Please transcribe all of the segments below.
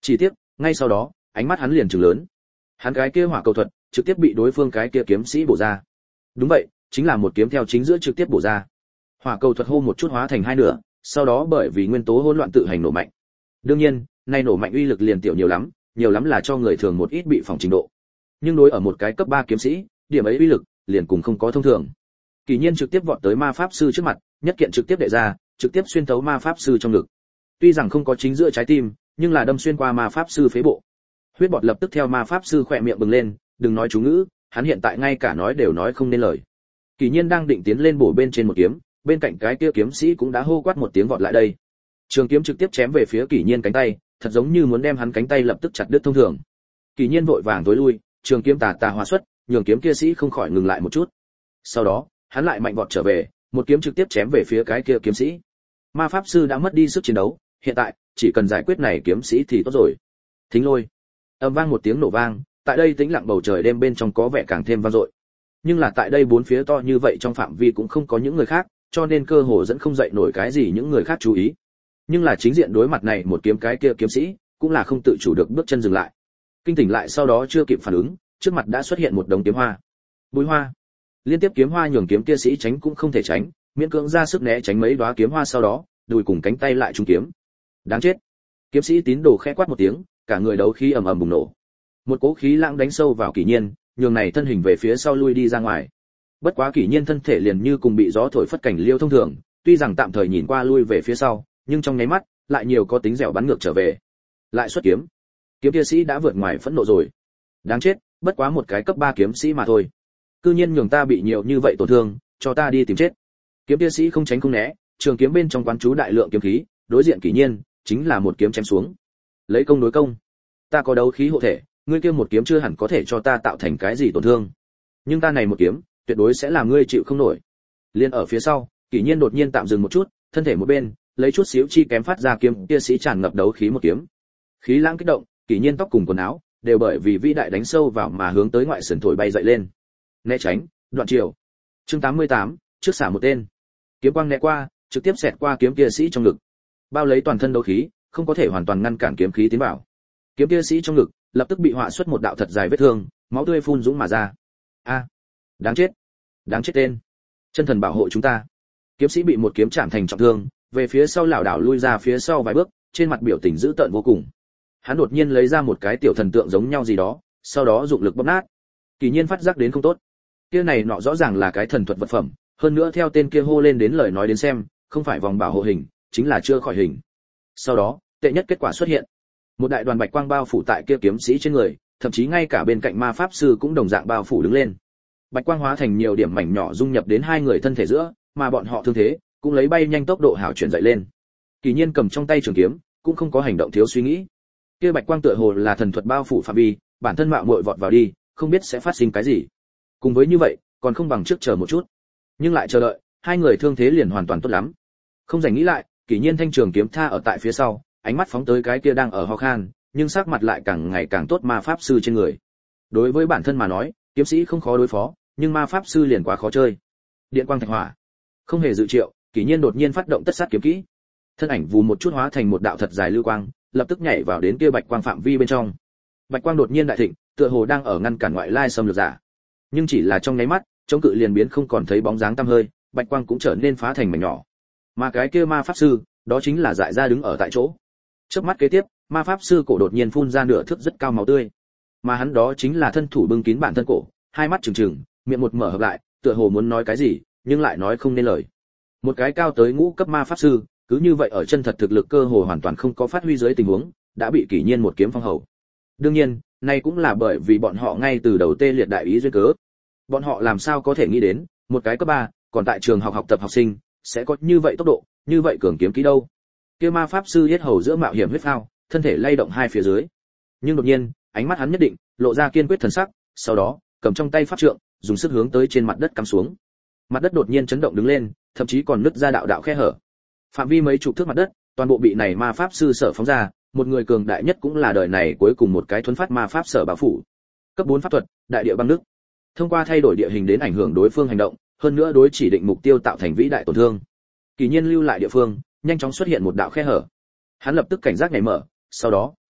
Chỉ tiếc, ngay sau đó, ánh mắt hắn liền trừng lớn. Hắn cái kia hỏa cầu thuật trực tiếp bị đối phương cái kia kiếm sĩ bổ ra. Đúng vậy, chính là một kiếm theo chính giữa trực tiếp bổ ra. Hỏa cầu thuật hô một chút hóa thành hai nửa, sau đó bởi vì nguyên tố hỗn loạn tự hành nổ mạnh. Đương nhiên, nay nổ mạnh uy lực liền tiểu nhiều lắm là cho người thường một ít bị phỏng trình độ. Nhưng đối ở một cái cấp 3 kiếm sĩ, điểm ấy uy lực liền cùng không có thông thường. Kỳ Nhiên trực tiếp vọt tới ma pháp sư trước mặt, nhất kiện trực tiếp đệ ra, trực tiếp xuyên thấu ma pháp sư trong ngực. Tuy rằng không có chính giữa trái tim, nhưng là đâm xuyên qua ma pháp sư phế bộ. Huyết bọt lập tức theo ma pháp sư khỏe miệng bừng lên, đừng nói chú ngữ, hắn hiện tại ngay cả nói đều nói không nên lời. Kỳ Nhiên đang định tiến lên bổ bên trên một kiếm, bên cạnh cái kia kiếm sĩ cũng đã hô quát một tiếng vọt lại đây. Trường kiếm trực tiếp chém về phía Kỳ Nhiên cánh tay, thật giống như muốn đem hắn cánh tay lập tức chặt đứt thông thường. Kỳ Nhiên vội vàng tối lui, trường kiếm tà hóa xuất, nhường kiếm kia sĩ không khỏi ngừng lại một chút. Sau đó, hắn lại mạnh vọt trở về, một kiếm trực tiếp chém về phía cái kia kiếm sĩ. Ma pháp sư đã mất đi sức chiến đấu, hiện tại chỉ cần giải quyết này kiếm sĩ thì tốt rồi. Thính lôi. Âm vang một tiếng nổ vang, tại đây tĩnh lặng bầu trời đêm bên trong có vẻ càng thêm vang dội. Nhưng là tại đây bốn phía to như vậy trong phạm vi cũng không có những người khác, cho nên cơ hồ dẫn không dậy nổi cái gì những người khác chú ý. Nhưng là chính diện đối mặt này một kiếm cái kia kiếm sĩ, cũng là không tự chủ được bước chân dừng lại. Kinh tỉnh lại sau đó chưa kịp phản ứng, trước mặt đã xuất hiện một đống kiếm hoa. Bùi hoa. Liên tiếp kiếm hoa nhường kiếm kia sĩ tránh cũng không thể tránh, miễn cưỡng ra sức né tránh mấy đóa kiếm hoa sau đó, đùi cùng cánh tay lại trúng kiếm. Đáng chết. Kiếm sĩ tín đồ khẽ quát một tiếng, cả người đấu khí ầm ầm bùng nổ. Một cỗ khí lãng đánh sâu vào Kỷ Nhiên, nhường này thân hình về phía sau lui đi ra ngoài. Bất quá Kỷ Nhiên thân thể liền như cùng bị gió thổi phất cảnh liêu thông thường, tuy rằng tạm thời nhìn qua lui về phía sau, nhưng trong nháy mắt lại nhiều có tính dẻo bắn ngược trở về. Lại xuất kiếm. Kiếm kia sĩ đã vượt ngoài phẫn nộ rồi. Đáng chết, bất quá một cái cấp 3 kiếm sĩ mà thôi. Cư nhiên nhường ta bị nhiều như vậy tổn thương, cho ta đi tìm chết. Kiếm kia sĩ không tránh không né, trường kiếm bên trong quán chú đại lượng kiếm khí, đối diện Kỷ Nhiên, chính là một kiếm chém xuống. Lấy công đối công. Ta có đấu khí hộ thể, ngươi kia một kiếm chưa hẳn có thể cho ta tạo thành cái gì tổn thương. Nhưng ta này một kiếm, tuyệt đối sẽ làm ngươi chịu không nổi. Liên ở phía sau, Kỷ Nhiên đột nhiên tạm dừng một chút, thân thể một bên, lấy chút xíu chi kém phát ra kiếm kia sĩ tràn ngập đấu khí một kiếm. Khí lãng kích động, Kỷ Nhiên tóc cùng quần áo đều bởi vì vĩ đại đánh sâu vào mà hướng tới ngoại sườn thổi bay dậy lên. Né tránh, đoạn chiều. Chương 88, trước xả một tên. Kiếm quang né qua, trực tiếp xẹt qua kiếm kia sĩ trong ngực. Bao lấy toàn thân đấu khí, không có thể hoàn toàn ngăn cản kiếm khí tiến vào. Kiếm kia sĩ trong ngực lập tức bị họa xuất một đạo thật dài vết thương, máu tươi phun dũng mà ra. A, đáng chết tên. Chân thần bảo hộ chúng ta. Kiếm sĩ bị một kiếm chạm thành trọng thương, về phía sau lảo đảo lui ra phía sau vài bước, trên mặt biểu tình dữ tợn vô cùng. Hắn đột nhiên lấy ra một cái tiểu thần tượng giống nhau gì đó, sau đó dụng lực bóp nát. Kỳ Nhiên phát giác đến không tốt. Kia này nọ rõ ràng là cái thần thuật vật phẩm, hơn nữa theo tên kia hô lên đến lời nói đến xem, không phải vòng bảo hộ hình, chính là chưa khỏi hình. Sau đó, tệ nhất kết quả xuất hiện. Một đại đoàn bạch quang bao phủ tại kia kiếm sĩ trên người, thậm chí ngay cả bên cạnh ma pháp sư cũng đồng dạng bao phủ đứng lên. Bạch quang hóa thành nhiều điểm mảnh nhỏ dung nhập đến hai người thân thể giữa, mà bọn họ thương thế cũng lấy bay nhanh tốc độ hảo chuyển dậy lên. Kỳ Nhiên cầm trong tay trường kiếm, cũng không có hành động thiếu suy nghĩ. Kia bạch quang tựa hồ là thần thuật bao phủ phạm vi, bản thân mạo muội vọt vào đi, không biết sẽ phát sinh cái gì. Cùng với như vậy, còn không bằng trước chờ một chút. Nhưng lại chờ đợi, hai người thương thế liền hoàn toàn tốt lắm. Không dành nghĩ lại, Kỳ Nhiên thanh trường kiếm tha ở tại phía sau, ánh mắt phóng tới cái kia đang ở ho khan, nhưng sắc mặt lại càng ngày càng tốt ma pháp sư trên người. Đối với bản thân mà nói, kiếm sĩ không khó đối phó, nhưng ma pháp sư liền quá khó chơi. Điện quang thạch hỏa. Không hề dự triệu, Kỳ Nhiên đột nhiên phát động tất sát kiếm kỹ. Thân ảnh vù một chút hóa thành một đạo thật dài lưu quang, lập tức nhảy vào đến kia bạch quang phạm vi bên trong. Bạch quang đột nhiên đại thịnh, tựa hồ đang ở ngăn cản ngoại lai xâm lược giả. Nhưng chỉ là trong nháy mắt, chống cự liền biến không còn thấy bóng dáng tăm hơi, bạch quang cũng trở nên phá thành mảnh nhỏ. Mà cái kia ma pháp sư, đó chính là dại ra đứng ở tại chỗ. Chớp mắt kế tiếp, ma pháp sư cổ đột nhiên phun ra nửa thước rất cao máu tươi. Mà hắn đó chính là thân thủ bưng kín bản thân cổ, hai mắt trừng trừng, miệng một mở hợp lại, tựa hồ muốn nói cái gì, nhưng lại nói không nên lời. Một cái cao tới ngũ cấp ma pháp sư, cứ như vậy ở chân thật thực lực cơ hồ hoàn toàn không có phát huy dưới tình huống, đã bị Kỷ Nhiên một kiếm phong hầu. Đương nhiên, này cũng là bởi vì bọn họ ngay từ đầu tê liệt đại ý duyên cớ. Bọn họ làm sao có thể nghĩ đến, một cái cấp 3, còn tại trường học học tập học sinh, sẽ có như vậy tốc độ, như vậy cường kiếm kỹ đâu. Kia ma pháp sư yết hầu giữa mạo hiểm huyết phao, thân thể lay động hai phía dưới. Nhưng đột nhiên, ánh mắt hắn nhất định, lộ ra kiên quyết thần sắc, sau đó, cầm trong tay pháp trượng, dùng sức hướng tới trên mặt đất cắm xuống. Mặt đất đột nhiên chấn động đứng lên, thậm chí còn nứt ra đạo đạo khe hở. Phạm vi mấy chục thước mặt đất, toàn bộ bị này ma pháp sư sở phóng ra, một người cường đại nhất cũng là đời này cuối cùng một cái thuấn phát ma pháp sở bảo phủ. Cấp 4 pháp thuật, đại địa băng nước. Thông qua thay đổi địa hình đến ảnh hưởng đối phương hành động, hơn nữa đối chỉ định mục tiêu tạo thành vĩ đại tổn thương. Kỳ Nhiên lưu lại địa phương, nhanh chóng xuất hiện một đạo khe hở. Hắn lập tức cảnh giác nhảy mở, sau đó,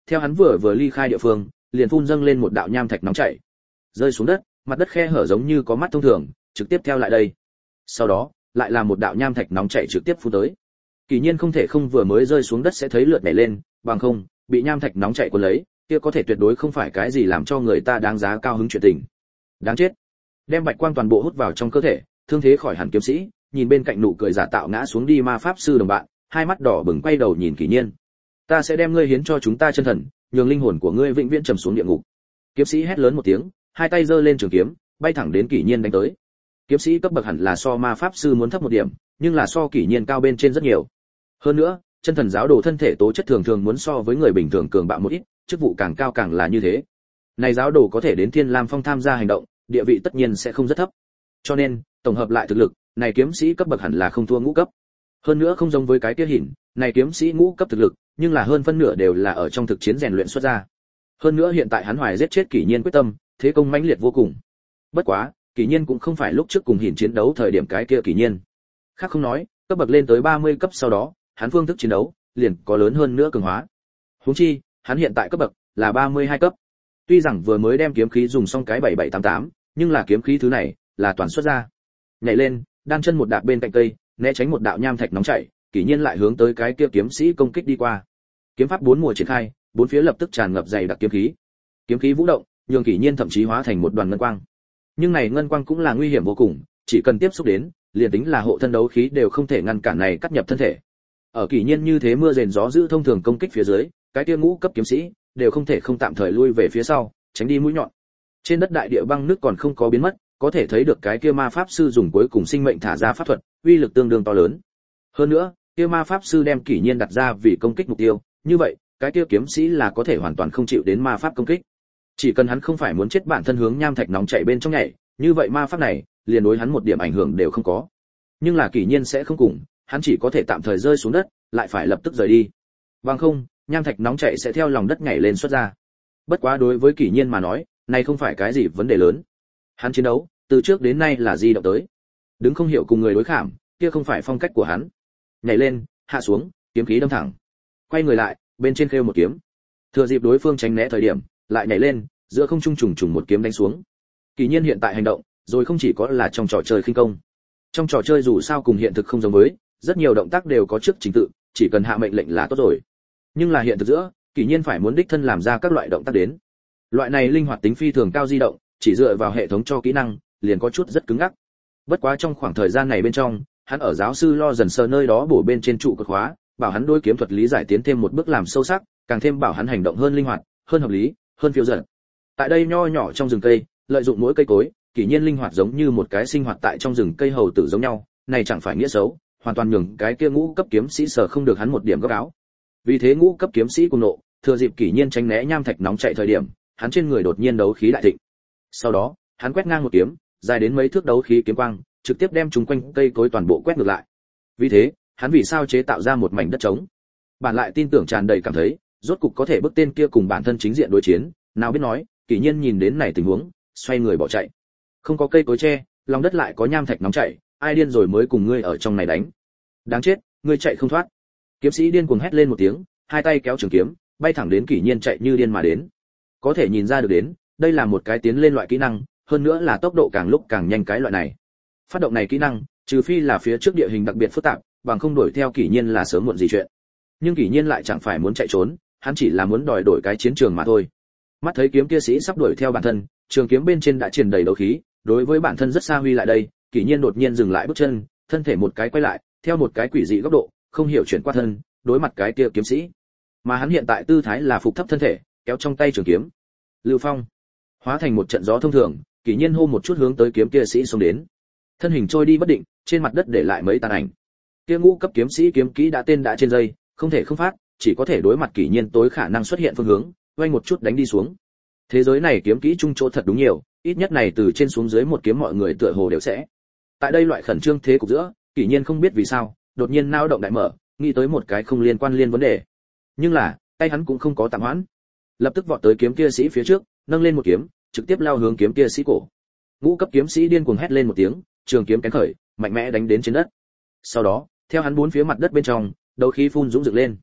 theo hắn vừa ly khai địa phương, liền phun dâng lên một đạo nham thạch nóng chảy, rơi xuống đất, mặt đất khe hở giống như có mắt thông thường, trực tiếp theo lại đây. Sau đó, lại là một đạo nham thạch nóng chảy trực tiếp phun tới. Kỳ Nhiên không thể không vừa mới rơi xuống đất sẽ thấy lượt nhảy lên, bằng không, bị nham thạch nóng chảy cuốn lấy, kia có thể tuyệt đối không phải cái gì làm cho người ta đáng giá cao hứng chuyện tình. Đáng chết. Đem bạch quang toàn bộ hút vào trong cơ thể, thương thế khỏi hẳn kiếm sĩ, nhìn bên cạnh nụ cười giả tạo ngã xuống đi ma pháp sư đồng bạn, hai mắt đỏ bừng quay đầu nhìn Kỳ Nhiên. Ta sẽ đem ngươi hiến cho chúng ta chân thần, nhường linh hồn của ngươi vĩnh viễn trầm xuống địa ngục. Kiếm sĩ hét lớn một tiếng, hai tay giơ lên trường kiếm, bay thẳng đến Kỳ Nhiên đánh tới. Kiếm sĩ cấp bậc hẳn là so ma pháp sư muốn thấp một điểm, nhưng là so Kỳ Nhiên cao bên trên rất nhiều. Hơn nữa, chân thần giáo đồ thân thể tố chất thường thường muốn so với người bình thường cường bạo một ít, chức vụ càng cao càng là như thế. Này giáo đồ có thể đến Thiên Lam Phong tham gia hành động, địa vị tất nhiên sẽ không rất thấp. Cho nên, tổng hợp lại thực lực, này kiếm sĩ cấp bậc hẳn là không thua ngũ cấp. Hơn nữa không giống với cái kia Hỉn, này kiếm sĩ ngũ cấp thực lực, nhưng là hơn phân nửa đều là ở trong thực chiến rèn luyện xuất ra. Hơn nữa hiện tại hắn hoài giết chết Kỷ Nhiên quyết tâm, thế công mãnh liệt vô cùng. Bất quá, Kỷ Nhiên cũng không phải lúc trước cùng Hỉn chiến đấu thời điểm cái kia Kỷ Nhiên. Khác không nói, cấp bậc lên tới 30 cấp sau đó, hắn phương thức chiến đấu liền có lớn hơn nữa cường hóa. Huống chi, hắn hiện tại cấp bậc là 32 cấp. Tuy rằng vừa mới đem kiếm khí dùng xong cái 7788, nhưng là kiếm khí thứ này là toàn xuất ra. Nhảy lên, đan chân một đạp bên cạnh cây, né tránh một đạo nham thạch nóng chảy, Kỷ Nhiên lại hướng tới cái kia kiếm sĩ công kích đi qua. Kiếm pháp bốn mùa triển khai, bốn phía lập tức tràn ngập dày đặc kiếm khí. Kiếm khí vũ động, nhường Kỷ Nhiên thậm chí hóa thành một đoàn ngân quang. Nhưng này ngân quang cũng là nguy hiểm vô cùng, chỉ cần tiếp xúc đến, liền tính là hộ thân đấu khí đều không thể ngăn cản này cắt nhập thân thể. Ở Kỷ Nhiên như thế mưa rền gió dữ thông thường công kích phía dưới, cái kia ngũ cấp kiếm sĩ đều không thể không tạm thời lui về phía sau, tránh đi mũi nhọn. Trên đất đại địa băng nước còn không có biến mất, có thể thấy được cái kia ma pháp sư dùng cuối cùng sinh mệnh thả ra pháp thuật, uy lực tương đương to lớn. Hơn nữa, kia ma pháp sư đem Kỷ Nhiên đặt ra vì công kích mục tiêu, như vậy, cái kia kiếm sĩ là có thể hoàn toàn không chịu đến ma pháp công kích. Chỉ cần hắn không phải muốn chết bản thân hướng nham thạch nóng chảy bên trong nhảy, như vậy ma pháp này liền đối hắn một điểm ảnh hưởng đều không có. Nhưng là Kỷ Nhiên sẽ không cùng, hắn chỉ có thể tạm thời rơi xuống đất, lại phải lập tức rời đi. Bằng không, nham thạch nóng chảy sẽ theo lòng đất nhảy lên xuất ra. Bất quá đối với Kỷ Nhiên mà nói, này không phải cái gì vấn đề lớn. Hắn chiến đấu, từ trước đến nay là di động tới. Đứng không hiểu cùng người đối khảm, kia không phải phong cách của hắn. Nhảy lên, hạ xuống, kiếm khí đâm thẳng. Quay người lại, bên trên khêu một kiếm. Thừa dịp đối phương tránh né thời điểm, lại nhảy lên, giữa không trung trùng trùng một kiếm đánh xuống. Kỷ Nhiên hiện tại hành động, rồi không chỉ có là trong trò chơi khinh công. Trong trò chơi dù sao cùng hiện thực không giống với, rất nhiều động tác đều có trước trình tự, chỉ cần hạ mệnh lệnh là tốt rồi. Nhưng là hiện thực giữa, Kỷ Nhiên phải muốn đích thân làm ra các loại động tác đến. Loại này linh hoạt tính phi thường cao di động, chỉ dựa vào hệ thống cho kỹ năng, liền có chút rất cứng ngắc. Bất quá trong khoảng thời gian này bên trong, hắn ở giáo sư lo dần sờ nơi đó bổ bên trên trụ cột khóa, bảo hắn đối kiếm thuật lý giải tiến thêm một bước làm sâu sắc, càng thêm bảo hắn hành động hơn linh hoạt, hơn hợp lý, hơn phiêu dật. Tại đây nho nhỏ trong rừng cây, lợi dụng mỗi cây cối, Kỷ Nhiên linh hoạt giống như một cái sinh hoạt tại trong rừng cây hầu tử giống nhau, này chẳng phải nghĩa xấu, hoàn toàn nhường cái kia ngũ cấp kiếm sĩ sở không được hắn một điểm góc áo. Vì thế ngũ cấp kiếm sĩ cùng nộ, thừa dịp Kỷ Nhiên tránh né nham thạch nóng chạy thời điểm, hắn trên người đột nhiên đấu khí đại thịnh. Sau đó, hắn quét ngang một kiếm, dài đến mấy thước đấu khí kiếm quang, trực tiếp đem chúng quanh cây cối toàn bộ quét ngược lại. Vì thế, hắn vì sao chế tạo ra một mảnh đất trống? Bản lại tin tưởng tràn đầy cảm thấy, rốt cục có thể bước tên kia cùng bản thân chính diện đối chiến, nào biết nói, Kỷ Nhiên nhìn đến này tình huống, xoay người bỏ chạy. Không có cây cối che, lòng đất lại có nham thạch nóng chảy, ai điên rồi mới cùng ngươi ở trong này đánh. Đáng chết, ngươi chạy không thoát. Kiếm sĩ điên cuồng hét lên một tiếng, hai tay kéo trường kiếm, bay thẳng đến Kỷ Nhiên chạy như điên mà đến. Có thể nhìn ra được đến, đây là một cái tiến lên loại kỹ năng, hơn nữa là tốc độ càng lúc càng nhanh cái loại này. Phát động này kỹ năng, trừ phi là phía trước địa hình đặc biệt phức tạp, bằng không đuổi theo Kỷ Nhiên là sớm muộn gì chuyện. Nhưng Kỷ Nhiên lại chẳng phải muốn chạy trốn, hắn chỉ là muốn đòi đổi cái chiến trường mà thôi. Mắt thấy kiếm kia sĩ sắp đuổi theo bản thân, trường kiếm bên trên đã truyền đầy đấu khí, đối với bản thân rất xa huy lại đây, Kỷ Nhiên đột nhiên dừng lại bước chân, thân thể một cái quay lại, theo một cái quỷ dị góc độ, không hiểu chuyển qua thân, đối mặt cái kia kiếm sĩ. Mà hắn hiện tại tư thái là phục thấp thân thể, kéo trong tay trường kiếm. Lưu Phong, hóa thành một trận gió thông thường, Kỷ Nhiên hô một chút hướng tới kiếm kia sĩ xông đến. Thân hình trôi đi bất định, trên mặt đất để lại mấy tàn ảnh. Kia ngũ cấp kiếm sĩ kiếm kỹ đã tên đã trên dây, không thể không phát, chỉ có thể đối mặt Kỷ Nhiên tối khả năng xuất hiện phương hướng, vay một chút đánh đi xuống. Thế giới này kiếm kỹ trung chỗ thật đúng nhiều, ít nhất này từ trên xuống dưới một kiếm mọi người tựa hồ đều sẽ. Tại đây loại khẩn trương thế cục giữa, Kỷ Nhiên không biết vì sao, đột nhiên nao động đại mở, nghĩ tới một cái không liên quan liên vấn đề. Nhưng là, tay hắn cũng không có tạm hoãn, lập tức vọt tới kiếm kia sĩ phía trước, nâng lên một kiếm, trực tiếp lao hướng kiếm kia sĩ cổ. Ngũ cấp kiếm sĩ điên cuồng hét lên một tiếng, trường kiếm cánh khởi, mạnh mẽ đánh đến trên đất. Sau đó, theo hắn bốn phía mặt đất bên trong, đấu khí phun dũng dựng lên.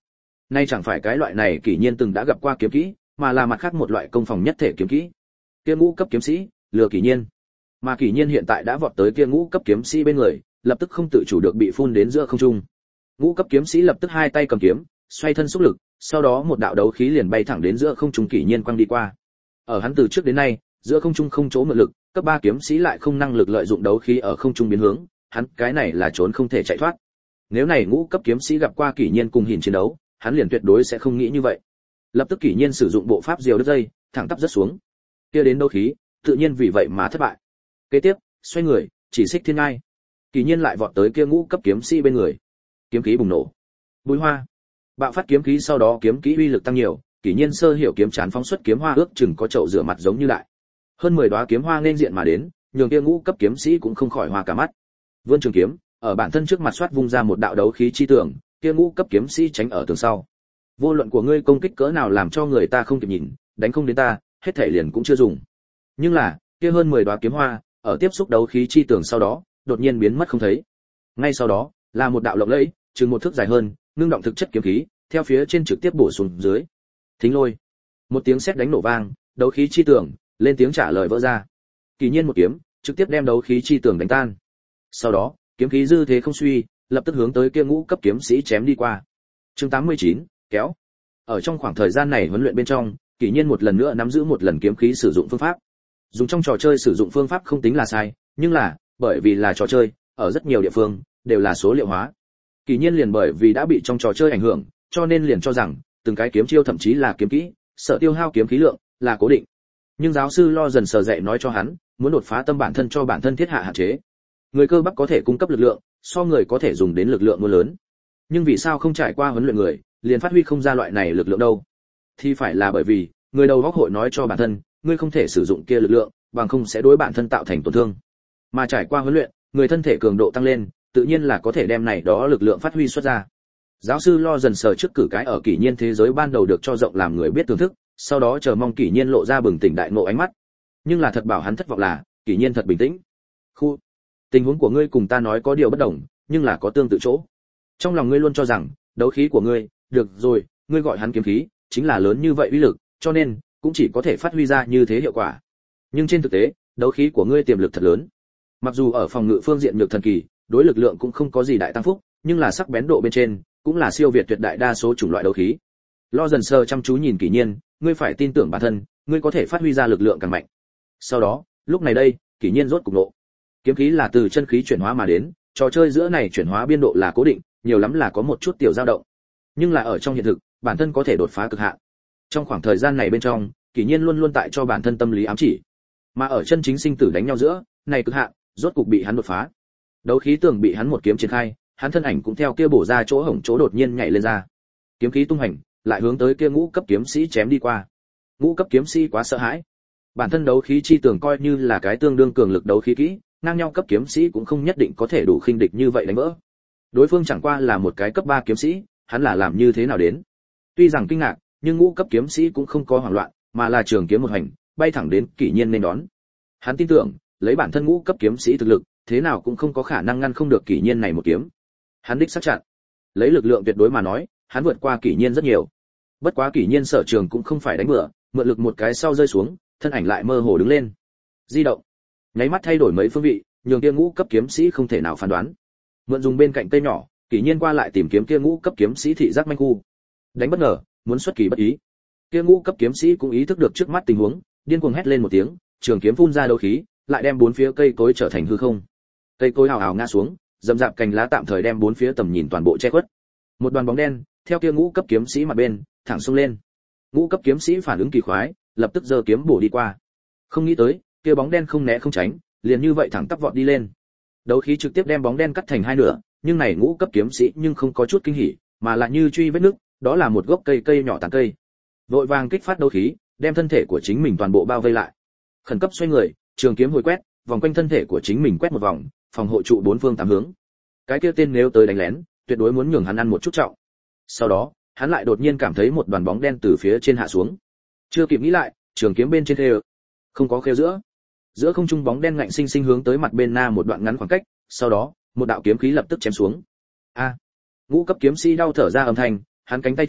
Nay chẳng phải cái loại này Kỷ Nhiên từng đã gặp qua kiếm kỹ, mà là mặt khác một loại công phòng nhất thể kiếm kỹ. Kia ngũ cấp kiếm sĩ, lừa Kỷ Nhiên. Mà Kỷ Nhiên hiện tại đã vọt tới kia ngũ cấp kiếm sĩ bên người, lập tức không tự chủ được bị phun đến giữa không trung. Ngũ cấp kiếm sĩ lập tức hai tay cầm kiếm, xoay thân xúc lực, sau đó một đạo đấu khí liền bay thẳng đến giữa không trung Kỷ Nhiên quăng đi qua. Ở hắn từ trước đến nay, giữa không trung không chỗ mượn lực, cấp 3 kiếm sĩ lại không năng lực lợi dụng đấu khí ở không trung biến hướng, hắn cái này là trốn không thể chạy thoát. Nếu này ngũ cấp kiếm sĩ gặp qua Kỷ Nhiên cùng Hìn chiến đấu, hắn liền tuyệt đối sẽ không nghĩ như vậy. Lập tức Kỷ Nhiên sử dụng bộ pháp diều đứt dây, thẳng tắp rất xuống. Kia đến đấu khí, tự nhiên vì vậy mà thất bại. Kế tiếp, xoay người, chỉ xích thiên ngai. Kỷ Nhiên lại vọt tới kia ngũ cấp kiếm sĩ bên người. Kiếm khí bùng nổ. Bùi hoa. Bạo phát kiếm khí sau đó kiếm kỹ uy lực tăng nhiều, Kỷ Nhiên sơ hiểu kiếm chán phóng xuất kiếm hoa ước chừng có chậu rửa mặt giống như đại. Hơn 10 đóa kiếm hoa nên diện mà đến, nhường kia ngũ cấp kiếm sĩ cũng không khỏi hoa cả mắt. Vươn trường kiếm, ở bản thân trước mặt xoát vung ra một đạo đấu khí chi tường, kia ngũ cấp kiếm sĩ tránh ở tường sau. Vô luận của ngươi công kích cỡ nào làm cho người ta không kịp nhìn, đánh không đến ta, hết thể liền cũng chưa dùng. Nhưng là, kia hơn 10 đóa kiếm hoa, ở tiếp xúc đấu khí chi tường sau đó, đột nhiên biến mất không thấy. Ngay sau đó, là một đạo lộng lẫy, chừng một thước dài hơn, ngưng động thực chất kiếm khí, theo phía trên trực tiếp bổ xuống dưới. Thính lôi. Một tiếng sét đánh nổ vang, đấu khí chi tường lên tiếng trả lời vỡ ra. Kỷ Nhiên một kiếm, trực tiếp đem đấu khí chi tường đánh tan. Sau đó, kiếm khí dư thế không suy, lập tức hướng tới kia ngũ cấp kiếm sĩ chém đi qua. Chương 89, kéo. Ở trong khoảng thời gian này huấn luyện bên trong, Kỷ Nhiên một lần nữa nắm giữ một lần kiếm khí sử dụng phương pháp. Dùng trong trò chơi sử dụng phương pháp không tính là sai, nhưng là, bởi vì là trò chơi, ở rất nhiều địa phương đều là số liệu hóa. Kỷ Nhiên liền bởi vì đã bị trong trò chơi ảnh hưởng, cho nên liền cho rằng từng cái kiếm chiêu thậm chí là kiếm kỹ, sợ tiêu hao kiếm khí lượng là cố định. Nhưng giáo sư Lo dần sờ dạy nói cho hắn, muốn đột phá tâm bản thân cho bản thân thiết hạ hạn chế. Người cơ bắp có thể cung cấp lực lượng, so người có thể dùng đến lực lượng muôn lớn. Nhưng vì sao không trải qua huấn luyện người, liền phát huy không ra loại này lực lượng đâu? Thì phải là bởi vì, người đầu góc hội nói cho bản thân, ngươi không thể sử dụng kia lực lượng, bằng không sẽ đối bản thân tạo thành tổn thương. Mà trải qua huấn luyện, người thân thể cường độ tăng lên, tự nhiên là có thể đem này đó lực lượng phát huy xuất ra. Giáo sư Lo dần sờ trước cử cái ở Kỷ Nhiên thế giới ban đầu được cho rộng làm người biết thưởng thức, sau đó chờ mong Kỷ Nhiên lộ ra bừng tỉnh đại ngộ ánh mắt. Nhưng là thật bảo hắn thất vọng là, Kỷ Nhiên thật bình tĩnh. Khu, tình huống của ngươi cùng ta nói có điều bất đồng, nhưng là có tương tự chỗ. Trong lòng ngươi luôn cho rằng, đấu khí của ngươi, được rồi, ngươi gọi hắn kiếm khí, chính là lớn như vậy uy lực, cho nên cũng chỉ có thể phát huy ra như thế hiệu quả. Nhưng trên thực tế, đấu khí của ngươi tiềm lực thật lớn. Mặc dù ở phòng ngự phương diện nhược thần kỳ, đối lực lượng cũng không có gì đại tăng phúc, nhưng là sắc bén độ bên trên, cũng là siêu việt tuyệt đại đa số chủng loại đấu khí. Lo dần sờ chăm chú nhìn Kỷ Nhiên, ngươi phải tin tưởng bản thân, ngươi có thể phát huy ra lực lượng càng mạnh. Sau đó, lúc này đây, Kỷ Nhiên rốt cục nộ. Kiếm khí là từ chân khí chuyển hóa mà đến, trò chơi giữa này chuyển hóa biên độ là cố định, nhiều lắm là có một chút tiểu dao động. Nhưng là ở trong hiện thực, bản thân có thể đột phá cực hạn. Trong khoảng thời gian này bên trong, Kỷ Nhiên luôn luôn tại cho bản thân tâm lý ám chỉ. Mà ở chân chính sinh tử đánh nhau giữa, này cực hạn, rốt cục bị hắn đột phá. Đấu khí tường bị hắn một kiếm triển khai, hắn thân ảnh cũng theo kia bổ ra chỗ hổng chỗ đột nhiên nhảy lên ra. Kiếm khí tung hành, lại hướng tới kia ngũ cấp kiếm sĩ chém đi qua. Ngũ cấp kiếm sĩ quá sợ hãi. Bản thân đấu khí chi tường coi như là cái tương đương cường lực đấu khí kỹ, ngang nhau cấp kiếm sĩ cũng không nhất định có thể đủ khinh địch như vậy đánh vỡ. Đối phương chẳng qua là một cái cấp 3 kiếm sĩ, hắn là làm như thế nào đến? Tuy rằng kinh ngạc, nhưng ngũ cấp kiếm sĩ cũng không có hoảng loạn, mà là trường kiếm một hành, bay thẳng đến Kỷ Nhiên nên đón. Hắn tin tưởng, lấy bản thân ngũ cấp kiếm sĩ thực lực, thế nào cũng không có khả năng ngăn không được Kỷ Nhiên này một kiếm. Hắn đích xác chặn. Lấy lực lượng tuyệt đối mà nói, hắn vượt qua Kỷ Nhiên rất nhiều. Bất quá Kỷ Nhiên sở trường cũng không phải đánh bừa, mượn lực một cái sau rơi xuống, thân ảnh lại mơ hồ đứng lên. Di động. Nháy mắt thay đổi mấy phương vị, nhường kia ngũ cấp kiếm sĩ không thể nào phán đoán. Mượn dùng bên cạnh cây nhỏ, Kỷ Nhiên qua lại tìm kiếm kia ngũ cấp kiếm sĩ thị giác manh khu. Đánh bất ngờ, muốn xuất kỳ bất ý. Kia ngũ cấp kiếm sĩ cũng ý thức được trước mắt tình huống, điên cuồng hét lên một tiếng, trường kiếm phun ra đấu khí, lại đem bốn phía cây cối trở thành hư không. Cây cối ào ào ngã xuống, rậm rạp cành lá tạm thời đem bốn phía tầm nhìn toàn bộ che khuất. Một đoàn bóng đen theo kia ngũ cấp kiếm sĩ mặt bên thẳng xông lên. Ngũ cấp kiếm sĩ phản ứng kỳ khoái, lập tức giơ kiếm bổ đi qua. Không nghĩ tới, kia bóng đen không né không tránh, liền như vậy thẳng tắp vọt đi lên. Đấu khí trực tiếp đem bóng đen cắt thành hai nửa, nhưng này ngũ cấp kiếm sĩ nhưng không có chút kinh hỉ, mà là như truy vết nước, đó là một gốc cây nhỏ tán cây. Vội vàng kích phát đấu khí, đem thân thể của chính mình toàn bộ bao vây lại. Khẩn cấp xoay người, trường kiếm hồi quét, vòng quanh thân thể của chính mình quét một vòng, phòng hộ trụ bốn phương tám hướng. Cái kia tên nếu tới đánh lén, tuyệt đối muốn nhường hắn ăn một chút trọng. Sau đó, hắn lại đột nhiên cảm thấy một đoàn bóng đen từ phía trên hạ xuống. Chưa kịp nghĩ lại, trường kiếm bên trên thêu, không có khêu giữa không trung bóng đen ngạnh sinh sinh hướng tới mặt bên na một đoạn ngắn khoảng cách, sau đó, một đạo kiếm khí lập tức chém xuống. A! Ngũ cấp kiếm sĩ đau thở ra âm thanh, hắn cánh tay trái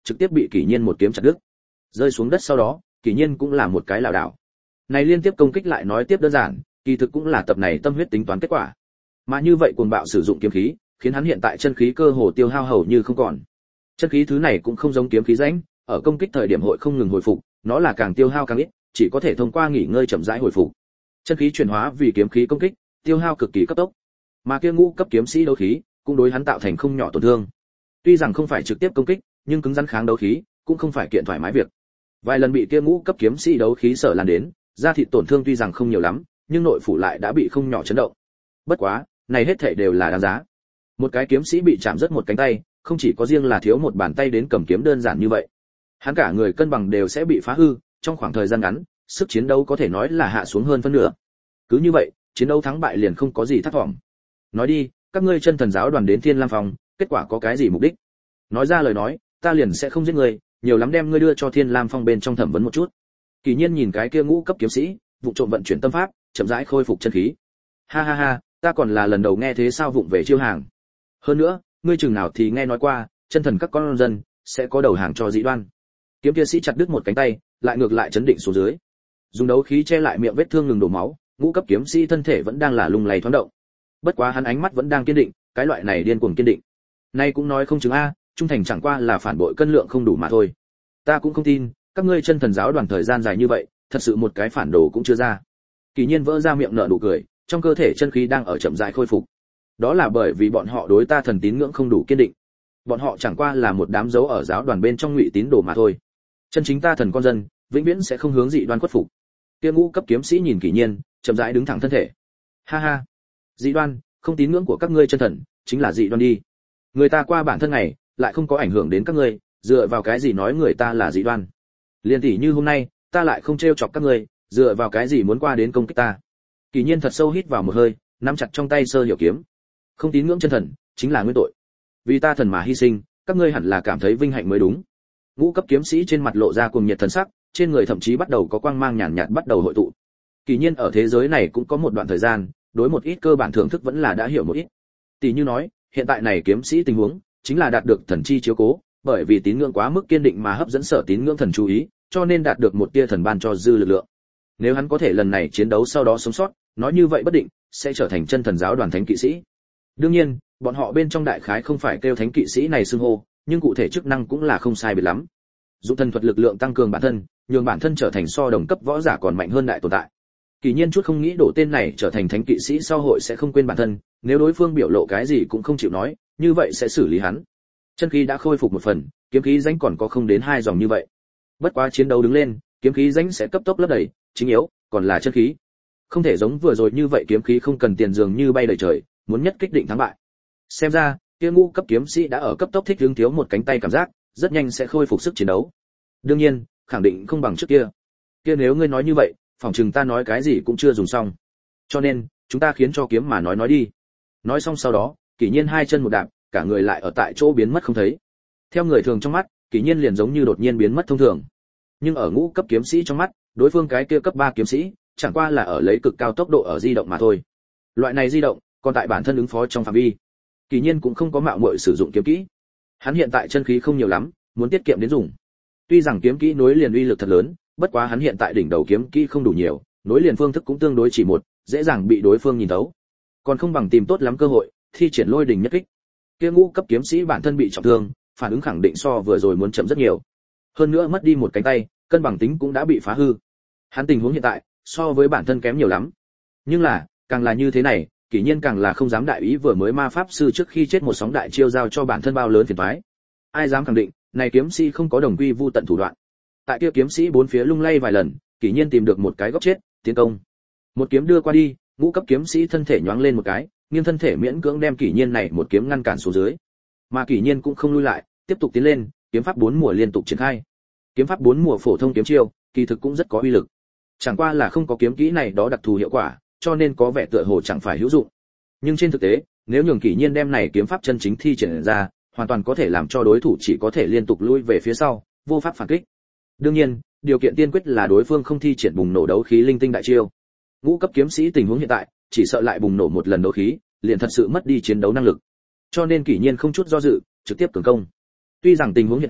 trực tiếp bị Kỷ Nhiên một kiếm chặt đứt. Rơi xuống đất sau đó, Kỷ Nhiên cũng là một cái lảo đảo. Này liên tiếp công kích lại nói tiếp đơn giản, kỳ thực cũng là tập này tâm huyết tính toán kết quả. Mà như vậy cuồng bạo sử dụng kiếm khí, khiến hắn hiện tại chân khí cơ hồ tiêu hao hầu như không còn. Chân khí thứ này cũng không giống kiếm khí rãnh, ở công kích thời điểm hội không ngừng hồi phục, nó là càng tiêu hao càng ít, chỉ có thể thông qua nghỉ ngơi chậm rãi hồi phục. Chân khí chuyển hóa vì kiếm khí công kích, tiêu hao cực kỳ cấp tốc. Mà kia ngũ cấp kiếm sĩ đấu khí, cũng đối hắn tạo thành không nhỏ tổn thương. Tuy rằng không phải trực tiếp công kích, nhưng cứng rắn kháng đấu khí, cũng không phải kiện thoải mái việc. Vài lần bị kia ngũ cấp kiếm sĩ đấu khí sở lan đến, da thịt tổn thương tuy rằng không nhiều lắm, nhưng nội phủ lại đã bị không nhỏ chấn động. Bất quá, này hết thảy đều là đáng giá. Một cái kiếm sĩ bị chạm rớt một cánh tay, không chỉ có riêng là thiếu một bàn tay đến cầm kiếm đơn giản như vậy. Hắn cả người cân bằng đều sẽ bị phá hư, trong khoảng thời gian ngắn, sức chiến đấu có thể nói là hạ xuống hơn phân nửa. Cứ như vậy, chiến đấu thắng bại liền không có gì thất vọng. Nói đi, các ngươi chân thần giáo đoàn đến Thiên Lam Phong, kết quả có cái gì mục đích? Nói ra lời nói, ta liền sẽ không giết ngươi, nhiều lắm đem ngươi đưa cho Thiên Lam Phong bên trong thẩm vấn một chút. Kỳ Nhiên nhìn cái kia ngũ cấp kiếm sĩ, vụ trộm vận chuyển tâm pháp, chậm rãi khôi phục chân khí. Ha ha ha, ta còn là lần đầu nghe thế sao vụng về chiêu hàng. Hơn nữa, ngươi chừng nào thì nghe nói qua, chân thần các con dân sẽ có đầu hàng cho Dị Đoan. Kiếm kia sĩ chặt đứt một cánh tay, lại ngược lại chấn định xuống dưới. Dùng đấu khí che lại miệng vết thương ngừng đổ máu, ngũ cấp kiếm sĩ thân thể vẫn đang là lung lay thoáng động. Bất quá hắn ánh mắt vẫn đang kiên định, cái loại này điên cuồng kiên định. Nay cũng nói không chứng a, trung thành chẳng qua là phản bội cân lượng không đủ mà thôi. Ta cũng không tin, các ngươi chân thần giáo đoàn thời gian dài như vậy, thật sự một cái phản đồ cũng chưa ra. Kỳ Nhiên vỡ ra miệng nở nụ cười, trong cơ thể chân khí đang ở chậm rãi khôi phục. Đó là bởi vì bọn họ đối ta thần tín ngưỡng không đủ kiên định. Bọn họ chẳng qua là một đám dấu ở giáo đoàn bên trong ngụy tín đồ mà thôi. Chân chính ta thần con dân, vĩnh viễn sẽ không hướng Dị Đoan khuất phục. Kia ngũ cấp kiếm sĩ nhìn Kỳ Nhiên, chậm rãi đứng thẳng thân thể. Ha ha, Dị Đoan, không tín ngưỡng của các ngươi chân thần, chính là Dị Đoan đi. Người ta qua bản thân này, lại không có ảnh hưởng đến các ngươi, dựa vào cái gì nói người ta là Dị Đoan? Liên tỷ như hôm nay, ta lại không trêu chọc các ngươi, dựa vào cái gì muốn qua đến công kích ta? Kỳ Nhiên thật sâu hít vào một hơi, nắm chặt trong tay sơ hiểu kiếm. Không tín ngưỡng chân thần, chính là nguyên tội. Vì ta thần mà hy sinh, các ngươi hẳn là cảm thấy vinh hạnh mới đúng. Ngũ cấp kiếm sĩ trên mặt lộ ra cuồng nhiệt thần sắc, trên người thậm chí bắt đầu có quang mang nhàn nhạt bắt đầu hội tụ. Kỳ Nhiên ở thế giới này cũng có một đoạn thời gian, đối một ít cơ bản thưởng thức vẫn là đã hiểu một ít. Tỷ như nói, hiện tại này kiếm sĩ tình huống, chính là đạt được thần chi chiếu cố, bởi vì tín ngưỡng quá mức kiên định mà hấp dẫn sở tín ngưỡng thần chú ý, cho nên đạt được một tia thần ban cho dư lực lượng. Nếu hắn có thể lần này chiến đấu sau đó sống sót, nói như vậy bất định sẽ trở thành chân thần giáo đoàn thánh kỵ sĩ. Đương nhiên, bọn họ bên trong đại khái không phải kêu thánh kỵ sĩ này xưng hô, nhưng cụ thể chức năng cũng là không sai biệt lắm. Dụng thần thuật lực lượng tăng cường bản thân, nhường bản thân trở thành so đồng cấp võ giả còn mạnh hơn đại tồn tại. Kỳ Nhiên chút không nghĩ đổ tên này trở thành thánh kỵ sĩ sau hội sẽ không quên bản thân, nếu đối phương biểu lộ cái gì cũng không chịu nói, như vậy sẽ xử lý hắn. Chân khí đã khôi phục một phần, kiếm khí rãnh còn có không đến 2 dòng như vậy. Bất quá chiến đấu đứng lên, kiếm khí rãnh sẽ cấp tốc lấp đầy, chính yếu còn là chân khí. Không thể giống vừa rồi như vậy kiếm khí không cần tiền dường như bay đầy trời, muốn nhất kích định thắng bại. Xem ra, kia ngũ cấp kiếm sĩ đã ở cấp tốc thích ứng thiếu một cánh tay cảm giác, rất nhanh sẽ khôi phục sức chiến đấu. Đương nhiên, khẳng định không bằng trước kia. Kia nếu ngươi nói như vậy, phỏng chừng ta nói cái gì cũng chưa dùng xong. Cho nên, chúng ta khiến cho kiếm mà nói đi. Nói xong sau đó, Kỳ Nhiên hai chân một đạp, cả người lại ở tại chỗ biến mất không thấy. Theo người thường trong mắt, Kỳ Nhiên liền giống như đột nhiên biến mất thông thường. Nhưng ở ngũ cấp kiếm sĩ trong mắt, đối phương cái kia cấp 3 kiếm sĩ, chẳng qua là ở lấy cực cao tốc độ ở di động mà thôi. Loại này di động, còn tại bản thân ứng phó trong phạm vi. Kỳ Nhiên cũng không có mạo muội sử dụng kiếm kỹ. Hắn hiện tại chân khí không nhiều lắm, muốn tiết kiệm đến dùng. Tuy rằng kiếm kỹ nối liền uy lực thật lớn, bất quá hắn hiện tại đỉnh đầu kiếm kỹ không đủ nhiều, nối liền phương thức cũng tương đối chỉ một, dễ dàng bị đối phương nhìn thấu. Còn không bằng tìm tốt lắm cơ hội, thi triển lôi đỉnh nhất kích. Kia ngũ cấp kiếm sĩ bản thân bị trọng thương, phản ứng khẳng định so vừa rồi muốn chậm rất nhiều. Hơn nữa mất đi một cánh tay, cân bằng tính cũng đã bị phá hư. Hắn tình huống hiện tại, so với bản thân kém nhiều lắm. Nhưng là, càng là như thế này, Kỳ Nhiên càng là không dám đại ý vừa mới ma pháp sư trước khi chết một sóng đại chiêu giao cho bản thân bao lớn phiền toái. Ai dám khẳng định, này kiếm sĩ không có đồng quy vu tận thủ đoạn. Tại kia kiếm sĩ bốn phía lung lay vài lần, Kỳ Nhiên tìm được một cái góc chết, tiến công. Một kiếm đưa qua đi, ngũ cấp kiếm sĩ thân thể nhoáng lên một cái, nghiêng thân thể miễn cưỡng đem Kỳ Nhiên này một kiếm ngăn cản xuống dưới. Mà Kỳ Nhiên cũng không lui lại, tiếp tục tiến lên, kiếm pháp 4 mùa liên tục triển khai. Kiếm pháp 4 mùa phổ thông kiếm chiêu, kỳ thực cũng rất có uy lực. Chẳng qua là không có kiếm kỹ này đó đặc thù hiệu quả, cho nên có vẻ tựa hồ chẳng phải hữu dụng. Nhưng trên thực tế, nếu nhường Kỳ Nhiên đem này kiếm pháp chân chính thi triển ra, hoàn toàn có thể làm cho đối thủ chỉ có thể liên tục lui về phía sau, vô pháp phản kích. Đương nhiên, điều kiện tiên quyết là đối phương không thi triển bùng nổ đấu khí linh tinh đại chiêu. Ngũ cấp kiếm sĩ tình huống hiện tại, chỉ sợ lại bùng nổ một lần đấu khí, liền thật sự mất đi chiến đấu năng lực. Cho nên Kỳ Nhiên không chút do dự, trực tiếp cường công. Tuy rằng tình huống hiện tại,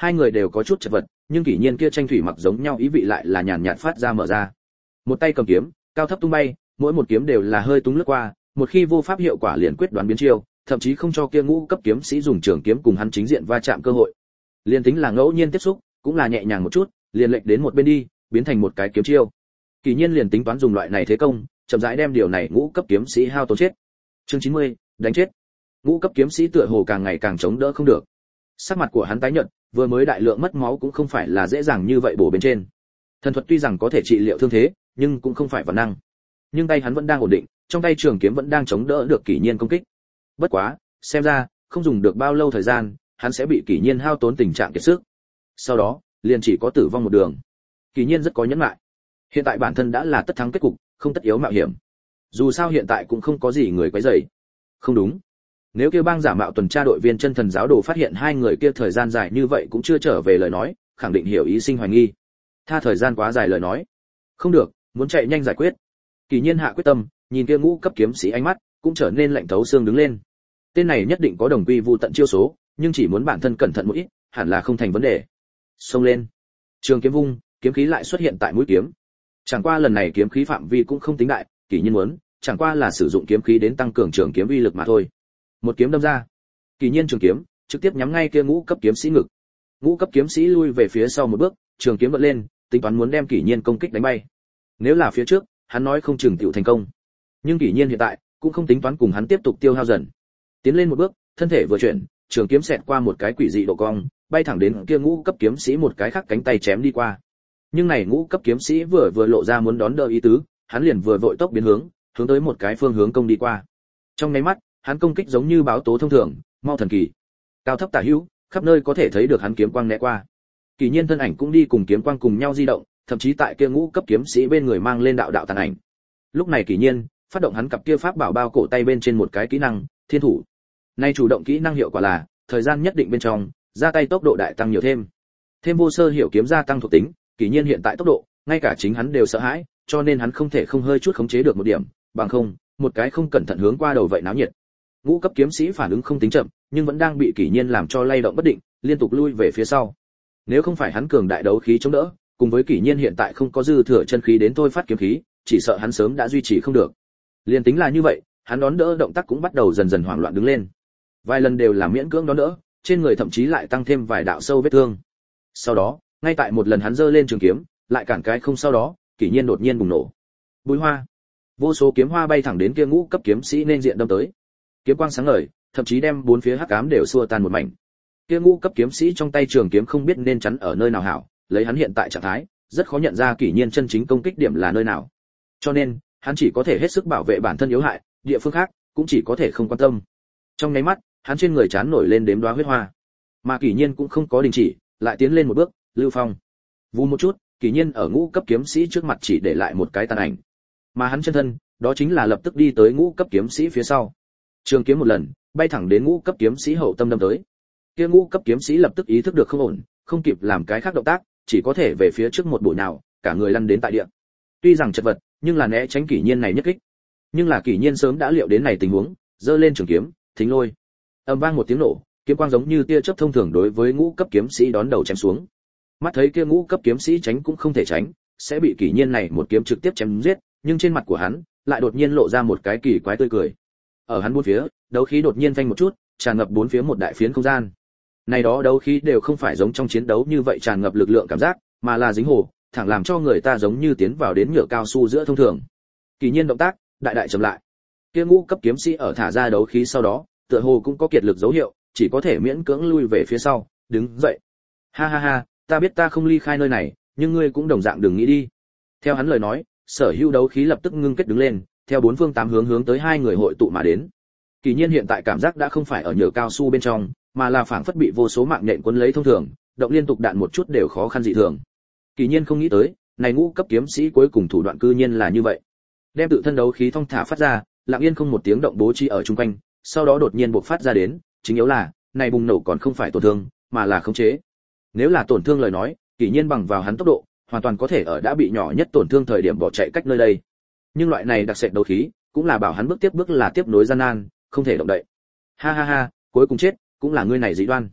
hai người đều có chút chật vật, nhưng kỷ nhiên kia tranh thủy mặc giống nhau ý vị lại là nhàn nhạt phát ra mở ra. Một tay cầm kiếm, cao thấp tung bay, mỗi một kiếm đều là hơi túng lướt qua, một khi vô pháp hiệu quả liền quyết đoán biến chiêu, thậm chí không cho kia ngũ cấp kiếm sĩ dùng trường kiếm cùng hắn chính diện va chạm cơ hội. Liên tính là ngẫu nhiên tiếp xúc, cũng là nhẹ nhàng một chút, liền lệch đến một bên đi, biến thành một cái kiếm chiêu. Kỷ nhiên liền tính toán dùng loại này thế công, chậm rãi đem điều này ngũ cấp kiếm sĩ hao tổn chết. Chương 90, đánh chết. Ngũ cấp kiếm sĩ tựa hồ càng ngày càng chống đỡ không được. Sắc mặt của hắn tái nhợt, vừa mới đại lượng mất máu cũng không phải là dễ dàng như vậy bổ bên trên. Thần thuật tuy rằng có thể trị liệu thương thế, nhưng cũng không phải vật năng. Nhưng tay hắn vẫn đang ổn định, trong tay trường kiếm vẫn đang chống đỡ được kỷ nhiên công kích. Bất quá, xem ra không dùng được bao lâu thời gian, hắn sẽ bị kỷ nhiên hao tốn tình trạng kiệt sức. Sau đó, liền chỉ có tử vong một đường. Kỷ nhiên rất có nhẫn nại. Hiện tại bản thân đã là tất thắng kết cục, không tất yếu mạo hiểm. Dù sao hiện tại cũng không có gì người quấy rầy. Không đúng. Nếu kia bang giả mạo tuần tra đội viên chân thần giáo đồ phát hiện hai người kia thời gian dài như vậy cũng chưa trở về lời nói, khẳng định hiểu ý sinh hoài nghi. Tha thời gian quá dài lời nói, không được, muốn chạy nhanh giải quyết. Kỷ nhiên hạ quyết tâm, nhìn kia ngũ cấp kiếm sĩ ánh mắt cũng trở nên lạnh thấu xương đứng lên. Tên này nhất định có đồng quy vu tận chiêu số, nhưng chỉ muốn bản thân cẩn thận một ít, hẳn là không thành vấn đề. Xông lên. Trường kiếm vung, kiếm khí lại xuất hiện tại mũi kiếm. Chẳng qua lần này kiếm khí phạm vi cũng không tính đại, Kỷ nhiên muốn, chẳng qua là sử dụng kiếm khí đến tăng cường trường kiếm uy lực mà thôi. Một kiếm đâm ra. Kỷ nhiên trường kiếm trực tiếp nhắm ngay kia ngũ cấp kiếm sĩ ngực. Ngũ cấp kiếm sĩ lui về phía sau một bước, trường kiếm vọt lên, tính toán muốn đem Kỷ nhiên công kích đánh bay. Nếu là phía trước, hắn nói không chừng tiểu thành công. Nhưng Kỷ nhiên hiện tại cũng không tính toán cùng hắn tiếp tục tiêu hao dần. Tiến lên một bước, thân thể vừa chuyển, trường kiếm xẹt qua một cái quỷ dị độ cong, bay thẳng đến kia ngũ cấp kiếm sĩ một cái khác cánh tay chém đi qua. Nhưng này ngũ cấp kiếm sĩ vừa lộ ra muốn đón đỡ ý tứ, hắn liền vừa vội tốc biến hướng, hướng tới một cái phương hướng công đi qua. Trong nháy mắt, hắn công kích giống như báo tố thông thường, mau thần kỳ. Cao thấp tả hữu, khắp nơi có thể thấy được hắn kiếm quang né qua. Kỷ nhiên thân ảnh cũng đi cùng kiếm quang cùng nhau di động, thậm chí tại kia ngũ cấp kiếm sĩ bên người mang lên đạo đạo tàn ảnh. Lúc này Kỷ nhiên phát động hắn cặp kia pháp bảo bao cổ tay bên trên một cái kỹ năng, Thiên thủ. Nay chủ động kỹ năng hiệu quả là thời gian nhất định bên trong, ra tay tốc độ đại tăng nhiều thêm. Thêm vô sơ hiểu kiếm gia tăng thuộc tính, Kỷ nhiên hiện tại tốc độ, ngay cả chính hắn đều sợ hãi, cho nên hắn không thể không hơi chút khống chế được một điểm, bằng không, một cái không cẩn thận hướng qua đầu vậy náo nhiệt. Ngũ cấp kiếm sĩ phản ứng không tính chậm, nhưng vẫn đang bị Kỷ nhiên làm cho lay động bất định, liên tục lui về phía sau. Nếu không phải hắn cường đại đấu khí chống đỡ, cùng với Kỷ nhiên hiện tại không có dư thừa chân khí đến thôi phát kiếm khí, chỉ sợ hắn sớm đã duy trì không được. Liên tính là như vậy, hắn đón đỡ động tác cũng bắt đầu dần dần hoảng loạn đứng lên. Vài lần đều là miễn cưỡng đón đỡ, trên người thậm chí lại tăng thêm vài đạo sâu vết thương. Sau đó, ngay tại một lần hắn giơ lên trường kiếm, lại cản cái không sau đó, Kỷ nhiên đột nhiên bùng nổ. Bùi hoa, vô số kiếm hoa bay thẳng đến kia ngũ cấp kiếm sĩ nên diện đâm tới. Kiếm quang sáng ngời, thậm chí đem bốn phía hắc ám đều xua tan một mảnh. Kia ngũ cấp kiếm sĩ trong tay trường kiếm không biết nên chắn ở nơi nào hảo, lấy hắn hiện tại trạng thái, rất khó nhận ra Kỷ nhiên chân chính công kích điểm là nơi nào. Cho nên, hắn chỉ có thể hết sức bảo vệ bản thân yếu hại, địa phương khác cũng chỉ có thể không quan tâm. Trong nháy mắt, hắn trên người trán nổi lên đếm đóa huyết hoa. Mà Kỷ nhiên cũng không có đình chỉ, lại tiến lên một bước, lưu phong. Vù một chút, Kỷ nhiên ở ngũ cấp kiếm sĩ trước mặt chỉ để lại một cái tàn ảnh. Mà hắn chân thân, đó chính là lập tức đi tới ngũ cấp kiếm sĩ phía sau. Trường kiếm một lần, bay thẳng đến ngũ cấp kiếm sĩ hậu tâm đâm tới. Kia ngũ cấp kiếm sĩ lập tức ý thức được không ổn, không kịp làm cái khác động tác, chỉ có thể về phía trước một bổ nhào, cả người lăn đến tại địa. Tuy rằng chật vật, nhưng là né tránh Kỷ nhiên này nhất kích. Nhưng là Kỷ nhiên sớm đã liệu đến này tình huống, giơ lên trường kiếm, thính lôi. Ầm vang một tiếng nổ, kiếm quang giống như tia chớp thông thường đối với ngũ cấp kiếm sĩ đón đầu chém xuống. Mắt thấy kia ngũ cấp kiếm sĩ tránh cũng không thể tránh, sẽ bị Kỷ nhiên này một kiếm trực tiếp chém giết, nhưng trên mặt của hắn lại đột nhiên lộ ra một cái kỳ quái tươi cười. Ở hắn bốn phía, đấu khí đột nhiên phanh một chút, tràn ngập bốn phía một đại phiến không gian. Này đó đấu khí đều không phải giống trong chiến đấu như vậy tràn ngập lực lượng cảm giác, mà là dính hồ, thẳng làm cho người ta giống như tiến vào đến nhựa cao su giữa thông thường. Kỷ nhiên động tác, đại đại chậm lại. Kia ngũ cấp kiếm sĩ ở thả ra đấu khí sau đó, tựa hồ cũng có kiệt lực dấu hiệu, chỉ có thể miễn cưỡng lui về phía sau, đứng dậy. Ha ha ha, ta biết ta không ly khai nơi này, nhưng ngươi cũng đồng dạng đừng nghĩ đi. Theo hắn lời nói, sở hữu đấu khí lập tức ngưng kết đứng lên, theo bốn phương tám hướng hướng tới hai người hội tụ mà đến. Kỷ nhiên hiện tại cảm giác đã không phải ở nhựa cao su bên trong, mà là phảng phất bị vô số mạng nhện quấn lấy thông thường, động liên tục đạn một chút đều khó khăn dị thường. Kỷ nhiên không nghĩ tới, này ngũ cấp kiếm sĩ cuối cùng thủ đoạn cư nhiên là như vậy. Đem tự thân đấu khí thong thả phát ra, lặng yên không một tiếng động bố trí ở chung quanh, sau đó đột nhiên bộc phát ra đến, chính yếu là, này bùng nổ còn không phải tổn thương, mà là khống chế. Nếu là tổn thương lời nói, Kỷ nhiên bằng vào hắn tốc độ, hoàn toàn có thể ở đã bị nhỏ nhất tổn thương thời điểm bỏ chạy cách nơi đây. Nhưng loại này đặc sệt đấu khí, cũng là bảo hắn bước tiếp bước là tiếp nối gian nan, không thể động đậy. Ha ha ha, cuối cùng chết, cũng là ngươi này dị đoan.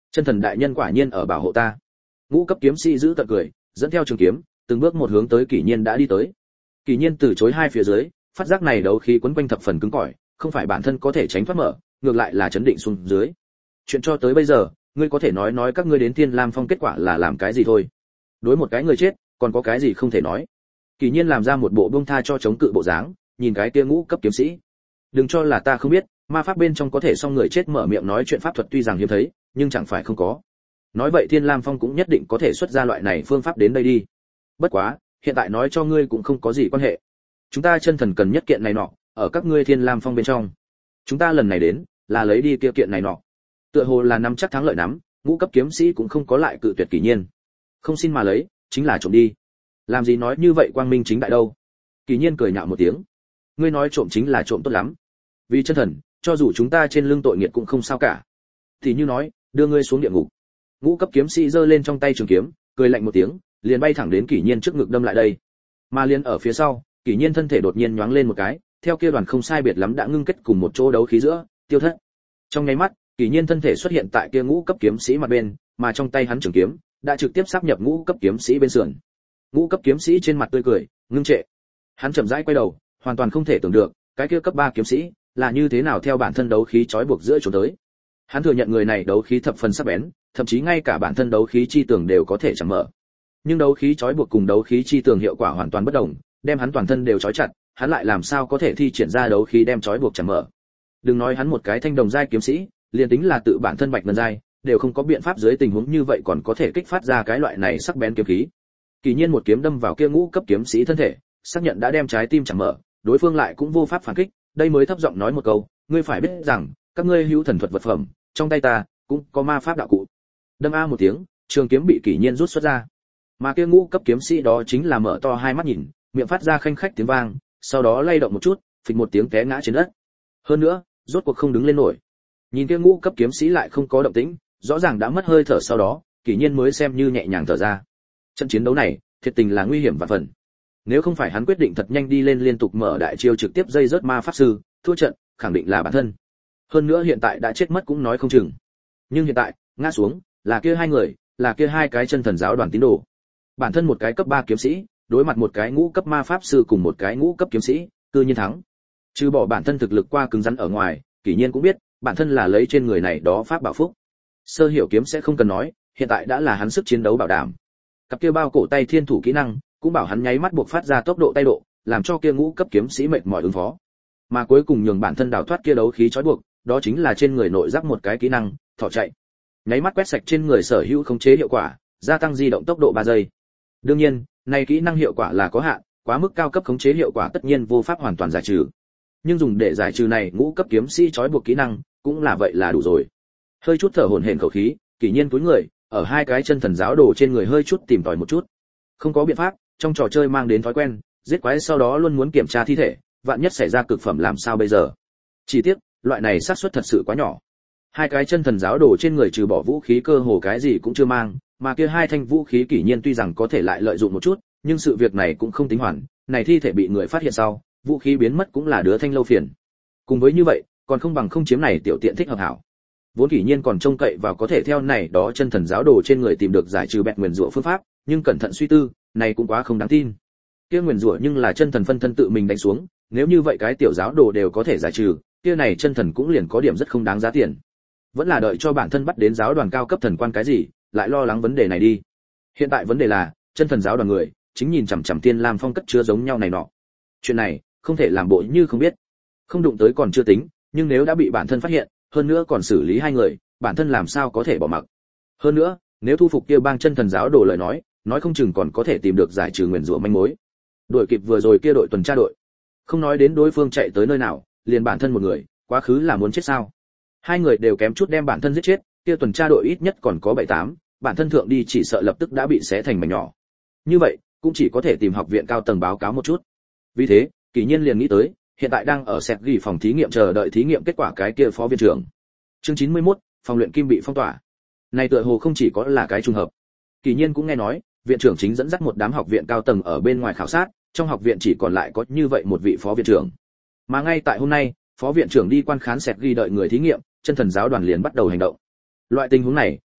Chân thần đại nhân quả nhiên ở bảo hộ ta. Ngũ cấp kiếm sĩ giữ tận cười, dẫn theo trường kiếm, từng bước một hướng tới Kỷ Nhiên đã đi tới. Kỷ Nhiên từ chối hai phía dưới, phát giác này đấu khí quấn quanh thập phần cứng cỏi, không phải bản thân có thể tránh thoát mở, ngược lại là chấn định xuống dưới. Chuyện cho tới bây giờ, ngươi có thể nói các ngươi đến Thiên Lam Phong kết quả là làm cái gì thôi? Đối một cái người chết, còn có cái gì không thể nói? Kỷ Nhiên làm ra một bộ buông tha cho chống cự bộ dáng, nhìn cái kia ngũ cấp kiếm sĩ. Đừng cho là ta không biết, ma pháp bên trong có thể xong người chết mở miệng nói chuyện pháp thuật tuy rằng hiếm thấy, nhưng chẳng phải không có. Nói vậy Thiên Lam Phong cũng nhất định có thể xuất ra loại này phương pháp đến đây đi. Bất quá, hiện tại nói cho ngươi cũng không có gì quan hệ. Chúng ta chân thần cần nhất kiện này nọ, ở các ngươi Thiên Lam Phong bên trong. Chúng ta lần này đến, là lấy đi kia kiện này nọ. Tựa hồ là nắm chắc thắng lợi nắm, ngũ cấp kiếm sĩ cũng không có lại cự tuyệt Kỷ Nhiên. Không xin mà lấy, chính là trộm đi. Làm gì nói như vậy quang minh chính đại đâu? Kỷ Nhiên cười nhạo một tiếng. Ngươi nói trộm chính là trộm tốt lắm. Vì chân thần, cho dù chúng ta trên lưng tội nghiệt cũng không sao cả. Thì như nói, đưa ngươi xuống địa ngục. Ngũ cấp kiếm sĩ giơ lên trong tay trường kiếm, cười lạnh một tiếng, liền bay thẳng đến Kỷ Nhiên trước ngực đâm lại đây. Mà liền ở phía sau, Kỷ Nhiên thân thể đột nhiên nhoáng lên một cái, theo kia đoàn không sai biệt lắm đã ngưng kết cùng một chỗ đấu khí giữa, tiêu thất. Trong nháy mắt, Kỷ Nhiên thân thể xuất hiện tại kia ngũ cấp kiếm sĩ mặt bên, mà trong tay hắn trường kiếm đã trực tiếp sáp nhập ngũ cấp kiếm sĩ bên sườn. Ngũ cấp kiếm sĩ trên mặt tươi cười, ngưng trệ. Hắn chậm rãi quay đầu, hoàn toàn không thể tưởng được, cái kia cấp 3 kiếm sĩ là như thế nào theo bản thân đấu khí trói buộc giữa trốn tới. Hắn thừa nhận người này đấu khí thập phần sắc bén, thậm chí ngay cả bản thân đấu khí chi tường đều có thể chẳng mở. Nhưng đấu khí trói buộc cùng đấu khí chi tường hiệu quả hoàn toàn bất đồng, đem hắn toàn thân đều trói chặt, hắn lại làm sao có thể thi triển ra đấu khí đem trói buộc chẳng mở. Đừng nói hắn một cái thanh đồng giai kiếm sĩ, liền tính là tự bản thân bạch ngân giai, đều không có biện pháp dưới tình huống như vậy còn có thể kích phát ra cái loại này sắc bén kiếm khí. Kỷ Nhiên một kiếm đâm vào kia ngũ cấp kiếm sĩ thân thể, xác nhận đã đem trái tim chẳng mở, đối phương lại cũng vô pháp phản kích, đây mới thấp giọng nói một câu, ngươi phải biết rằng, các ngươi hữu thần thuật vật phẩm, trong tay ta cũng có ma pháp đạo cụ. Đâm a một tiếng, trường kiếm bị Kỷ Nhiên rút xuất ra. Mà kia ngũ cấp kiếm sĩ đó chính là mở to hai mắt nhìn, miệng phát ra khanh khách tiếng vang, sau đó lay động một chút, phịch một tiếng té ngã trên đất. Hơn nữa, rốt cuộc không đứng lên nổi. Nhìn kia ngũ cấp kiếm sĩ lại không có động tĩnh, rõ ràng đã mất hơi thở, sau đó, Kỷ Nhiên mới xem như nhẹ nhàng thở ra. Trận chiến đấu này, thiệt tình là nguy hiểm vạn phần. Nếu không phải hắn quyết định thật nhanh đi lên liên tục mở đại chiêu trực tiếp dây rớt ma pháp sư, thua trận, khẳng định là bản thân. Hơn nữa hiện tại đã chết mất cũng nói không chừng. Nhưng hiện tại, ngã xuống, là kia hai người, là kia hai cái chân thần giáo đoàn tín đồ. Bản thân một cái cấp 3 kiếm sĩ, đối mặt một cái ngũ cấp ma pháp sư cùng một cái ngũ cấp kiếm sĩ, cư nhiên thắng. Trừ bỏ bản thân thực lực qua cứng rắn ở ngoài, Kỷ Nhiên cũng biết, bản thân là lấy trên người này đó pháp bảo phúc. Sơ hiểu kiếm sẽ không cần nói, hiện tại đã là hắn sức chiến đấu bảo đảm. Cặp kia bao cổ tay thiên thủ kỹ năng, cũng bảo hắn nháy mắt buộc phát ra tốc độ tay độ, làm cho kia ngũ cấp kiếm sĩ mệt mỏi ứng phó. Mà cuối cùng nhường bản thân đào thoát kia đấu khí trói buộc, đó chính là trên người nội giáp một cái kỹ năng, thỏ chạy. Nháy mắt quét sạch trên người sở hữu khống chế hiệu quả, gia tăng di động tốc độ 3 giây. Đương nhiên, này kỹ năng hiệu quả là có hạn, quá mức cao cấp khống chế hiệu quả tất nhiên vô pháp hoàn toàn giải trừ. Nhưng dùng để giải trừ này ngũ cấp kiếm sĩ trói buộc kỹ năng, cũng là vậy là đủ rồi. Hơi chút thở hổn hển khẩu khí, Kỷ Nhiên cúi người, ở hai cái chân thần giáo đồ trên người hơi chút tìm tòi một chút. Không có biện pháp, trong trò chơi mang đến thói quen, giết quái sau đó luôn muốn kiểm tra thi thể, vạn nhất xảy ra cực phẩm làm sao bây giờ. Chỉ tiếc, loại này xác suất thật sự quá nhỏ. Hai cái chân thần giáo đồ trên người trừ bỏ vũ khí cơ hồ cái gì cũng chưa mang, mà kia hai thanh vũ khí Kỷ Nhiên tuy rằng có thể lại lợi dụng một chút, nhưng sự việc này cũng không tính hoàn, này thi thể bị người phát hiện sau, vũ khí biến mất cũng là đứa thanh lâu phiền. Cùng với như vậy, còn không bằng không chiếm này tiểu tiện thích hợp hảo. Vốn Kỷ Nhiên còn trông cậy vào có thể theo này đó chân thần giáo đồ trên người tìm được giải trừ bẹt nguyền rủa phương pháp, nhưng cẩn thận suy tư, này cũng quá không đáng tin. Kia nguyền rủa nhưng là chân thần phân thân tự mình đánh xuống, nếu như vậy cái tiểu giáo đồ đều có thể giải trừ, kia này chân thần cũng liền có điểm rất không đáng giá tiền. Vẫn là đợi cho bản thân bắt đến giáo đoàn cao cấp thần quan cái gì, lại lo lắng vấn đề này đi. Hiện tại vấn đề là, chân thần giáo đoàn người chính nhìn chằm chằm Thiên Lam Phong cất chứa giống nhau này nọ. Chuyện này, không thể làm bộ như không biết. Không đụng tới còn chưa tính, nhưng nếu đã bị bản thân phát hiện, hơn nữa còn xử lý hai người, bản thân làm sao có thể bỏ mặc. Hơn nữa, nếu thu phục kia bang chân thần giáo đồ lời nói không chừng còn có thể tìm được giải trừ nguyền rủa manh mối. Đuổi kịp vừa rồi kia đội tuần tra đội. Không nói đến đối phương chạy tới nơi nào, liền bản thân một người, quá khứ là muốn chết sao? Hai người đều kém chút đem bản thân giết chết, kia tuần tra đội ít nhất còn có 7-8, bản thân thượng đi chỉ sợ lập tức đã bị xé thành mảnh nhỏ. Như vậy, cũng chỉ có thể tìm học viện cao tầng báo cáo một chút. Vì thế, Kỷ Nhiên liền nghĩ tới, hiện tại đang ở sẹt ghi phòng thí nghiệm chờ đợi thí nghiệm kết quả cái kia phó viện trưởng. Chương 91, phòng luyện kim bị phong tỏa. Này tựa hồ không chỉ có là cái trùng hợp. Kỷ Nhiên cũng nghe nói, viện trưởng chính dẫn dắt một đám học viện cao tầng ở bên ngoài khảo sát, trong học viện chỉ còn lại có như vậy một vị phó viện trưởng. Mà ngay tại hôm nay, phó viện trưởng đi quan khán sẹt ghi đợi người thí nghiệm, chân thần giáo đoàn liền bắt đầu hành động. Loại tình huống này,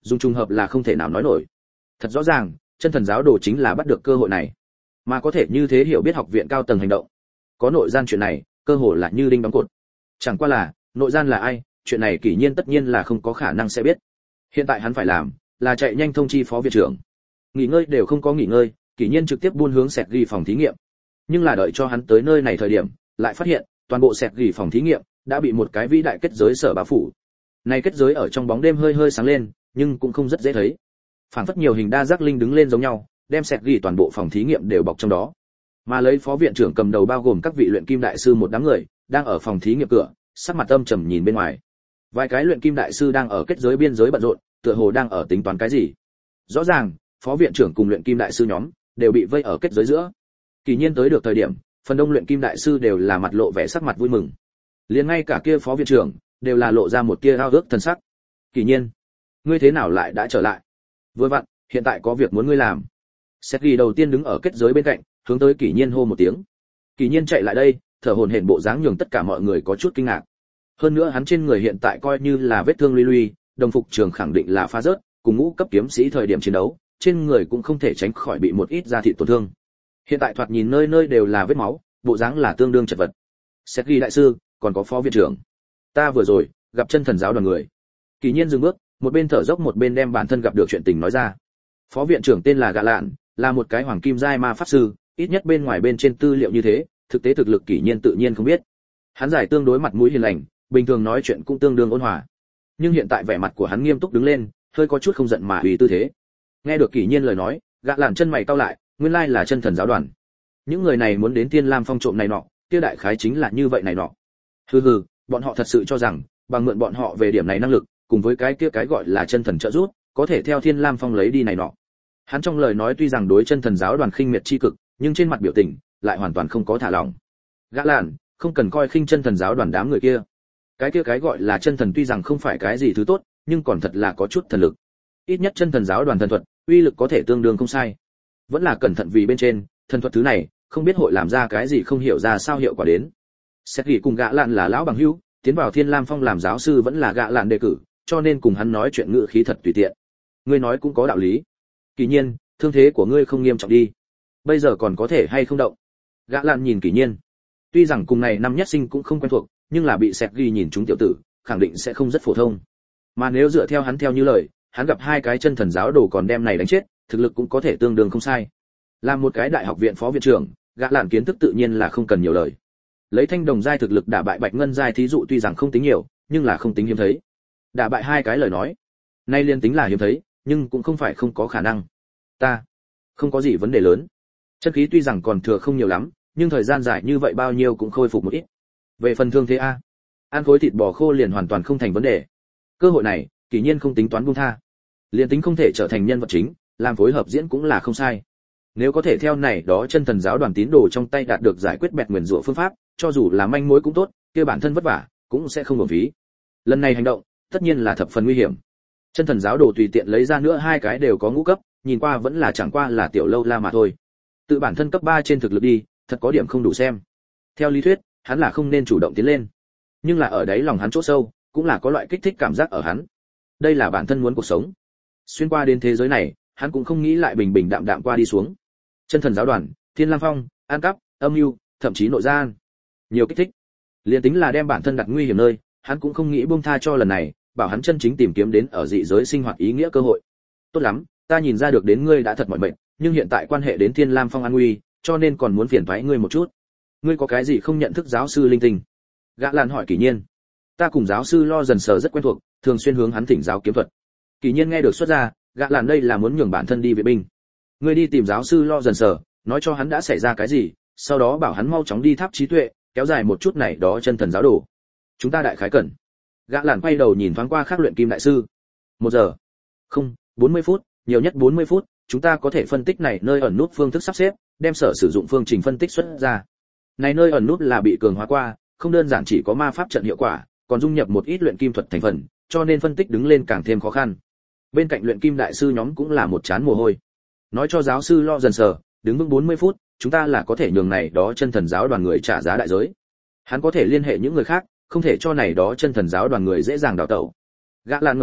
dùng trùng hợp là không thể nào nói nổi. Thật rõ ràng, chân thần giáo đồ chính là bắt được cơ hội này, mà có thể như thế hiểu biết học viện cao tầng hành động. Có nội gian chuyện này, cơ hội là như đinh đóng cột. Chẳng qua là, nội gian là ai, chuyện này Kỷ Nhiên tất nhiên là không có khả năng sẽ biết. Hiện tại hắn phải làm là chạy nhanh thông chi phó viện trưởng. Nghỉ ngơi đều không có nghỉ ngơi, Kỷ Nhiên trực tiếp buôn hướng sẹt ghi phòng thí nghiệm. Nhưng là đợi cho hắn tới nơi này thời điểm, lại phát hiện, toàn bộ sẹt ghi phòng thí nghiệm đã bị một cái vĩ đại kết giới sở bao phủ. Này kết giới ở trong bóng đêm hơi hơi sáng lên, nhưng cũng không rất dễ thấy. Phản phất nhiều hình đa giác linh đứng lên giống nhau, đem sẹt ghi toàn bộ phòng thí nghiệm đều bọc trong đó. Mà lấy phó viện trưởng cầm đầu bao gồm các vị luyện kim đại sư một đám người, đang ở phòng thí nghiệm cửa, sắc mặt âm trầm nhìn bên ngoài. Vài cái luyện kim đại sư đang ở kết giới biên giới bận rộn, tựa hồ đang ở tính toán cái gì. Rõ ràng, phó viện trưởng cùng luyện kim đại sư nhóm đều bị vây ở kết giới giữa. Kỳ Nhiên tới được thời điểm, phần đông luyện kim đại sư đều là mặt lộ vẻ sắc mặt vui mừng. Liền ngay cả kia phó viện trưởng đều là lộ ra một tia ao ước thần sắc. Kỳ Nhiên, ngươi thế nào lại đã trở lại? Vừa vặn, hiện tại có việc muốn ngươi làm. Sét ghi đầu tiên đứng ở kết giới bên cạnh, hướng tới Kỳ Nhiên hô một tiếng. Kỳ Nhiên chạy lại đây, thở hổn hển bộ dáng nhường tất cả mọi người có chút kinh ngạc. Hơn nữa hắn trên người hiện tại coi như là vết thương luy luy, đồng phục trường khẳng định là phá rớt, cùng ngũ cấp kiếm sĩ thời điểm chiến đấu, trên người cũng không thể tránh khỏi bị một ít da thịt tổn thương. Hiện tại thoạt nhìn nơi nơi đều là vết máu, bộ dáng là tương đương chật vật. Sét ghi đại sư, còn có phó viện trưởng. Ta vừa rồi gặp chân thần giáo đoàn người. Kỳ Nhiên dừng bước, một bên thở dốc một bên đem bản thân gặp được chuyện tình nói ra. Phó viện trưởng tên là Gạ Lạn, là một cái hoàng kim giai ma pháp sư, ít nhất bên ngoài bên trên tư liệu như thế, thực tế thực lực Kỳ Nhiên tự nhiên không biết. Hắn giải tương đối mặt mũi hiền lành, bình thường nói chuyện cũng tương đương ôn hòa. Nhưng hiện tại vẻ mặt của hắn nghiêm túc đứng lên, hơi có chút không giận mà uy tư thế. Nghe được Kỳ Nhiên lời nói, Gạ Lạn chân mày cau lại, nguyên lai là chân thần giáo đoàn. Những người này muốn đến Thiên Lam Phong trộm này nọ, kia đại khái chính là như vậy này nọ. Hừ hừ, bọn họ thật sự cho rằng, bằng mượn bọn họ về điểm này năng lực, cùng với cái kia cái gọi là chân thần trợ giúp, có thể theo Thiên Lam Phong lấy đi này nọ. Hắn trong lời nói tuy rằng đối chân thần giáo đoàn khinh miệt chi cực, nhưng trên mặt biểu tình lại hoàn toàn không có thả lỏng. Gã Lạn, không cần coi khinh chân thần giáo đoàn đám người kia. Cái kia cái gọi là chân thần tuy rằng không phải cái gì thứ tốt, nhưng còn thật là có chút thần lực. Ít nhất chân thần giáo đoàn thần thuật, uy lực có thể tương đương không sai. Vẫn là cẩn thận vì bên trên, thần thuật thứ này, không biết hội làm ra cái gì không hiểu ra sao hiệu quả đến. Xét ghi cùng Gã Lạn là lão bằng hữu, tiến vào Thiên Lam Phong làm giáo sư vẫn là Gã Lạn đề cử, cho nên cùng hắn nói chuyện ngữ khí thật tùy tiện. Ngươi nói cũng có đạo lý. Kỳ Nhiên, thương thế của ngươi không nghiêm trọng đi, bây giờ còn có thể hay không động? Gã Lạn nhìn Kỳ Nhiên, tuy rằng cùng này năm nhất sinh cũng không quen thuộc, nhưng là bị Sẹt ghi nhìn chúng tiểu tử, khẳng định sẽ không rất phổ thông. Mà nếu dựa theo hắn theo như lời, hắn gặp hai cái chân thần giáo đồ còn đem này đánh chết, thực lực cũng có thể tương đương không sai. Làm một cái đại học viện phó viện trưởng, Gã Lạn kiến thức tự nhiên là không cần nhiều lời. Lấy thanh đồng giai thực lực đả bại bạch ngân giai thí dụ tuy rằng không tính nhiều, nhưng là không tính hiếm thấy. Đả bại hai cái lời nói, nay liên tính là hiếm thấy, nhưng cũng không phải không có khả năng. Ta không có gì vấn đề lớn. Chân khí tuy rằng còn thừa không nhiều lắm, nhưng thời gian dài như vậy bao nhiêu cũng khôi phục một ít. Về phần thương thế a, ăn khối thịt bò khô liền hoàn toàn không thành vấn đề. Cơ hội này, Kỳ Nhiên không tính toán buông tha. Liên tính không thể trở thành nhân vật chính, làm phối hợp diễn cũng là không sai. Nếu có thể theo này đó chân thần giáo đoàn tín đồ trong tay đạt được giải quyết bẹt nguyền rủa phương pháp, cho dù là manh mối cũng tốt, kia bản thân vất vả cũng sẽ không uổng phí. Lần này hành động, tất nhiên là thập phần nguy hiểm. Chân thần giáo đồ tùy tiện lấy ra nữa hai cái đều có ngũ cấp, nhìn qua vẫn là chẳng qua là tiểu lâu la mà thôi. Tự bản thân cấp 3 trên thực lực đi, thật có điểm không đủ xem. Theo lý thuyết, hắn là không nên chủ động tiến lên. Nhưng là ở đấy lòng hắn chỗ sâu, cũng là có loại kích thích cảm giác ở hắn. Đây là bản thân muốn cuộc sống. Xuyên qua đến thế giới này, hắn cũng không nghĩ lại bình bình đạm đạm qua đi xuống. Chân thần giáo đoàn, Thiên Lam Phong, An Cắp, Âm Mưu, thậm chí nội gian. Nhiều kích thích. Liên tính là đem bản thân đặt nguy hiểm nơi, hắn cũng không nghĩ buông tha cho lần này, bảo hắn chân chính tìm kiếm đến ở dị giới sinh hoạt ý nghĩa cơ hội. Tốt lắm, ta nhìn ra được đến ngươi đã thật mỏi mệt, nhưng hiện tại quan hệ đến Thiên Lam Phong an nguy, cho nên còn muốn phiền toái ngươi một chút. Ngươi có cái gì không nhận thức giáo sư linh tinh? Gã Lạn hỏi Kỳ Nhiên. Ta cùng giáo sư Lo dần sờ rất quen thuộc, thường xuyên hướng hắn thỉnh giáo kiếm thuật. Kỳ Nhiên nghe được xuất ra, Gã Lạn đây là muốn nhường bản thân đi viện binh. Ngươi đi tìm giáo sư Lo dần sờ, nói cho hắn đã xảy ra cái gì, sau đó bảo hắn mau chóng đi tháp trí tuệ, kéo dài một chút này đó chân thần giáo đồ. Chúng ta đại khái cần. Gã Lạn quay đầu nhìn thoáng qua khác luyện kim đại sư. 1 giờ. Không, 40 phút, nhiều nhất 40 phút, chúng ta có thể phân tích này nơi ẩn nút phương thức sắp xếp, đem sở sử dụng phương trình phân tích xuất ra. Này nơi ẩn nút là bị cường hóa qua, không đơn giản chỉ có ma pháp trận hiệu quả, còn dung nhập một ít luyện kim thuật thành phần, cho nên phân tích đứng lên càng thêm khó khăn. Bên cạnh luyện kim đại sư nhóm cũng là một chán mồ hôi. Nói cho giáo sư Lo dần sờ, đứng vững 40 phút, chúng ta là có thể nhường này đó chân thần giáo đoàn người trả giá đại giới. Hắn có thể liên hệ những người khác, không thể cho này đó chân thần giáo đoàn người dễ dàng đào tẩu. Gã Lạn ngẩng đầu,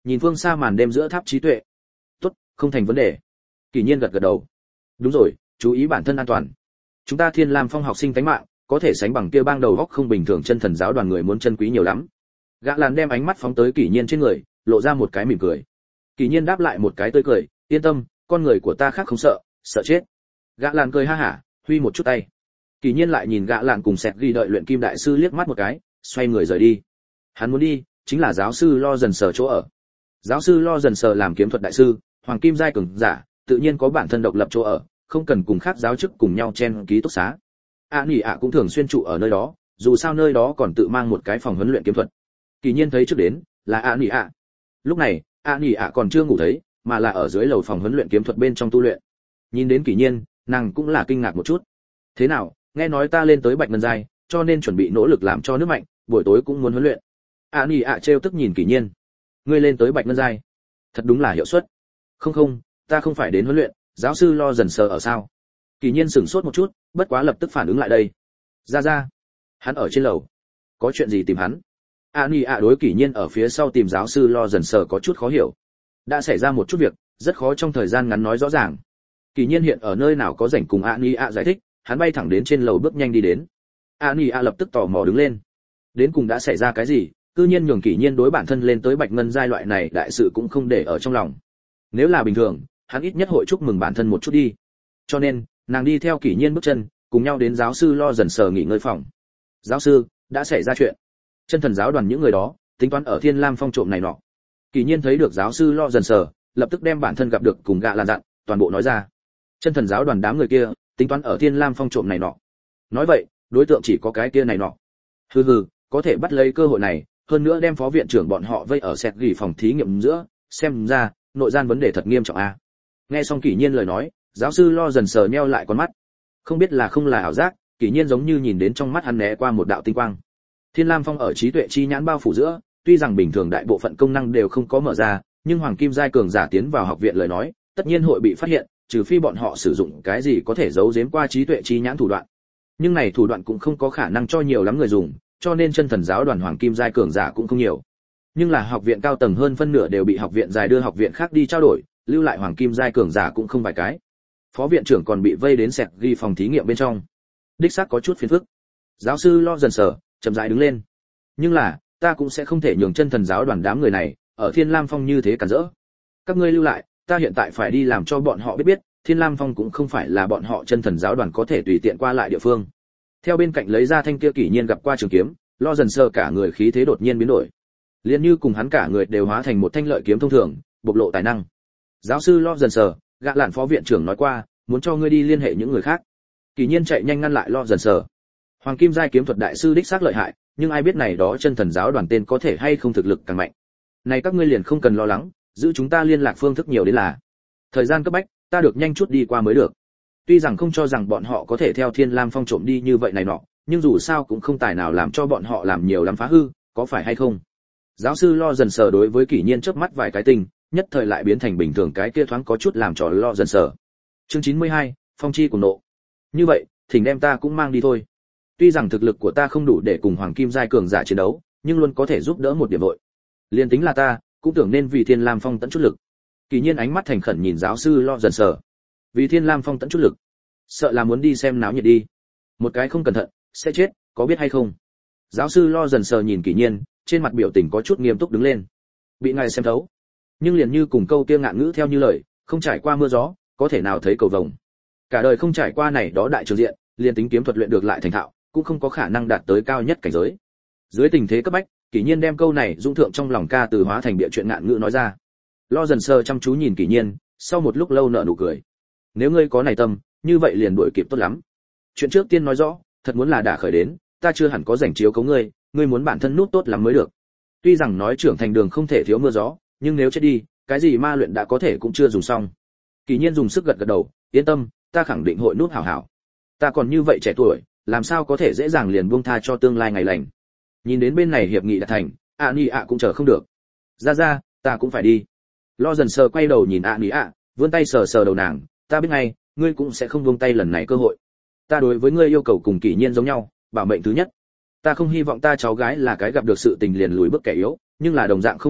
nhìn phương xa màn đêm giữa tháp trí tuệ. Tốt, không thành vấn đề. Kỷ Nhiên gật gật đầu. Đúng rồi, chú ý bản thân an toàn. Chúng ta Thiên Lam Phong học sinh tánh mạng, có thể sánh bằng kia bang đầu góc không bình thường chân thần giáo đoàn người muốn chân quý nhiều lắm. Gã Lan đem ánh mắt phóng tới Kỷ Nhiên trên người, lộ ra một cái mỉm cười. Kỷ Nhiên đáp lại một cái tươi cười, yên tâm, con người của ta khác không sợ, sợ chết. Gã Lan cười ha hả, huy một chút tay. Kỷ Nhiên lại nhìn Gã Lan cùng Sẹt ghi đợi luyện kim đại sư liếc mắt một cái, xoay người rời đi. Hắn muốn đi, chính là giáo sư Lo Dần Sờ chỗ ở. Giáo sư Lo Dần Sờ làm kiếm thuật đại sư, hoàng kim giai cường giả, tự nhiên có bản thân độc lập chỗ ở, không cần cùng khác giáo chức cùng nhau chen ký túc xá. Nỉ ạ cũng thường xuyên trụ ở nơi đó, dù sao nơi đó còn tự mang một cái phòng huấn luyện kiếm thuật. Kỷ Nhiên thấy trước đến là Nỉ ạ. Lúc này, Nỉ ạ còn chưa ngủ thấy, mà là ở dưới lầu phòng huấn luyện kiếm thuật bên trong tu luyện. Nhìn đến Kỷ Nhiên, nàng cũng là kinh ngạc một chút. Thế nào, nghe nói ta lên tới bạch ngân giai, cho nên chuẩn bị nỗ lực làm cho nước mạnh, buổi tối cũng muốn huấn luyện. Nỉ ạ trêu tức nhìn Kỷ Nhiên. Ngươi lên tới bạch ngân giai, thật đúng là hiệu suất. Không, ta không phải đến huấn luyện, giáo sư Lo Dần Sờ ở sao? Kỷ Nhiên sửng sốt một chút, bất quá lập tức phản ứng lại đây. Ra, hắn ở trên lầu, có chuyện gì tìm hắn? Nỉ ạ đối Kỷ Nhiên ở phía sau tìm giáo sư Lo Dần Sờ có chút khó hiểu. Đã xảy ra một chút việc, rất khó trong thời gian ngắn nói rõ ràng. Kỷ Nhiên hiện ở nơi nào có rảnh cùng Nỉ ạ giải thích, hắn bay thẳng đến trên lầu bước nhanh đi đến. Nỉ ạ lập tức tò mò đứng lên. Đến cùng đã xảy ra cái gì? Cư nhiên nhường Kỷ Nhiên đối bản thân lên tới bạch ngân giai loại này đại sự cũng không để ở trong lòng. Nếu là bình thường, hắn ít nhất hội chúc mừng bản thân một chút đi. Cho nên, nàng đi theo Kỷ Nhiên bước chân, cùng nhau đến giáo sư Lo Dần Sờ nghỉ ngơi phòng. Giáo sư, đã xảy ra chuyện. Chân thần giáo đoàn những người đó, tính toán ở Thiên Lam Phong trộm này nọ. Kỷ Nhiên thấy được giáo sư Lo Dần Sờ, lập tức đem bản thân gặp được cùng Gã Lan dặn, toàn bộ nói ra. Chân thần giáo đoàn đám người kia, tính toán ở Thiên Lam Phong trộm này nọ. Nói vậy, đối tượng chỉ có cái kia này nọ. Hừ, có thể bắt lấy cơ hội này, hơn nữa đem phó viện trưởng bọn họ vây ở Sẹt gỉ phòng thí nghiệm giữa, xem ra nội gian vấn đề thật nghiêm trọng a. Nghe xong Kỷ Nhiên lời nói, giáo sư Lo Dần Sờ nheo lại con mắt. Không biết là không là ảo giác, Kỷ Nhiên giống như nhìn đến trong mắt hắn né qua một đạo tinh quang. Thiên Lam Phong ở trí tuệ chi nhãn bao phủ giữa, tuy rằng bình thường đại bộ phận công năng đều không có mở ra, nhưng hoàng kim giai cường giả tiến vào học viện lời nói, tất nhiên hội bị phát hiện, trừ phi bọn họ sử dụng cái gì có thể giấu giếm qua trí tuệ chi nhãn thủ đoạn. Nhưng này thủ đoạn cũng không có khả năng cho nhiều lắm người dùng, cho nên chân thần giáo đoàn hoàng kim giai cường giả cũng không nhiều. Nhưng là học viện cao tầng hơn phân nửa đều bị học viện dài đưa học viện khác đi trao đổi, lưu lại hoàng kim giai cường giả cũng không vài cái. Phó viện trưởng còn bị vây đến Sẹt ghi phòng thí nghiệm bên trong. Đích xác có chút phiền phức. Giáo sư Lo Dần Sờ chậm rãi đứng lên. Nhưng là, ta cũng sẽ không thể nhường chân thần giáo đoàn đám người này ở Thiên Lam Phong như thế cản rỡ. Các ngươi lưu lại, ta hiện tại phải đi làm cho bọn họ biết, Thiên Lam Phong cũng không phải là bọn họ chân thần giáo đoàn có thể tùy tiện qua lại địa phương. Theo bên cạnh lấy ra thanh kia Kỷ Nhiên gặp qua trường kiếm, Lo Dần Sờ cả người khí thế đột nhiên biến đổi. Liên như cùng hắn cả người đều hóa thành một thanh lợi kiếm thông thường, bộc lộ tài năng. Giáo sư Lo Dần Sờ, Gã Lạn phó viện trưởng nói qua, muốn cho ngươi đi liên hệ những người khác. Kỷ Nhiên chạy nhanh ngăn lại Lo Dần Sờ. Hoàng kim giai kiếm thuật đại sư đích xác lợi hại, nhưng ai biết này đó chân thần giáo đoàn tên có thể hay không thực lực càng mạnh. Này các ngươi liền không cần lo lắng, giữ chúng ta liên lạc phương thức nhiều đến là. Thời gian cấp bách, ta được nhanh chút đi qua mới được. Tuy rằng không cho rằng bọn họ có thể theo Thiên Lam Phong trộm đi như vậy này nọ, nhưng dù sao cũng không tài nào làm cho bọn họ làm nhiều lắm phá hư, có phải hay không? Giáo sư Lo Dần Sờ đối với Kỷ Nhiên chớp mắt vài cái tình, nhất thời lại biến thành bình thường cái kia thoáng có chút làm trò Lo Dần Sờ. Chương 92, Phong chi cùng nộ. Như vậy, thỉnh đem ta cũng mang đi thôi. Tuy rằng thực lực của ta không đủ để cùng hoàng kim giai cường giả chiến đấu, nhưng luôn có thể giúp đỡ một điểm vội. Liên tính là ta, cũng tưởng nên vì Thiên Lam Phong tận chút lực. Kỷ Nhiên ánh mắt thành khẩn nhìn giáo sư Lo Dần Sờ. Vì Thiên Lam Phong tận chút lực, sợ là muốn đi xem náo nhiệt đi. Một cái không cẩn thận, sẽ chết, có biết hay không? Giáo sư Lo Dần Sờ nhìn Kỷ Nhiên, trên mặt biểu tình có chút nghiêm túc đứng lên. Bị ngài xem thấu. Nhưng liền như cùng câu kia ngạn ngữ theo như lời, không trải qua mưa gió, có thể nào thấy cầu vồng. Cả đời không trải qua này đó đại trường diện, liền tính kiếm thuật luyện được lại thành thạo, cũng không có khả năng đạt tới cao nhất cảnh giới. Dưới tình thế cấp bách, Kỷ Nhiên đem câu này dung thượng trong lòng ca từ hóa thành địa chuyện ngạn ngữ nói ra. Lo Dần Sờ chăm chú nhìn Kỷ Nhiên, sau một lúc lâu nở nụ cười. Nếu ngươi có này tâm, như vậy liền đuổi kịp tốt lắm. Chuyện trước tiên nói rõ, thật muốn là đã khởi đến, ta chưa hẳn có rảnh chiếu cấu ngươi, ngươi muốn bản thân nút tốt lắm mới được. Tuy rằng nói trưởng thành đường không thể thiếu mưa gió, nhưng nếu chết đi, cái gì ma luyện đã có thể cũng chưa dùng xong. Kỷ Nhiên dùng sức gật gật đầu, yên tâm, ta khẳng định hội nút hảo hảo. Ta còn như vậy trẻ tuổi, làm sao có thể dễ dàng liền buông tha cho tương lai ngày lành. Nhìn đến bên này hiệp nghị đã thành, Nỉ ạ cũng chờ không được. Ra, ta cũng phải đi. Lo Dần Sờ quay đầu nhìn Nỉ ạ, vươn tay sờ sờ đầu nàng, ta biết ngay, ngươi cũng sẽ không buông tay lần này cơ hội. Ta đối với ngươi yêu cầu cùng Kỷ Nhiên giống nhau, bảo mệnh thứ nhất. Ta không hy vọng ta cháu gái là cái gặp được sự tình liền lùi bước kẻ yếu, nhưng là đồng dạng không hy vọng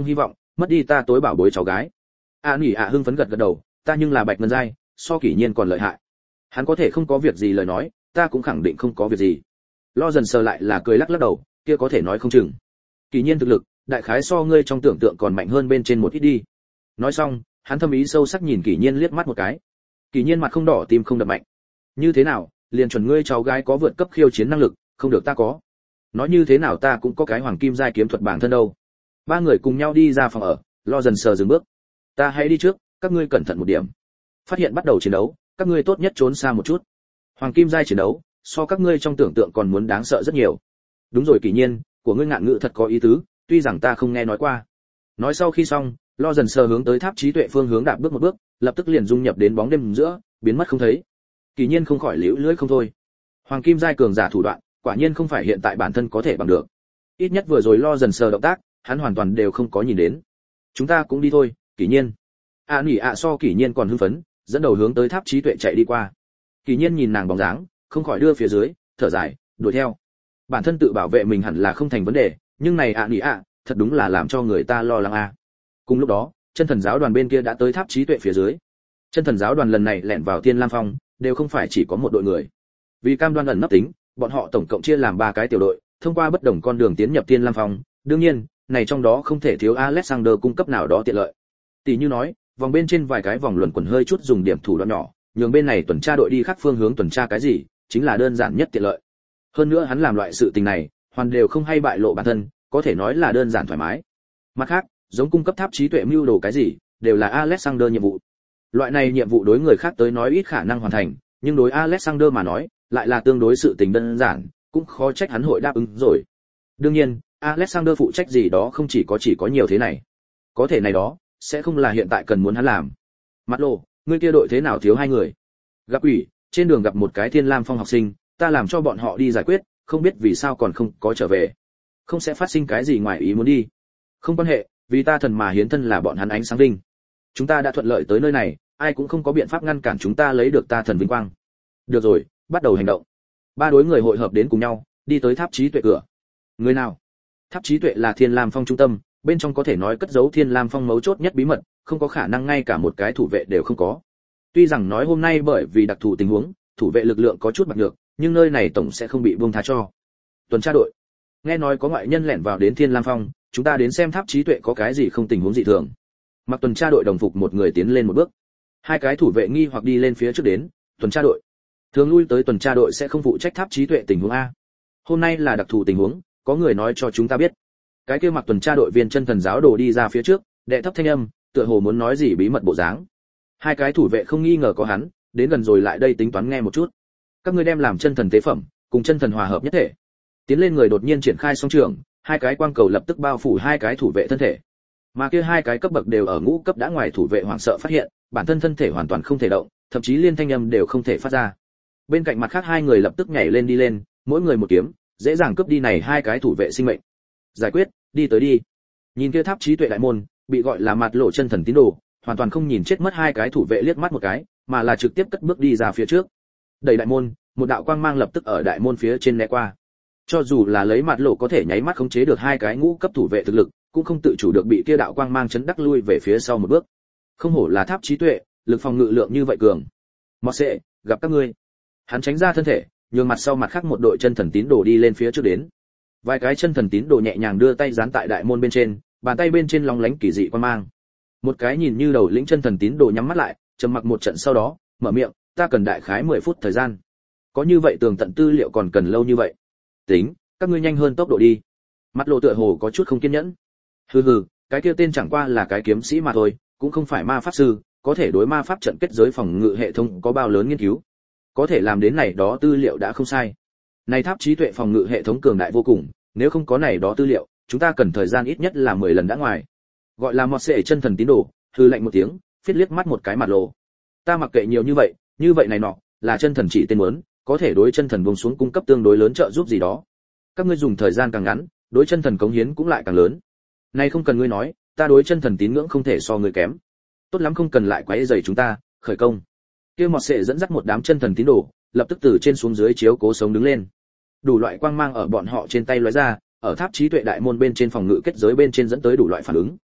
mất đi ta tối bảo bối cháu gái. Nỉ ạ hưng phấn gật gật đầu, ta nhưng là Bạch Ngân giai, so Kỷ Nhiên còn lợi hại. Hắn có thể không có việc gì lời nói, ta cũng khẳng định không có việc gì. Lo dần sờ lại là cười lắc lắc đầu, kia có thể nói không chừng. Kỷ Nhiên thực lực, đại khái so ngươi trong tưởng tượng còn mạnh hơn bên trên một ít đi. Nói xong, hắn thâm ý sâu sắc nhìn Kỷ Nhiên liếc mắt một cái. Kỷ Nhiên mặt không đỏ tim không đập mạnh. Như thế nào, liền chuẩn ngươi cháu gái có vượt cấp khiêu chiến năng lực, không được ta có. Nói như thế nào ta cũng có cái hoàng kim giai kiếm thuật bản thân đâu. Ba người cùng nhau đi ra phòng ở, Lo dần sờ dừng bước. Ta hãy đi trước, các ngươi cẩn thận một điểm. Phát hiện bắt đầu chiến đấu, các ngươi tốt nhất trốn xa một chút. Hoàng kim giai chiến đấu, so các ngươi trong tưởng tượng còn muốn đáng sợ rất nhiều. Đúng rồi Kỷ Nhiên, của ngươi ngạn ngữ thật có ý tứ, tuy rằng ta không nghe nói qua. Nói sau khi xong, Lo dần sờ hướng tới tháp trí tuệ phương hướng đạp bước một bước, lập tức liền dung nhập đến bóng đêm giữa, biến mất không thấy. Kỷ Nhiên không khỏi liễu lưỡi không thôi. Hoàng kim giai cường giả thủ đoạn, quả nhiên không phải hiện tại bản thân có thể bằng được. Ít nhất vừa rồi Lo dần sờ động tác, hắn hoàn toàn đều không có nhìn đến. Chúng ta cũng đi thôi, Kỷ Nhiên. Nỉ ạ so Kỷ Nhiên còn hưng phấn, dẫn đầu hướng tới tháp trí tuệ chạy đi qua. Kỷ Nhiên nhìn nàng bóng dáng, không khỏi đưa phía dưới, thở dài, đuổi theo. Bản thân tự bảo vệ mình hẳn là không thành vấn đề, nhưng này Nỉ ạ, thật đúng là làm cho người ta lo lắng a. Cùng lúc đó, chân thần giáo đoàn bên kia đã tới tháp trí tuệ phía dưới. Chân thần giáo đoàn lần này lẻn vào Thiên Lam Phong, đều không phải chỉ có một đội người. Vì cam đoan ẩn nấp tính, bọn họ tổng cộng chia làm 3 cái tiểu đội, thông qua bất đồng con đường tiến nhập Thiên Lam Phong, đương nhiên, này trong đó không thể thiếu Alexander cung cấp nào đó tiện lợi. Tỷ như nói, vòng bên trên vài cái vòng luẩn quẩn hơi chút dùng điểm thủ đoạn nhỏ, nhường bên này tuần tra đội đi khác phương hướng tuần tra cái gì, chính là đơn giản nhất tiện lợi. Hơn nữa hắn làm loại sự tình này, hoàn đều không hay bại lộ bản thân, có thể nói là đơn giản thoải mái. Mặt khác, giống cung cấp tháp trí tuệ mưu đồ cái gì, đều là Alexander nhiệm vụ. Loại này nhiệm vụ đối người khác tới nói ít khả năng hoàn thành, nhưng đối Alexander mà nói, lại là tương đối sự tình đơn giản, cũng khó trách hắn hội đáp ứng rồi. Đương nhiên, Alexander phụ trách gì đó không chỉ có nhiều thế này. Có thể này đó, sẽ không là hiện tại cần muốn hắn làm. Mặt lộ, ngươi kia đội thế nào thiếu 2 người? Gặp ủy, trên đường gặp một cái Thiên Lam Phong học sinh, ta làm cho bọn họ đi giải quyết, không biết vì sao còn không có trở về. Không sẽ phát sinh cái gì ngoài ý muốn đi. Không quan hệ, vì ta thần mà hiến thân là bọn hắn ánh sáng đinh. Chúng ta đã thuận lợi tới nơi này, ai cũng không có biện pháp ngăn cản chúng ta lấy được ta thần vinh quang. Được rồi, bắt đầu hành động. 3 đối người hội hợp đến cùng nhau, đi tới tháp trí tuệ cửa. Người nào? Tháp trí tuệ là Thiên Lam Phong trung tâm, bên trong có thể nói cất giấu Thiên Lam Phong mấu chốt nhất bí mật, không có khả năng ngay cả một cái thủ vệ đều không có. Tuy rằng nói hôm nay bởi vì đặc thù tình huống, thủ vệ lực lượng có chút bạc nhược, nhưng nơi này tổng sẽ không bị buông tha cho. Tuần tra đội, nghe nói có ngoại nhân lẻn vào đến Thiên Lam Phong, chúng ta đến xem tháp trí tuệ có cái gì không tình huống dị thường. Mặc tuần tra đội đồng phục một người tiến lên một bước. 2 cái thủ vệ nghi hoặc đi lên phía trước đến, tuần tra đội. Thường lui tới tuần tra đội sẽ không phụ trách tháp trí tuệ tình huống a. Hôm nay là đặc thù tình huống, có người nói cho chúng ta biết. Cái kia mặc tuần tra đội viên chân thần giáo đồ đi ra phía trước, đệ thấp thanh âm, tựa hồ muốn nói gì bí mật bộ dáng. 2 cái thủ vệ không nghi ngờ có hắn, đến gần rồi lại đây tính toán nghe một chút. Các ngươi đem làm chân thần tế phẩm, cùng chân thần hòa hợp nhất thể. Tiến lên người đột nhiên triển khai song trường, 2 cái quang cầu lập tức bao phủ 2 cái thủ vệ thân thể. Mà kia 2 cái cấp bậc đều ở ngũ cấp đã ngoài thủ vệ hoảng sợ phát hiện, bản thân thân thể hoàn toàn không thể động, thậm chí liên thanh âm đều không thể phát ra. Bên cạnh mặt khác 2 người lập tức nhảy lên đi lên, mỗi người một kiếm, dễ dàng cướp đi này 2 cái thủ vệ sinh mệnh. Giải quyết, đi tới đi. Nhìn kia tháp trí tuệ đại môn, bị gọi là mặt lộ chân thần tín đồ, hoàn toàn không nhìn chết mất 2 cái thủ vệ liếc mắt một cái, mà là trực tiếp cất bước đi ra phía trước. Đẩy đại môn, một đạo quang mang lập tức ở đại môn phía trên né qua. Cho dù là lấy mặt lộ có thể nháy mắt khống chế được 2 cái ngũ cấp thủ vệ thực lực, cũng không tự chủ được bị kia đạo quang mang chấn đắc lui về phía sau một bước. Không hổ là tháp trí tuệ, lực phòng ngự lượng như vậy cường. Mọ sẽ, gặp các ngươi. Hắn tránh ra thân thể, nhường mặt sau mặt khác một đội chân thần tín đồ đi lên phía trước đến. Vài cái chân thần tín đồ nhẹ nhàng đưa tay dán tại đại môn bên trên, bàn tay bên trên long lánh kỳ dị quang mang. Một cái nhìn như đầu lĩnh chân thần tín đồ nhắm mắt lại, trầm mặc một trận sau đó, mở miệng, ta cần đại khái 10 phút thời gian. Có như vậy tường tận tư liệu còn cần lâu như vậy. Tính, các ngươi nhanh hơn tốc độ đi. Mắt lộ tựa hồ có chút không kiên nhẫn. Hừ hừ, cái kia tên chẳng qua là cái kiếm sĩ mà thôi, cũng không phải ma pháp sư, có thể đối ma pháp trận kết giới phòng ngự hệ thống có bao lớn nghiên cứu. Có thể làm đến này đó tư liệu đã không sai. Này tháp trí tuệ phòng ngự hệ thống cường đại vô cùng, nếu không có này đó tư liệu, chúng ta cần thời gian ít nhất là 10 lần đã ngoài. Gọi là mọt sệ chân thần tín đồ, hừ lạnh một tiếng, phiết liếc mắt một cái mặt lộ. Ta mặc kệ nhiều như vậy này nọ, là chân thần chỉ tên muốn, có thể đối chân thần buông xuống cung cấp tương đối lớn trợ giúp gì đó. Các ngươi dùng thời gian càng ngắn, đối chân thần cống hiến cũng lại càng lớn. Này không cần ngươi nói, ta đối chân thần tín ngưỡng không thể so ngươi kém. Tốt lắm không cần lại quấy rầy chúng ta, khởi công. Kia mọt sệ dẫn dắt một đám chân thần tín đồ, lập tức từ trên xuống dưới chiếu cố sống đứng lên. Đủ loại quang mang ở bọn họ trên tay lóe ra, ở tháp trí tuệ đại môn bên trên phòng ngự kết giới bên trên dẫn tới đủ loại phản ứng.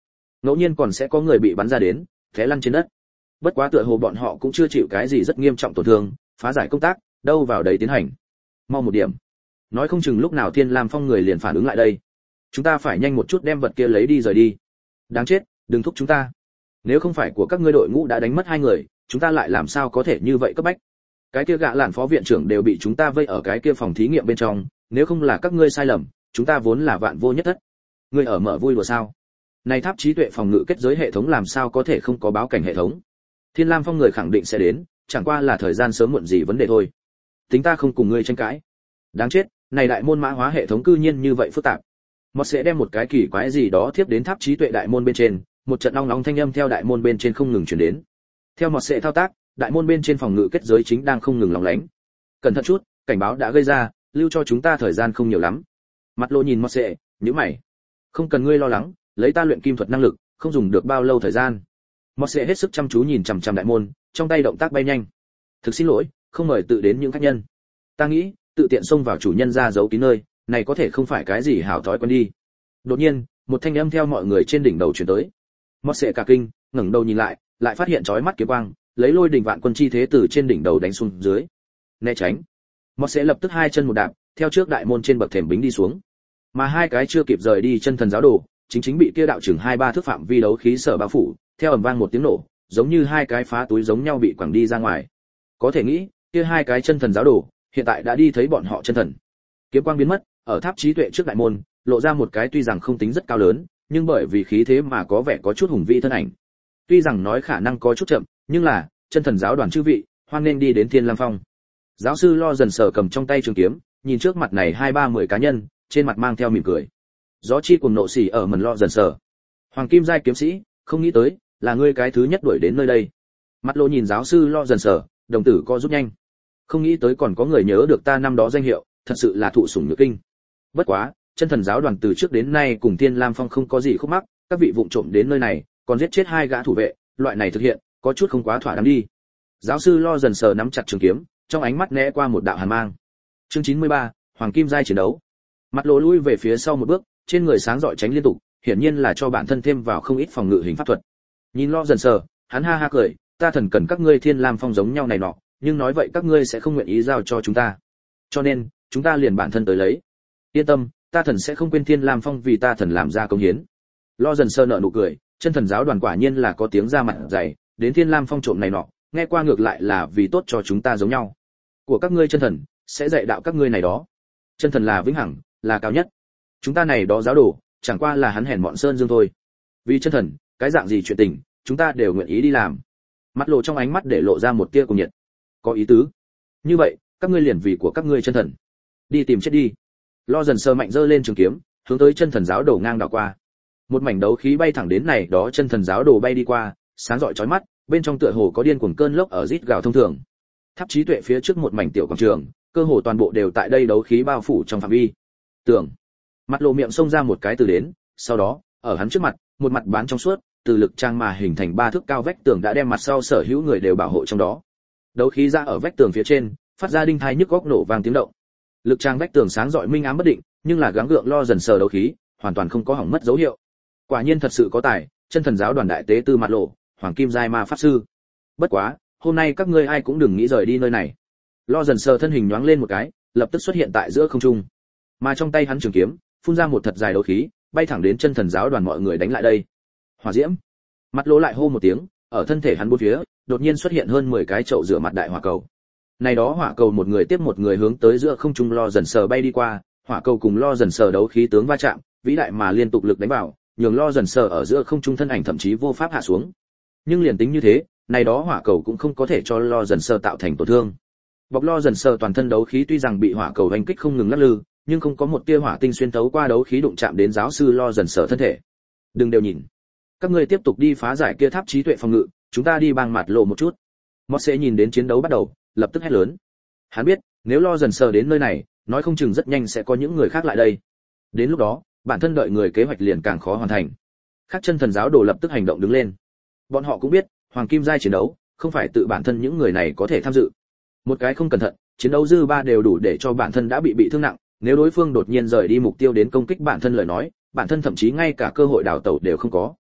ngẫu nhiên còn sẽ có người bị bắn ra đến té lăn trên đất. Bất quá tựa hồ bọn họ cũng chưa chịu cái gì rất nghiêm trọng tổn thương, phá giải công tác đâu vào đấy tiến hành. Mau một điểm, nói không chừng lúc nào Thiên Lam Phong người liền phản ứng lại đây. Chúng ta phải nhanh một chút đem vật kia lấy đi rời đi. Đáng chết, đừng thúc chúng ta. Nếu không phải của các ngươi đội ngũ đã đánh mất 2 người, chúng ta lại làm sao có thể như vậy cấp bách. Cái kia gạ lạn phó viện trưởng đều bị chúng ta vây ở cái kia phòng thí nghiệm bên trong, nếu không là các ngươi sai lầm, chúng ta vốn là vạn vô nhất thất. Ngươi ở mở vui đùa sao? Này tháp trí tuệ phòng ngự kết giới hệ thống làm sao có thể không có báo cảnh hệ thống? Thiên Lam Phong người khẳng định sẽ đến, chẳng qua là thời gian sớm muộn gì vấn đề thôi. Tính ta không cùng ngươi tranh cãi. Đáng chết, này đại môn mã hóa hệ thống cư nhiên như vậy phức tạp. Một sẽ đem một cái kỳ quái gì đó tiếp đến tháp trí tuệ đại môn bên trên, một trận ong ong thanh âm theo đại môn bên trên không ngừng truyền đến. Theo một sẽ thao tác, đại môn bên trên phòng ngự kết giới chính đang không ngừng lóng lánh. Cẩn thận chút, cảnh báo đã gây ra, lưu cho chúng ta thời gian không nhiều lắm. Mặt Lô nhìn một sẽ, nhíu mày. Không cần ngươi lo lắng, lấy ta luyện kim thuật năng lực, không dùng được bao lâu thời gian. Một sẽ hết sức chăm chú nhìn chằm chằm đại môn, trong tay động tác bay nhanh. Thực xin lỗi, không mời tự đến những khách nhân. Ta nghĩ, tự tiện xông vào chủ nhân ra giấu kín nơi, này có thể không phải cái gì hảo thói quen đi. Đột nhiên, một thanh âm theo mọi người trên đỉnh đầu truyền tới. Một sẽ cả kinh, ngẩng đầu nhìn lại, lại phát hiện chói mắt kiếm quang, lấy lôi đỉnh vạn quân chi thế từ trên đỉnh đầu đánh xuống dưới. Né tránh. Một sẽ lập tức 2 chân một đạp, theo trước đại môn trên bậc thềm bính đi xuống. Mà 2 cái chưa kịp rời đi chân thần giáo đồ, chính bị kia đạo chừng 2-3 thước phạm vi đấu khí sở bao phủ, theo ầm vang một tiếng nổ, giống như 2 cái phá túi giống nhau bị quẳng đi ra ngoài. Có thể nghĩ, kia 2 cái chân thần giáo đồ, hiện tại đã đi thấy bọn họ chân thần. Kiếm quang biến mất, ở tháp trí tuệ trước đại môn, lộ ra một cái tuy rằng không tính rất cao lớn, nhưng bởi vì khí thế mà có vẻ có chút hùng vĩ thân ảnh. Tuy rằng nói khả năng có chút chậm, nhưng là chân thần giáo đoàn chư vị, hoan nên đi đến Thiên Lam Phong. Giáo sư Lo dần sờ cầm trong tay trường kiếm, nhìn trước mặt này 2-3-10 cá nhân, trên mặt mang theo mỉm cười. Gió chi cùng nộ xỉ ở mần Lo dần sờ. Hoàng kim giai kiếm sĩ, không nghĩ tới, là ngươi cái thứ nhất đuổi đến nơi đây. Mắt Lô nhìn giáo sư Lo dần sờ, đồng tử co rút nhanh. Không nghĩ tới còn có người nhớ được ta năm đó danh hiệu, thật sự là thụ sủng nhược kinh. Bất quá, chân thần giáo đoàn từ trước đến nay cùng Thiên Lam Phong không có gì khúc mắc, các vị vụng trộm đến nơi này, còn giết chết 2 gã thủ vệ, loại này thực hiện, có chút không quá thỏa đáng đi. Giáo sư Lo dần sờ nắm chặt trường kiếm, trong ánh mắt né qua một đạo hàn mang. Chương 93, Hoàng kim giai chiến đấu. Mặt Lô lui về phía sau một bước, trên người sáng rọi tránh liên tục, hiển nhiên là cho bản thân thêm vào không ít phòng ngự hình pháp thuật. Nhìn Lo dần sờ, hắn ha ha cười, ta thần cần các ngươi Thiên Lam Phong giống nhau này nọ, nhưng nói vậy các ngươi sẽ không nguyện ý giao cho chúng ta. Cho nên, chúng ta liền bản thân tới lấy. Yên tâm, ta thần sẽ không quên Thiên Lam Phong vì ta thần làm ra công hiến. Lo dần sờ nở nụ cười, chân thần giáo đoàn quả nhiên là có tiếng ra mặt dày, đến Thiên Lam Phong trộm này nọ, nghe qua ngược lại là vì tốt cho chúng ta giống nhau. Của các ngươi chân thần sẽ dạy đạo các ngươi này đó. Chân thần là vĩnh hằng, là cao nhất. Chúng ta này đó giáo đồ, chẳng qua là hắn hèn mọn sơn dương thôi. Vì chân thần, cái dạng gì chuyện tình, chúng ta đều nguyện ý đi làm. Mắt Lộ trong ánh mắt để lộ ra một tia cùng nhiệt. Có ý tứ. Như vậy, các ngươi liền vì của các ngươi chân thần, đi tìm chết đi. Lo dần sờ mạnh giơ lên trường kiếm, hướng tới chân thần giáo đồ ngang đảo qua. Một mảnh đấu khí bay thẳng đến này đó chân thần giáo đồ bay đi qua, sáng rọi chói mắt, bên trong tựa hồ có điên cuồng cơn lốc ở rít gào thông thường. Tháp trí tuệ phía trước một mảnh tiểu quảng trường, cơ hồ toàn bộ đều tại đây đấu khí bao phủ trong phạm vi. Tưởng. Mặt Lộ miệng xông ra một cái từ đến, sau đó, ở hắn trước mặt, một mặt bán trong suốt, từ lực trang mà hình thành 3 thước cao vách tường đã đem mặt sau sở hữu người đều bảo hộ trong đó. Đấu khí ra ở vách tường phía trên, phát ra đinh thai nhức góc nổ vang tiếng động. Lực trang vách tường sáng rọi minh ám bất định, nhưng là gắng gượng Lo dần sờ đấu khí, hoàn toàn không có hỏng mất dấu hiệu. Quả nhiên thật sự có tài, chân thần giáo đoàn đại tế tư Mặt Lộ, hoàng kim giai ma pháp sư. Bất quá, hôm nay các ngươi ai cũng đừng nghĩ rời đi nơi này. Lo dần sờ thân hình nhoáng lên một cái, lập tức xuất hiện tại giữa không trung. Mà trong tay hắn trường kiếm, phun ra một thật dài đấu khí, bay thẳng đến chân thần giáo đoàn mọi người đánh lại đây. Hỏa diễm. Mặt Lỗ lại hô một tiếng, ở thân thể hắn bốn phía, đột nhiên xuất hiện hơn 10 cái chậu rửa mặt đại hỏa cầu. Này đó hỏa cầu một người tiếp một người hướng tới giữa không trung Lo dần sờ bay đi qua, hỏa cầu cùng Lo dần sờ đấu khí tướng va chạm, vĩ đại mà liên tục lực đánh vào, nhường Lo dần sờ ở giữa không trung thân ảnh thậm chí vô pháp hạ xuống. Nhưng liền tính như thế, này đó hỏa cầu cũng không có thể cho Lo dần sờ tạo thành tổn thương. Bọc Lo dần sờ toàn thân đấu khí tuy rằng bị hỏa cầu đánh kích không ngừng lắc lư, nhưng không có một tia hỏa tinh xuyên thấu qua đấu khí đụng chạm đến giáo sư Lo dần sờ thân thể. Đừng đều nhìn, các ngươi tiếp tục đi phá giải kia tháp trí tuệ phòng ngự, chúng ta đi bang Mặt Lộ một chút. Mót sẽ nhìn đến chiến đấu bắt đầu, lập tức hét lớn. Hắn biết, nếu Lo dần sờ đến nơi này, nói không chừng rất nhanh sẽ có những người khác lại đây. Đến lúc đó, bản thân đợi người kế hoạch liền càng khó hoàn thành. Các chân thần giáo đồ lập tức hành động đứng lên. Bọn họ cũng biết, hoàng kim giai chiến đấu, không phải tự bản thân những người này có thể tham dự. Một cái không cẩn thận, chiến đấu dư ba đều đủ để cho bản thân đã bị thương nặng, nếu đối phương đột nhiên rời đi mục tiêu đến công kích bản thân lời nói, bản thân thậm chí ngay cả cơ hội đào tẩu đều không có.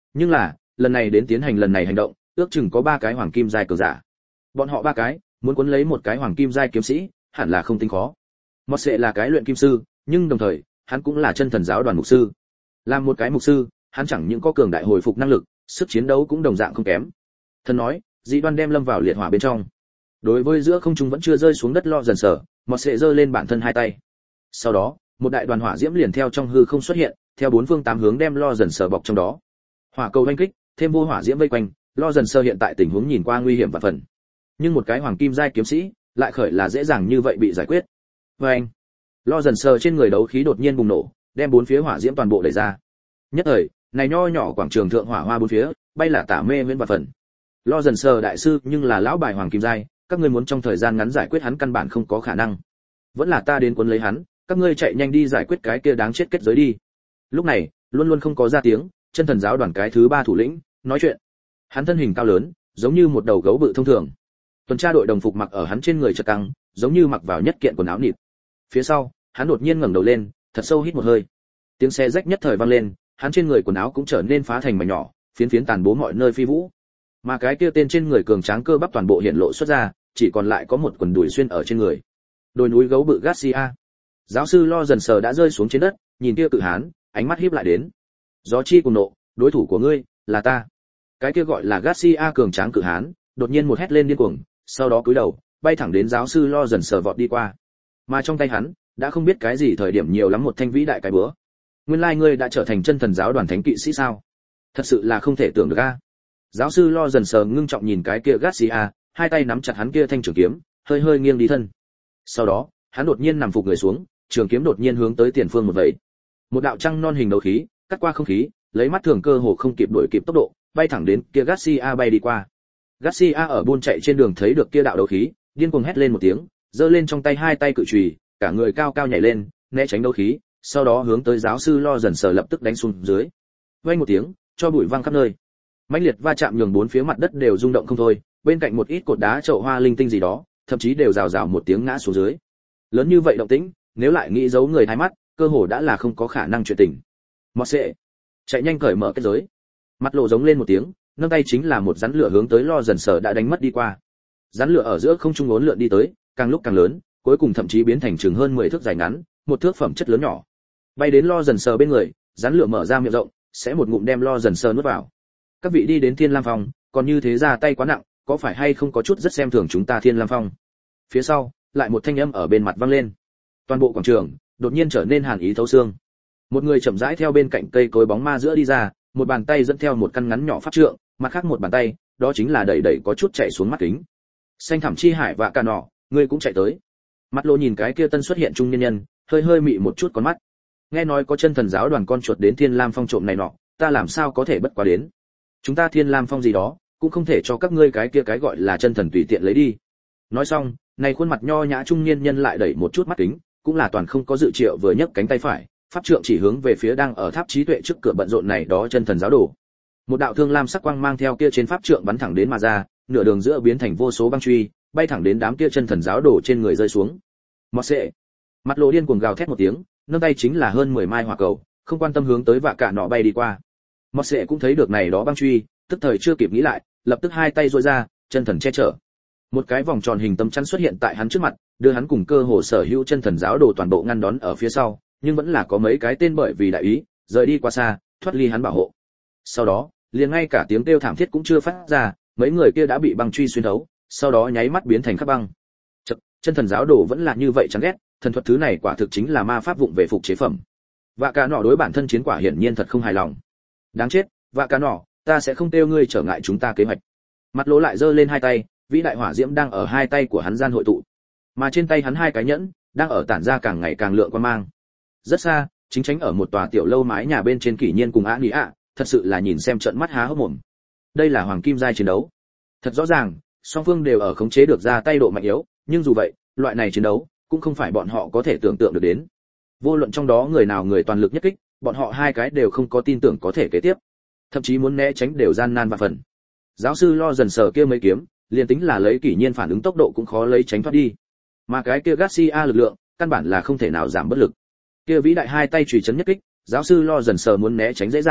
nhưng là lần này đến tiến hành lần này hành động ước chừng có 3 cái hoàng kim giai cường giả. Bọn họ 3 cái muốn cuốn lấy một cái hoàng kim giai kiếm sĩ hẳn là không tính khó. Một sẽ là cái luyện kim sư, nhưng đồng thời hắn cũng là chân thần giáo đoàn mục sư. Làm một cái mục sư, hắn chẳng những có cường đại hồi phục năng lực, sức chiến đấu cũng đồng dạng không kém. Thần nói, dị đoan đem lâm vào liệt hỏa bên trong. Đối với giữa không trung vẫn chưa rơi xuống đất lo dần sở, một sẽ giơ lên bản thân 2 tay. Sau đó, một đại đoàn hỏa diễm liền theo trong hư không xuất hiện, theo 4 phương 8 hướng đem lo dần sở bọc trong đó. Hỏa cầu oanh kích, thêm vô hỏa diễm vây quanh, lo dần sở hiện tại tình huống nhìn qua nguy hiểm và phần. Nhưng một cái hoàng kim giai kiếm sĩ, lại khởi là dễ dàng như vậy bị giải quyết. Oanh! Lo dần sở trên người đấu khí đột nhiên bùng nổ, đem 4 phía hỏa diễm toàn bộ đẩy ra. Nhất thời, này nho nhỏ quảng trường thượng hỏa hoa 4 phía, bay là tả mê miễn và phần. Lo dần sở đại sư nhưng là lão bài hoàng kim giai, các ngươi muốn trong thời gian ngắn giải quyết hắn căn bản không có khả năng. Vẫn là ta đến cuốn lấy hắn, các ngươi chạy nhanh đi giải quyết cái kia đáng chết kết giới đi. Lúc này, luôn luôn không có ra tiếng, chân thần giáo đoàn cái thứ 3 thủ lĩnh nói chuyện. Hắn thân hình cao lớn, giống như một đầu gấu bự thông thường. Tuần tra đội đồng phục mặc ở hắn trên người chật căng, giống như mặc vào nhất kiện quần áo nịt. Phía sau, hắn đột nhiên ngẩng đầu lên, thật sâu hít một hơi. Tiếng xe rách nhất thời vang lên, hắn trên người quần áo cũng trở nên phá thành mảnh nhỏ, phiến phiến tàn bố mọi nơi phi vũ. Mà cái kia tên trên người cường tráng cơ bắp toàn bộ hiện lộ xuất ra, chỉ còn lại có một quần đùi xuyên ở trên người. Đồi núi gấu bự Garcia. Giáo sư Lo dần sờ đã rơi xuống trên đất, nhìn kia cự hán, ánh mắt híp lại đến. Gió chi cùng nộ, đối thủ của ngươi là ta. Cái kia gọi là Garcia cường tráng cự hán, đột nhiên một hét lên điên cuồng, sau đó cúi đầu, bay thẳng đến giáo sư Lo dần sờ vọt đi qua. Mà trong tay hắn, đã không biết cái gì thời điểm nhiều lắm một thanh vĩ đại cái búa. Nguyên lai ngươi đã trở thành chân thần giáo đoàn thánh kỵ sĩ sao? Thật sự là không thể tưởng được a. Giáo sư Lo dần sờ ngưng trọng nhìn cái kia Garcia, 2 tay nắm chặt hắn kia thanh trường kiếm, hơi hơi nghiêng đi thân. Sau đó, hắn đột nhiên nằm phục người xuống, trường kiếm đột nhiên hướng tới tiền phương một vẩy. Một đạo trăng non hình đấu khí, cắt qua không khí, lấy mắt thường cơ hồ không kịp đuổi kịp tốc độ, bay thẳng đến kia Garcia bay đi qua. Garcia ở buôn chạy trên đường thấy được kia đạo đấu khí, điên cuồng hét lên một tiếng, giơ lên trong tay 2 tay cự chùy, cả người cao cao nhảy lên, né tránh đấu khí, sau đó hướng tới giáo sư Lo dần sờ lập tức đánh xuống dưới. Vang một tiếng, cho bụi văng khắp nơi. Mãnh liệt va chạm nhường 4 phía mặt đất đều rung động không thôi, bên cạnh một ít cột đá chậu hoa linh tinh gì đó, thậm chí đều rào rào một tiếng ngã xuống dưới. Lớn như vậy động tĩnh, nếu lại nghĩ giấu người hai mắt, cơ hồ đã là không có khả năng chuyện tình. Mọt sệ, chạy nhanh cởi mở kết giới. Mặt lộ giống lên một tiếng, nâng tay chính là một rắn lửa hướng tới Lo dần sờ đã đánh mất đi qua. Rắn lửa ở giữa không trung uốn lượn đi tới, càng lúc càng lớn, cuối cùng thậm chí biến thành chừng hơn 10 thước dài ngắn, một thước phẩm chất lớn nhỏ. Bay đến Lo dần sờ bên người, rắn lửa mở ra miệng rộng, sẽ một ngụm đem Lo dần sờ nuốt vào. Các vị đi đến Thiên Lam Phong, còn như thế ra tay quá nặng, có phải hay không có chút rất xem thường chúng ta Thiên Lam Phong. Phía sau, lại một thanh âm ở bên mặt vang lên. Toàn bộ quảng trường đột nhiên trở nên hàn ý thấu xương. Một người chậm rãi theo bên cạnh cây cối bóng ma giữa đi ra, một bàn tay dẫn theo một căn ngắn nhỏ pháp trượng, mặt khác một bàn tay, đó chính là đẩy đẩy có chút chạy xuống mắt kính. Xanh thẳm chi hải và cả nọ, ngươi cũng chạy tới. Mắt Lô nhìn cái kia tân xuất hiện trung nhân nhân, hơi hơi mị một chút con mắt. Nghe nói có chân thần giáo đoàn con chuột đến Thiên Lam Phong trộm này nọ, ta làm sao có thể bất quá đến. Chúng ta Thiên Lam Phong gì đó, cũng không thể cho các ngươi cái kia cái gọi là chân thần tùy tiện lấy đi. Nói xong, này khuôn mặt nho nhã trung niên nhân lại đẩy một chút mắt kính, cũng là toàn không có dự triệu vừa nhấc cánh tay phải, pháp trượng chỉ hướng về phía đang ở tháp trí tuệ trước cửa bận rộn này đó chân thần giáo đồ. Một đạo thương lam sắc quang mang theo kia trên pháp trượng bắn thẳng đến mà ra, nửa đường giữa biến thành vô số băng truy, bay thẳng đến đám kia chân thần giáo đồ trên người rơi xuống. Mọt sệ, mặt lộ điên cuồng gào thét một tiếng, nâng tay chính là hơn 10 mai hỏa cầu, không quan tâm hướng tới vạ cả nọ bay đi qua. Mọt sệ cũng thấy được này đó băng truy, tức thời chưa kịp nghĩ lại, lập tức 2 tay duỗi ra, chân thần che chở. Một cái vòng tròn hình tấm chắn xuất hiện tại hắn trước mặt, đưa hắn cùng cơ hồ sở hữu chân thần giáo đồ toàn bộ ngăn đón ở phía sau, nhưng vẫn là có mấy cái tên bởi vì đại ý, rời đi quá xa, thoát ly hắn bảo hộ. Sau đó, liền ngay cả tiếng kêu thảm thiết cũng chưa phát ra, mấy người kia đã bị băng truy xuyên thấu, sau đó nháy mắt biến thành khắc băng. Chân thần giáo đồ vẫn là như vậy chán ghét, thần thuật thứ này quả thực chính là ma pháp vụng về phục chế phẩm. Vạ cả nọ đối bản thân chiến quả hiển nhiên thật không hài lòng. Đáng chết, vạ cả nọ, ta sẽ không tiêu ngươi trở ngại chúng ta kế hoạch. Mặt Lỗ lại giơ lên 2 tay, vĩ đại hỏa diễm đang ở 2 tay của hắn gian hội tụ, mà trên tay hắn 2 cái nhẫn đang ở tản ra càng ngày càng lượng quang mang. Rất xa, chính tránh ở một tòa tiểu lâu mái nhà bên trên kỷ nhiên cùng Á Nị ạ, thật sự là nhìn xem trận mắt há hốc mồm. Đây là hoàng kim giai chiến đấu. Thật rõ ràng, song phương đều ở khống chế được ra tay độ mạnh yếu, nhưng dù vậy, loại này chiến đấu cũng không phải bọn họ có thể tưởng tượng được đến. Vô luận trong đó người nào người toàn lực nhất kích, bọn họ 2 cái đều không có tin tưởng có thể kế tiếp, thậm chí muốn né tránh đều gian nan vạn phần. Giáo sư Lo dần sờ kia mấy kiếm, liền tính là lấy kỷ nhiên phản ứng tốc độ cũng khó lấy tránh thoát đi. Mà cái kia Garcia lực lượng, căn bản là không thể nào giảm bất lực. Kia vĩ đại 2 tay chùy chấn nhất kích, giáo sư Lo dần sờ muốn né tránh dễ dàng,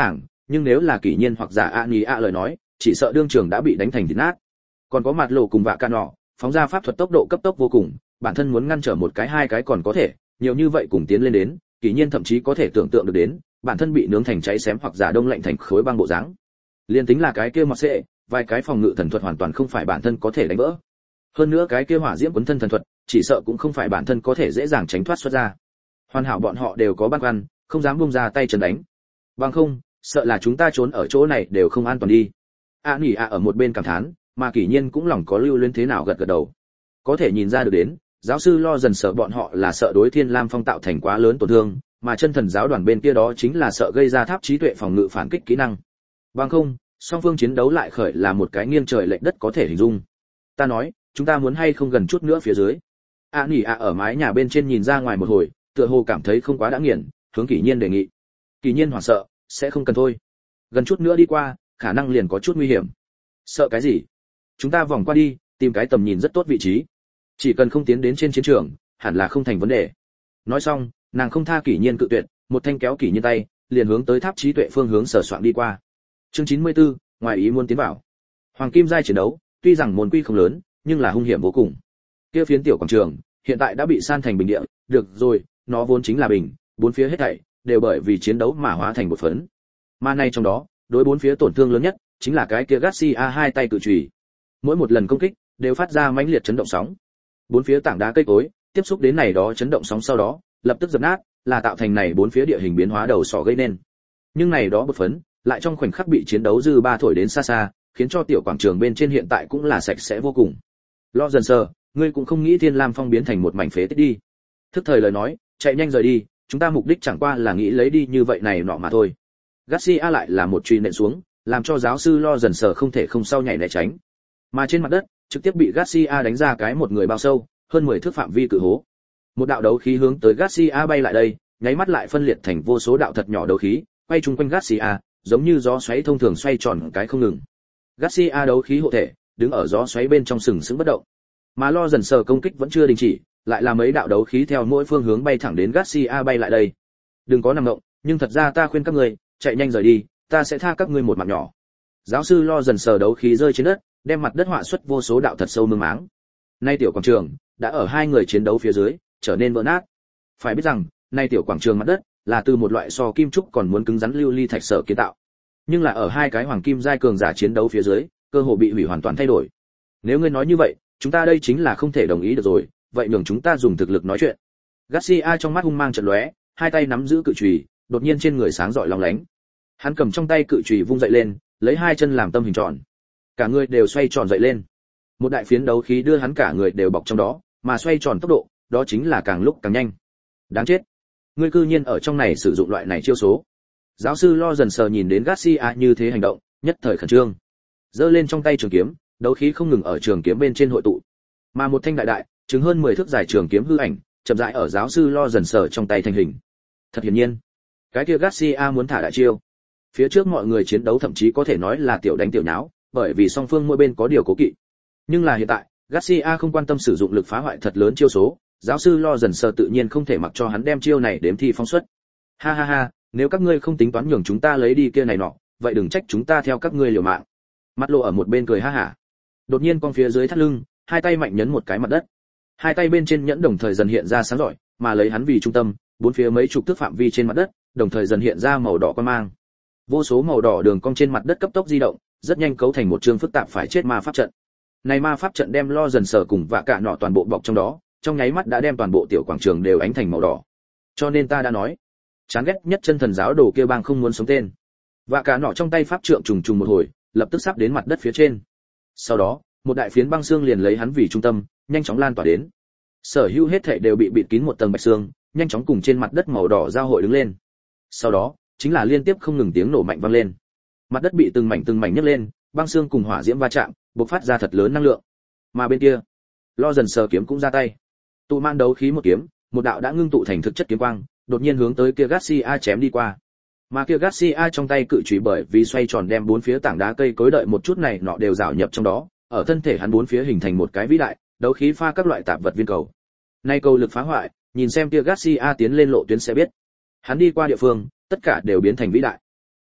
nhưng nếu là kỷ nhiên hoặc giả ạ nhì ạ lời nói chỉ sợ đương trường đã bị đánh thành thịt nát. Còn có mặt lộ cùng vạ can nọ phóng ra pháp thuật tốc độ cấp tốc vô cùng, bản thân muốn ngăn trở một cái hai cái còn có thể, nhiều như vậy cùng tiến lên đến, kỷ nhiên thậm chí có thể tưởng tượng được đến bản thân bị nướng thành cháy xém hoặc giả đông lạnh thành khối băng bộ dáng. Liên tính là cái kia mọt xệ, vài cái phòng ngự thần thuật hoàn toàn không phải bản thân có thể đánh vỡ. Hơn nữa cái kia hỏa diễm cuốn thân thần thuật, chỉ sợ cũng không phải bản thân có thể dễ dàng tránh thoát xuất ra. Hoàn hảo bọn họ đều có băn khoăn, không dám buông ra tay chân đánh. Bằng không, sợ là chúng ta trốn ở chỗ này đều không an toàn đi. Nỉ ở một bên cảm thán, mà kỷ nhiên cũng lòng có lưu luyến thế nào gật gật đầu. Có thể nhìn ra được đến, giáo sư lo dần sợ bọn họ là sợ đối Thiên Lam Phong tạo thành quá lớn tổn thương, mà chân thần giáo đoàn bên kia đó chính là sợ gây ra tháp trí tuệ phòng ngự phản kích kỹ năng. Bằng không, song phương chiến đấu lại khởi là một cái nghiêng trời lệch đất có thể hình dung. Ta nói, chúng ta muốn hay không gần chút nữa phía dưới. Nỉ ở mái nhà bên trên nhìn ra ngoài một hồi, tựa hồ cảm thấy không quá đã nghiền, hướng kỷ nhiên đề nghị. Kỷ nhiên hoảng sợ, sẽ không cần thôi. Gần chút nữa đi qua, khả năng liền có chút nguy hiểm. Sợ cái gì? Chúng ta vòng qua đi, tìm cái tầm nhìn rất tốt vị trí. Chỉ cần không tiến đến trên chiến trường, hẳn là không thành vấn đề. Nói xong, nàng không tha kỷ nhiên cự tuyệt, một thanh kéo kỷ nhiên tay, liền hướng tới tháp trí tuệ phương hướng sờ soạng đi qua. Chương 94, ngoài ý muốn tiến vào. Hoàng kim giai chiến đấu, tuy rằng môn quy không lớn, nhưng là hung hiểm vô cùng. Kia phiến tiểu quảng trường, hiện tại đã bị san thành bình địa, được rồi, nó vốn chính là bình, bốn phía hết thảy đều bởi vì chiến đấu mà hóa thành một phấn. Mà này trong đó, đối bốn phía tổn thương lớn nhất chính là cái kia Garcia hai tay cự chùy. Mỗi một lần công kích đều phát ra mãnh liệt chấn động sóng. Bốn phía tảng đá cây cối tiếp xúc đến này đó chấn động sóng sau đó, lập tức dập nát, là tạo thành này bốn phía địa hình biến hóa đầu sọ gây nên. Nhưng này đó bột phấn, lại trong khoảnh khắc bị chiến đấu dư ba thổi đến xa xa, khiến cho tiểu quảng trường bên trên hiện tại cũng là sạch sẽ vô cùng. Lo dần sờ, ngươi cũng không nghĩ Thiên Lam Phong biến thành một mảnh phế tích đi. Thức thời lời nói, chạy nhanh rời đi, chúng ta mục đích chẳng qua là nghĩ lấy đi như vậy này nọ mà thôi. Garcia lại là một truy nện xuống, làm cho giáo sư Lo dần sờ không thể không sau nhảy né tránh. Mà trên mặt đất, trực tiếp bị Garcia đánh ra cái một người bao sâu, hơn 10 thước phạm vi cự hố. Một đạo đấu khí hướng tới Garcia bay lại đây, nháy mắt lại phân liệt thành vô số đạo thật nhỏ đấu khí, quay chung quanh Garcia, giống như gió xoáy thông thường xoay tròn cái không ngừng. Garcia đấu khí hộ thể, đứng ở gió xoáy bên trong sừng sững bất động. Mà Lo dần sờ công kích vẫn chưa đình chỉ, lại là mấy đạo đấu khí theo mỗi phương hướng bay thẳng đến Garcia bay lại đây. Đừng có nằm ngộng, nhưng thật ra ta khuyên các ngươi, chạy nhanh rời đi, ta sẽ tha các ngươi một mạng nhỏ. Giáo sư Lo dần sờ đấu khí rơi trên đất, đem mặt đất họa xuất vô số đạo thật sâu mương máng. Nay tiểu quảng trường đã ở hai người chiến đấu phía dưới trở nên vỡ nát. Phải biết rằng, nay tiểu quảng trường mặt đất là từ một loại so kim trúc còn muốn cứng rắn lưu ly thạch sở kiến tạo. Nhưng là ở hai cái hoàng kim giai cường giả chiến đấu phía dưới, cơ hồ bị hủy hoàn toàn thay đổi. Nếu ngươi nói như vậy, chúng ta đây chính là không thể đồng ý được rồi, vậy nhường chúng ta dùng thực lực nói chuyện. Garcia trong mắt hung mang chợt lóe, hai tay nắm giữ cự chùy, đột nhiên trên người sáng rọi long lánh. Hắn cầm trong tay cự chùy vung dậy lên, lấy hai chân làm tâm hình tròn. Cả người đều xoay tròn dậy lên. Một đại phiến đấu khí đưa hắn cả người đều bọc trong đó, mà xoay tròn tốc độ, đó chính là càng lúc càng nhanh. Đáng chết, ngươi cư nhiên ở trong này sử dụng loại này chiêu số. Giáo sư Lo dần sờ nhìn đến Garcia như thế hành động, nhất thời khẩn trương. Giơ lên trong tay trường kiếm, đấu khí không ngừng ở trường kiếm bên trên hội tụ. Mà một thanh đại đại, chừng hơn 10 thước dài trường kiếm hư ảnh, chậm rãi ở giáo sư Lo dần sờ trong tay thành hình. Thật hiển nhiên, cái kia Garcia muốn thả đại chiêu. Phía trước mọi người chiến đấu thậm chí có thể nói là tiểu đánh tiểu nháo, bởi vì song phương mỗi bên có điều cố kỵ. Nhưng là hiện tại, Garcia không quan tâm sử dụng lực phá hoại thật lớn chiêu số, giáo sư Lo dần sờ tự nhiên không thể mặc cho hắn đem chiêu này đếm thi phóng xuất. Ha ha ha, nếu các ngươi không tính toán nhường chúng ta lấy đi kia này nọ, vậy đừng trách chúng ta theo các ngươi liều mạng. Mắt lộ ở một bên cười ha hả. Đột nhiên con phía dưới thắt lưng, hai tay mạnh nhấn một cái mặt đất. Hai tay bên trên nhẫn đồng thời dần hiện ra sáng rọi, mà lấy hắn vì trung tâm, bốn phía mấy chục thước phạm vi trên mặt đất, đồng thời dần hiện ra màu đỏ quang mang. Vô số màu đỏ đường cong trên mặt đất cấp tốc di động, rất nhanh cấu thành một chương phức tạp phải chết ma pháp trận. Này ma pháp trận đem Lo dần sờ cùng và cả nọ toàn bộ bọc trong đó, trong nháy mắt đã đem toàn bộ tiểu quảng trường đều ánh thành màu đỏ. Cho nên ta đã nói, chán ghét nhất chân thần giáo đồ kia bang không muốn sống tên. Và cả nọ trong tay pháp trượng trùng trùng một hồi, lập tức sắp đến mặt đất phía trên. Sau đó, một đại phiến băng xương liền lấy hắn vì trung tâm, nhanh chóng lan tỏa đến. Sở hữu hết thảy đều bị bịt kín một tầng bạch xương, nhanh chóng cùng trên mặt đất màu đỏ giao hội đứng lên. Sau đó, chính là liên tiếp không ngừng tiếng nổ mạnh vang lên. Mặt đất bị từng mảnh nhấc lên, băng xương cùng hỏa diễm va chạm, bộc phát ra thật lớn năng lượng. Mà bên kia, Lo dần sờ kiếm cũng ra tay. Tụ man đấu khí một kiếm, một đạo đã ngưng tụ thành thực chất kiếm quang, đột nhiên hướng tới kia Garcia chém đi qua. Mà kia Garcia trong tay cự chùy bởi vì xoay tròn đem bốn phía tảng đá cây cối đợi một chút này nọ đều rảo nhập trong đó, ở thân thể hắn bốn phía hình thành một cái vĩ đại, đấu khí pha các loại tạp vật viên cầu. Nay cầu lực phá hoại, nhìn xem kia Garcia tiến lên lộ tuyến sẽ biết. Hắn đi qua địa phương, tất cả đều biến thành vĩ đại.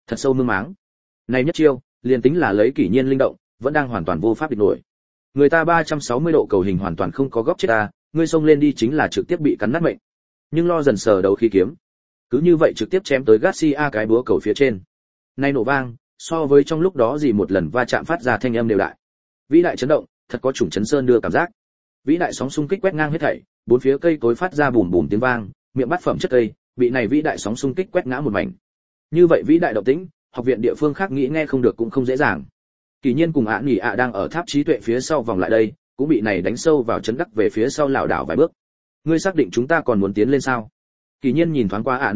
Thật sâu mương máng. Này nhất chiêu, liền tính là lấy kỷ nhiên linh động, vẫn đang hoàn toàn vô pháp địch nổi. Người ta 360 độ cầu hình hoàn toàn không có góc chết ta, ngươi xông lên đi chính là trực tiếp bị cắn nát mệnh. Nhưng lo dần sờ đầu khí kiếm, cứ như vậy trực tiếp chém tới Garcia cái búa cầu phía trên. Này nổ vang, so với trong lúc đó gì một lần va chạm phát ra thanh âm đều đại. Vĩ đại chấn động, thật có chủng chấn sơn đưa cảm giác. Vĩ đại sóng xung kích quét ngang hết thảy, bốn phía cây cối phát ra bùm bùm tiếng vang, miệng bát phẩm chất cây, bị này vĩ đại sóng xung kích quét ngã một mảnh. Như vậy vĩ đại động tĩnh, học viện địa phương khác nghĩ nghe không được cũng không dễ dàng. Kỳ Nhiên cùng Nhỉ đang ở tháp trí tuệ phía sau vòng lại đây, cũng bị này đánh sâu vào chấn đắc về phía sau lảo đảo vài bước. Ngươi xác định chúng ta còn muốn tiến lên sao? Kỳ Nhiên nhìn thoáng qua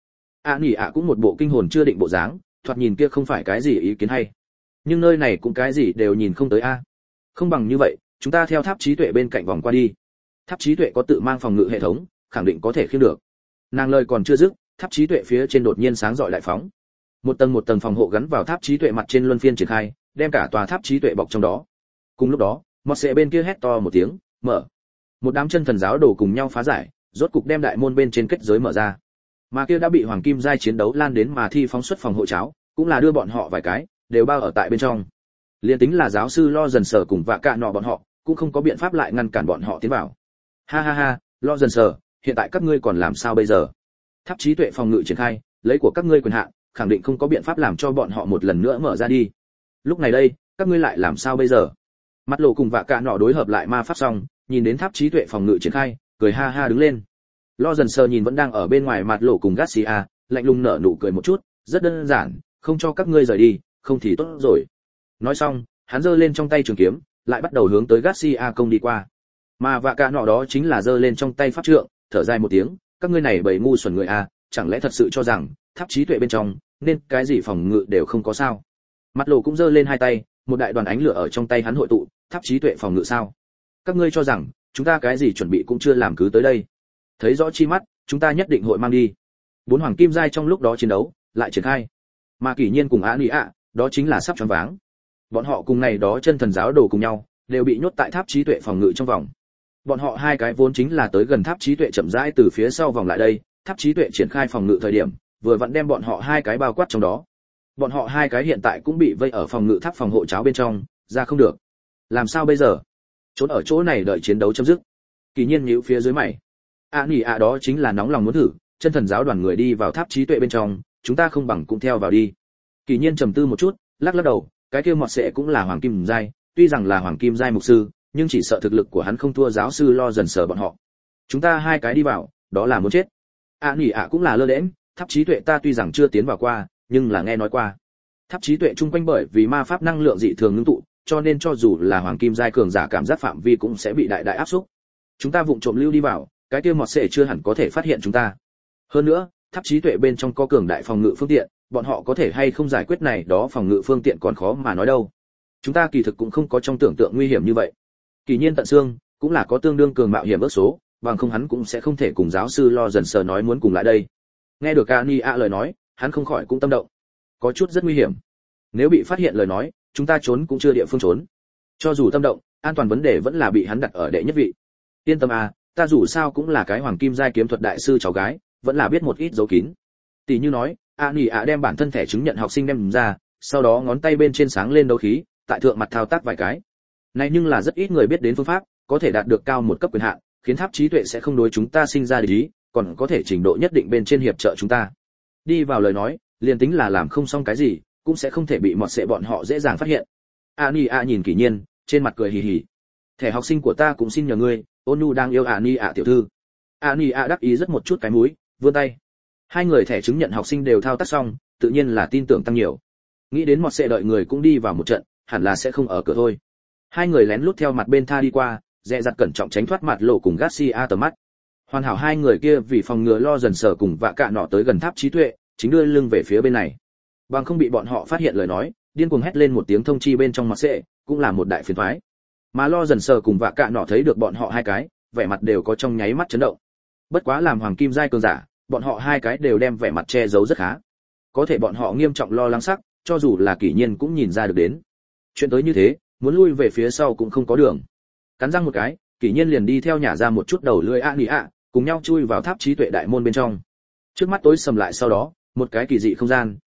Nhỉ cũng một bộ kinh hồn chưa định bộ dáng, thoạt nhìn kia không phải cái gì ý kiến hay. Nhưng nơi này cũng cái gì đều nhìn không tới a. Không bằng như vậy, chúng ta theo tháp trí tuệ bên cạnh vòng qua đi. Tháp trí tuệ có tự mang phòng ngự hệ thống, khẳng định có thể khiêng được. Nàng lời còn chưa dứt, tháp trí tuệ phía trên đột nhiên sáng rọi lại phóng. Một tầng phòng hộ gắn vào tháp trí tuệ mặt trên luân phiên triển khai, đem cả tòa tháp trí tuệ bọc trong đó. Cùng lúc đó, một sệ bên kia hét to một tiếng, mở. Một đám chân thần giáo đồ cùng nhau phá giải, rốt cục đem đại môn bên trên kết giới mở ra. Mà kia đã bị hoàng kim giai chiến đấu lan đến mà thi phóng xuất phòng hộ cháo, cũng là đưa bọn họ vài cái, đều bao ở tại bên trong. Liên tính là giáo sư lo dần sở cùng vạ cạ nọ bọn họ, cũng không có biện pháp lại ngăn cản bọn họ tiến vào. Ha ha ha, lo dần sở, hiện tại các ngươi còn làm sao bây giờ? Tháp trí tuệ phòng ngự triển khai, lấy của các ngươi quyền hạn, khẳng định không có biện pháp làm cho bọn họ một lần nữa mở ra đi. Lúc này đây, các ngươi lại làm sao bây giờ? Mắt lộ cùng vạ cạ nọ đối hợp lại ma pháp xong, nhìn đến tháp trí tuệ phòng ngự triển khai, cười ha ha đứng lên. Lo dần sờ nhìn vẫn đang ở bên ngoài mặt lộ cùng Garcia, lạnh lùng nở nụ cười một chút, rất đơn giản, không cho các ngươi rời đi, không thì tốt rồi. Nói xong, hắn giơ lên trong tay trường kiếm, lại bắt đầu hướng tới Garcia công đi qua. Mà vạ cạ nọ đó chính là giơ lên trong tay pháp trượng, thở dài một tiếng, các ngươi này bầy ngu xuẩn người a, chẳng lẽ thật sự cho rằng tháp trí tuệ bên trong nên cái gì phòng ngự đều không có sao? Mặt lộ cũng giơ lên hai tay, một đại đoàn ánh lửa ở trong tay hắn hội tụ, tháp trí tuệ phòng ngự sao? Các ngươi cho rằng chúng ta cái gì chuẩn bị cũng chưa làm cứ tới đây? Thấy rõ chi mắt, chúng ta nhất định hội mang đi. Bốn hoàng kim giai trong lúc đó chiến đấu lại triển khai. Mà Kỷ Nhiên cùng Nhỉ đó chính là sắp choáng váng. Bọn họ cùng này đó chân thần giáo đồ cùng nhau, đều bị nhốt tại tháp trí tuệ phòng ngự trong vòng. Bọn họ hai cái vốn chính là tới gần tháp trí tuệ chậm rãi từ phía sau vòng lại đây, tháp trí tuệ triển khai phòng ngự thời điểm, vừa vặn đem bọn họ hai cái bao quát trong đó. Bọn họ hai cái hiện tại cũng bị vây ở phòng ngự tháp phòng hộ cháo bên trong, ra không được. Làm sao bây giờ? Trốn ở chỗ này đợi chiến đấu chấm dứt. Kỳ Nhiên nhíu phía dưới mày. Nhỉ đó chính là nóng lòng muốn thử, chân thần giáo đoàn người đi vào tháp trí tuệ bên trong, chúng ta không bằng cũng theo vào đi. Kỳ Nhiên trầm tư một chút, lắc lắc đầu, cái kia mọt sẽ cũng là hoàng kim giai, tuy rằng là hoàng kim giai mục sư, nhưng chỉ sợ thực lực của hắn không thua giáo sư lo dần sờ bọn họ. Chúng ta hai cái đi vào, đó là muốn chết. Nhỉ cũng là lơ đễnh, tháp trí tuệ ta tuy rằng chưa tiến vào qua, nhưng là nghe nói qua. Tháp trí tuệ chung quanh bởi vì ma pháp năng lượng dị thường ngưng tụ, cho nên cho dù là hoàng kim giai cường giả cảm giác phạm vi cũng sẽ bị đại đại áp xúc. Chúng ta vụng trộm lưu đi vào, cái kia mọt sẽ chưa hẳn có thể phát hiện chúng ta. Hơn nữa, tháp trí tuệ bên trong có cường đại phòng ngự phương tiện, bọn họ có thể hay không giải quyết này đó phòng ngự phương tiện còn khó mà nói đâu. Chúng ta kỳ thực cũng không có trong tưởng tượng nguy hiểm như vậy. Kỳ Nhiên tận xương, cũng là có tương đương cường mạo hiểm ước số, bằng không hắn cũng sẽ không thể cùng giáo sư lo dần sờ nói muốn cùng lại đây. Nghe được Nhỉ lời nói, hắn không khỏi cũng tâm động. Có chút rất nguy hiểm. Nếu bị phát hiện lời nói, chúng ta trốn cũng chưa địa phương trốn. Cho dù tâm động, an toàn vấn đề vẫn là bị hắn đặt ở đệ nhất vị. Yên tâm à, ta dù sao cũng là cái hoàng kim giai kiếm thuật đại sư cháu gái, vẫn là biết một ít dấu kín. Tỷ như nói, Nhỉ đem bản thân thẻ chứng nhận học sinh đem ra, sau đó ngón tay bên trên sáng lên đấu khí, tại thượng mặt thao tác vài cái. Này nhưng là rất ít người biết đến phương pháp, có thể đạt được cao một cấp quyền hạn, khiến tháp trí tuệ sẽ không đối chúng ta sinh ra địch ý, còn có thể trình độ nhất định bên trên hiệp trợ chúng ta. Đi vào lời nói, liền tính là làm không xong cái gì, cũng sẽ không thể bị mọt sệ bọn họ dễ dàng phát hiện. Nhỉ nhìn Kỷ Nhiên, trên mặt cười hì hì. Thẻ học sinh của ta cũng xin nhờ ngươi, Ôn đang yêu Nhỉ tiểu thư. Nhỉ đắc ý rất một chút cái mũi, vươn tay. Hai người thẻ chứng nhận học sinh đều thao tác xong, tự nhiên là tin tưởng tăng nhiều. Nghĩ đến mọt sệ đợi người cũng đi vào một trận, hẳn là sẽ không ở cửa thôi. Hai người lén lút theo mặt bên tha đi qua, dè dặt cẩn trọng tránh thoát mặt lộ cùng Garcia tầm mắt. Hoàn hảo hai người kia vì phòng ngừa lo dần sờ cùng vạ cạ nọ tới gần tháp trí tuệ, chính đưa lưng về phía bên này. Bằng không bị bọn họ phát hiện lời nói, điên cuồng hét lên một tiếng thông chi bên trong mặt sệ, cũng là một đại phiền toái. Mà lo dần sờ cùng vạ cạ nọ thấy được bọn họ hai cái, vẻ mặt đều có trong nháy mắt chấn động. Bất quá làm hoàng kim giai cường giả, bọn họ hai cái đều đem vẻ mặt che giấu rất khá. Có thể bọn họ nghiêm trọng lo lắng sắc, cho dù là Kỷ Nhiên cũng nhìn ra được đến. Chuyện tới như thế, muốn lui về phía sau cũng không có đường. Cắn răng một cái, Kỷ Nhiên liền đi theo nhả ra một chút đầu lưỡi Nhỉ, cùng nhau chui vào tháp trí tuệ đại môn bên trong. Trước mắt tối sầm lại sau đó, một cái kỳ dị không gian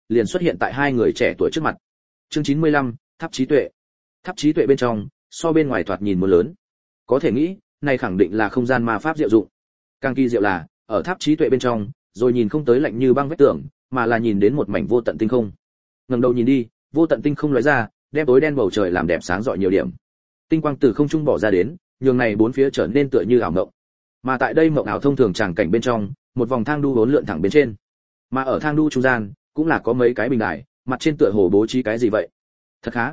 liền xuất hiện tại hai người trẻ tuổi trước mặt. Chương 95, Tháp trí tuệ. Tháp trí tuệ bên trong, so bên ngoài thoạt nhìn muốn lớn. Có thể nghĩ, này khẳng định là không gian ma pháp diệu dụng. Càng kỳ diệu là, ở tháp trí tuệ bên trong, rồi nhìn không tới lạnh như băng vách tường, mà là nhìn đến một mảnh vô tận tinh không. Ngẩng đầu nhìn đi, vô tận tinh không lóe ra, đem tối đen bầu trời làm đẹp sáng rọi nhiều điểm. Tinh quang từ không trung bỏ ra đến, nhường này bốn phía trở nên tựa như ảo mộng. Mà tại đây mộng ảo thông thường tràng cảnh bên trong, một vòng thang đu uốn lượn thẳng bên trên. Mà ở thang đu trung gian, cũng là có mấy cái bình đài, mặt trên tựa hồ bố trí cái gì vậy? Thật khá.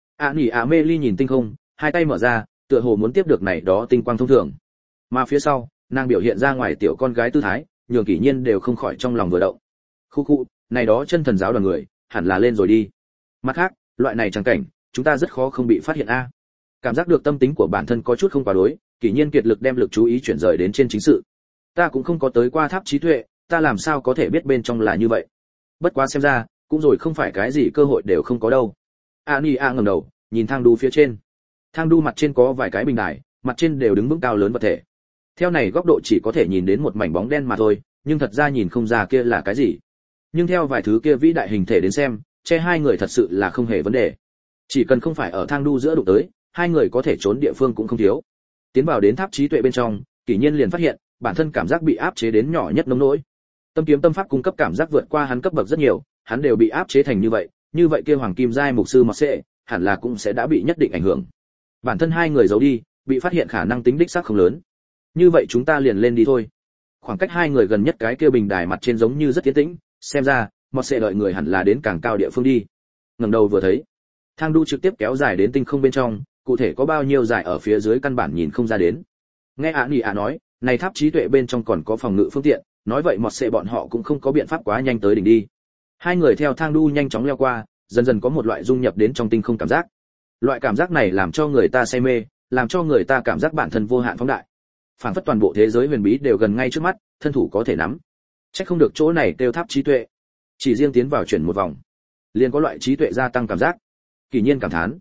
Mê ly nhìn tinh không, hai tay mở ra, tựa hồ muốn tiếp được này đó tinh quang thông thường. Mà phía sau, nàng biểu hiện ra ngoài tiểu con gái tư thái, nhường Kỷ Nhiên đều không khỏi trong lòng vừa động. Khu, này đó chân thần giáo đoàn người, hẳn là lên rồi đi. Mặt khác, loại này chẳng cảnh, chúng ta rất khó không bị phát hiện a. Cảm giác được tâm tính của bản thân có chút không quá đối, Kỷ Nhiên kiệt lực đem lực chú ý chuyển rời đến trên chính sự. Ta cũng không có tới qua tháp trí tuệ, ta làm sao có thể biết bên trong là như vậy. Bất quá xem ra, cũng rồi không phải cái gì cơ hội đều không có đâu. ngẩng đầu, nhìn thang đu phía trên. Thang đu mặt trên có vài cái bình đài, mặt trên đều đứng vững cao lớn vật thể. Theo này góc độ chỉ có thể nhìn đến một mảnh bóng đen mà thôi, nhưng thật ra nhìn không ra kia là cái gì. Nhưng theo vài thứ kia vĩ đại hình thể đến xem, che hai người thật sự là không hề vấn đề. Chỉ cần không phải ở thang đu giữa đụng tới, hai người có thể trốn địa phương cũng không thiếu. Tiến vào đến tháp trí tuệ bên trong, Kỷ Nhiên liền phát hiện, bản thân cảm giác bị áp chế đến nhỏ nhất nông nỗi. Tâm kiếm tâm pháp cung cấp cảm giác vượt qua hắn cấp bậc rất nhiều, hắn đều bị áp chế thành như vậy kia hoàng kim giai mục sư mật sẽ, hẳn là cũng sẽ đã bị nhất định ảnh hưởng. Bản thân hai người giấu đi, bị phát hiện khả năng tính đích xác không lớn. Như vậy chúng ta liền lên đi thôi. Khoảng cách hai người gần nhất cái kia bình đài mặt trên giống như rất tiến tĩnh, xem ra, mật sẽ đợi người hẳn là đến càng cao địa phương đi. Ngẩng đầu vừa thấy, thang đu trực tiếp kéo dài đến tinh không bên trong, cụ thể có bao nhiêu dài ở phía dưới căn bản nhìn không ra đến. Nghe nói, này tháp trí tuệ bên trong còn có phòng ngự phương tiện, nói vậy mọt sẽ bọn họ cũng không có biện pháp quá nhanh tới đỉnh đi. Hai người theo thang đu nhanh chóng leo qua, dần dần có một loại dung nhập đến trong tinh không cảm giác. Loại cảm giác này làm cho người ta say mê, làm cho người ta cảm giác bản thân vô hạn phóng đại. Phản phất toàn bộ thế giới huyền bí đều gần ngay trước mắt, thân thủ có thể nắm. Chắc không được chỗ này kêu tháp trí tuệ. Chỉ riêng tiến vào chuyển một vòng, liền có loại trí tuệ gia tăng cảm giác. Kỷ Nhiên cảm thán.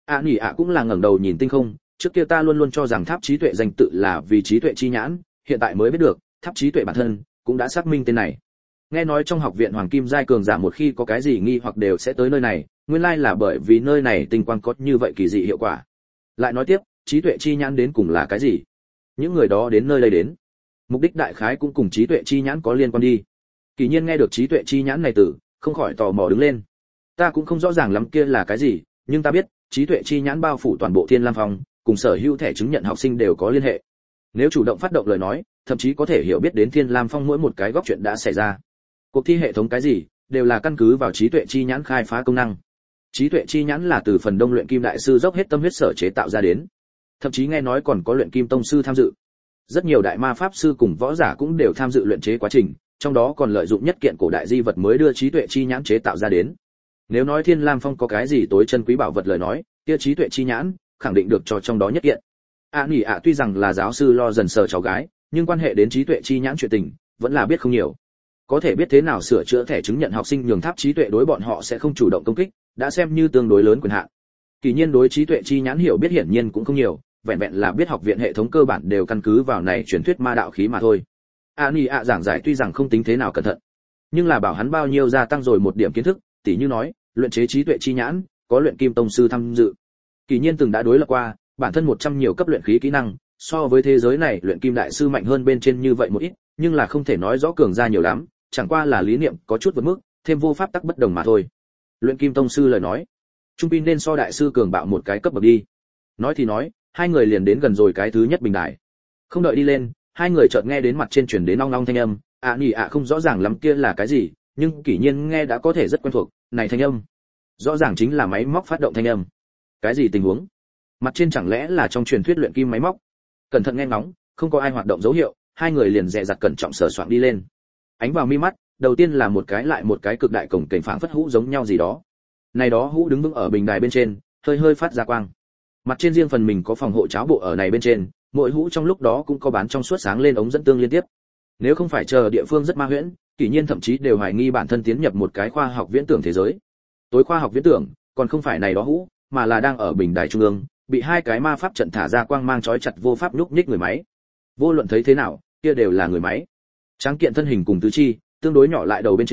Cũng là ngẩng đầu nhìn tinh không, trước kia ta luôn luôn cho rằng tháp trí tuệ danh tự là vì trí tuệ chi nhãn, hiện tại mới biết được, tháp trí tuệ bản thân cũng đã xác minh tên này. Nghe nói trong học viện hoàng kim giai cường giả một khi có cái gì nghi hoặc đều sẽ tới nơi này, nguyên lai là bởi vì nơi này tinh quang có như vậy kỳ dị hiệu quả. Lại nói tiếp, trí tuệ chi nhãn đến cùng là cái gì? Những người đó đến nơi đây đến, mục đích đại khái cũng cùng trí tuệ chi nhãn có liên quan đi. Kỷ Nhiên nghe được trí tuệ chi nhãn này từ, không khỏi tò mò đứng lên. Ta cũng không rõ ràng lắm kia là cái gì, nhưng ta biết, trí tuệ chi nhãn bao phủ toàn bộ Thiên Lam Phong, cùng sở hữu thẻ chứng nhận học sinh đều có liên hệ. Nếu chủ động phát động lời nói, thậm chí có thể hiểu biết đến Thiên Lam Phong mỗi một cái góc chuyện đã xảy ra. Cuộc thi hệ thống cái gì, đều là căn cứ vào trí tuệ chi nhãn khai phá công năng. Trí tuệ chi nhãn là từ phần đông luyện kim đại sư dốc hết tâm huyết sở chế tạo ra đến. Thậm chí nghe nói còn có luyện kim tông sư tham dự. Rất nhiều đại ma pháp sư cùng võ giả cũng đều tham dự luyện chế quá trình, trong đó còn lợi dụng nhất kiện cổ đại di vật mới đưa trí tuệ chi nhãn chế tạo ra đến. Nếu nói Thiên Lam Phong có cái gì tối chân quý bảo vật lời nói, kia trí tuệ chi nhãn khẳng định được cho trong đó nhất kiện. Tuy rằng là giáo sư lo dần sờ cháu gái, nhưng quan hệ đến trí tuệ chi nhãn chuyện tình, vẫn là biết không nhiều. Có thể biết thế nào sửa chữa thẻ chứng nhận học sinh nhường tháp trí tuệ đối bọn họ sẽ không chủ động công kích, đã xem như tương đối lớn quyền hạn. Kỷ Nhiên đối trí tuệ chi nhãn hiểu biết hiển nhiên cũng không nhiều, vẹn vẹn là biết học viện hệ thống cơ bản đều căn cứ vào này truyền thuyết ma đạo khí mà thôi. Giảng giải tuy rằng không tính thế nào cẩn thận, nhưng là bảo hắn bao nhiêu gia tăng rồi một điểm kiến thức, tỉ như nói, luyện chế trí tuệ chi nhãn, có luyện kim tông sư tham dự. Kỷ Nhiên từng đã đối lập qua, bản thân 100 nhiều cấp luyện khí kỹ năng, so với thế giới này luyện kim đại sư mạnh hơn bên trên như vậy một ít, nhưng là không thể nói rõ cường ra nhiều lắm, chẳng qua là lý niệm có chút vượt mức, thêm vô pháp tắc bất đồng mà thôi. Luyện kim tông sư lời nói, trung pin nên so đại sư cường bạo một cái cấp bậc đi. Nói thì nói, hai người liền đến gần rồi cái thứ nhất bình đài. Không đợi đi lên, hai người chợt nghe đến mặt trên truyền đến ong ong thanh âm, không rõ ràng lắm kia là cái gì, nhưng Kỷ Nhiên nghe đã có thể rất quen thuộc, này thanh âm, rõ ràng chính là máy móc phát động thanh âm. Cái gì tình huống? Mặt trên chẳng lẽ là trong truyền thuyết luyện kim máy móc? Cẩn thận nghe ngóng, không có ai hoạt động dấu hiệu, hai người liền dè dặt cẩn trọng sờ soạng đi lên. Ánh vào mi mắt, đầu tiên là một cái lại một cái cực đại cổng kềnh phảng phất hũ giống nhau gì đó. Này đó hũ đứng vững ở bình đài bên trên, hơi hơi phát ra quang. Mặt trên riêng phần mình có phòng hộ cháo bộ ở này bên trên, mỗi hũ trong lúc đó cũng có bán trong suốt sáng lên ống dẫn tương liên tiếp. Nếu không phải chờ địa phương rất ma huyễn, Kỷ Nhiên thậm chí đều hoài nghi bản thân tiến nhập một cái khoa học viễn tưởng thế giới. Tối khoa học viễn tưởng, còn không phải này đó hũ, mà là đang ở bình đài trung ương, bị hai cái ma pháp trận thả ra quang mang chói chặt vô pháp nhúc nhích người máy. Vô luận thấy thế nào, kia đều là người máy. Tráng kiện thân hình cùng tứ chi, tương đối nhỏ lại đầu bên trên,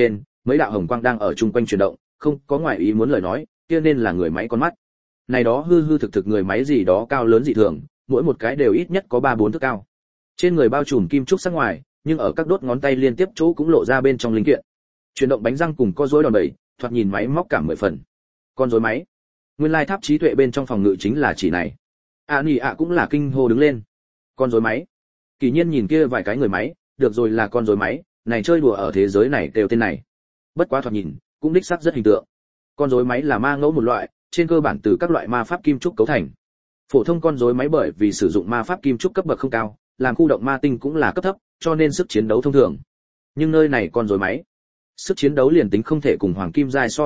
mấy đạo hồng quang đang ở chung quanh chuyển động, không có ngoại ý muốn lời nói, kia nên là người máy con mắt. Này đó hư hư thực thực người máy gì đó cao lớn dị thường, mỗi một cái đều ít nhất có 3-4 thước cao. Trên người bao trùm kim trúc sắc ngoài, nhưng ở các đốt ngón tay liên tiếp chỗ cũng lộ ra bên trong linh kiện. Chuyển động bánh răng cùng co rối đòn bẩy, thoạt nhìn máy móc cả 10 phần. Con rối máy. Nguyên lai tháp trí tuệ bên trong phòng ngự chính là chỉ này. Nỉ ạ cũng là kinh hô đứng lên. Con rối máy. Kỳ nhiên nhìn kia vài cái người máy, được rồi là con rối máy, này chơi đùa ở thế giới này đều tên này. Bất quá thoạt nhìn, cũng đích xác rất hình tượng. Con rối máy là ma ngẫu một loại, trên cơ bản từ các loại ma pháp kim trúc cấu thành. Phổ thông con rối máy bởi vì sử dụng ma pháp kim trúc cấp bậc không cao, làm khu động ma tinh cũng là cấp thấp, cho nên sức chiến đấu thông thường. Nhưng nơi này con rối máy, sức chiến đấu liền tính không thể cùng hoàng kim giai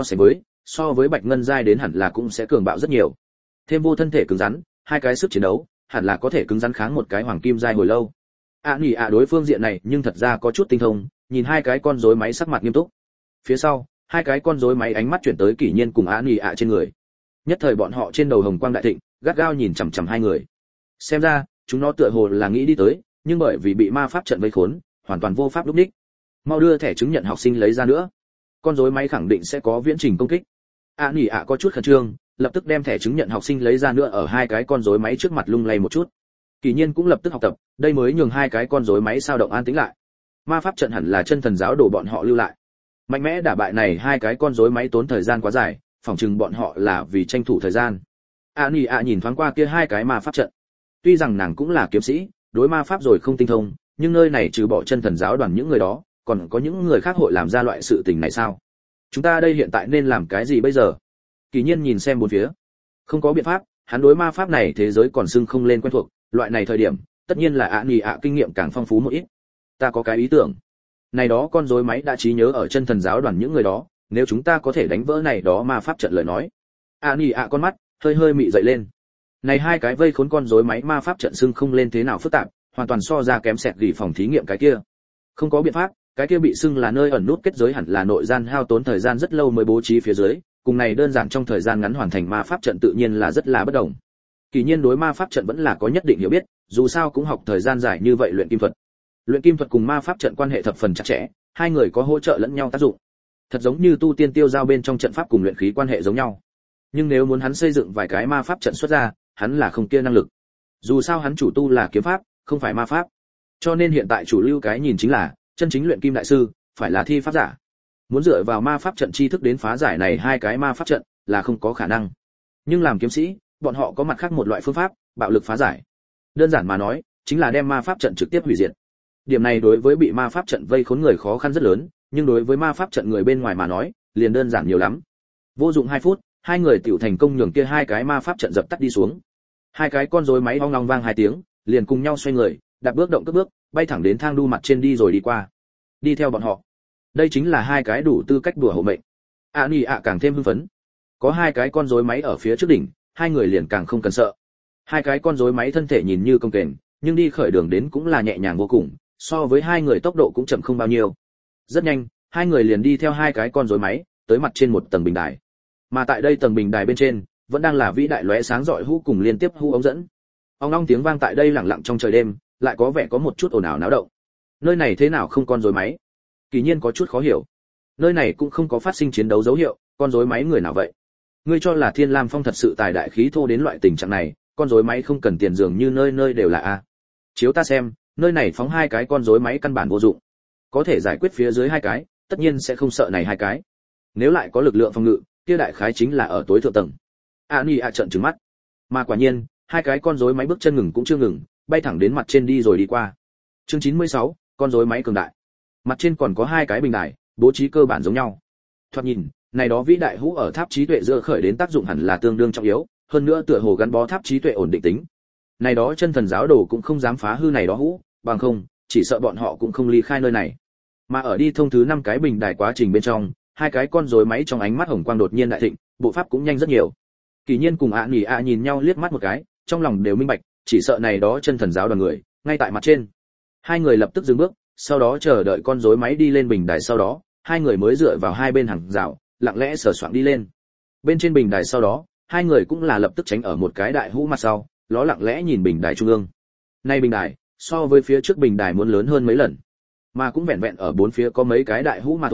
so với bạch ngân giai đến hẳn là cũng sẽ cường bạo rất nhiều. Thêm vô thân thể cứng rắn, hai cái sức chiến đấu, hẳn là có thể cứng rắn kháng một cái hoàng kim giai hồi lâu. Nỉ ạ đối phương diện này nhưng thật ra có chút tinh thông, nhìn hai cái con rối máy sắc mặt nghiêm túc. Phía sau, hai cái con rối máy ánh mắt chuyển tới Kỷ Nhiên cùng Nỉ ạ trên người. Nhất thời bọn họ trên đầu hồng quang đại thịnh, gắt gao nhìn chằm chằm hai người. Xem ra, chúng nó tựa hồ là nghĩ đi tới, nhưng bởi vì bị ma pháp trận vây khốn, hoàn toàn vô pháp lúc đích. Mau đưa thẻ chứng nhận học sinh lấy ra nữa. Con rối máy khẳng định sẽ có viễn trình công kích. Nỉ ạ có chút khẩn trương, lập tức đem thẻ chứng nhận học sinh lấy ra nữa ở hai cái con rối máy trước mặt lung lay một chút. Kỳ Nhiên cũng lập tức học tập, đây mới nhường hai cái con rối máy sao động an tĩnh lại. Ma pháp trận hẳn là chân thần giáo đồ bọn họ lưu lại. Mạnh mẽ đả bại này hai cái con rối máy tốn thời gian quá dài, phỏng chừng bọn họ là vì tranh thủ thời gian. Nỉ ạ nhìn thoáng qua kia hai cái ma pháp trận. Tuy rằng nàng cũng là kiếm sĩ, đối ma pháp rồi không tinh thông, nhưng nơi này trừ bỏ chân thần giáo đoàn những người đó, còn có những người khác hội làm ra loại sự tình này sao? Chúng ta đây hiện tại nên làm cái gì bây giờ? Kỳ Nhiên nhìn xem bốn phía. Không có biện pháp, hắn đối ma pháp này thế giới còn xưng không lên quen thuộc, loại này thời điểm, tất nhiên là Nỉ ạ kinh nghiệm càng phong phú một ít. Ta có cái ý tưởng. Này đó con rối máy đã trí nhớ ở chân thần giáo đoàn những người đó, nếu chúng ta có thể đánh vỡ này đó ma pháp trận lời nói. Nỉ ạ con mắt hơi hơi mị dậy lên. Này hai cái vây khốn con rối máy ma pháp trận xưng không lên thế nào phức tạp, hoàn toàn so ra kém sẹt gỉ phòng thí nghiệm cái kia. Không có biện pháp, cái kia bị xưng là nơi ẩn nút kết giới hẳn là nội gian hao tốn thời gian rất lâu mới bố trí phía dưới, cùng này đơn giản trong thời gian ngắn hoàn thành ma pháp trận tự nhiên là rất là bất đồng. Kỳ Nhiên đối ma pháp trận vẫn là có nhất định hiểu biết, dù sao cũng học thời gian dài như vậy luyện kim thuật. Luyện kim thuật cùng ma pháp trận quan hệ thập phần chặt chẽ, hai người có hỗ trợ lẫn nhau tác dụng. Thật giống như tu tiên tiêu giao bên trong trận pháp cùng luyện khí quan hệ giống nhau. Nhưng nếu muốn hắn xây dựng vài cái ma pháp trận xuất ra, hắn là không kia năng lực. Dù sao hắn chủ tu là kiếm pháp, không phải ma pháp. Cho nên hiện tại chủ lưu cái nhìn chính là chân chính luyện kim đại sư phải là thi pháp giả. Muốn dựa vào ma pháp trận tri thức đến phá giải này hai cái ma pháp trận là không có khả năng. Nhưng làm kiếm sĩ, bọn họ có mặt khác một loại phương pháp, bạo lực phá giải. Đơn giản mà nói, chính là đem ma pháp trận trực tiếp hủy diệt. Điểm này đối với bị ma pháp trận vây khốn người khó khăn rất lớn, nhưng đối với ma pháp trận người bên ngoài mà nói, liền đơn giản nhiều lắm. Vô dụng 2 phút, hai người tiểu thành công nhường kia hai cái ma pháp trận dập tắt đi xuống. Hai cái con rối máy ong ong vang 2 tiếng, liền cùng nhau xoay người, đạp bước động cước bước, bay thẳng đến thang đu mặt trên đi rồi đi qua. Đi theo bọn họ. Đây chính là hai cái đủ tư cách đùa hộ mệnh. Nỉ ạ càng thêm hưng phấn. Có hai cái con rối máy ở phía trước đỉnh, hai người liền càng không cần sợ. Hai cái con rối máy thân thể nhìn như công kềnh, nhưng đi khởi đường đến cũng là nhẹ nhàng vô cùng, so với hai người tốc độ cũng chậm không bao nhiêu. Rất nhanh, hai người liền đi theo hai cái con rối máy, tới mặt trên một tầng bình đài. Mà tại đây tầng bình đài bên trên, vẫn đang là vĩ đại lóe sáng rọi hũ cùng liên tiếp hũ ống dẫn. Ong ong tiếng vang tại đây lặng lặng trong trời đêm, lại có vẻ có một chút ồn ào náo động. Nơi này thế nào không con rối máy? Kỳ Nhiên có chút khó hiểu. Nơi này cũng không có phát sinh chiến đấu dấu hiệu, con rối máy người nào vậy? Ngươi cho là Thiên Lam Phong thật sự tài đại khí thô đến loại tình trạng này, con rối máy không cần tiền dường như nơi nơi đều là a. Chiếu ta xem, nơi này phóng hai cái con rối máy căn bản vô dụng. Có thể giải quyết phía dưới hai cái, tất nhiên sẽ không sợ này hai cái. Nếu lại có lực lượng phòng ngự, kia đại khái chính là ở tối thượng tầng. Nỉ ạ trợn trừng mắt. Mà quả nhiên, hai cái con rối máy bước chân ngừng cũng chưa ngừng, bay thẳng đến mặt trên đi rồi đi qua. Chương 96, con rối máy cường đại. Mặt trên còn có hai cái bình đài, bố trí cơ bản giống nhau. Thoạt nhìn, này đó vĩ đại hũ ở tháp trí tuệ dựa khởi đến tác dụng hẳn là tương đương trọng yếu, hơn nữa tựa hồ gắn bó tháp trí tuệ ổn định tính. Này đó chân thần giáo đồ cũng không dám phá hư này đó hũ, bằng không, chỉ sợ bọn họ cũng không ly khai nơi này. Mà ở đi thông thứ 5 cái bình đài quá trình bên trong, hai cái con rối máy trong ánh mắt hồng quang đột nhiên đại thịnh, bộ pháp cũng nhanh rất nhiều. Kỳ Nhiên cùng Nỉ ạ nhìn nhau liếc mắt một cái, trong lòng đều minh bạch, chỉ sợ này đó chân thần giáo đoàn người, ngay tại mặt trên. Hai người lập tức dừng bước, sau đó chờ đợi con rối máy đi lên bình đài, sau đó, hai người mới dựa vào hai bên hàng rào, lặng lẽ sờ soạng đi lên. Bên trên bình đài sau đó, hai người cũng là lập tức tránh ở một cái đại hũ mặt sau, ló lặng lẽ nhìn bình đài trung ương. Nay bình đài, so với phía trước bình đài muốn lớn hơn mấy lần, mà cũng vẹn vẹn ở bốn phía có mấy cái đại hũ mà thôi,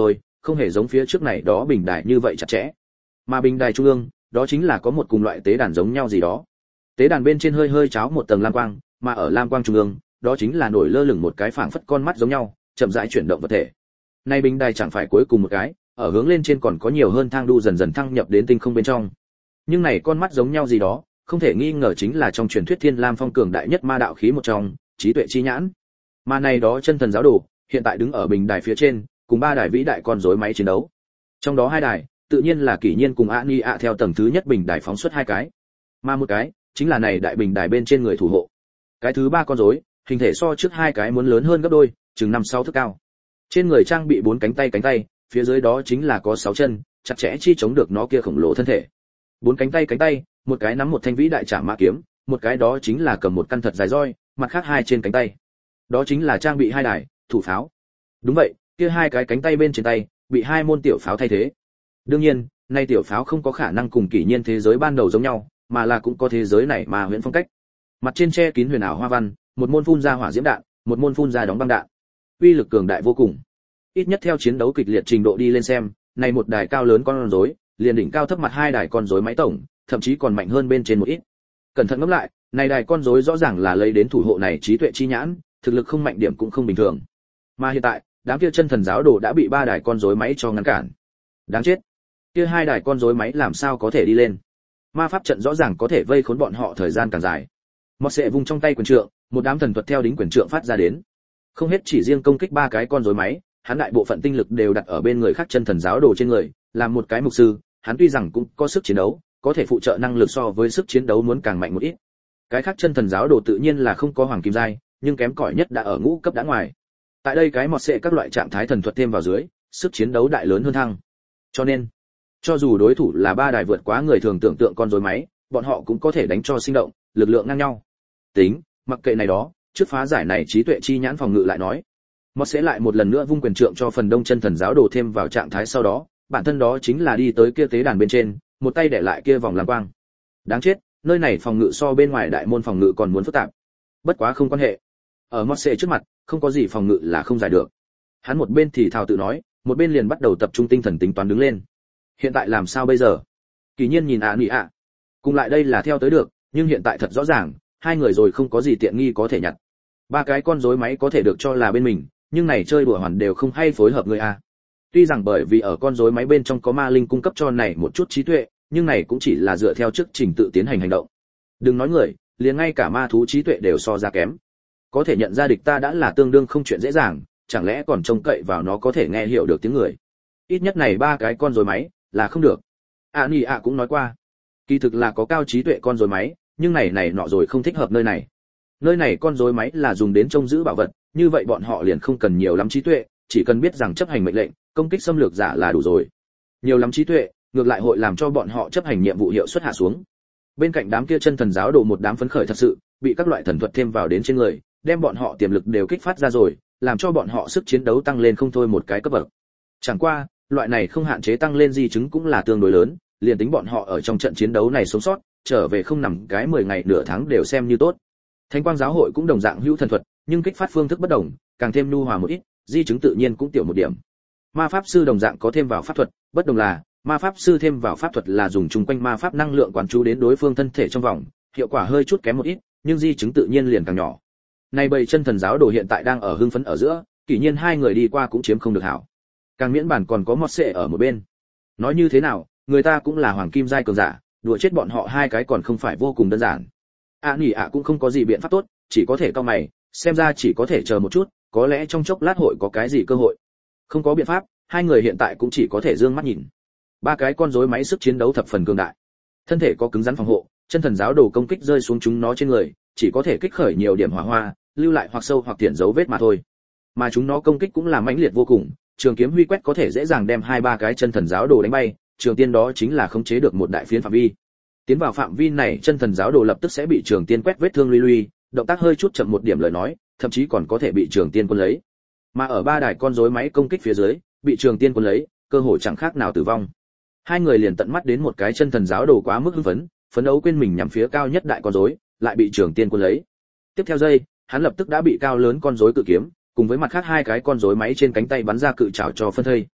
không hề giống phía trước này đó bình đài như vậy chặt chẽ. Mà bình đài trung ương, đó chính là có một cùng loại tế đàn giống nhau gì đó. Tế đàn bên trên hơi hơi cháo một tầng lam quang, mà ở lam quang trung ương, đó chính là nổi lơ lửng một cái phảng phất con mắt giống nhau, chậm rãi chuyển động vật thể. Nay bình đài chẳng phải cuối cùng một cái, ở hướng lên trên còn có nhiều hơn thang đu dần dần thăng nhập đến tinh không bên trong. Nhưng này con mắt giống nhau gì đó, không thể nghi ngờ chính là trong truyền thuyết Thiên Lam Phong cường đại nhất ma đạo khí một trong, trí tuệ chi nhãn. Mà này đó chân thần giáo đồ, hiện tại đứng ở bình đài phía trên, cùng ba đài vĩ đại con rối máy chiến đấu. Trong đó hai đài, tự nhiên là Kỷ Nhiên cùng Ani ạ theo tầng thứ nhất bình đài phóng xuất hai cái, mà một cái chính là này đại bình đài bên trên người thủ hộ. Cái thứ ba con rối, hình thể so trước hai cái muốn lớn hơn gấp đôi, chừng 5-6 thước cao. Trên người trang bị 4 cánh tay, phía dưới đó chính là có 6 chân, chặt chẽ chi chống được nó kia khổng lồ thân thể. 4 cánh tay, một cái nắm một thanh vĩ đại trảm mã kiếm, một cái đó chính là cầm một căn thật dài roi, mặt khác hai trên cánh tay. Đó chính là trang bị hai đài thủ pháo. Đúng vậy, kia hai cái cánh tay bên trên tay bị hai môn tiểu pháo thay thế. Đương nhiên, nay tiểu pháo không có khả năng cùng Kỷ Nhiên thế giới ban đầu giống nhau, mà là cũng có thế giới này mà huyễn phong cách. Mặt trên che kín huyền ảo hoa văn, một môn phun ra hỏa diễm đạn, một môn phun ra đóng băng đạn. Uy lực cường đại vô cùng. Ít nhất theo chiến đấu kịch liệt trình độ đi lên xem, này một đài cao lớn con rối, liền đỉnh cao thấp mặt hai đài con rối máy tổng, thậm chí còn mạnh hơn bên trên một ít. Cẩn thận ngẫm lại, này đài con rối rõ ràng là lấy đến thủ hộ này trí tuệ chi nhãn, thực lực không mạnh điểm cũng không bình thường. Mà hiện tại, đám kia chân thần giáo đồ đã bị ba đài con rối máy cho ngăn cản. Đáng chết. Kia hai đài con rối máy làm sao có thể đi lên? Ma pháp trận rõ ràng có thể vây khốn bọn họ thời gian càng dài. Mọt sẽ vung trong tay quyền trượng, một đám thần thuật theo đính quyền trượng phát ra đến. Không hết chỉ riêng công kích ba cái con rối máy, hắn đại bộ phận tinh lực đều đặt ở bên người khác chân thần giáo đồ trên người, làm một cái mục sư, hắn tuy rằng cũng có sức chiến đấu, có thể phụ trợ năng lực so với sức chiến đấu muốn càng mạnh một ít. Cái khác chân thần giáo đồ tự nhiên là không có hoàng kim giai, nhưng kém cỏi nhất đã ở ngũ cấp đã ngoài. Tại đây cái mọt sẽ các loại trạng thái thần thuật thêm vào dưới, sức chiến đấu đại lớn hơn thăng. Cho nên, cho dù đối thủ là ba đài vượt quá người thường tưởng tượng con rối máy, bọn họ cũng có thể đánh cho sinh động, lực lượng ngang nhau. Tính, mặc kệ này đó, trước phá giải này trí tuệ chi nhãn phòng ngự lại nói. Mọt sẽ lại một lần nữa vung quyền trượng cho phần đông chân thần giáo đồ thêm vào trạng thái sau đó, bản thân đó chính là đi tới kia tế đàn bên trên, một tay để lại kia vòng lam quang. Đáng chết, nơi này phòng ngự so bên ngoài đại môn phòng ngự còn muốn phức tạp. Bất quá không quan hệ. Ở Mọt sẽ trước mặt, không có gì phòng ngự là không giải được. Hắn một bên thì thào tự nói, một bên liền bắt đầu tập trung tinh thần tính toán đứng lên. Hiện tại làm sao bây giờ? Kỳ Nhiên nhìn Nị ạ. Cùng lại đây là theo tới được, nhưng hiện tại thật rõ ràng, hai người rồi không có gì tiện nghi có thể nhặt. Ba cái con rối máy có thể được cho là bên mình, nhưng này chơi đùa hoàn đều không hay phối hợp người a. Tuy rằng bởi vì ở con rối máy bên trong có ma linh cung cấp cho này một chút trí tuệ, nhưng này cũng chỉ là dựa theo trước trình tự tiến hành hành động. Đừng nói người, liền ngay cả ma thú trí tuệ đều so ra kém. Có thể nhận ra địch ta đã là tương đương không chuyện dễ dàng, chẳng lẽ còn trông cậy vào nó có thể nghe hiểu được tiếng người. Ít nhất này ba cái con rối máy là không được. Nị ạ cũng nói qua, kỳ thực là có cao trí tuệ con rối máy, nhưng này nọ rồi không thích hợp nơi này. Nơi này con rối máy là dùng đến trông giữ bảo vật, như vậy bọn họ liền không cần nhiều lắm trí tuệ, chỉ cần biết rằng chấp hành mệnh lệnh, công kích xâm lược giả là đủ rồi. Nhiều lắm trí tuệ, ngược lại hội làm cho bọn họ chấp hành nhiệm vụ hiệu suất hạ xuống. Bên cạnh đám kia chân thần giáo đồ một đám phấn khởi thật sự, bị các loại thần thuật thêm vào đến trên người, đem bọn họ tiềm lực đều kích phát ra rồi, làm cho bọn họ sức chiến đấu tăng lên không thôi một cái cấp bậc. Chẳng qua, loại này không hạn chế tăng lên di chứng cũng là tương đối lớn, liền tính bọn họ ở trong trận chiến đấu này sống sót, trở về không nằm cái 10 ngày nửa tháng đều xem như tốt. Thánh quang giáo hội cũng đồng dạng hữu thần thuật, nhưng kích phát phương thức bất đồng, càng thêm nhu hòa một ít, di chứng tự nhiên cũng tiểu một điểm. Ma pháp sư đồng dạng có thêm vào pháp thuật, bất đồng là ma pháp sư thêm vào pháp thuật là dùng chung quanh ma pháp năng lượng quán chú đến đối phương thân thể trong vòng, hiệu quả hơi chút kém một ít, nhưng di chứng tự nhiên liền càng nhỏ. Này bầy chân thần giáo đồ hiện tại đang ở hưng phấn ở giữa, Kỷ Nhiên hai người đi qua cũng chiếm không được hảo. Càng miễn bản còn có Mọt Sệ ở một bên. Nói như thế nào, người ta cũng là hoàng kim giai cường giả, đùa chết bọn họ hai cái còn không phải vô cùng đơn giản. Nị ạ cũng không có gì biện pháp tốt, chỉ có thể cau mày, xem ra chỉ có thể chờ một chút, có lẽ trong chốc lát hội có cái gì cơ hội. Không có biện pháp, hai người hiện tại cũng chỉ có thể dương mắt nhìn. Ba cái con rối máy sức chiến đấu thập phần cường đại. Thân thể có cứng rắn phòng hộ, chân thần giáo đồ công kích rơi xuống chúng nó trên người, chỉ có thể kích khởi nhiều điểm hỏa hoa, lưu lại hoặc sâu hoặc thiện dấu vết mà thôi. Mà chúng nó công kích cũng là mãnh liệt vô cùng, trường kiếm huy quét có thể dễ dàng đem hai ba cái chân thần giáo đồ đánh bay, trường tiên đó chính là khống chế được một đại phiến phạm vi. Tiến vào phạm vi này, chân thần giáo đồ lập tức sẽ bị trường tiên quét vết thương lui, động tác hơi chút chậm một điểm lời nói, thậm chí còn có thể bị trường tiên quân lấy. Mà ở ba đài con rối máy công kích phía dưới, bị trường tiên quân lấy, cơ hội chẳng khác nào tử vong. Hai người liền tận mắt đến một cái chân thần giáo đồ quá mức hưng phấn đấu quên mình nhằm phía cao nhất đại con rối, lại bị trường tiên quân lấy. Tiếp theo giây, hắn lập tức đã bị cao lớn con rối cự kiếm, cùng với mặt khác hai cái con rối máy trên cánh tay bắn ra cự trảo cho phân thây.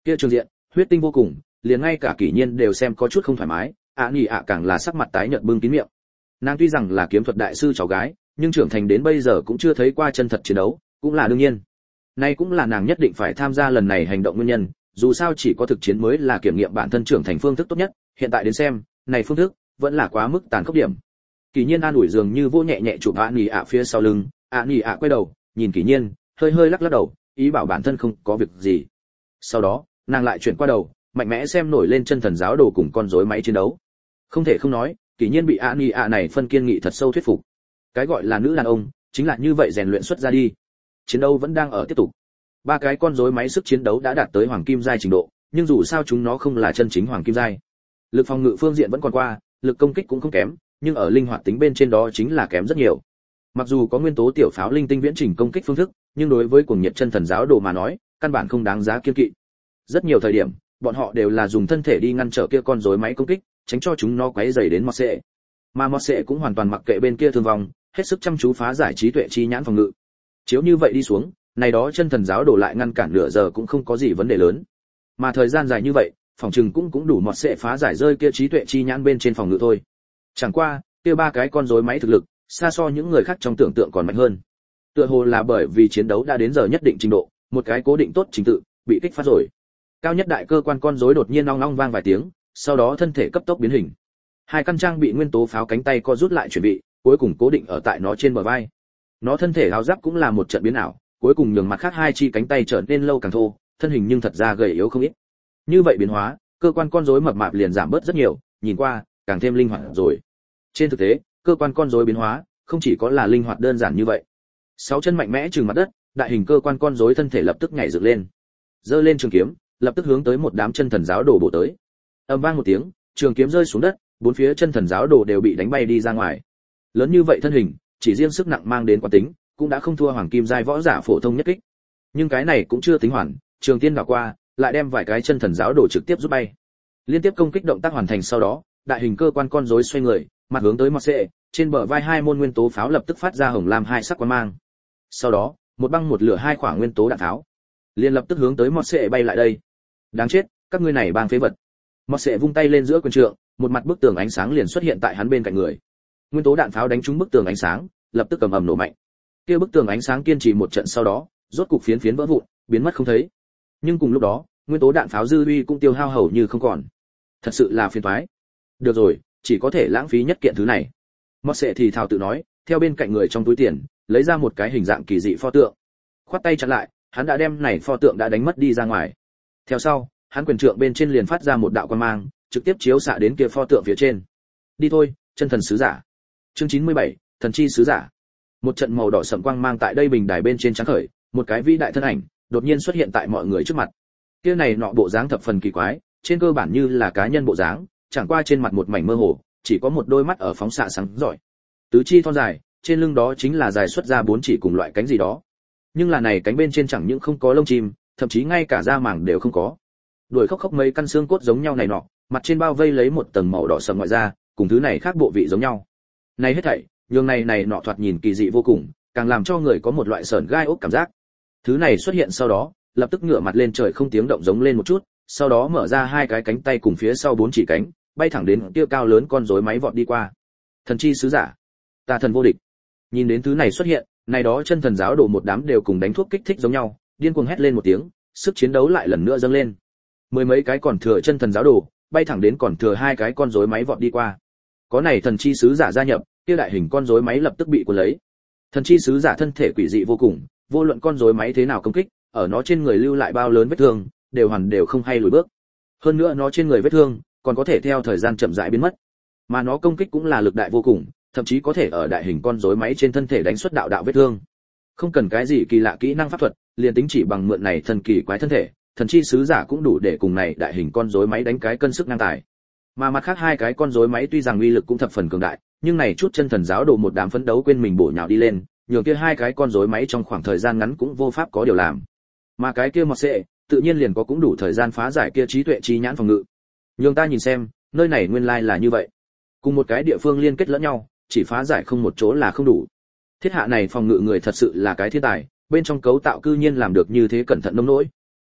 Kia trường diện, huyết tinh vô cùng, liền ngay cả Kỷ Nhiên đều xem có chút không thoải mái, Nhỉ càng là sắc mặt tái nhợt bưng kín miệng. Nàng tuy rằng là kiếm thuật đại sư cháu gái, nhưng trưởng thành đến bây giờ cũng chưa thấy qua chân thật chiến đấu, cũng là đương nhiên. Nay cũng là nàng nhất định phải tham gia lần này hành động nguyên nhân, dù sao chỉ có thực chiến mới là kiểm nghiệm bản thân trưởng thành phương thức tốt nhất, hiện tại đến xem, này phương thức vẫn là quá mức tàn khốc điểm. Kỷ Nhiên an ủi dường như vô nhẹ nhẹ chụp Nhỉ phía sau lưng, Nhỉ quay đầu, nhìn Kỷ Nhiên, hơi hơi lắc lắc đầu, ý bảo bản thân không có việc gì. Sau đó, nàng lại chuyển qua đầu, mạnh mẽ xem nổi lên chân thần giáo đồ cùng con rối máy chiến đấu. Không thể không nói, Kỷ Nhiên bị Nhỉ này phân kiên nghị thật sâu thuyết phục. Cái gọi là nữ đàn ông, chính là như vậy rèn luyện xuất ra đi. Chiến đấu vẫn đang ở tiếp tục. Ba cái con rối máy sức chiến đấu đã đạt tới hoàng kim giai trình độ, nhưng dù sao chúng nó không là chân chính hoàng kim giai. Lực phòng ngự phương diện vẫn còn qua, lực công kích cũng không kém, nhưng ở linh hoạt tính bên trên đó chính là kém rất nhiều. Mặc dù có nguyên tố tiểu pháo linh tinh viễn trình công kích phương thức, nhưng đối với cuồng nhiệt chân thần giáo đồ mà nói, căn bản không đáng giá kiêng kỵ. Rất nhiều thời điểm, bọn họ đều là dùng thân thể đi ngăn trở kia con rối máy công kích, tránh cho chúng nó quấy rầy đến Mọt Sệ. Mà Mọt Sệ cũng hoàn toàn mặc kệ bên kia thương vong, hết sức chăm chú phá giải trí tuệ chi nhãn phòng ngự. Chiếu như vậy đi xuống, này đó chân thần giáo đổ lại ngăn cản nửa giờ cũng không có gì vấn đề lớn. Mà thời gian dài như vậy, phòng trừng cũng đủ Mọt Sệ phá giải rơi kia trí tuệ chi nhãn bên trên phòng ngự thôi. Chẳng qua, kia ba cái con rối máy thực lực, xa so những người khác trong tưởng tượng còn mạnh hơn. Tựa hồ là bởi vì chiến đấu đã đến giờ nhất định trình độ, một cái cố định tốt trình tự bị kích phát rồi. Cao nhất đại cơ quan con rối đột nhiên ong ong vang vài tiếng, sau đó thân thể cấp tốc biến hình. Hai căn trang bị nguyên tố pháo cánh tay co rút lại chuẩn bị, cuối cùng cố định ở tại nó trên bờ vai. Nó thân thể áo giáp cũng là một trận biến ảo, cuối cùng nhường mặt khác hai chi cánh tay trở nên lâu càng thô, thân hình nhưng thật ra gầy yếu không ít. Như vậy biến hóa, cơ quan con rối mập mạp liền giảm bớt rất nhiều, nhìn qua càng thêm linh hoạt rồi. Trên thực tế, cơ quan con rối biến hóa không chỉ có là linh hoạt đơn giản như vậy. Sáu chân mạnh mẽ trừng mặt đất, đại hình cơ quan con rối thân thể lập tức nhảy dựng lên, giơ lên trường kiếm, lập tức hướng tới một đám chân thần giáo đồ bổ tới. Ầm vang một tiếng, trường kiếm rơi xuống đất, bốn phía chân thần giáo đồ đều bị đánh bay đi ra ngoài. Lớn như vậy thân hình, chỉ riêng sức nặng mang đến quán tính, cũng đã không thua hoàng kim giai võ giả phổ thông nhất kích. Nhưng cái này cũng chưa tính hoàn, trường tiên đảo qua, lại đem vài cái chân thần giáo đồ trực tiếp rút bay. Liên tiếp công kích động tác hoàn thành sau đó, đại hình cơ quan con rối xoay người, mặt hướng tới Mọt Sệ, trên bờ vai hai môn nguyên tố pháo lập tức phát ra hồng lam hai sắc quang mang. Sau đó, một băng một lửa hai quả nguyên tố đạn tháo, liền lập tức hướng tới Mọt Sệ bay lại đây. Đáng chết, các ngươi này bang phế vật. Mọt Sệ vung tay lên giữa quyền trượng, một mặt bức tường ánh sáng liền xuất hiện tại hắn bên cạnh người. Nguyên tố đạn pháo đánh trúng bức tường ánh sáng, lập tức ầm ầm nổ mạnh. Kia bức tường ánh sáng kiên trì một trận sau đó, rốt cục phiến phiến vỡ vụn, biến mất không thấy. Nhưng cùng lúc đó, nguyên tố đạn pháo dư uy cũng tiêu hao hầu như không còn. Thật sự là phiền toái. Được rồi, chỉ có thể lãng phí nhất kiện thứ này. Mọt Sệ thì thào tự nói, theo bên cạnh người trong túi tiền, lấy ra một cái hình dạng kỳ dị pho tượng. Khoát tay chặn lại, hắn đã đem này pho tượng đã đánh mất đi ra ngoài. Theo sau, hắn quyền trượng bên trên liền phát ra một đạo quang mang, trực tiếp chiếu xạ đến kia pho tượng phía trên. Đi thôi, chân thần sứ giả. Chương 97, thần chi sứ giả. Một trận màu đỏ sẫm quang mang tại đây bình đài bên trên trắng khởi, một cái vĩ đại thân ảnh đột nhiên xuất hiện tại mọi người trước mặt. Kia này nọ bộ dáng thập phần kỳ quái, trên cơ bản như là cá nhân bộ dáng, chẳng qua trên mặt một mảnh mơ hồ, chỉ có một đôi mắt ở phóng xạ sáng rọi. Tứ chi thon dài, trên lưng đó chính là dài xuất ra bốn chỉ cùng loại cánh gì đó. Nhưng là này cánh bên trên chẳng những không có lông chim, thậm chí ngay cả da màng đều không có. Đuổi khóc khóc mấy căn xương cốt giống nhau này nọ, mặt trên bao vây lấy một tầng màu đỏ sẫm ngoại da, cùng thứ này khác bộ vị giống nhau. Này hết thảy, nhường này nọ thoạt nhìn kỳ dị vô cùng, càng làm cho người có một loại sởn gai ốc cảm giác. Thứ này xuất hiện sau đó, lập tức ngửa mặt lên trời không tiếng động giống lên một chút, sau đó mở ra hai cái cánh tay cùng phía sau bốn chỉ cánh, bay thẳng đến kia cao lớn con rối máy vọt đi qua. Thần chi sứ giả, ta thần vô địch. Nhìn đến thứ này xuất hiện, này đó chân thần giáo đồ một đám đều cùng đánh thuốc kích thích giống nhau, điên cuồng hét lên một tiếng, sức chiến đấu lại lần nữa dâng lên. Mười mấy cái còn thừa chân thần giáo đồ, bay thẳng đến còn thừa hai cái con rối máy vọt đi qua. Có này thần chi sứ giả gia nhập, kia đại hình con rối máy lập tức bị cuốn lấy. Thần chi sứ giả thân thể quỷ dị vô cùng, vô luận con rối máy thế nào công kích, ở nó trên người lưu lại bao lớn vết thương, đều không hay lùi bước. Hơn nữa nó trên người vết thương, còn có thể theo thời gian chậm rãi biến mất. Mà nó công kích cũng là lực đại vô cùng, thậm chí có thể ở đại hình con rối máy trên thân thể đánh xuất đạo vết thương. Không cần cái gì kỳ lạ kỹ năng pháp thuật, liền tính chỉ bằng mượn này thần kỳ quái thân thể, thần chi sứ giả cũng đủ để cùng này đại hình con rối máy đánh cái cân sức ngang tài. Mà mặt khác hai cái con rối máy tuy rằng uy lực cũng thập phần cường đại, nhưng này chút chân thần giáo đồ một đám phấn đấu quên mình bổ nhào đi lên, nhường kia hai cái con rối máy trong khoảng thời gian ngắn cũng vô pháp có điều làm. Mà cái kia Mọt Sệ, tự nhiên liền có cũng đủ thời gian phá giải kia trí tuệ chi nhãn phòng ngự. Nhường ta nhìn xem, nơi này nguyên lai là như vậy. Cùng một cái địa phương liên kết lẫn nhau, chỉ phá giải không một chỗ là không đủ. Thiết hạ này phòng ngự người thật sự là cái thiên tài, bên trong cấu tạo cư nhiên làm được như thế cẩn thận nông nỗi.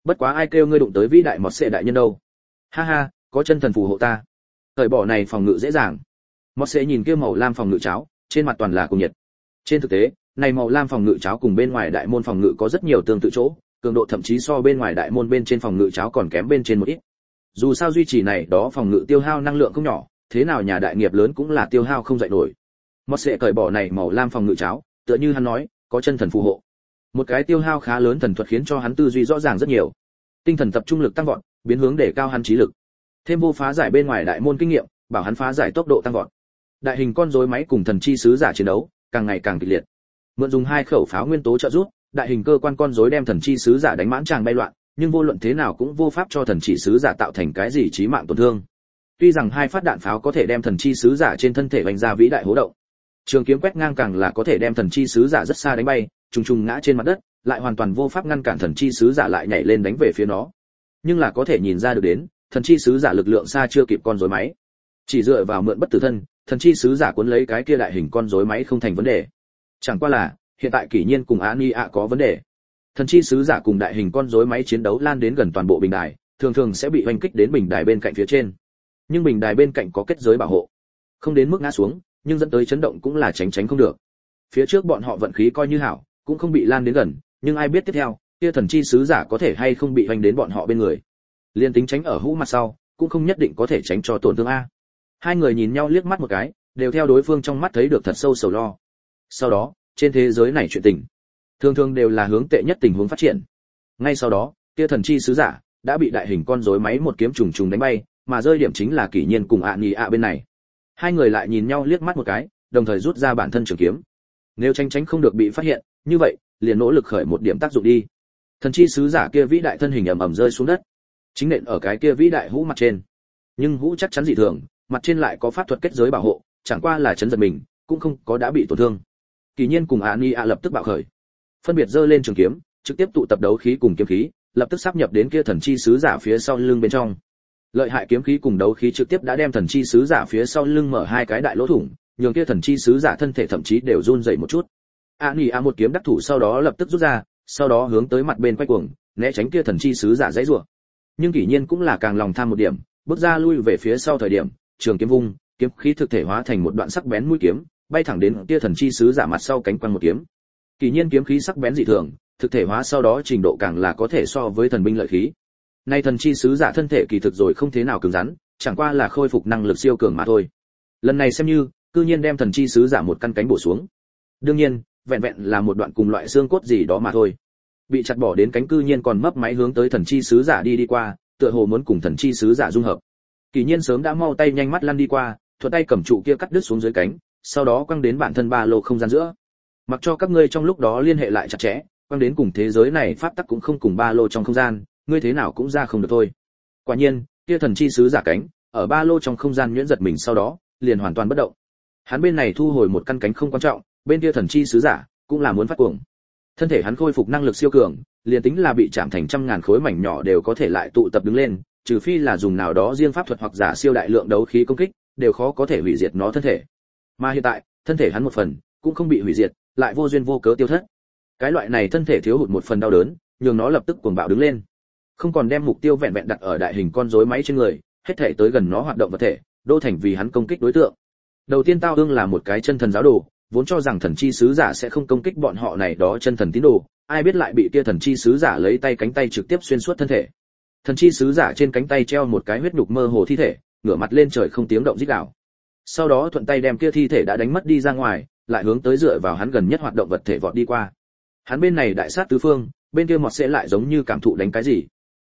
Bất quá ai kêu ngươi đụng tới vĩ đại mọt sệ đại nhân đâu? Ha ha, có chân thần phù hộ ta. Thời bỏ này phòng ngự dễ dàng. Mọt sệ nhìn kia màu lam phòng ngự cháo, trên mặt toàn là cùng nhiệt. Trên thực tế, này màu lam phòng ngự cháo cùng bên ngoài đại môn phòng ngự có rất nhiều tương tự chỗ, cường độ thậm chí so bên ngoài đại môn bên trên phòng ngự cháo còn kém bên trên một ít. Dù sao duy trì này đó phòng ngự tiêu hao năng lượng không nhỏ, thế nào nhà đại nghiệp lớn cũng là tiêu hao không dậy nổi. Mọt sệ cởi bỏ này màu lam phòng ngự cháo, tựa như hắn nói, có chân thần phù hộ. Một cái tiêu hao khá lớn thần thuật khiến cho hắn tư duy rõ ràng rất nhiều. Tinh thần tập trung lực tăng vọt, biến hướng để cao hắn trí lực. Thêm vô phá giải bên ngoài đại môn kinh nghiệm, bảo hắn phá giải tốc độ tăng vọt. Đại hình con rối máy cùng thần chi sứ giả chiến đấu, càng ngày càng kịch liệt. Mượn dùng hai khẩu pháo nguyên tố trợ giúp, đại hình cơ quan con rối đem thần chi sứ giả đánh mãn tràng bay loạn, nhưng vô luận thế nào cũng vô pháp cho thần chi sứ giả tạo thành cái gì chí mạng tổn thương. Tuy rằng hai phát đạn pháo có thể đem thần chi sứ giả trên thân thể vành ra vĩ đại hố động, trường kiếm quét ngang càng là có thể đem thần chi sứ giả rất xa đánh bay, trùng trùng ngã trên mặt đất, lại hoàn toàn vô pháp ngăn cản thần chi sứ giả lại nhảy lên đánh về phía nó. Nhưng là có thể nhìn ra được đến, thần chi sứ giả lực lượng xa chưa kịp con rối máy. Chỉ dựa vào mượn bất tử thân, thần chi sứ giả cuốn lấy cái kia đại hình con rối máy không thành vấn đề. Chẳng qua là, hiện tại kỷ nhiên cùng Ani ạ có vấn đề. Thần chi sứ giả cùng đại hình con rối máy chiến đấu lan đến gần toàn bộ bình đài, thường thường sẽ bị hoành kích đến bình đài bên cạnh phía trên. Nhưng bình đài bên cạnh có kết giới bảo hộ, không đến mức ngã xuống, nhưng dẫn tới chấn động cũng là tránh không được. Phía trước bọn họ vận khí coi như hảo, cũng không bị lan đến gần, nhưng ai biết tiếp theo, kia thần chi sứ giả có thể hay không bị hoành đến bọn họ bên người. Liên tính tránh ở hũ mặt sau, cũng không nhất định có thể tránh cho tổn thương a. Hai người nhìn nhau liếc mắt một cái, đều theo đối phương trong mắt thấy được thật sâu sầu lo. Sau đó, trên thế giới này chuyện tình, thường thường đều là hướng tệ nhất tình huống phát triển. Ngay sau đó, kia thần chi sứ giả đã bị đại hình con rối máy một kiếm trùng trùng đánh bay, mà rơi điểm chính là kỷ nhiên cùng Ani ạ bên này. Hai người lại nhìn nhau liếc mắt một cái, đồng thời rút ra bản thân trường kiếm. Nếu tránh không được bị phát hiện, như vậy, liền nỗ lực khởi một điểm tác dụng đi. Thần chi sứ giả kia vĩ đại thân hình ầm ầm rơi xuống đất, chính nện ở cái kia vĩ đại hũ mặt trên. Nhưng hũ chắc chắn dị thường, mặt trên lại có pháp thuật kết giới bảo hộ, chẳng qua là chấn giật mình, cũng không có đã bị tổn thương. Kỳ nhiên cùng Ani ạ lập tức bạo khởi, phân biệt giơ lên trường kiếm, trực tiếp tụ tập đấu khí cùng kiếm khí, lập tức sáp nhập đến kia thần chi sứ giả phía sau lưng bên trong. Lợi hại kiếm khí cùng đấu khí trực tiếp đã đem thần chi sứ giả phía sau lưng mở hai cái đại lỗ thủng, nhường kia thần chi sứ giả thân thể thậm chí đều run rẩy một chút. Ani ạ một kiếm đắc thủ sau đó lập tức rút ra, sau đó hướng tới mặt bên quay cuồng, né tránh kia thần chi sứ giả dãy rủa. Nhưng Kỷ Nhiên cũng là càng lòng tham một điểm, bước ra lui về phía sau thời điểm, trường kiếm vung, kiếm khí thực thể hóa thành một đoạn sắc bén mũi kiếm, bay thẳng đến kia thần chi sứ giả mặt sau cánh quăng một kiếm. Kỷ Nhiên kiếm khí sắc bén dị thường, thực thể hóa sau đó trình độ càng là có thể so với thần binh lợi khí. Nay thần chi sứ giả thân thể kỳ thực rồi không thế nào cứng rắn, chẳng qua là khôi phục năng lực siêu cường mà thôi. Lần này xem như, cư nhiên đem thần chi sứ giả một căn cánh bổ xuống. Đương nhiên, vẹn vẹn là một đoạn cùng loại xương cốt gì đó mà thôi. Bị chặt bỏ đến cánh cư nhiên còn mấp máy hướng tới thần chi sứ giả đi qua, tựa hồ muốn cùng thần chi sứ giả dung hợp. Kỳ Nhiên sớm đã mau tay nhanh mắt lăn đi qua, thuận tay cầm trụ kia cắt đứt xuống dưới cánh, sau đó quăng đến bản thân ba lô không gian giữa. Mặc cho các ngươi trong lúc đó liên hệ lại chặt chẽ, quăng đến cùng thế giới này pháp tắc cũng không cùng ba lô trong không gian, ngươi thế nào cũng ra không được thôi. Quả nhiên, kia thần chi sứ giả cánh, ở ba lô trong không gian nhuyễn giật mình sau đó, liền hoàn toàn bất động. Hắn bên này thu hồi một căn cánh không quan trọng, bên kia thần chi sứ giả cũng là muốn phát cuồng. Thân thể hắn khôi phục năng lực siêu cường, liền tính là bị chạm thành trăm ngàn khối mảnh nhỏ đều có thể lại tụ tập đứng lên, trừ phi là dùng nào đó riêng pháp thuật hoặc giả siêu đại lượng đấu khí công kích, đều khó có thể hủy diệt nó thân thể. Mà hiện tại, thân thể hắn một phần cũng không bị hủy diệt, lại vô duyên vô cớ tiêu thất. Cái loại này thân thể thiếu hụt một phần đau đớn, nhường nó lập tức cuồng bạo đứng lên. Không còn đem mục tiêu vẹn vẹn đặt ở đại hình con rối máy trên người, hết thể tới gần nó hoạt động vật thể, đô thành vì hắn công kích đối tượng. Đầu tiên Tao Ương là một cái chân thần giáo đồ, vốn cho rằng thần chi sứ giả sẽ không công kích bọn họ này đó chân thần tín đồ, ai biết lại bị kia thần chi sứ giả lấy tay cánh tay trực tiếp xuyên suốt thân thể. Thần chi sứ giả trên cánh tay treo một cái huyết nhục mơ hồ thi thể, ngửa mặt lên trời không tiếng động rít gào. Sau đó thuận tay đem kia thi thể đã đánh mất đi ra ngoài, lại hướng tới dựa vào hắn gần nhất hoạt động vật thể vọt đi qua. Hắn bên này đại sát tứ phương, bên kia mọt sẽ lại giống như cảm thụ đánh cái gì.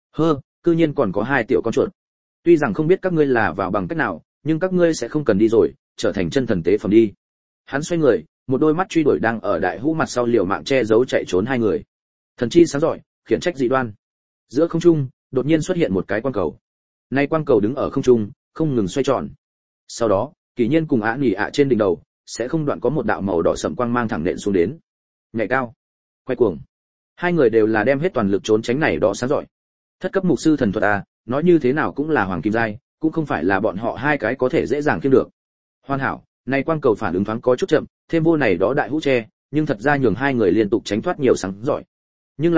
Cư nhiên còn có hai tiểu con chuột. Tuy rằng không biết các ngươi là vào bằng cách nào, nhưng các ngươi sẽ không cần đi rồi, trở thành chân thần tế phẩm đi. Hắn xoay người, một đôi mắt truy đuổi đang ở đại hũ mặt sau liều mạng che giấu chạy trốn hai người. Thần chi sáng giỏi, khiển trách dị đoan. Giữa không trung, đột nhiên xuất hiện một cái quang cầu. Nay quang cầu đứng ở không trung, không ngừng xoay tròn. Sau đó, Kỳ Nhiên cùng Á Nhỉ ạ trên đỉnh đầu, sẽ không đoạn có một đạo màu đỏ sẫm quang mang thẳng nện xuống đến. Nhảy cao, quay cuồng. Hai người đều là đem hết toàn lực trốn tránh này đó sáng giỏi. Thất cấp mục sư thần thuật à, nói như thế nào cũng là hoàng kim giai, cũng không phải là bọn họ hai cái có thể dễ dàng kiếm được. Hoàn hảo, này quang cầu phản ứng thoáng có chút chậm, thêm vô này đó đại hũ tre, nhưng thật ra nhường hai người liên tục tránh thoát nhiều sáng giỏi. Nhưng là,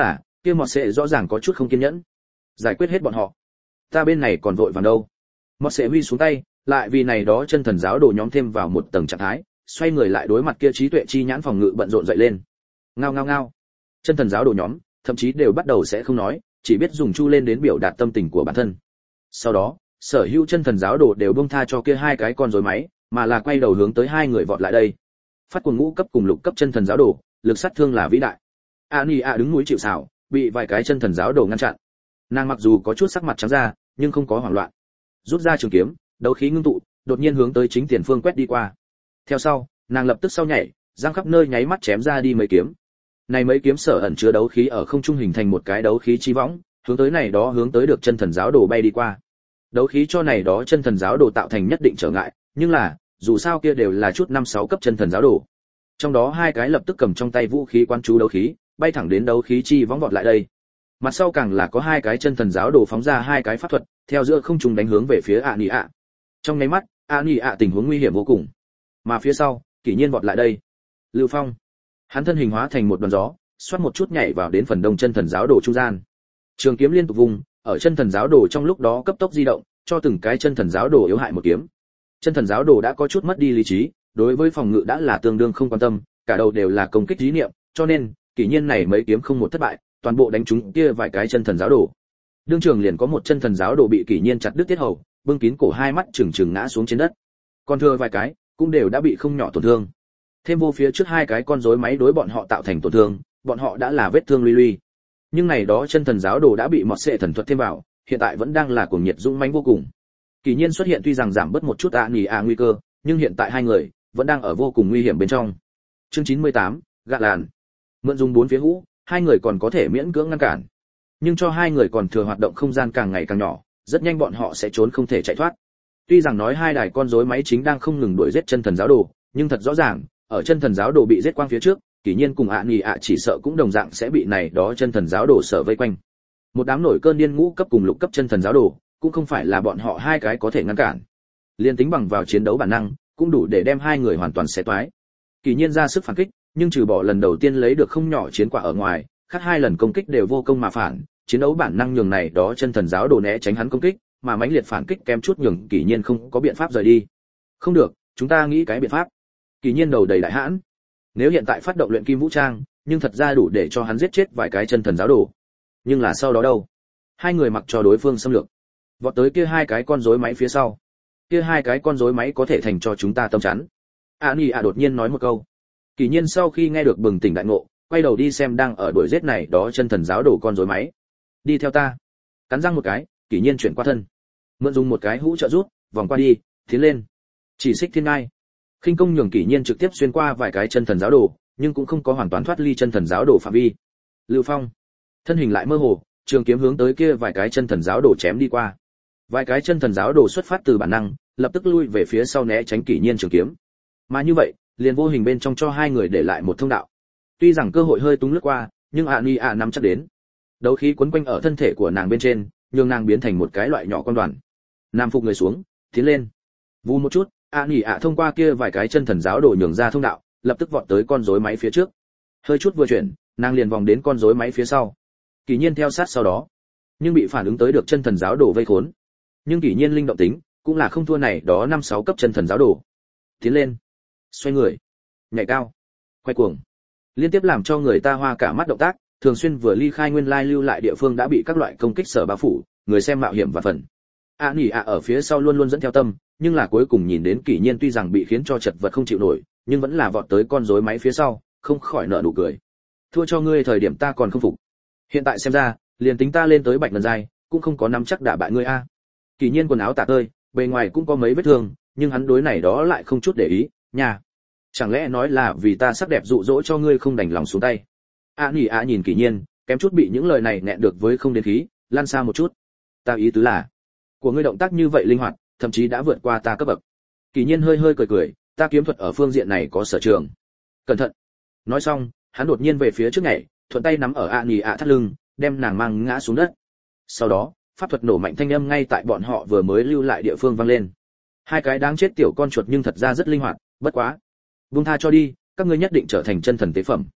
Kia Mọt Sệ rõ ràng có chút không kiên nhẫn. Giải quyết hết bọn họ, ta bên này còn vội vàng đâu. Mọt Sệ huy xuống tay, lại vì này đó chân thần giáo đồ nhóm thêm vào một tầng trạng thái, xoay người lại đối mặt kia trí tuệ chi nhãn phòng ngự bận rộn dậy lên. Ngao ngao ngao. Chân thần giáo đồ nhóm, thậm chí đều bắt đầu sẽ không nói, chỉ biết dùng chu lên đến biểu đạt tâm tình của bản thân. Sau đó, sở hữu chân thần giáo đồ đều buông tha cho kia hai cái con rối máy, mà là quay đầu hướng tới hai người vọt lại đây. Phát cuồng ngũ cấp cùng lục cấp chân thần giáo đồ, lực sát thương là vĩ đại. Ania đứng núi chịu sào, bị vài cái chân thần giáo đồ ngăn chặn. Nàng mặc dù có chút sắc mặt trắng ra, nhưng không có hoảng loạn. Rút ra trường kiếm, đấu khí ngưng tụ, đột nhiên hướng tới chính tiền phương quét đi qua. Theo sau, nàng lập tức sau nhảy, giang khắp nơi nháy mắt chém ra đi mấy kiếm. Này mấy kiếm sở ẩn chứa đấu khí ở không trung hình thành một cái đấu khí chi võng, hướng tới này đó hướng tới được chân thần giáo đồ bay đi qua. Đấu khí cho này đó chân thần giáo đồ tạo thành nhất định trở ngại, nhưng là, dù sao kia đều là chút 5-6 cấp chân thần giáo đồ. Trong đó hai cái lập tức cầm trong tay vũ khí quan chú đấu khí, bay thẳng đến đấu khí chi võng vọt lại đây. Mặt sau càng là có hai cái chân thần giáo đồ phóng ra hai cái pháp thuật, theo giữa không trung đánh hướng về phía Ania. Trong nháy mắt, Ania tình huống nguy hiểm vô cùng. Mà phía sau, Kỷ Nhiên vọt lại đây. Lưu Phong, hắn thân hình hóa thành một đoàn gió, xoát một chút nhảy vào đến phần đông chân thần giáo đồ trung gian. Trường kiếm liên tục vùng, ở chân thần giáo đồ trong lúc đó cấp tốc di động, cho từng cái chân thần giáo đồ yếu hại một kiếm. Chân thần giáo đồ đã có chút mất đi lý trí, đối với phòng ngự đã là tương đương không quan tâm, cả đầu đều là công kích ý niệm, cho nên, Kỷ Nhiên này mấy kiếm không một thất bại, toàn bộ đánh trúng kia vài cái chân thần giáo đồ. Đương trường liền có một chân thần giáo đồ bị Kỷ Nhiên chặt đứt tiết hầu, bưng kín cổ hai mắt trừng trừng ngã xuống trên đất. Còn thừa vài cái cũng đều đã bị không nhỏ tổn thương. Thêm vô phía trước hai cái con rối máy đối bọn họ tạo thành tổn thương, bọn họ đã là vết thương luy luy. Nhưng này đó chân thần giáo đồ đã bị Mọt Sệ thần thuật thêm vào, hiện tại vẫn đang là cuồng nhiệt dũng mãnh vô cùng. Kỷ Nhiên xuất hiện tuy rằng giảm bớt một chút Ania nguy cơ, nhưng hiện tại hai người vẫn đang ở vô cùng nguy hiểm bên trong. Chương 98, gạ làn. Mượn dùng bốn phía hũ, hai người còn có thể miễn cưỡng ngăn cản. Nhưng cho hai người còn thừa hoạt động không gian càng ngày càng nhỏ, rất nhanh bọn họ sẽ trốn không thể chạy thoát. Tuy rằng nói hai đài con rối máy chính đang không ngừng đuổi giết chân thần giáo đồ, nhưng thật rõ ràng, ở chân thần giáo đồ bị giết quang phía trước, Kỷ Nhiên cùng Ania chỉ sợ cũng đồng dạng sẽ bị này đó chân thần giáo đồ sở vây quanh. Một đám nổi cơn điên ngũ cấp cùng lục cấp chân thần giáo đồ, cũng không phải là bọn họ hai cái có thể ngăn cản. Liên tính bằng vào chiến đấu bản năng, cũng đủ để đem hai người hoàn toàn xé toái. Kỷ Nhiên ra sức phản kích, nhưng trừ bỏ lần đầu tiên lấy được không nhỏ chiến quả ở ngoài, khác hai lần công kích đều vô công mà phản, chiến đấu bản năng nhường này đó chân thần giáo đồ né tránh hắn công kích, mà mãnh liệt phản kích kém chút nhường Kỷ Nhiên không có biện pháp rời đi. Không được, chúng ta nghĩ cái biện pháp. Kỷ Nhiên đầu đầy đại hãn. Nếu hiện tại phát động luyện kim vũ trang, nhưng thật ra đủ để cho hắn giết chết vài cái chân thần giáo đồ. Nhưng là sau đó đâu? Hai người mặc cho đối phương xâm lược, vọt tới kia hai cái con rối máy phía sau. Kia hai cái con rối máy có thể thành cho chúng ta tâm chắn. Ania đột nhiên nói một câu. Kỷ Nhiên sau khi nghe được bừng tỉnh đại ngộ, quay đầu đi xem đang ở đuổi giết này đó chân thần giáo đồ con rối máy. Đi theo ta. Cắn răng một cái, Kỷ Nhiên chuyển qua thân, mượn dùng một cái hũ trợ rút, vòng qua đi, tiến lên. Chỉ xích thiên ngai. Khinh công nhường Kỷ Nhiên trực tiếp xuyên qua vài cái chân thần giáo đồ, nhưng cũng không có hoàn toàn thoát ly chân thần giáo đồ phạm vi. Lưu Phong, thân hình lại mơ hồ, trường kiếm hướng tới kia vài cái chân thần giáo đồ chém đi qua. Vài cái chân thần giáo đồ xuất phát từ bản năng, lập tức lui về phía sau né tránh Kỷ Nhiên trường kiếm. Mà như vậy, liền vô hình bên trong cho hai người để lại một thông đạo. Tuy rằng cơ hội hơi túng lướt qua, nhưng Ania nắm chắc đến. Đấu khí quấn quanh ở thân thể của nàng bên trên, nhường nàng biến thành một cái loại nhỏ con đoàn. Nam phục người xuống, tiến lên. Vù một chút, Ania thông qua kia vài cái chân thần giáo đồ nhường ra thông đạo, lập tức vọt tới con rối máy phía trước. Hơi chút vừa chuyển, nàng liền vòng đến con rối máy phía sau. Kỷ Nhiên theo sát sau đó, nhưng bị phản ứng tới được chân thần giáo đồ vây khốn. Nhưng Kỷ Nhiên linh động tính, cũng là không thua này đó 5-6 cấp chân thần giáo đồ. Tiến lên, xoay người, nhảy cao, quay cuồng, liên tiếp làm cho người ta hoa cả mắt động tác, thường xuyên vừa ly khai nguyên lai lưu lại địa phương đã bị các loại công kích sở bao phủ, người xem mạo hiểm và phần. Ania ở phía sau luôn luôn dẫn theo tâm, nhưng là cuối cùng nhìn đến Kỷ Nhiên tuy rằng bị khiến cho chật vật không chịu nổi, nhưng vẫn là vọt tới con rối máy phía sau, không khỏi nở nụ cười. Thua cho ngươi thời điểm ta còn không phục. Hiện tại xem ra, liền tính ta lên tới bạch ngân giai, cũng không có nắm chắc đả bại ngươi a. Kỷ Nhiên quần áo tả tơi, bề ngoài cũng có mấy vết thương, nhưng hắn đối này đó lại không chút để ý, nha. Chẳng lẽ nói là vì ta sắc đẹp dụ dỗ cho ngươi không đành lòng xuống tay? Ania nhìn Kỷ Nhiên, kém chút bị những lời này nẹn được với không đến khí, lăn xa một chút. Ta ý tứ là, của ngươi động tác như vậy linh hoạt, thậm chí đã vượt qua ta cấp bậc. Kỷ Nhiên hơi hơi cười cười, ta kiếm thuật ở phương diện này có sở trường. Cẩn thận. Nói xong, hắn đột nhiên về phía trước nhảy, thuận tay nắm ở Ania thắt lưng, đem nàng mang ngã xuống đất. Sau đó, pháp thuật nổ mạnh thanh âm ngay tại bọn họ vừa mới lưu lại địa phương vang lên. Hai cái đáng chết tiểu con chuột nhưng thật ra rất linh hoạt, bất quá. Buông tha cho đi, các ngươi nhất định trở thành chân thần tế phẩm.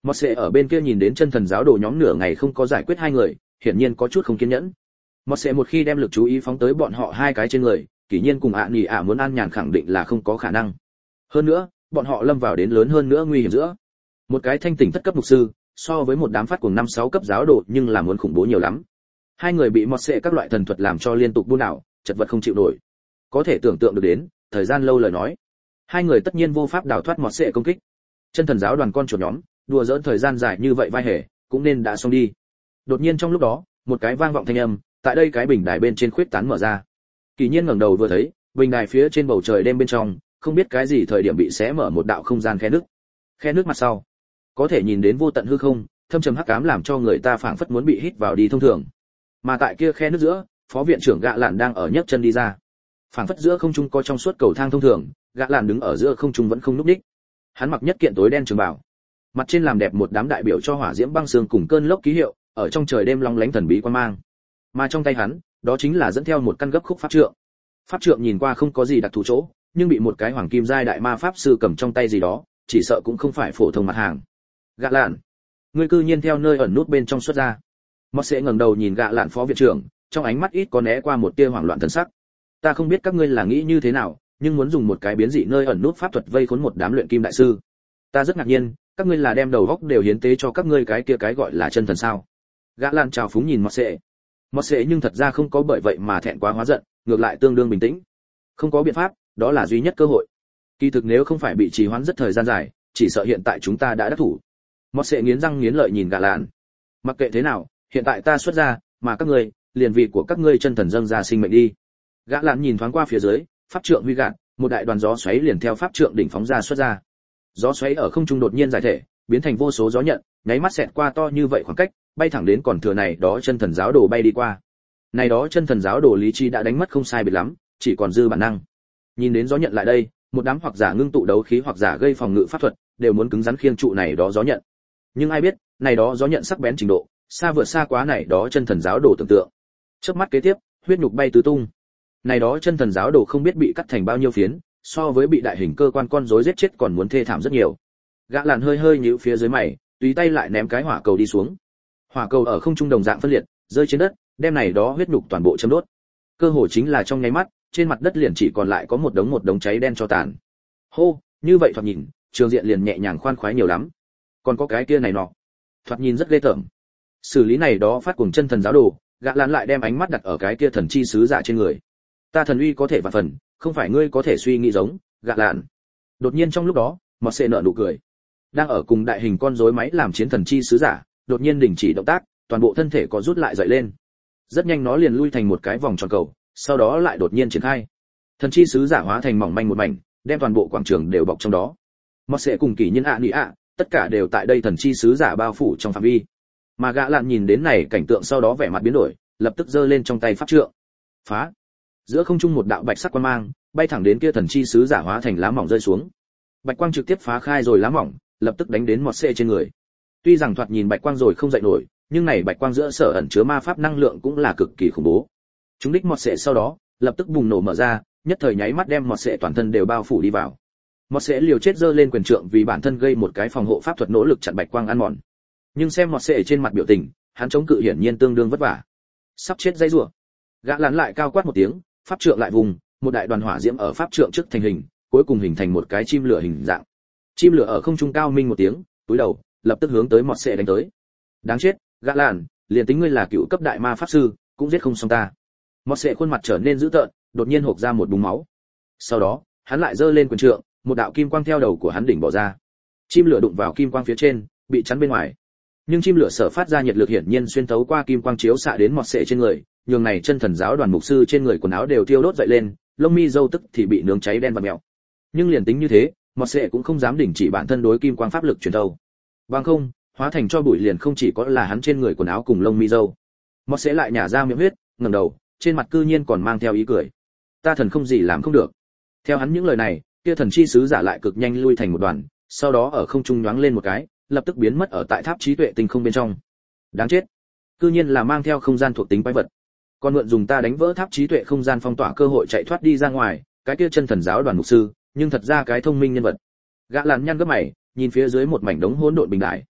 Mosse ở bên kia nhìn đến chân thần giáo đồ nhóm nửa ngày không có giải quyết hai người, hiển nhiên có chút không kiên nhẫn. Mosse một khi đem lực chú ý phóng tới bọn họ hai cái trên người, kỷ nhiên cùng ạ nhỉ ạ muốn an nhàn khẳng định là không có khả năng. Hơn nữa, bọn họ lâm vào đến lớn hơn nữa nguy hiểm giữa. Một cái thanh tỉnh thất cấp mục sư, so với một đám phát cuồng 5-6 cấp giáo đồ nhưng là muốn khủng bố nhiều lắm. Hai người bị Mosse các loại thần thuật làm cho liên tục buôn đảo, chật vật không chịu nổi. Có thể tưởng tượng được đến, thời gian lâu lời nói, hai người tất nhiên vô pháp đào thoát Mosse công kích. Chân thần giáo đoàn con chuột nhóm, đùa giỡn thời gian dài như vậy vai hề, cũng nên đã xong đi. Đột nhiên trong lúc đó, một cái vang vọng thanh âm, tại đây cái bình đài bên trên khuyết tán mở ra. Kỳ Nhiên ngẩng đầu vừa thấy, bình đài phía trên bầu trời đêm bên trong, không biết cái gì thời điểm bị xé mở một đạo không gian khe nước. Khe nước mặt sau, có thể nhìn đến vô tận hư không, thâm trầm hắc ám làm cho người ta phảng phất muốn bị hít vào đi thông thường. Mà tại kia khe nước giữa, phó viện trưởng Gạ Lạn đang ở nhấc chân đi ra. Phảng phất giữa không trung có trong suốt cầu thang thông thường, Gạ Lạn đứng ở giữa không trung vẫn không lúc đích. Hắn mặc nhất kiện tối đen trường bào, mặt trên làm đẹp một đám đại biểu cho hỏa diễm băng sương cùng cơn lốc ký hiệu, ở trong trời đêm long lánh thần bí quan mang. Mà trong tay hắn, đó chính là dẫn theo một căn gấp khúc pháp trượng. Pháp trượng nhìn qua không có gì đặc thù chỗ, nhưng bị một cái hoàng kim giai đại ma pháp sư cầm trong tay gì đó, chỉ sợ cũng không phải phổ thông mặt hàng. Gạ Lạn, ngươi cư nhiên theo nơi ẩn nút bên trong xuất ra. Mosse ngẩng đầu nhìn Gạ Lạn phó viện trưởng, trong ánh mắt ít có né qua một tia hoảng loạn thần sắc. Ta không biết các ngươi là nghĩ như thế nào, nhưng muốn dùng một cái biến dị nơi ẩn nút pháp thuật vây khốn một đám luyện kim đại sư. Ta rất ngạc nhiên, các ngươi là đem đầu óc đều hiến tế cho các ngươi cái kia cái gọi là chân thần sao? Gã Lan chào phúng nhìn Mosse. Mosse nhưng thật ra không có bởi vậy mà thẹn quá hóa giận, ngược lại tương đương bình tĩnh. Không có biện pháp, đó là duy nhất cơ hội. Kỳ thực nếu không phải bị trì hoãn rất thời gian dài, chỉ sợ hiện tại chúng ta đã đắc thủ. Mosse nghiến răng nghiến lợi nhìn Gã Lan. Mặc kệ thế nào, hiện tại ta xuất ra, mà các ngươi, liền vị của các ngươi chân thần dâng ra sinh mệnh đi. Gã Lan nhìn thoáng qua phía dưới, pháp trượng huy gạt, một đại đoàn gió xoáy liền theo pháp trượng đỉnh phóng ra xuất ra. Gió xoáy ở không trung đột nhiên giải thể, biến thành vô số gió nhận, nháy mắt xẹt qua to như vậy khoảng cách, bay thẳng đến còn thừa này đó chân thần giáo đồ bay đi qua. Này đó chân thần giáo đồ lý trí đã đánh mất không sai biệt lắm, chỉ còn dư bản năng. Nhìn đến gió nhận lại đây, một đám hoặc giả ngưng tụ đấu khí hoặc giả gây phòng ngự pháp thuật, đều muốn cứng rắn khiêng trụ này đó gió nhận. Nhưng ai biết, này đó gió nhận sắc bén trình độ, xa vượt xa quá này đó chân thần giáo đồ tưởng tượng. Chớp mắt kế tiếp, huyết nhục bay tứ tung. Này đó chân thần giáo đồ không biết bị cắt thành bao nhiêu phiến, so với bị đại hình cơ quan con rối giết chết còn muốn thê thảm rất nhiều. Gã Lạn hơi hơi nhíu phía dưới mày, tùy tay lại ném cái hỏa cầu đi xuống. Hỏa cầu ở không trung đồng dạng phân liệt, rơi trên đất, đem này đó huyết nhục toàn bộ châm đốt. Cơ hồ chính là trong nháy mắt, trên mặt đất liền chỉ còn lại có một đống cháy đen cho tàn. Hô, như vậy thoạt nhìn, trường diện liền nhẹ nhàng khoan khoái nhiều lắm. Còn có cái kia này nọ, thoạt nhìn rất ghê tởm. Xử lý này đó phát cuồng chân thần giáo đồ, Gã Lạn lại đem ánh mắt đặt ở cái kia thần chi sứ giả trên người. Ta thần uy có thể vạn phần, không phải ngươi có thể suy nghĩ giống. Gã Lạn. Đột nhiên trong lúc đó, Mosse nở nụ cười. Đang ở cùng đại hình con rối máy làm chiến thần chi sứ giả, đột nhiên đình chỉ động tác, toàn bộ thân thể có rút lại dậy lên. Rất nhanh nó liền lui thành một cái vòng tròn cầu, sau đó lại đột nhiên triển khai. Thần chi sứ giả hóa thành mỏng manh một mảnh, đem toàn bộ quảng trường đều bọc trong đó. Mosse cùng Kỷ Nhân nị tất cả đều tại đây thần chi sứ giả bao phủ trong phạm vi. Mà Gã Lạn nhìn đến này cảnh tượng sau đó vẻ mặt biến đổi, lập tức giơ lên trong tay pháp trượng. Phá! Giữa không trung một đạo bạch sắc quang mang, bay thẳng đến kia thần chi sứ giả hóa thành lá mỏng rơi xuống. Bạch quang trực tiếp phá khai rồi lá mỏng, lập tức đánh đến Mosse trên người. Tuy rằng thoạt nhìn bạch quang rồi không dậy nổi, nhưng này bạch quang giữa sở ẩn chứa ma pháp năng lượng cũng là cực kỳ khủng bố. Chúng đích Mosse sau đó, lập tức bùng nổ mở ra, nhất thời nháy mắt đem Mosse toàn thân đều bao phủ đi vào. Mosse liều chết giơ lên quyền trượng vì bản thân gây một cái phòng hộ pháp thuật nỗ lực chặn bạch quang ăn mòn. Nhưng xem Mosse trên mặt biểu tình, hắn chống cự hiển nhiên tương đương vất vả. Sắp chết dây rủa. Gã Lạn lại cao quát một tiếng, pháp trượng lại vùng, một đại đoàn hỏa diễm ở pháp trượng trước thành hình, cuối cùng hình thành một cái chim lửa hình dạng. Chim lửa ở không trung cao minh một tiếng, túi đầu, lập tức hướng tới Mosse đánh tới. Đáng chết, Gã Lạn, liền tính ngươi là cựu cấp đại ma pháp sư, cũng giết không xong ta. Mosse khuôn mặt trở nên dữ tợn, đột nhiên hộc ra một búng máu. Sau đó, hắn lại giơ lên quyền trượng, một đạo kim quang theo đầu của hắn đỉnh bỏ ra. Chim lửa đụng vào kim quang phía trên, bị chắn bên ngoài. Nhưng chim lửa sở phát ra nhiệt lực hiển nhiên xuyên thấu qua kim quang chiếu xạ đến Mosse trên người, nhường này chân thần giáo đoàn mục sư trên người quần áo đều thiêu đốt dậy lên, lông mi râu tức thì bị nướng cháy đen và mèo. Nhưng liền tính như thế, Mosse cũng không dám đình chỉ bản thân đối kim quang pháp lực truyền thâu. Bằng không, hóa thành cho bụi liền không chỉ có là hắn trên người quần áo cùng lông mi râu. Mosse lại nhả ra miệng huyết, ngẩng đầu, trên mặt cư nhiên còn mang theo ý cười. Ta thần không gì làm không được. Theo hắn những lời này, kia thần chi sứ giả lại cực nhanh lui thành một đoàn, sau đó ở không trung nhoáng lên một cái, lập tức biến mất ở tại tháp trí tuệ tinh không bên trong. Đáng chết, cư nhiên là mang theo không gian thuộc tính quái vật. Còn mượn dùng ta đánh vỡ tháp trí tuệ không gian phong tỏa cơ hội chạy thoát đi ra ngoài, cái kia chân thần giáo đoàn mục sư, nhưng thật ra cái thông minh nhân vật. Gã Lạn nhăn gấp mày, nhìn phía dưới một mảnh đống hỗn độn bình đại.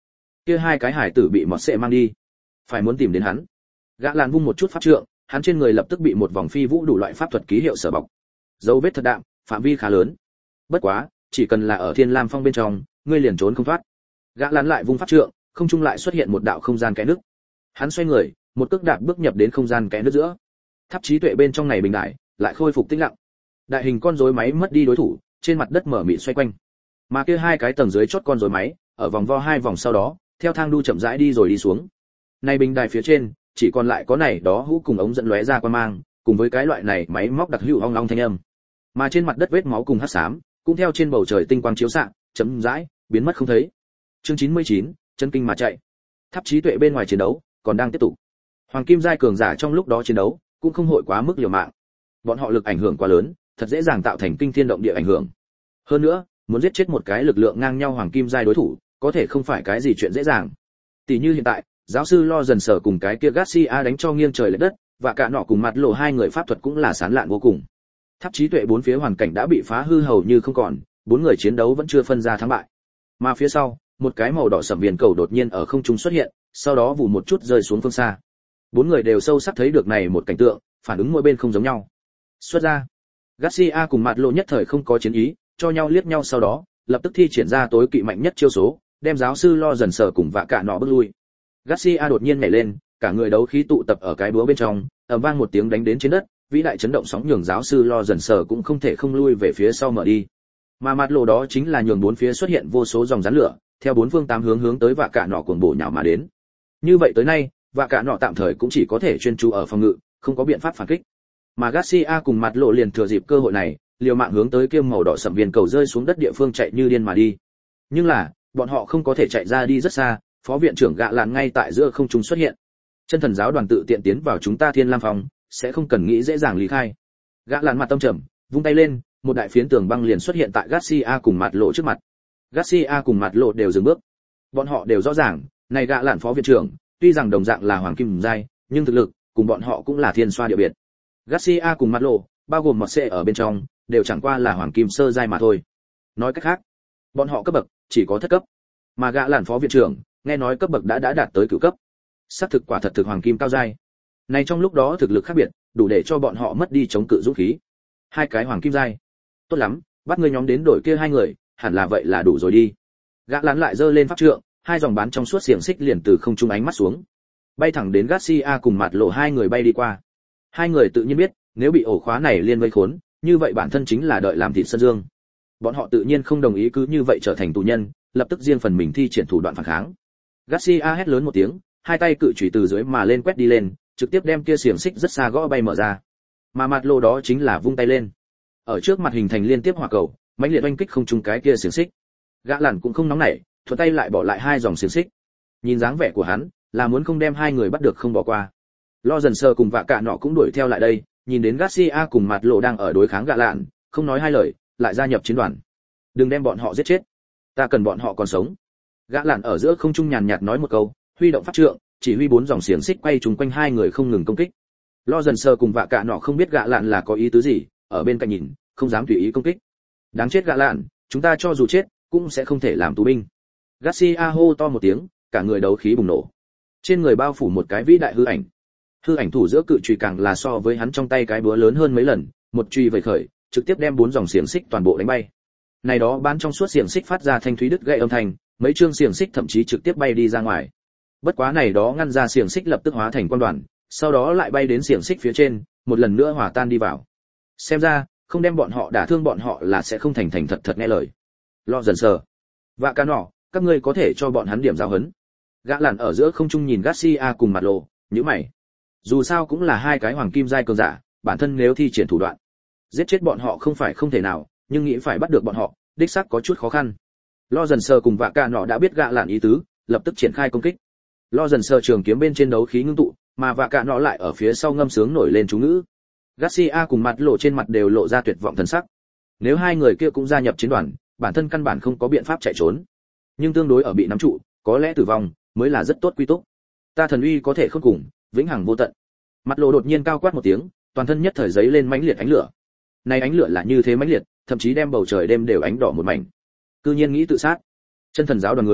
Kia hai cái hải tử bị mọt sệ mang đi, phải muốn tìm đến hắn. Gã làn vung một chút pháp trượng, hắn trên người lập tức bị một vòng phi vũ đủ loại pháp thuật ký hiệu sở bọc. Dấu vết thật đạm, phạm vi khá lớn. Bất quá, chỉ cần là ở Thiên Lam Phong bên trong, ngươi liền trốn không thoát. Gã làn lại vung pháp trượng, không trung lại xuất hiện một đạo không gian kẽ nước. Hắn xoay người, một cước đạp bước nhập đến không gian kẽ nước giữa. Tháp trí tuệ bên trong này bình đại, lại khôi phục tĩnh lặng. Đại hình con rối máy mất đi đối thủ, trên mặt đất mở mịt xoay quanh. Mà kia hai cái tầng dưới chốt con rối máy, ở vòng vo hai vòng sau đó, theo thang đu chậm rãi đi rồi đi xuống. Này bình đài phía trên, chỉ còn lại có này đó hũ cùng ống dẫn lóe ra qua mang, cùng với cái loại này máy móc đặc hữu ong long thanh âm. Mà trên mặt đất vết máu cùng hắc xám, cũng theo trên bầu trời tinh quang chiếu xạ, chấm rãi biến mất không thấy. Chương 99, chân kinh mà chạy. Tháp trí tuệ bên ngoài chiến đấu còn đang tiếp tục. Hoàng kim giai cường giả trong lúc đó chiến đấu, cũng không hội quá mức liều mạng. Bọn họ lực ảnh hưởng quá lớn, thật dễ dàng tạo thành kinh thiên động địa ảnh hưởng. Hơn nữa, muốn giết chết một cái lực lượng ngang nhau hoàng kim giai đối thủ, có thể không phải cái gì chuyện dễ dàng. Tỷ như hiện tại, giáo sư Lo dần sở cùng cái kia Garcia đánh cho nghiêng trời lệch đất, và cả nọ cùng mặt lộ hai người pháp thuật cũng là sán lạn vô cùng. Tháp trí tuệ bốn phía hoàn cảnh đã bị phá hư hầu như không còn, bốn người chiến đấu vẫn chưa phân ra thắng bại. Mà phía sau, một cái màu đỏ sẫm viền cầu đột nhiên ở không trung xuất hiện, sau đó vù một chút rơi xuống phương xa. Bốn người đều sâu sắc thấy được này một cảnh tượng, phản ứng mỗi bên không giống nhau. Xuất ra, Garcia cùng mặt lộ nhất thời không có chiến ý, cho nhau liếc nhau sau đó, lập tức thi triển ra tối kỵ mạnh nhất chiêu số, đem giáo sư Lo dần sở cùng vạ cả nọ bước lui. Garcia đột nhiên nhảy lên, cả người đấu khí tụ tập ở cái búa bên trong, ầm vang một tiếng đánh đến trên đất, vĩ đại chấn động sóng nhường giáo sư Lo dần sở cũng không thể không lui về phía sau mở đi. Mà mặt lộ đó chính là nhường bốn phía xuất hiện vô số dòng rắn lửa, theo bốn phương tám hướng tới vạ cả nọ cuồng bổ nhào mà đến. Như vậy tới nay, vạ cả nọ tạm thời cũng chỉ có thể chuyên chú ở phòng ngự, không có biện pháp phản kích. Mà Garcia cùng mặt lộ liền thừa dịp cơ hội này, liều mạng hướng tới kia màu đỏ sẫm viên cầu rơi xuống đất địa phương chạy như điên mà đi. Nhưng là, bọn họ không có thể chạy ra đi rất xa, phó viện trưởng gạ làn ngay tại giữa không trung xuất hiện. Chân thần giáo đoàn tự tiện tiến vào chúng ta Thiên Lam Phong, sẽ không cần nghĩ dễ dàng lý khai. Gạ làn mặt tâm trầm, vung tay lên, một đại phiến tường băng liền xuất hiện tại Garcia cùng mặt lộ trước mặt. Garcia cùng mặt lộ đều dừng bước. Bọn họ đều rõ ràng, này gạ làn phó viện trưởng, tuy rằng đồng dạng là hoàng kim giai, nhưng thực lực cùng bọn họ cũng là thiên xoa địa biệt. Garcia cùng mặt lộ, bao gồm một xe ở bên trong, đều chẳng qua là hoàng kim sơ giai mà thôi. Nói cách khác, bọn họ cấp bậc chỉ có thất cấp, mà gã làn phó viện trưởng nghe nói cấp bậc đã đạt tới cửu cấp. Xác thực quả thật thực hoàng kim cao giai. Này trong lúc đó thực lực khác biệt, đủ để cho bọn họ mất đi chống cự dũng khí. Hai cái hoàng kim giai, tốt lắm, bắt ngươi nhóm đến đổi kia hai người, hẳn là vậy là đủ rồi đi. Gã lán lại giơ lên pháp trượng, hai dòng bán trong suốt xiềng xích liền từ không trung ánh mắt xuống, bay thẳng đến Garcia cùng mặt lộ hai người bay đi qua. Hai người tự nhiên biết, nếu bị ổ khóa này liên vây khốn, như vậy bản thân chính là đợi làm thịt sân dương. Bọn họ tự nhiên không đồng ý cứ như vậy trở thành tù nhân, lập tức riêng phần mình thi triển thủ đoạn phản kháng. Garcia hét lớn một tiếng, hai tay cự chủy từ dưới mà lên quét đi lên, trực tiếp đem kia xiềng xích rất xa gõ bay mở ra. Mà mặt lộ đó chính là vung tay lên, ở trước mặt hình thành liên tiếp hỏa cầu, mãnh liệt oanh kích không trúng cái kia xiềng xích. Gã lằn cũng không nóng nảy, thuận tay lại bỏ lại hai dòng xiềng xích. Nhìn dáng vẻ của hắn, là muốn không đem hai người bắt được không bỏ qua. Lo dần sơ cùng vạ cả nọ cũng đuổi theo lại đây, nhìn đến Garcia cùng mặt lộ đang ở đối kháng gã lạn, không nói hai lời, lại gia nhập chiến đoàn. Đừng đem bọn họ giết chết, ta cần bọn họ còn sống. Gã lạn ở giữa không trung nhàn nhạt nói một câu, huy động pháp trượng, chỉ huy bốn dòng xiềng xích quay trúng quanh hai người không ngừng công kích. Lo dần sơ cùng vạ cả nọ không biết gã lạn là có ý tứ gì, ở bên cạnh nhìn, không dám tùy ý công kích. Đáng chết gã lạn, chúng ta cho dù chết, cũng sẽ không thể làm tù binh. Garcia hô to một tiếng, cả người đấu khí bùng nổ, trên người bao phủ một cái vĩ đại hư ảnh. Hư ảnh thủ giữa cự chùy càng là so với hắn trong tay cái búa lớn hơn mấy lần, một chùy vẩy khởi, trực tiếp đem bốn dòng xiềng xích toàn bộ đánh bay. Này đó bán trong suốt xiềng xích phát ra thanh thúy đứt gãy âm thanh, mấy chương xiềng xích thậm chí trực tiếp bay đi ra ngoài. Bất quá này đó ngăn ra xiềng xích lập tức hóa thành quang đoàn, sau đó lại bay đến xiềng xích phía trên, một lần nữa hòa tan đi vào. Xem ra, không đem bọn họ đả thương bọn họ là sẽ không thành thành thật thật nghe lời. Lo dần sờ, vạ cả nọ, các ngươi có thể cho bọn hắn điểm giáo huấn. Gã làn ở giữa không trung nhìn Garcia cùng mặt lộ, nhíu mày. Dù sao cũng là hai cái hoàng kim giai cường giả, bản thân nếu thi triển thủ đoạn, giết chết bọn họ không phải không thể nào, nhưng nghĩ phải bắt được bọn họ, đích xác có chút khó khăn. Lo dần sờ cùng vạ cả nọ đã biết gã lạn ý tứ, lập tức triển khai công kích. Lo dần sờ trường kiếm bên trên đấu khí ngưng tụ, mà vạ cả nọ lại ở phía sau ngâm sướng nổi lên chú ngữ. Garcia cùng mặt lộ trên mặt đều lộ ra tuyệt vọng thần sắc. Nếu hai người kia cũng gia nhập chiến đoàn, bản thân căn bản không có biện pháp chạy trốn. Nhưng tương đối ở bị nắm trụ, có lẽ tử vong mới là rất tốt quy túc. Ta thần uy có thể khôn cùng, vĩnh hằng vô tận. Mặt lộ đột nhiên cao quát một tiếng, toàn thân nhất thời giấy lên mãnh liệt ánh lửa. Này ánh lửa là như thế mãnh liệt, thậm chí đem bầu trời đêm đều ánh đỏ một mảnh. Cư nhiên nghĩ tự sát. Chân thần giáo đoàn người,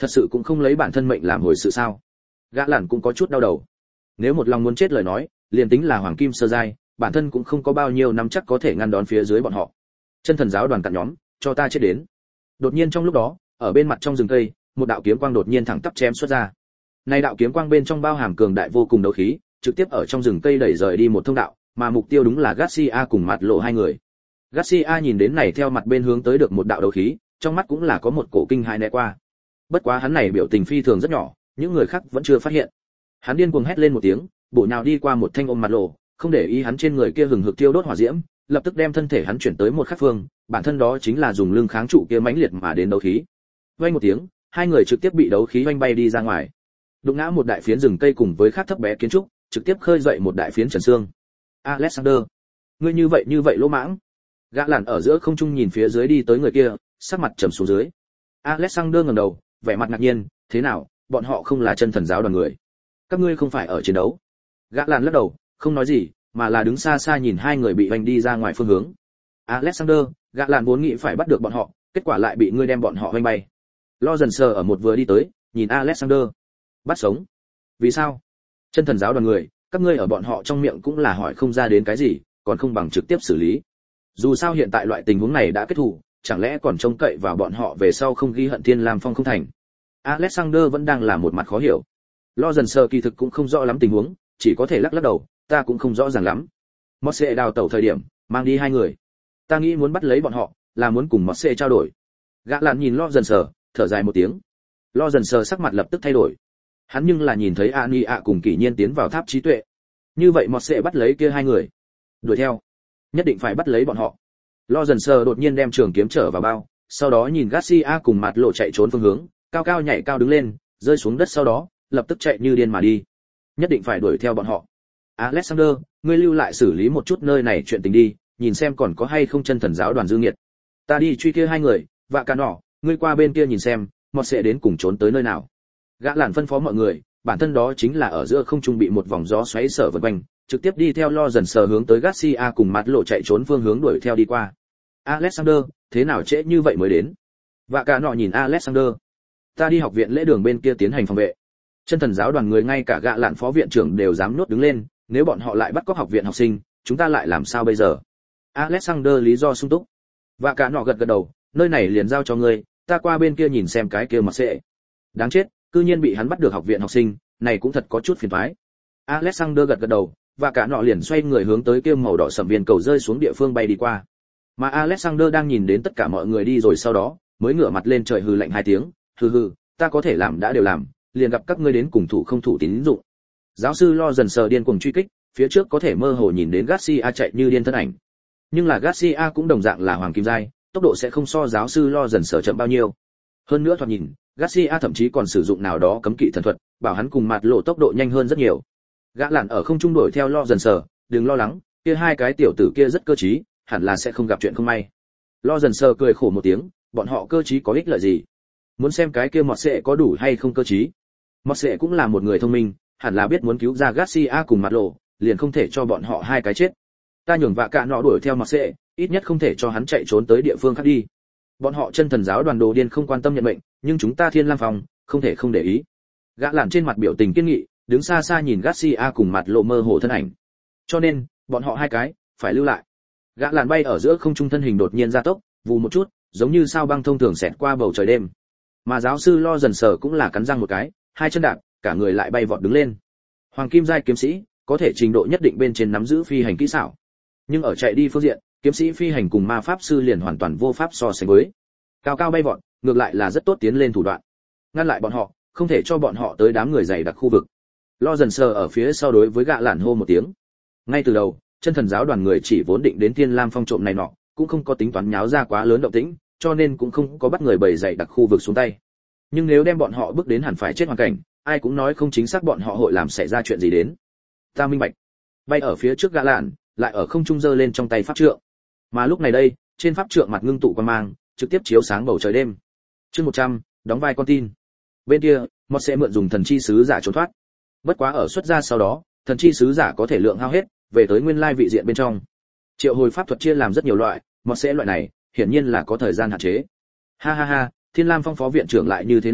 thật sự cũng không lấy bản thân mệnh làm hồi sự sao? Gã lản cũng có chút đau đầu. Nếu một lòng muốn chết lời nói, liền tính là hoàng kim sơ giai, bản thân cũng không có bao nhiêu năm chắc có thể ngăn đón phía dưới bọn họ. Chân thần giáo đoàn cặn nhóm, cho ta chết đến. Đột nhiên trong lúc đó, ở bên mặt trong rừng cây, một đạo kiếm quang đột nhiên thẳng tắp chém xuất ra. Nay đạo kiếm quang bên trong bao hàm cường đại vô cùng đấu khí, trực tiếp ở trong rừng cây đẩy rời đi một thông đạo, mà mục tiêu đúng là Garcia cùng Mặt Lộ hai người. Garcia nhìn đến này theo mặt bên hướng tới được một đạo đấu khí, trong mắt cũng là có một cổ kinh hãi né qua. Bất quá hắn này biểu tình phi thường rất nhỏ, những người khác vẫn chưa phát hiện. Hắn điên cuồng hét lên một tiếng, bổ nhào đi qua một thanh ôm Mặt Lộ, không để ý hắn trên người kia hừng hực tiêu đốt hỏa diễm, lập tức đem thân thể hắn chuyển tới một khắc phương, bản thân đó chính là dùng lưng kháng trụ kia mãnh liệt mà đến đấu khí. Vang một tiếng, hai người trực tiếp bị đấu khí vanh bay đi ra ngoài. Đụng ngã một đại phiến rừng cây cùng với khác thấp bé kiến trúc, trực tiếp khơi dậy một đại phiến trần xương. Alexander, ngươi như vậy lỗ mãng. Gã lản ở giữa không trung nhìn phía dưới đi tới người kia, sắc mặt trầm xuống dưới. Alexander ngẩng đầu, vẻ mặt ngạc nhiên, thế nào, bọn họ không là chân thần giáo đoàn người? Các ngươi không phải ở chiến đấu? Gã lản lắc đầu, không nói gì, mà là đứng xa xa nhìn hai người bị vành đi ra ngoài phương hướng. Alexander, gã lản vốn nghĩ phải bắt được bọn họ, kết quả lại bị ngươi đem bọn họ vành bay. Lo dần sờ ở một vừa đi tới, nhìn Alexander. Bắt sống? Vì sao? Chân thần giáo đoàn người, các ngươi ở bọn họ trong miệng cũng là hỏi không ra đến cái gì, còn không bằng trực tiếp xử lý. Dù sao hiện tại loại tình huống này đã kết thúc, chẳng lẽ còn trông cậy vào bọn họ về sau không ghi hận Thiên Lam Phong không thành? Alexander vẫn đang là một mặt khó hiểu. Lo dần sờ kỳ thực cũng không rõ lắm tình huống, chỉ có thể lắc lắc đầu, ta cũng không rõ ràng lắm. Mosse đào tẩu thời điểm, mang đi hai người. Ta nghĩ muốn bắt lấy bọn họ, là muốn cùng Mosse trao đổi. Gã lạn nhìn Lo dần sờ, thở dài một tiếng. Lo dần sờ sắc mặt lập tức thay đổi. Hắn nhưng là nhìn thấy Ani ạ cùng Kỷ Nhiên tiến vào tháp trí tuệ. Như vậy Mosse bắt lấy kia hai người. Đuổi theo, nhất định phải bắt lấy bọn họ. Lo dần sờ đột nhiên đem trường kiếm trở vào bao, sau đó nhìn Garcia cùng Mặt Lộ chạy trốn phương hướng, cao cao nhảy cao đứng lên, rơi xuống đất sau đó, lập tức chạy như điên mà đi. Nhất định phải đuổi theo bọn họ. Alexander, ngươi lưu lại xử lý một chút nơi này chuyện tình đi, nhìn xem còn có hay không chân thần giáo đoàn dư nghiệt. Ta đi truy kia hai người, và cả nọ, ngươi qua bên kia nhìn xem, một sẽ đến cùng trốn tới nơi nào. Gã lản phân phó mọi người, bản thân đó chính là ở giữa không trung bị một vòng gió xoáy sở vần quanh, trực tiếp đi theo Lo dần sờ hướng tới Garcia cùng Mặt Lộ chạy trốn phương hướng đuổi theo đi qua. Alexander, thế nào trễ như vậy mới đến? Và cả nọ nhìn Alexander. Ta đi học viện lễ đường bên kia tiến hành phòng vệ. Chân thần giáo đoàn người ngay cả gã lạn phó viện trưởng đều dám nhốt đứng lên, nếu bọn họ lại bắt cóc học viện học sinh, chúng ta lại làm sao bây giờ? Alexander lý do sung túc. Và cả nọ gật gật đầu, nơi này liền giao cho ngươi, ta qua bên kia nhìn xem cái kia mà sẽ. Đáng chết, cư nhiên bị hắn bắt được học viện học sinh, này cũng thật có chút phiền toái. Alexander gật gật đầu, và cả nọ liền xoay người hướng tới kia màu đỏ sẫm viên cầu rơi xuống địa phương bay đi qua. Mà Alexander đang nhìn đến tất cả mọi người đi rồi sau đó, mới ngửa mặt lên trời hừ lạnh hai tiếng, hừ, ta có thể làm đã đều làm, liền gặp các ngươi đến cùng thủ không thủ tín dụng. Giáo sư Lo dần sờ điên cuồng truy kích, phía trước có thể mơ hồ nhìn đến Garcia chạy như điên thân ảnh. Nhưng là Garcia cũng đồng dạng là hoàng kim giai, tốc độ sẽ không so giáo sư Lo dần sờ chậm bao nhiêu. Hơn nữa thoạt nhìn, Garcia thậm chí còn sử dụng nào đó cấm kỵ thần thuật, bảo hắn cùng Mặt Lộ tốc độ nhanh hơn rất nhiều. Gã lạn ở không trung đuổi theo Lo dần sờ, đừng lo lắng, kia hai cái tiểu tử kia rất cơ trí, hẳn là sẽ không gặp chuyện không may. Lo dần sờ cười khổ một tiếng, bọn họ cơ trí có ích lợi gì? Muốn xem cái kia mọt sệ có đủ hay không cơ trí. Mọt sệ cũng là một người thông minh, hẳn là biết muốn cứu ra Garcia cùng Mặt Lộ, liền không thể cho bọn họ hai cái chết. Ta nhường vạ cả nọ đuổi theo mọt sệ, ít nhất không thể cho hắn chạy trốn tới địa phương khác đi. Bọn họ chân thần giáo đoàn đồ điên không quan tâm nhận mệnh, nhưng chúng ta Thiên Lam Phong không thể không để ý. Gã lạn trên mặt biểu tình kiên nghị, đứng xa xa nhìn Garcia cùng Mặt Lộ mơ hồ thân ảnh. Cho nên, bọn họ hai cái phải lưu lại. Gã lạn bay ở giữa không trung thân hình đột nhiên gia tốc, vù một chút, giống như sao băng thông thường xẹt qua bầu trời đêm. Mà giáo sư Lo dần sờ cũng là cắn răng một cái, hai chân đạp, cả người lại bay vọt đứng lên. Hoàng kim giai kiếm sĩ, có thể trình độ nhất định bên trên nắm giữ phi hành kỹ xảo. Nhưng ở chạy đi phương diện, kiếm sĩ phi hành cùng ma pháp sư liền hoàn toàn vô pháp so sánh với. Cao cao bay vọt, ngược lại là rất tốt tiến lên thủ đoạn. Ngăn lại bọn họ, không để cho bọn họ tới đám người dày đặc khu vực. Lo dần sờ ở phía sau đối với gã lạn hô một tiếng. Ngay từ đầu, chân thần giáo đoàn người chỉ vốn định đến Thiên Lam Phong trộm này nọ, cũng không có tính toán nháo ra quá lớn động tĩnh, cho nên cũng không có bắt người bầy dày đặc khu vực xuống tay. Nhưng nếu đem bọn họ bước đến hẳn phải chết hoàn cảnh, ai cũng nói không chính xác bọn họ hội làm xảy ra chuyện gì đến. Ta minh bạch. Bay ở phía trước gã lạn, lại ở không trung giơ lên trong tay pháp trượng. Mà lúc này đây, trên pháp trượng mặt ngưng tụ quang mang, trực tiếp chiếu sáng bầu trời đêm. Chương 100, đóng vai con tin. Bên kia, Mọt sẽ mượn dùng thần chi sứ giả trốn thoát. Bất quá ở xuất ra sau đó, thần chi sứ giả có thể lượng hao hết, về tới nguyên lai vị diện bên trong. Triệu hồi pháp thuật chia làm rất nhiều loại, Mọt sẽ loại này, hiển nhiên là có thời gian hạn chế. Ha, Thiên Lam Phong phó viện trưởng lại như thế nào,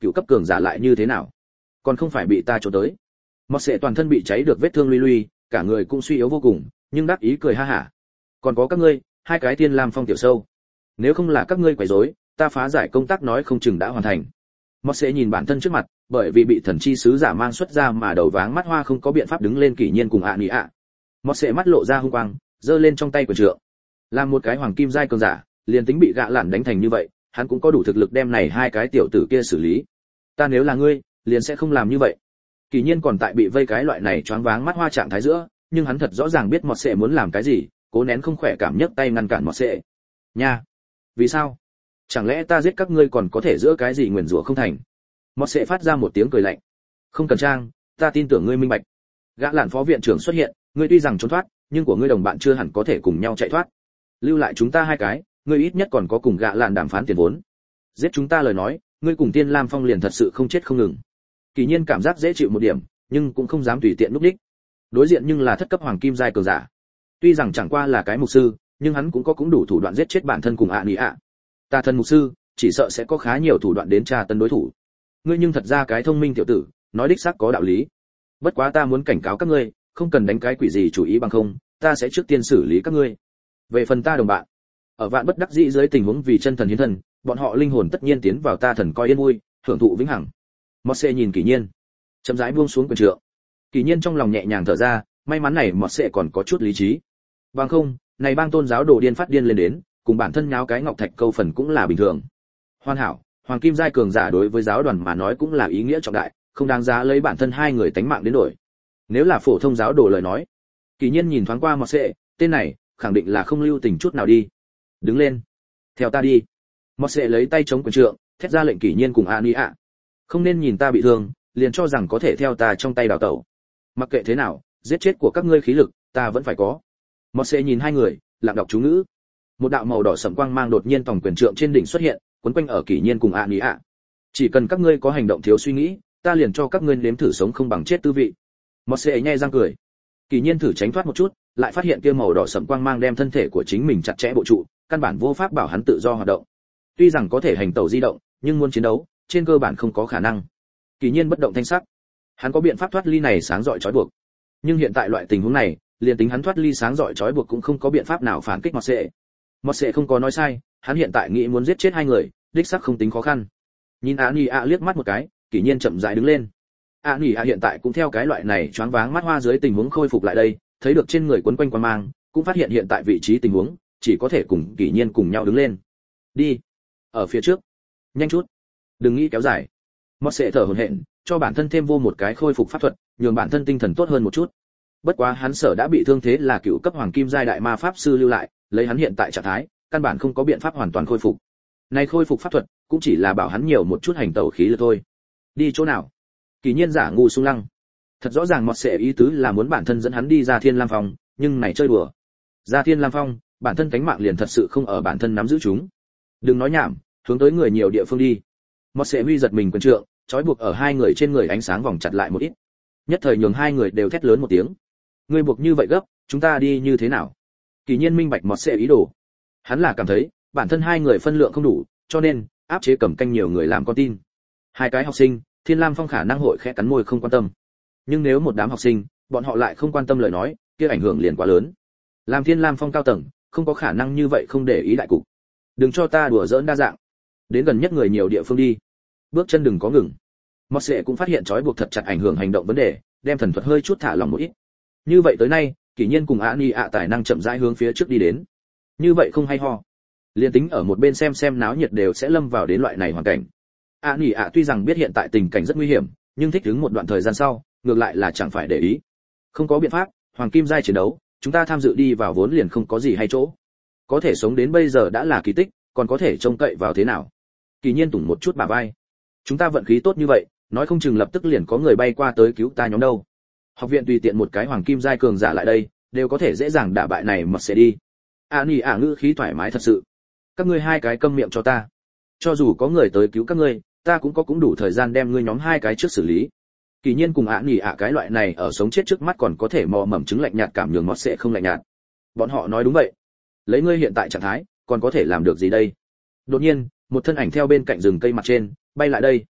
cựu cấp cường giả lại như thế nào, còn không phải bị ta trốn tới. Mọt sệ toàn thân bị cháy được vết thương luy luy, cả người cũng suy yếu vô cùng, nhưng đắc ý cười ha hả. Còn có các ngươi, hai cái Thiên Lam Phong tiểu sâu, nếu không là các ngươi quấy rối, ta phá giải công tác nói không chừng đã hoàn thành. Mọt sệ nhìn bản thân trước mặt, bởi vì bị thần chi sứ giả mang xuất ra mà đầu váng mắt hoa không có biện pháp đứng lên kỷ nhiên cùng ạ nỉ ạ. Mọt sệ mắt lộ ra hung quang, giơ lên trong tay quyền trượng. Làm một cái hoàng kim giai cường giả, liền tính bị gạ lạn đánh thành như vậy, hắn cũng có đủ thực lực đem này hai cái tiểu tử kia xử lý. Ta nếu là ngươi, liền sẽ không làm như vậy. Kỳ nhiên còn tại bị vây cái loại này choáng váng mắt hoa trạng thái giữa, nhưng hắn thật rõ ràng biết Mọt sệ muốn làm cái gì, cố nén không khỏe cảm nhấc tay ngăn cản Mọt sệ. Nha, vì sao? Chẳng lẽ ta giết các ngươi còn có thể giữa cái gì nguyền rủa không thành? Mọt sệ phát ra một tiếng cười lạnh. Không cần trang, ta tin tưởng ngươi minh bạch. Gã lạn phó viện trưởng xuất hiện, ngươi tuy rằng trốn thoát, nhưng của ngươi đồng bạn chưa hẳn có thể cùng nhau chạy thoát. Lưu lại chúng ta hai cái, ngươi ít nhất còn có cùng gã lạn đàm phán tiền vốn. Giết chúng ta lời nói, ngươi cùng Tiên Lam Phong liền thật sự không chết không ngừng. Kỳ nhiên cảm giác dễ chịu một điểm, nhưng cũng không dám tùy tiện lúc đích. Đối diện nhưng là thất cấp hoàng kim giai cường giả. Tuy rằng chẳng qua là cái mục sư, nhưng hắn cũng có đủ thủ đoạn giết chết bản thân cùng ạ nỉ ạ. Ta thân mục sư, chỉ sợ sẽ có khá nhiều thủ đoạn đến tra tấn đối thủ. Ngươi nhưng thật ra cái thông minh tiểu tử, nói đích xác có đạo lý. Bất quá ta muốn cảnh cáo các ngươi, không cần đánh cái quỷ gì chủ ý bằng không, ta sẽ trước tiên xử lý các ngươi. Về phần ta đồng bạn, ở vạn bất đắc dĩ dưới tình huống vì chân thần hiến thần, bọn họ linh hồn tất nhiên tiến vào ta thần coi yên vui, hưởng thụ vĩnh hằng. Mọt sệ nhìn Kỷ Nhiên, chậm rãi buông xuống quyền trượng. Kỷ Nhiên trong lòng nhẹ nhàng thở ra, may mắn này Mọt sệ còn có chút lý trí. Bằng không, này bang tôn giáo đồ điên phát điên lên đến, cùng bản thân nháo cái ngọc thạch câu phần cũng là bình thường. Hoàn hảo, hoàng kim giai cường giả đối với giáo đoàn mà nói cũng là ý nghĩa trọng đại, không đáng giá lấy bản thân hai người tánh mạng đến đổi. Nếu là phổ thông giáo đồ lời nói, Kỷ Nhiên nhìn thoáng qua Mọt sệ, tên này khẳng định là không lưu tình chút nào đi. Đứng lên, theo ta đi. Mọt sệ lấy tay chống quyền trượng, thét ra lệnh Kỷ Nhiên cùng Ania. Không nên nhìn ta bị thương, liền cho rằng có thể theo ta trong tay đào tẩu. Mặc kệ thế nào, giết chết của các ngươi khí lực, ta vẫn phải có. Mọt sệ nhìn hai người, lặng đọc chú ngữ. Một đạo màu đỏ sẫm quang mang đột nhiên tòng quyền trượng trên đỉnh xuất hiện, quấn quanh ở Kỷ Nhiên cùng Ania. Chỉ cần các ngươi có hành động thiếu suy nghĩ, ta liền cho các ngươi nếm thử sống không bằng chết tư vị. Mọt sệ nhếch răng cười. Kỷ Nhiên thử tránh thoát một chút, lại phát hiện kia màu đỏ sẫm quang mang đem thân thể của chính mình chặt chẽ bộ trụ, căn bản vô pháp bảo hắn tự do hoạt động. Tuy rằng có thể hành tẩu di động, nhưng muốn chiến đấu, trên cơ bản không có khả năng. Kỷ Nhiên bất động thanh sắc. Hắn có biện pháp thoát ly này sáng rọi trói buộc. Nhưng hiện tại loại tình huống này, liền tính hắn thoát ly sáng rọi trói buộc cũng không có biện pháp nào phản kích Mọt sệ. Mọt sệ không có nói sai, hắn hiện tại nghĩ muốn giết chết hai người, đích xác không tính khó khăn. Nhìn Ania liếc mắt một cái, Kỷ Nhiên chậm rãi đứng lên. Ania hiện tại cũng theo cái loại này choáng váng mắt hoa dưới tình huống khôi phục lại đây, thấy được trên người quấn quanh quang mang, cũng phát hiện hiện tại vị trí tình huống, chỉ có thể cùng Kỷ Nhiên cùng nhau đứng lên. Đi, ở phía trước, nhanh chút, đừng nghĩ kéo dài. Mọt sệ thở hổn hển, cho bản thân thêm vô một cái khôi phục pháp thuật, nhường bản thân tinh thần tốt hơn một chút. Bất quá hắn sở đã bị thương thế là cựu cấp hoàng kim giai đại ma pháp sư lưu lại, lấy hắn hiện tại trạng thái, căn bản không có biện pháp hoàn toàn khôi phục. Này khôi phục pháp thuật, cũng chỉ là bảo hắn nhiều một chút hành tẩu khí lực thôi. Đi chỗ nào? Kỷ Nhiên giả ngu sung lăng. Thật rõ ràng Mọt sệ ý tứ là muốn bản thân dẫn hắn đi ra Thiên Lam Phong, nhưng này chơi đùa. Ra Thiên Lam Phong, bản thân cánh mạng liền thật sự không ở bản thân nắm giữ chúng. Đừng nói nhảm, hướng tới người nhiều địa phương đi. Mọt sệ huy giật mình quyền trượng, trói buộc ở hai người trên người ánh sáng vòng chặt lại một ít. Nhất thời nhường hai người đều thét lớn một tiếng. Ngươi buộc như vậy gấp, chúng ta đi như thế nào? Kỷ Nhiên minh bạch Mọt sệ ý đồ. Hắn là cảm thấy, bản thân hai người phân lượng không đủ, cho nên áp chế cầm canh nhiều người làm con tin. Hai cái học sinh, Thiên Lam Phong khả năng hội khẽ cắn môi không quan tâm. Nhưng nếu một đám học sinh, bọn họ lại không quan tâm lời nói, kia ảnh hưởng liền quá lớn. Làm Thiên Lam Phong cao tầng, không có khả năng như vậy không để ý đại cục. Đừng cho ta đùa giỡn đa dạng. Đến gần nhất người nhiều địa phương đi. Bước chân đừng có ngừng. Mọt sệ cũng phát hiện trói buộc thật chặt ảnh hưởng hành động vấn đề, đem thần thuật hơi chút thả lỏng một ít. Như vậy tới nay, Kỷ Nhiên cùng Ania tài năng chậm rãi hướng phía trước đi đến. Như vậy không hay ho. Liên tính ở một bên xem náo nhiệt đều sẽ lâm vào đến loại này hoàn cảnh. Ania tuy rằng biết hiện tại tình cảnh rất nguy hiểm, nhưng thích ứng một đoạn thời gian sau, ngược lại là chẳng phải để ý. Không có biện pháp, hoàng kim giai chiến đấu, chúng ta tham dự đi vào vốn liền không có gì hay chỗ. Có thể sống đến bây giờ đã là kỳ tích, còn có thể trông cậy vào thế nào? Kỷ Nhiên tủng một chút bả vai. Chúng ta vận khí tốt như vậy, nói không chừng lập tức liền có người bay qua tới cứu ta nhóm đâu. Học viện tùy tiện một cái hoàng kim giai cường giả lại đây, đều có thể dễ dàng đả bại này Mọt sệ đi. Ania ngữ khí thoải mái thật sự. Các ngươi hai cái câm miệng cho ta. Cho dù có người tới cứu các ngươi, ta cũng có đủ thời gian đem ngươi nhóm hai cái trước xử lý. Kỷ Nhiên cùng Ania cái loại này ở sống chết trước mắt còn có thể mò mẫm chứng lạnh nhạt cảm nhường Mọt sệ không lạnh nhạt. Bọn họ nói đúng vậy. Lấy ngươi hiện tại trạng thái, còn có thể làm được gì đây? Đột nhiên, một thân ảnh theo bên cạnh rừng cây mặt trên bay lại đây.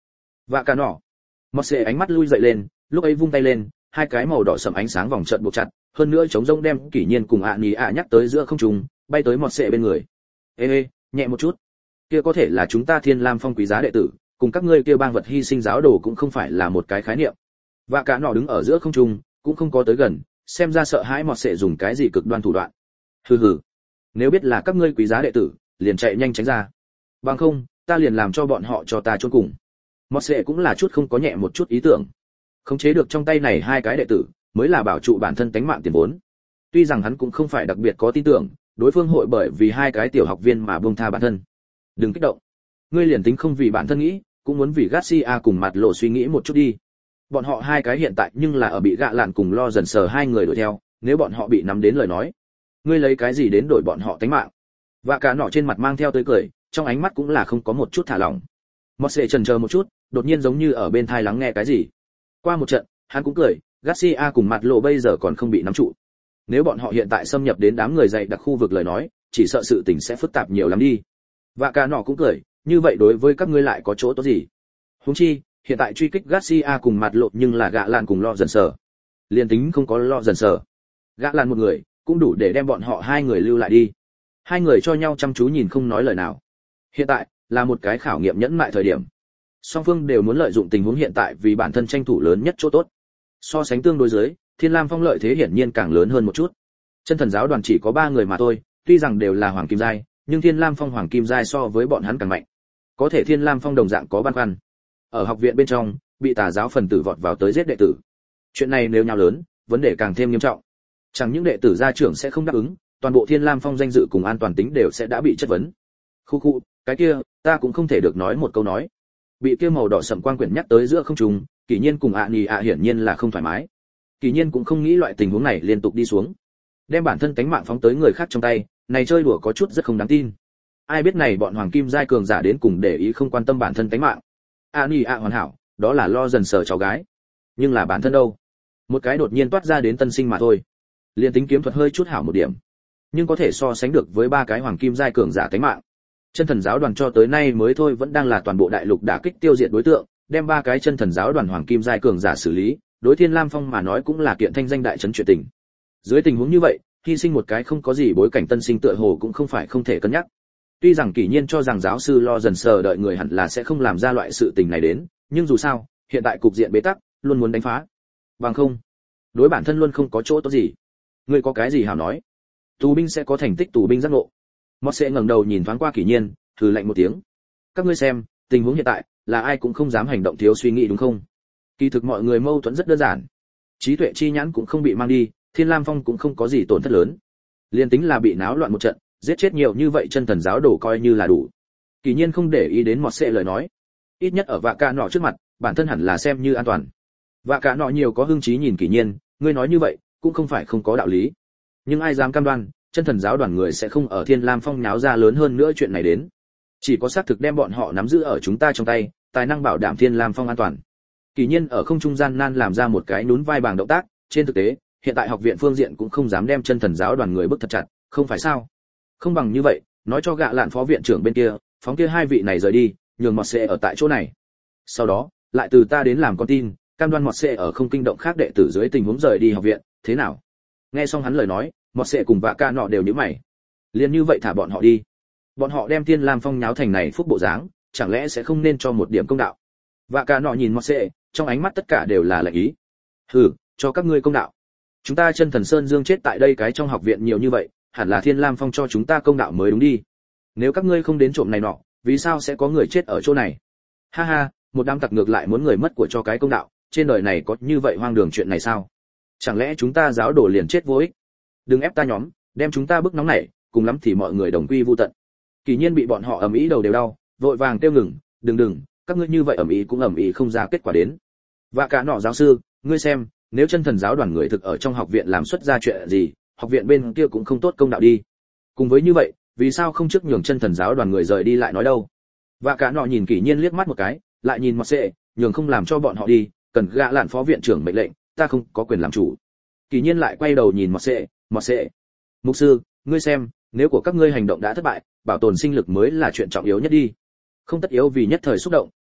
Vạ cả nọ. Mọt sệ ánh mắt lui dậy lên, lúc ấy vung tay lên, hai cái màu đỏ sẫm ánh sáng vòng trận buộc chặt, hơn nữa chống rông đem kỷ nhiên cùng ạ nhì ạ nhắc tới giữa không trung, bay tới mọt sệ bên người. Ê, nhẹ một chút. Kia có thể là chúng ta Thiên Lam Phong quý giá đệ tử, cùng các ngươi kia bang vật hy sinh giáo đồ cũng không phải là một cái khái niệm. Vạ cả nọ đứng ở giữa không trung, cũng không có tới gần, xem ra sợ hãi mọt sệ dùng cái gì cực đoan thủ đoạn. Hừ hừ, nếu biết là các ngươi quý giá đệ tử, liền chạy nhanh tránh ra. Bằng không, ta liền làm cho bọn họ cho ta chôn cùng. Mọt sệ cũng là chút không có nhẹ một chút ý tưởng. Khống chế được trong tay này hai cái đệ tử, mới là bảo trụ bản thân tánh mạng tiền vốn. Tuy rằng hắn cũng không phải đặc biệt có tin tưởng, đối phương hội bởi vì hai cái tiểu học viên mà buông tha bản thân. Đừng kích động. Ngươi liền tính không vì bản thân nghĩ, cũng muốn vì Garcia cùng mặt lộ suy nghĩ một chút đi. Bọn họ hai cái hiện tại nhưng là ở bị gạ lạn cùng lo dần sờ hai người đuổi theo, nếu bọn họ bị nắm đến lời nói, ngươi lấy cái gì đến đổi bọn họ tánh mạng? Và cả nọ trên mặt mang theo tươi cười, trong ánh mắt cũng là không có một chút thả lỏng. Mọt sệ chần chờ một chút, đột nhiên giống như ở bên tai lắng nghe cái gì. Qua một trận, hắn cũng cười, Garcia cùng mặt lộ bây giờ còn không bị nắm trụ. Nếu bọn họ hiện tại xâm nhập đến đám người dày đặc khu vực lời nói, chỉ sợ sự tình sẽ phức tạp nhiều lắm đi. Và cả nọ cũng cười, như vậy đối với các ngươi lại có chỗ tốt gì? Huống chi, hiện tại truy kích Garcia cùng mặt lộ nhưng là gạ lạn cùng lo dần sờ. Liên tính không có lo dần sờ, gạ lạn một người cũng đủ để đem bọn họ hai người lưu lại đi. Hai người cho nhau chăm chú nhìn không nói lời nào. Hiện tại là một cái khảo nghiệm nhẫn mại thời điểm. Song phương đều muốn lợi dụng tình huống hiện tại vì bản thân tranh thủ lớn nhất chỗ tốt. So sánh tương đối dưới, Thiên Lam Phong lợi thế hiển nhiên càng lớn hơn một chút. Chân thần giáo đoàn chỉ có 3 người mà thôi, tuy rằng đều là hoàng kim giai, nhưng Thiên Lam Phong hoàng kim giai so với bọn hắn càng mạnh. Có thể Thiên Lam Phong đồng dạng có băn khoăn. Ở học viện bên trong, bị tà giáo phần tử vọt vào tới giết đệ tử. Chuyện này nếu nhau lớn, vấn đề càng thêm nghiêm trọng. Chẳng những đệ tử gia trưởng sẽ không đáp ứng, toàn bộ Thiên Lam Phong danh dự cùng an toàn tính đều sẽ đã bị chất vấn. Khu, cái kia, ta cũng không thể được nói một câu nói. Bị kia màu đỏ sẫm quang quyển nhắc tới giữa không trung, Kỷ Nhiên cùng ạ nhì ạ hiển nhiên là không thoải mái. Kỷ Nhiên cũng không nghĩ loại tình huống này liên tục đi xuống, đem bản thân tánh mạng phóng tới người khác trong tay, này chơi đùa có chút rất không đáng tin. Ai biết này bọn hoàng kim giai cường giả đến cùng để ý không quan tâm bản thân tánh mạng. ạ nhì ạ hoàn hảo, đó là lo dần sờ cháu gái, nhưng là bản thân đâu? Một cái đột nhiên toát ra đến tân sinh mà thôi. Liên tính kiếm thuật hơi chút hảo một điểm, nhưng có thể so sánh được với 3 cái hoàng kim giai cường giả tánh mạng. Chân thần giáo đoàn cho tới nay mới thôi vẫn đang là toàn bộ đại lục đả kích tiêu diệt đối tượng, đem 3 cái chân thần giáo đoàn hoàng kim giai cường giả xử lý, đối Thiên Lam Phong mà nói cũng là kiện thanh danh đại trấn chuyện tình. Dưới tình huống như vậy, hy sinh một cái không có gì bối cảnh tân sinh tựa hồ cũng không phải không thể cân nhắc. Tuy rằng Kỷ Nhiên cho rằng giáo sư lo dần sờ đợi người hẳn là sẽ không làm ra loại sự tình này đến, nhưng dù sao, hiện tại cục diện bế tắc, luôn muốn đánh phá. Bằng không, đối bản thân luôn không có chỗ tốt gì. Ngươi có cái gì hảo nói? Tù binh sẽ có thành tích tù binh giác ngộ. Mọt sẽ ngẩng đầu nhìn thoáng qua Kỷ Nhiên, thử lạnh một tiếng. Các ngươi xem, tình huống hiện tại là ai cũng không dám hành động thiếu suy nghĩ đúng không? Kỳ thực mọi người mâu thuẫn rất đơn giản. Trí tuệ chi nhãn cũng không bị mang đi, Thiên Lam Phong cũng không có gì tổn thất lớn. Liên tính là bị náo loạn một trận, giết chết nhiều như vậy chân thần giáo đồ coi như là đủ. Kỷ Nhiên không để ý đến Mọt sẽ lời nói. Ít nhất ở Vạ Cả nọ trước mặt, bản thân hẳn là xem như an toàn. Vạ Cả nọ nhiều có hưng trí nhìn Kỷ Nhiên, ngươi nói như vậy, cũng không phải không có đạo lý. Nhưng ai dám cam đoan, chân thần giáo đoàn người sẽ không ở Thiên Lam Phong nháo ra lớn hơn nữa chuyện này đến. Chỉ có xác thực đem bọn họ nắm giữ ở chúng ta trong tay, tài năng bảo đảm Thiên Lam Phong an toàn. Kỷ Nhiên ở không trung gian nan làm ra một cái nhún vai bàng động tác, trên thực tế, hiện tại học viện phương diện cũng không dám đem chân thần giáo đoàn người bức thật chặt, không phải sao? Không bằng như vậy, nói cho gạ lạn phó viện trưởng bên kia, phóng kia 2 vị này rời đi, nhường Mọt sẽ ở tại chỗ này. Sau đó, lại từ ta đến làm con tin, cam đoan Mọt sẽ ở không kinh động khác đệ tử dưới tình huống rời đi học viện, thế nào? Nghe xong hắn lời nói, Mọt sẽ cùng Vạ Cả nọ đều nhíu mày. Liên như vậy thả bọn họ đi. Bọn họ đem Thiên Lam Phong nháo thành này phúc bộ dáng, chẳng lẽ sẽ không nên cho một điểm công đạo? Vạ Cả nọ nhìn Mọt sẽ, trong ánh mắt tất cả đều là lệnh ý. Hừ, cho các ngươi công đạo. Chúng ta chân thần sơn dương chết tại đây cái trong học viện nhiều như vậy, hẳn là Thiên Lam Phong cho chúng ta công đạo mới đúng đi. Nếu các ngươi không đến trộm này nọ, vì sao sẽ có người chết ở chỗ này? Ha ha, một đám tặc ngược lại muốn người mất của cho cái công đạo, trên đời này có như vậy hoang đường chuyện này sao? Chẳng lẽ chúng ta giáo đồ liền chết vô ích? Đừng ép ta nhóm, đem chúng ta bức nóng này, cùng lắm thì mọi người đồng quy vu tận. Kỷ Nhiên bị bọn họ ầm ĩ đầu đều đau, vội vàng kêu ngừng, đừng, các ngươi như vậy ầm ĩ cũng ầm ĩ không ra kết quả đến. Vạ Cả nọ giáo sư, ngươi xem, nếu chân thần giáo đoàn người thực ở trong học viện làm xuất ra chuyện gì, học viện bên kia cũng không tốt công đạo đi. Cùng với như vậy, vì sao không trước nhường chân thần giáo đoàn người rời đi lại nói đâu? Vạ Cả nọ nhìn Kỷ Nhiên liếc mắt một cái, lại nhìn Mọt sẽ, nhường không làm cho bọn họ đi, cần gạ lạn phó viện trưởng mệnh lệnh, ta không có quyền làm chủ. Kỷ Nhiên lại quay đầu nhìn Mọt sẽ, mục sư, ngươi xem, nếu của các ngươi hành động đã thất bại, bảo tồn sinh lực mới là chuyện trọng yếu nhất đi. Không tất yếu vì nhất thời xúc động,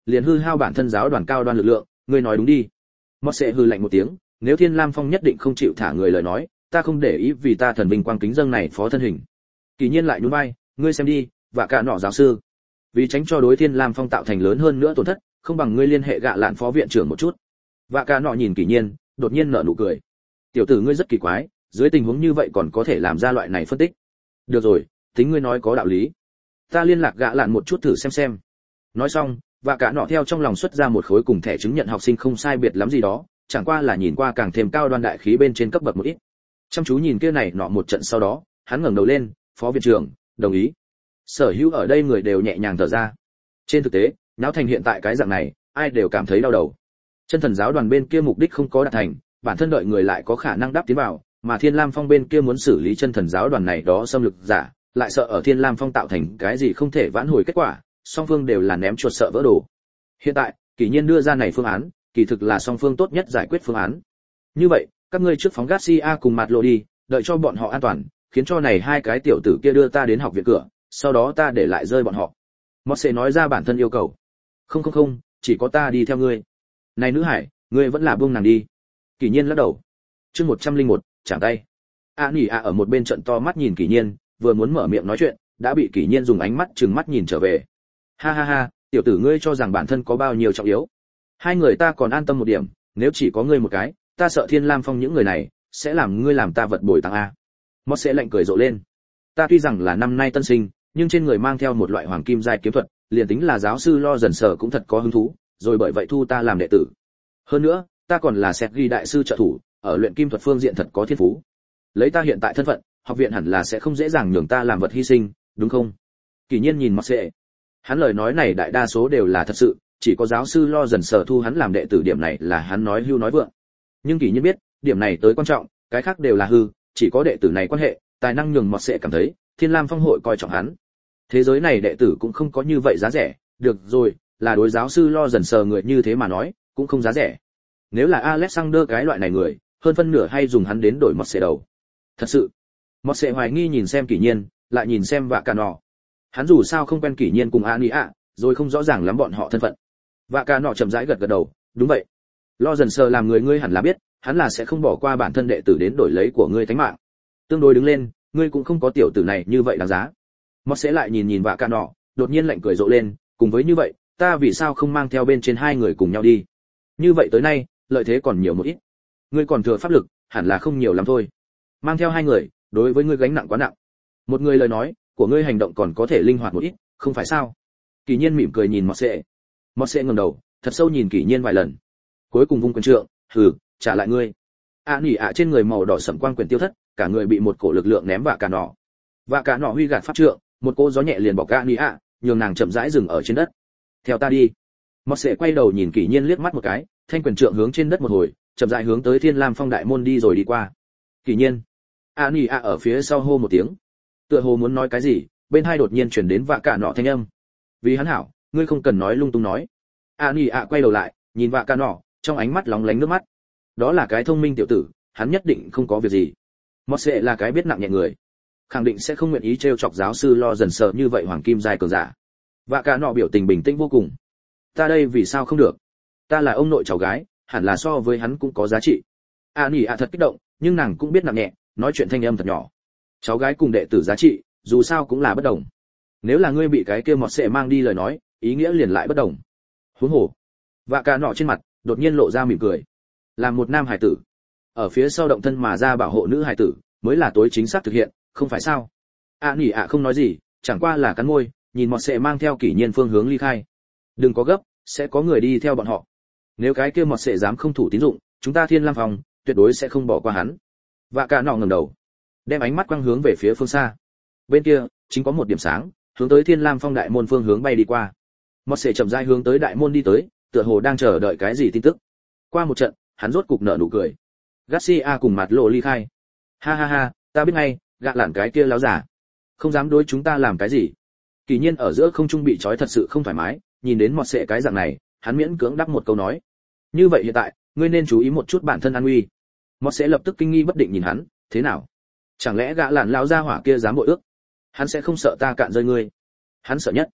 liền hư hao bản thân giáo đoàn cao đoan lực lượng, ngươi nói đúng đi. Mót sẽ hư lạnh một tiếng, nếu Thiên Lam Phong nhất định không chịu thả người lời nói, ta không để ý vì ta thần vinh quang kính dâng này phó thân hình. Kỳ nhiên lại nhún vai, ngươi xem đi, và cả nọ giáo sư. Vì tránh cho đối Thiên Lam Phong tạo thành lớn hơn nữa tổn thất, không bằng ngươi liên hệ gạ lạn phó viện trưởng một chút. Và cả nọ nhìn Kỳ nhiên, đột nhiên nở nụ cười. Tiểu tử ngươi rất kỳ quái, dưới tình huống như vậy còn có thể làm ra loại này phân tích. Được rồi, tính ngươi nói có đạo lý. Ta liên lạc gạ lạn một chút thử xem. Nói xong, và cả nọ theo trong lòng xuất ra một khối cùng thẻ chứng nhận học sinh không sai biệt lắm gì đó, chẳng qua là nhìn qua càng thêm cao đoan đại khí bên trên cấp bậc một ít. Chăm chú nhìn kia này nọ một trận sau đó, hắn ngẩng đầu lên, phó viện trưởng, đồng ý. Sở hữu ở đây người đều nhẹ nhàng thở ra. Trên thực tế, náo thành hiện tại cái dạng này, ai đều cảm thấy đau đầu. Chân thần giáo đoàn bên kia mục đích không có đạt thành, bản thân đợi người lại có khả năng đáp tiến vào, mà Thiên Lam Phong bên kia muốn xử lý chân thần giáo đoàn này đó xâm lược giả, lại sợ ở Thiên Lam Phong tạo thành cái gì không thể vãn hồi kết quả, song phương đều là ném chuột sợ vỡ đồ. Hiện tại, Kỳ Nhiên đưa ra này phương án, kỳ thực là song phương tốt nhất giải quyết phương án. Như vậy, các ngươi trước phóng Garcia cùng Mạt Lộ đi, đợi cho bọn họ an toàn, khiến cho này hai cái tiểu tử kia đưa ta đến học viện cửa, sau đó ta để lại rơi bọn họ. Mosse nói ra bản thân yêu cầu. Không, chỉ có ta đi theo ngươi. Này nữ hải, ngươi vẫn là buông nàng đi. Kỳ Nhiên lắc đầu. Chương 101, chạm tay. Nỉ ở một bên trận to mắt nhìn Kỳ Nhiên, vừa muốn mở miệng nói chuyện, đã bị Kỳ Nhiên dùng ánh mắt trừng mắt nhìn trở về. Ha, tiểu tử ngươi cho rằng bản thân có bao nhiêu trọng yếu? Hai người ta còn an tâm một điểm, nếu chỉ có ngươi một cái, ta sợ Thiên Lam Phong những người này sẽ làm ngươi làm ta vật bồi tăng a. Mót sẽ lạnh cười rộ lên. Ta tuy rằng là năm nay tân sinh, nhưng trên người mang theo một loại hoàng kim giai kiếm thuật, liền tính là giáo sư Lo dần sở cũng thật có hứng thú, rồi bởi vậy thu ta làm đệ tử. Hơn nữa, ta còn là Sẹt Ghi đại sư trợ thủ, ở luyện kim thuật phương diện thật có thiên phú. Lấy ta hiện tại thân phận, học viện hẳn là sẽ không dễ dàng nhường ta làm vật hy sinh, đúng không? Kỳ Nhiên nhìn Mót sẽ. Hắn lời nói này đại đa số đều là thật sự, chỉ có giáo sư Lo dần sở thu hắn làm đệ tử điểm này là hắn nói hưu nói vượng. Nhưng Kỳ Nhiên biết, điểm này tới quan trọng, cái khác đều là hư, chỉ có đệ tử này quan hệ, tài năng nhường Mọt sẽ cảm thấy, Thiên Lam Phong hội coi trọng hắn. Thế giới này đệ tử cũng không có như vậy giá rẻ, được rồi, là đối giáo sư Lo dần sờ người như thế mà nói, cũng không giá rẻ. Nếu là Alexander cái loại này người, hơn phân nửa hay dùng hắn đến đổi Mọt sẽ đầu. Thật sự, Mọt sẽ hoài nghi nhìn xem Kỳ Nhiên, lại nhìn xem Vạ Cả Nọ. Hắn dù sao không quen Kỳ Nhiên cùng Ania, rồi không rõ ràng lắm bọn họ thân phận. Vạ Cả Nọ chậm rãi gật gật đầu, đúng vậy. Lo dần sờ làm người ngươi hẳn là biết, hắn là sẽ không bỏ qua bản thân đệ tử đến đổi lấy của ngươi tánh mạng. Tương đối đứng lên, ngươi cũng không có tiểu tử này như vậy đáng giá. Mót sẽ lại nhìn Vạ Cả Nọ, đột nhiên lạnh cười rộ lên, cùng với như vậy, ta vì sao không mang theo bên trên hai người cùng nhau đi? Như vậy tới nay, lợi thế còn nhiều một ít. Ngươi còn thừa pháp lực, hẳn là không nhiều lắm thôi. Mang theo hai người, đối với ngươi gánh nặng quá nặng. Một người lời nói, của ngươi hành động còn có thể linh hoạt một ít, không phải sao? Kỳ Nhiên mỉm cười nhìn Mót sẽ. Mót sẽ ngẩng đầu, thật sâu nhìn Kỳ Nhiên vài lần. Cuối cùng vung quyền trượng, hừ, trả lại ngươi. Nỉ trên người màu đỏ sẫm quang quyền tiêu thất, cả người bị một cổ lực lượng ném Vạ Cả Nọ. Vạ Cả Nọ huy gạt pháp trượng, một cỗ gió nhẹ liền bọc Nỉ, nhường nàng chậm rãi dừng ở trên đất. Theo ta đi. Mót sẽ quay đầu nhìn Kỳ Nhiên liếc mắt một cái, thanh quyền trượng hướng trên đất một hồi, chậm rãi hướng tới Thiên Lam Phong đại môn đi rồi đi qua. Kỳ Nhiên. Nỉ ở phía sau hô một tiếng. Tựa hồ muốn nói cái gì, bên hai đột nhiên truyền đến Vạ Cả Nọ thanh âm. Vì hắn hảo, ngươi không cần nói lung tung nói. Nỉ quay đầu lại, nhìn Vạ Cả Nọ, trong ánh mắt lóng lánh nước mắt. Đó là cái thông minh tiểu tử, hắn nhất định không có việc gì. Mót sẽ là cái biết nặng nhẹ người, khẳng định sẽ không nguyện ý trêu chọc giáo sư Lo dần sợ như vậy hoàng kim giai cường giả. Vạ Cả Nọ biểu tình bình tĩnh vô cùng. Ta đây vì sao không được? Ta là ông nội cháu gái, hẳn là so với hắn cũng có giá trị. Nỉ thật kích động, nhưng nàng cũng biết nặng nhẹ, nói chuyện thanh âm thật nhỏ. Cháu gái cùng đệ tử giá trị, dù sao cũng là bất đồng. Nếu là ngươi bị cái kia Mót sẽ mang đi lời nói, ý nghĩa liền lại bất đồng. Huống hồ. Vạ Cả Nọ trên mặt đột nhiên lộ ra mỉm cười. Làm một nam hải tử, ở phía sau động thân mà ra bảo hộ nữ hải tử, mới là tối chính xác thực hiện, không phải sao? Nỉ không nói gì, chẳng qua là cắn môi, nhìn Mọt sẽ mang theo Kỷ Nhiên phương hướng ly khai. Đừng có gấp, sẽ có người đi theo bọn họ. Nếu cái kia Mọt sẽ dám không thủ tín dụng, chúng ta Thiên Lam Phong tuyệt đối sẽ không bỏ qua hắn. Vạ Cả Nọ ngẩng đầu, đem ánh mắt quang hướng về phía phương xa. Bên kia, chính có một điểm sáng, hướng tới Thiên Lam Phong đại môn phương hướng bay đi qua. Mọt sẽ chậm rãi hướng tới đại môn đi tới, tựa hồ đang chờ đợi cái gì tin tức. Qua một trận, hắn rốt cục nở nụ cười. Garcia cùng Mạt Lộ ly khai. Ha, ta biết ngay, gạ lản cái kia láo giả, không dám đối chúng ta làm cái gì. Kỳ Nhiên ở giữa không trung bị trói thật sự không thoải mái, nhìn đến Mọt sẽ cái dạng này, hắn miễn cưỡng đáp một câu nói. Như vậy hiện tại, ngươi nên chú ý một chút bản thân an nguy. Mọt sẽ lập tức kinh nghi bất định nhìn hắn, thế nào? Chẳng lẽ gạ lản lão gia hỏa kia dám bội ước? Hắn sẽ không sợ ta cạn rơi ngươi? Hắn sợ nhất.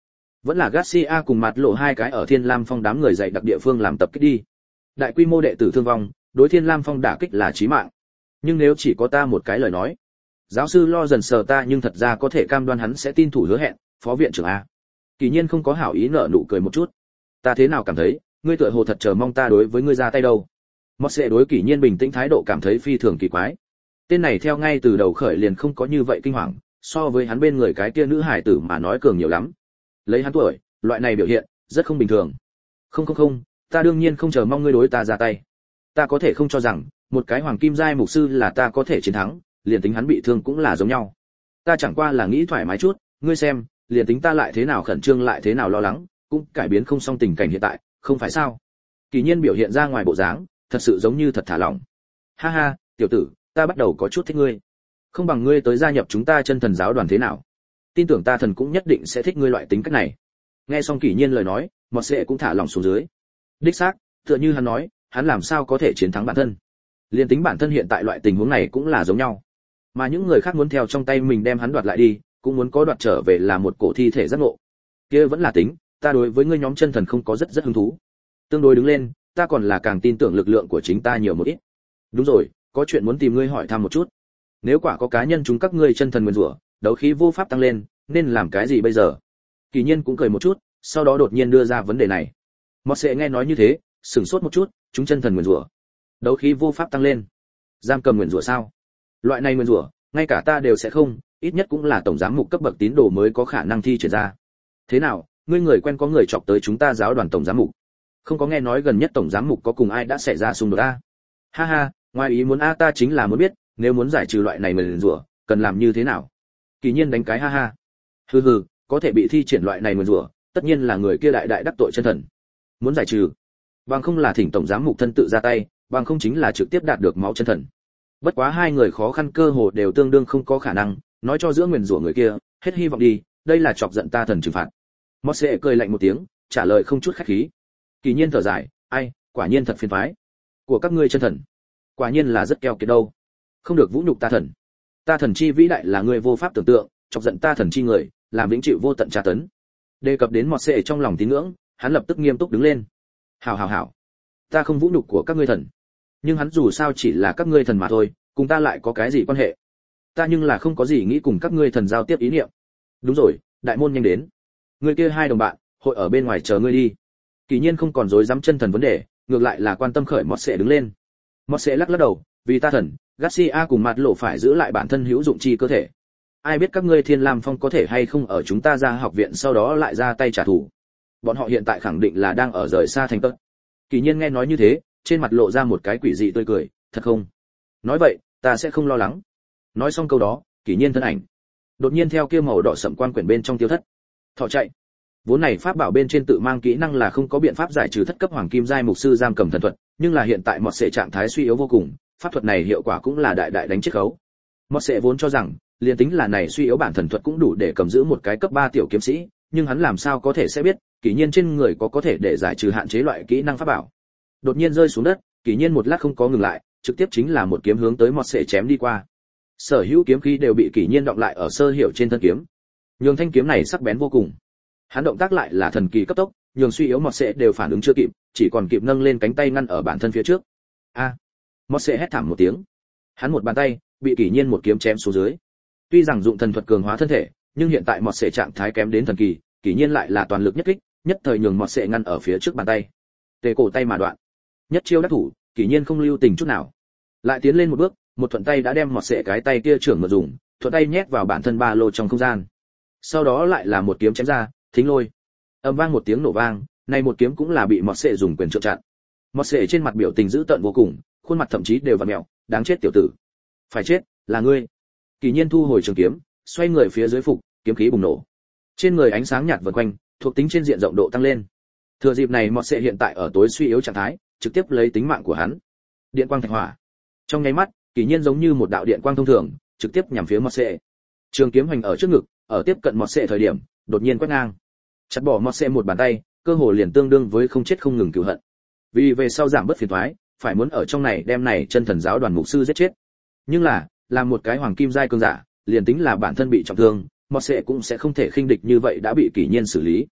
Vẫn là Garcia cùng mặt lộ hai cái ở Thiên Lam Phong đám người dạy đặc địa phương làm tập kích đi. Đại quy mô đệ tử thương vong, đối Thiên Lam Phong đả kích là chí mạng. Nhưng nếu chỉ có ta một cái lời nói, giáo sư lo dần sờ ta nhưng thật ra có thể cam đoan hắn sẽ tin thủ hứa hẹn, phó viện trưởng a. Kỳ nhiên không có hảo ý nở nụ cười một chút. Ta thế nào cảm thấy, ngươi tựa hồ thật chờ mong ta đối với ngươi ra tay đâu. Mọt sẽ đối Kỳ nhiên bình tĩnh thái độ cảm thấy phi thường kỳ quái. Tên này theo ngay từ đầu khởi liền không có như vậy kinh hoàng, so với hắn bên người cái kia nữ hải tử mà nói cường nhiều lắm. Lấy hắn tuổi, loại này biểu hiện rất không bình thường. Không, ta đương nhiên không chờ mong ngươi đối ta ra tay. Ta có thể không cho rằng một cái hoàng kim giai mục sư là ta có thể chiến thắng, liền tính hắn bị thương cũng là giống nhau. Ta chẳng qua là nghĩ thoải mái chút, ngươi xem, liền tính ta lại thế nào khẩn trương lại thế nào lo lắng, cũng cải biến không xong tình cảnh hiện tại, không phải sao? Kỳ nhiên biểu hiện ra ngoài bộ dáng, thật sự giống như thật thả lỏng. Ha ha, tiểu tử, ta bắt đầu có chút thích ngươi. Không bằng ngươi tới gia nhập chúng ta chân thần giáo đoàn thế nào? Tin tưởng ta thần cũng nhất định sẽ thích ngươi loại tính cách này. Nghe xong Kỳ nhiên lời nói, Mọt Sệ cũng thả lỏng xuống dưới. Đích xác, tựa như hắn nói, hắn làm sao có thể chiến thắng bản thân? Liên tính bản thân hiện tại loại tình huống này cũng là giống nhau. Mà những người khác muốn theo trong tay mình đem hắn đoạt lại đi, cũng muốn có đoạt trở về là một cổ thi thể giác ngộ. Kia vẫn là tính, ta đối với ngươi nhóm chân thần không có rất hứng thú. Tương đối đứng lên, ta còn là càng tin tưởng lực lượng của chính ta nhiều một ít. Đúng rồi, có chuyện muốn tìm ngươi hỏi thăm một chút. Nếu quả có cá nhân chúng các ngươi chân thần nguyên rủa, đấu khí vô pháp tăng lên, nên làm cái gì bây giờ? Kỳ nhiên cũng cười một chút, sau đó đột nhiên đưa ra vấn đề này. Mọt Sệ nghe nói như thế, sửng sốt một chút, chúng chân thần nguyên rủa, đấu khí vô pháp tăng lên, giam cầm nguyên rủa sao? Loại này nguyên rủa, ngay cả ta đều sẽ không, ít nhất cũng là tổng giám mục cấp bậc tín đồ mới có khả năng thi triển ra. Thế nào, ngươi người quen có người chọc tới chúng ta giáo đoàn tổng giám mục? Không có nghe nói gần nhất tổng giám mục có cùng ai đã xảy ra xung đột a? Ha ha, ngoài ý muốn a, ta chính là muốn biết, nếu muốn giải trừ loại này nguyên rủa, cần làm như thế nào? Kỳ nhiên đánh cái ha ha. Hừ, có thể bị thi triển loại này nguyên rủa, tất nhiên là người kia đại đắc tội chân thần. Muốn giải trừ, bằng không là thỉnh tổng giám mục thân tự ra tay, bằng không chính là trực tiếp đạt được máu chân thần. Bất quá hai người khó khăn cơ hồ đều tương đương không có khả năng, nói cho giữa nguyền rủa người kia, hết hy vọng đi, đây là chọc giận ta thần trừng phạt. Mọt Sệ cười lạnh một tiếng, trả lời không chút khách khí. Kỳ nhiên thở dài, ai, quả nhiên thật phiền toái. Của các ngươi chân thần, quả nhiên là rất keo kiệt đâu. Không được vũ nhục ta thần. Ta thần chi vĩ đại là người vô pháp tưởng tượng, chọc giận ta thần chi người, làm vĩnh chịu vô tận tra tấn. Đề cập đến Mọt Sệ trong lòng tín ngưỡng, hắn lập tức nghiêm túc đứng lên. Hảo, ta không vũ nhục của các ngươi thần, nhưng hắn dù sao chỉ là các ngươi thần mà thôi, cùng ta lại có cái gì quan hệ? Ta nhưng là không có gì nghĩ cùng các ngươi thần giao tiếp ý niệm. Đúng rồi, đại môn nhanh đến. Người kia hai đồng bạn, hội ở bên ngoài chờ ngươi đi. Kỳ nhiên không còn rối rắm chân thần vấn đề, ngược lại là quan tâm khởi Mọt Sệ đứng lên. Mọt Sệ lắc đầu, vì ta thần, Garcia cùng mặt lộ phải giữ lại bản thân hữu dụng chi cơ thể. Ai biết các ngươi Thiên Lam Phong có thể hay không ở chúng ta ra học viện sau đó lại ra tay trả thù. Bọn họ hiện tại khẳng định là đang ở rời xa thành tật. Kỳ nhiên nghe nói như thế, trên mặt lộ ra một cái quỷ dị tươi cười, thật không? Nói vậy, ta sẽ không lo lắng. Nói xong câu đó, Kỳ nhiên thân ảnh đột nhiên theo kia màu đỏ sẫm quan quyển bên trong tiêu thất. Thọ chạy. Vốn này pháp bảo bên trên tự mang kỹ năng là không có biện pháp giải trừ thất cấp hoàng kim giai mục sư giam cầm thần thuật, nhưng là hiện tại Mọt Sệ trạng thái suy yếu vô cùng, pháp thuật này hiệu quả cũng là đại đánh chiết khấu. Mọt Sệ vốn cho rằng, liền tính là này suy yếu bản thần thuật cũng đủ để cầm giữ một cái cấp 3 tiểu kiếm sĩ, nhưng hắn làm sao có thể sẽ biết, Kỳ nhiên trên người có thể để giải trừ hạn chế loại kỹ năng pháp bảo. Đột nhiên rơi xuống đất, Kỳ nhiên một lát không có ngừng lại, trực tiếp chính là một kiếm hướng tới Mọt Sệ chém đi qua. Sở hữu kiếm khí đều bị Kỳ nhiên đọng lại ở sơ hiểu trên thân kiếm. Nhường thanh kiếm này sắc bén vô cùng. Hắn động tác lại là thần kỳ cấp tốc, nhường suy yếu Mọt Sệ đều phản ứng chưa kịp, chỉ còn kịp nâng lên cánh tay ngăn ở bản thân phía trước. A! Mọt Sệ hét thảm một tiếng. Hắn một bàn tay bị Kỳ nhiên một kiếm chém xuống dưới. Tuy rằng dụng thần thuật cường hóa thân thể, nhưng hiện tại Mọt Sệ trạng thái kém đến thần kỳ, Kỳ nhiên lại là toàn lực nhất kích, nhất thời nhường Mọt Sệ ngăn ở phía trước bàn tay. Tề cổ tay mà đoạn. Nhất chiêu đắc thủ, Kỳ nhiên không lưu tình chút nào. Lại tiến lên một bước, một thuận tay đã đem Mọt Sệ cái tay kia trưởng mà dùng, thuận tay nhét vào bản thân ba lô trong không gian. Sau đó lại là một kiếm chém ra, thính lôi. Âm vang một tiếng nổ vang, này một kiếm cũng là bị Mọt Sệ dùng quyền trượng chặn. Mọt Sệ trên mặt biểu tình dữ tợn vô cùng, khuôn mặt thậm chí đều vặn mèo, đáng chết tiểu tử. Phải chết, là ngươi. Kỳ nhiên thu hồi trường kiếm, xoay người phía dưới phục, kiếm khí bùng nổ. Trên người ánh sáng nhạt vần quanh, thuộc tính trên diện rộng độ tăng lên. Thừa dịp này Mọt Sệ hiện tại ở tối suy yếu trạng thái, trực tiếp lấy tính mạng của hắn. Điện quang thạch hỏa. Trong nháy mắt, Kỳ nhiên giống như một đạo điện quang thông thường, trực tiếp nhắm phía Mọt Sệ. Trường kiếm hoành ở trước ngực, ở tiếp cận Mọt Sệ thời điểm, đột nhiên quét ngang. Chặt bỏ Mọt Sệ một bàn tay, cơ hồ liền tương đương với không chết không ngừng cừu hận. Vì về sau giảm bớt phiền toái, phải muốn ở trong này đem này chân thần giáo đoàn mục sư giết chết. Nhưng là, làm một cái hoàng kim giai cường giả, liền tính là bản thân bị trọng thương, Mọt Sệ cũng sẽ không thể khinh địch như vậy đã bị Kỳ nhiên xử lý.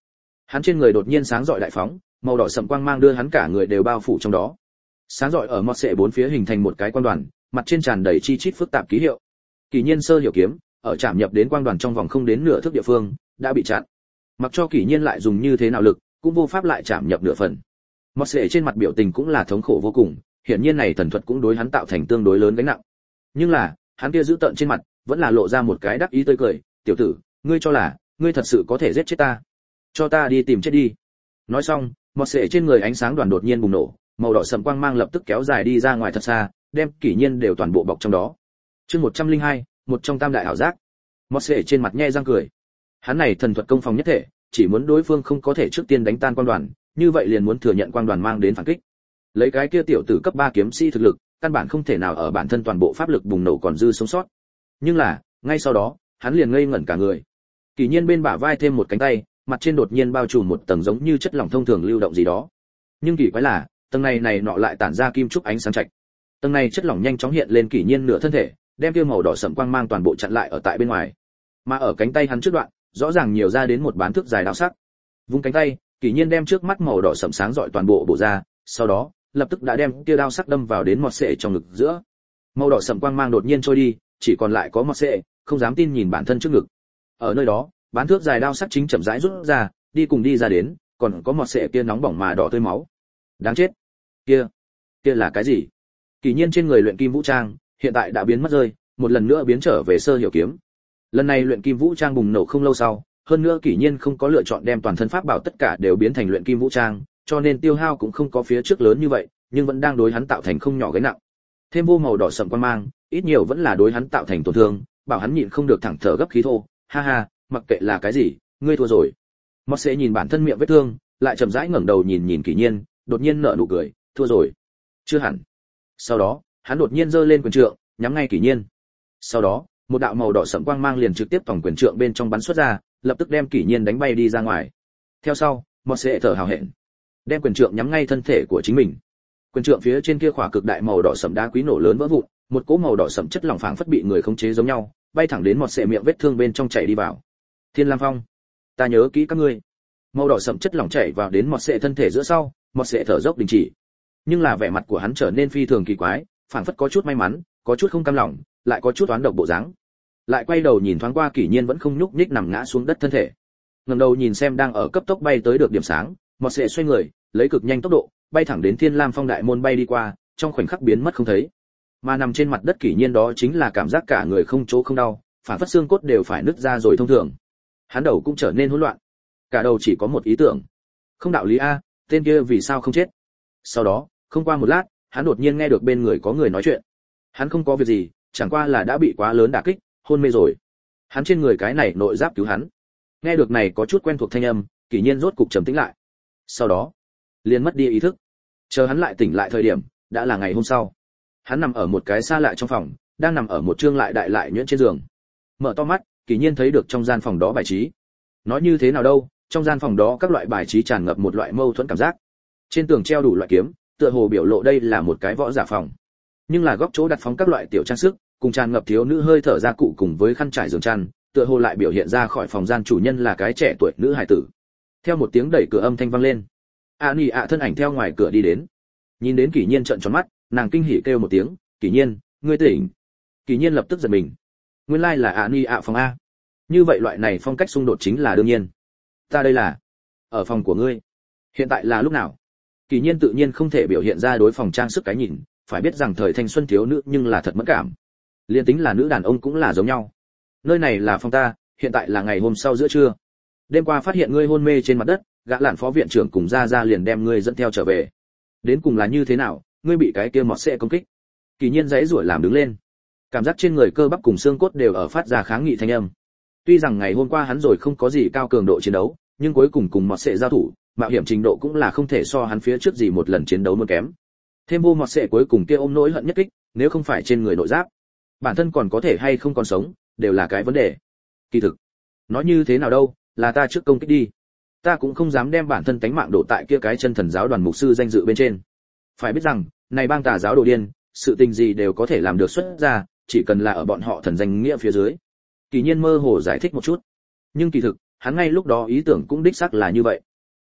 Hắn trên người đột nhiên sáng rọi đại phóng, màu đỏ sậm quang mang đưa hắn cả người đều bao phủ trong đó. Sáng rọi ở mọt sệ bốn phía hình thành một cái quang đoàn, mặt trên tràn đầy chi chít phức tạp ký hiệu. Kỳ nhiên sơ hiểu kiếm, ở chạm nhập đến quang đoàn trong vòng không đến nửa thước địa phương, đã bị chặn. Mặc cho Kỳ nhiên lại dùng như thế nào lực, cũng vô pháp lại chạm nhập nửa phần. Mọt sệ trên mặt biểu tình cũng là thống khổ vô cùng, hiển nhiên này thần thuật cũng đối hắn tạo thành tương đối lớn gánh nặng. Nhưng là, hắn kia giữ tợn trên mặt, vẫn là lộ ra một cái đắc ý tươi cười, "Tiểu tử, ngươi cho là ngươi thật sự có thể giết chết ta? Cho ta đi tìm chết đi." Nói xong, mọt sệ trên người ánh sáng đoàn đột nhiên bùng nổ, màu đỏ sẫm quang mang lập tức kéo dài đi ra ngoài thật xa, đem Kỷ Nhiên đều toàn bộ bọc trong đó. Chương 102, một trong tam đại ảo giác. Mọt sệ trên mặt nhe răng cười. Hắn này thần thuật công phòng nhất thể, chỉ muốn đối phương không có thể trước tiên đánh tan quang đoàn, như vậy liền muốn thừa nhận quang đoàn mang đến phản kích. Lấy cái kia tiểu tử cấp 3 kiếm sĩ thực lực, căn bản không thể nào ở bản thân toàn bộ pháp lực bùng nổ còn dư sống sót. Nhưng là, ngay sau đó, hắn liền ngây ngẩn cả người. Kỷ Nhiên bên bả vai thêm một cánh tay, mặt trên đột nhiên bao trùm một tầng giống như chất lỏng thông thường lưu động gì đó. Nhưng kỳ quái là, tầng này nọ lại tản ra kim trúc ánh sáng chạch. Tầng này chất lỏng nhanh chóng hiện lên Kỷ Nhiên nửa thân thể, đem kia màu đỏ sẫm quang mang toàn bộ chặn lại ở tại bên ngoài. Mà ở cánh tay hắn trước đoạn, rõ ràng nhiều ra đến một bán thước dài đao sắc. Vung cánh tay, Kỷ Nhiên đem trước mắt màu đỏ sẫm sáng rọi toàn bộ bổ ra, sau đó, lập tức đã đem kia đao sắc đâm vào đến mọt sệ trong ngực giữa. Màu đỏ sẫm quang mang đột nhiên trôi đi, chỉ còn lại có mọt sệ, không dám tin nhìn bản thân trước ngực. Ở nơi đó, bán thước dài đao sắc chính chậm rãi rút ra, đi cùng ra đến, còn có mọt sệ kia nóng bỏng mà đỏ tươi máu. Đáng chết. Kia là cái gì? Kỷ Nhiên trên người luyện kim vũ trang, hiện tại đã biến mất rơi, một lần nữa biến trở về sơ hiểu kiếm. Lần này luyện kim vũ trang bùng nổ không lâu sau, hơn nữa Kỷ Nhiên không có lựa chọn đem toàn thân pháp bảo tất cả đều biến thành luyện kim vũ trang, cho nên tiêu hao cũng không có phía trước lớn như vậy, nhưng vẫn đang đối hắn tạo thành không nhỏ gánh nặng. Thêm vô màu đỏ sậm quan mang, ít nhiều vẫn là đối hắn tạo thành tổn thương, bảo hắn nhịn không được thẳng thở gấp khí thô. Ha ha, mặc kệ là cái gì, ngươi thua rồi. Mọt sẽ nhìn bản thân miệng vết thương, lại chậm rãi ngẩng đầu nhìn Kỷ Nhiên, đột nhiên nở nụ cười, thua rồi. Chưa hẳn. Sau đó, hắn đột nhiên giơ lên quyền trượng, nhắm ngay Kỷ Nhiên. Sau đó, một đạo màu đỏ sẫm quang mang liền trực tiếp tổng quyền trượng bên trong bắn xuất ra, lập tức đem Kỷ Nhiên đánh bay đi ra ngoài. Theo sau, Mọt sẽ thở hào hẹn, đem quyền trượng nhắm ngay thân thể của chính mình. Quyền trượng phía trên kia khỏa cực đại màu đỏ sẫm đá quý nổ lớn vỡ vụn, một cỗ màu đỏ sẫm chất lỏng phảng phất bị người khống chế giống nhau, bay thẳng đến Mọt sẽ miệng vết thương bên trong chảy đi vào. Thiên Lam Phong, ta nhớ kỹ các ngươi. Màu đỏ sẫm chất lỏng chảy vào đến Mọt sẽ thân thể giữa sau, Mọt sẽ thở dốc đình chỉ. Nhưng là vẻ mặt của hắn trở nên phi thường kỳ quái, phảng phất có chút may mắn, có chút không cam lòng, lại có chút oán độc bộ dáng. Lại quay đầu nhìn thoáng qua Kỷ Nhiên vẫn không nhúc nhích nằm ngã xuống đất thân thể. Ngẩng đầu nhìn xem đang ở cấp tốc bay tới được điểm sáng, Mọt sẽ xoay người, lấy cực nhanh tốc độ, bay thẳng đến Thiên Lam Phong đại môn bay đi qua, trong khoảnh khắc biến mất không thấy. Mà nằm trên mặt đất Kỷ Nhiên đó chính là cảm giác cả người không chỗ không đau, phản phất xương cốt đều phải nứt ra rồi thông thường. Hắn đầu cũng trở nên hỗn loạn, cả đầu chỉ có một ý tưởng. Không đạo lý a, tên kia vì sao không chết? Sau đó, không qua một lát, hắn đột nhiên nghe được bên người có người nói chuyện. Hắn không có việc gì, chẳng qua là đã bị quá lớn đả kích, hôn mê rồi. Hắn trên người cái này nội giáp cứu hắn. Nghe được này có chút quen thuộc thanh âm, Kỷ Nhiên rốt cục trầm tĩnh lại. Sau đó, liền mất đi ý thức. Chờ hắn lại tỉnh lại thời điểm, đã là ngày hôm sau. Hắn nằm ở một cái xa lạ trong phòng, đang nằm ở một trương lại đại lại nhuyễn trên giường. Mở to mắt, Kỷ Nhiên thấy được trong gian phòng đó bài trí. Nói như thế nào đâu, trong gian phòng đó các loại bài trí tràn ngập một loại mâu thuẫn cảm giác. Trên tường treo đủ loại kiếm, tựa hồ biểu lộ đây là một cái võ giả phòng. Nhưng là góc chỗ đặt phóng các loại tiểu trang sức, cùng tràn ngập thiếu nữ hơi thở ra cụ cùng với khăn trải giường chăn, tựa hồ lại biểu hiện ra khỏi phòng gian chủ nhân là cái trẻ tuổi nữ hài tử. Theo một tiếng đẩy cửa âm thanh vang lên, Ani ạ thân ảnh theo ngoài cửa đi đến. Nhìn đến Kỷ Nhiên trợn tròn mắt, nàng kinh hỉ kêu một tiếng, "Kỷ Nhiên, ngươi tỉnh." Kỷ Nhiên lập tức giật mình. Nguyên lai là Ani ạ phòng a. Như vậy loại này phong cách xung đột chính là đương nhiên. Ta đây là ở phòng của ngươi. Hiện tại là lúc nào? Kỷ Nhiên tự nhiên không thể biểu hiện ra đối phòng trang sức cái nhìn, phải biết rằng thời thanh xuân thiếu nữ nhưng là thật mẫn cảm. Liên tính là nữ đàn ông cũng là giống nhau. Nơi này là phòng ta, hiện tại là ngày hôm sau giữa trưa. Đêm qua phát hiện ngươi hôn mê trên mặt đất, gã lạn phó viện trưởng cùng ra liền đem ngươi dẫn theo trở về. Đến cùng là như thế nào, ngươi bị cái kia mọt sẽ công kích. Kỷ Nhiên giãy giụa làm đứng lên. Cảm giác trên người cơ bắp cùng xương cốt đều ở phát ra kháng nghị thanh âm. Tuy rằng ngày hôm qua hắn rồi không có gì cao cường độ chiến đấu, nhưng cuối cùng mọt sẽ giao thủ, mạo hiểm trình độ cũng là không thể so hắn phía trước gì một lần chiến đấu muốn kém. Thêm vô mọt sẽ cuối cùng kia ôm nỗi hận nhất kích, nếu không phải trên người nội giáp, bản thân còn có thể hay không còn sống, đều là cái vấn đề. Kỳ thực, nói như thế nào đâu, là ta trước công kích đi. Ta cũng không dám đem bản thân tánh mạng đổ tại kia cái chân thần giáo đoàn mục sư danh dự bên trên. Phải biết rằng, này bang tà giáo đồ điên, sự tình gì đều có thể làm được xuất ra, chỉ cần là ở bọn họ thần danh nghĩa phía dưới. Kỷ Nhiên mơ hồ giải thích một chút, nhưng kỳ thực, hắn ngay lúc đó ý tưởng cũng đích xác là như vậy.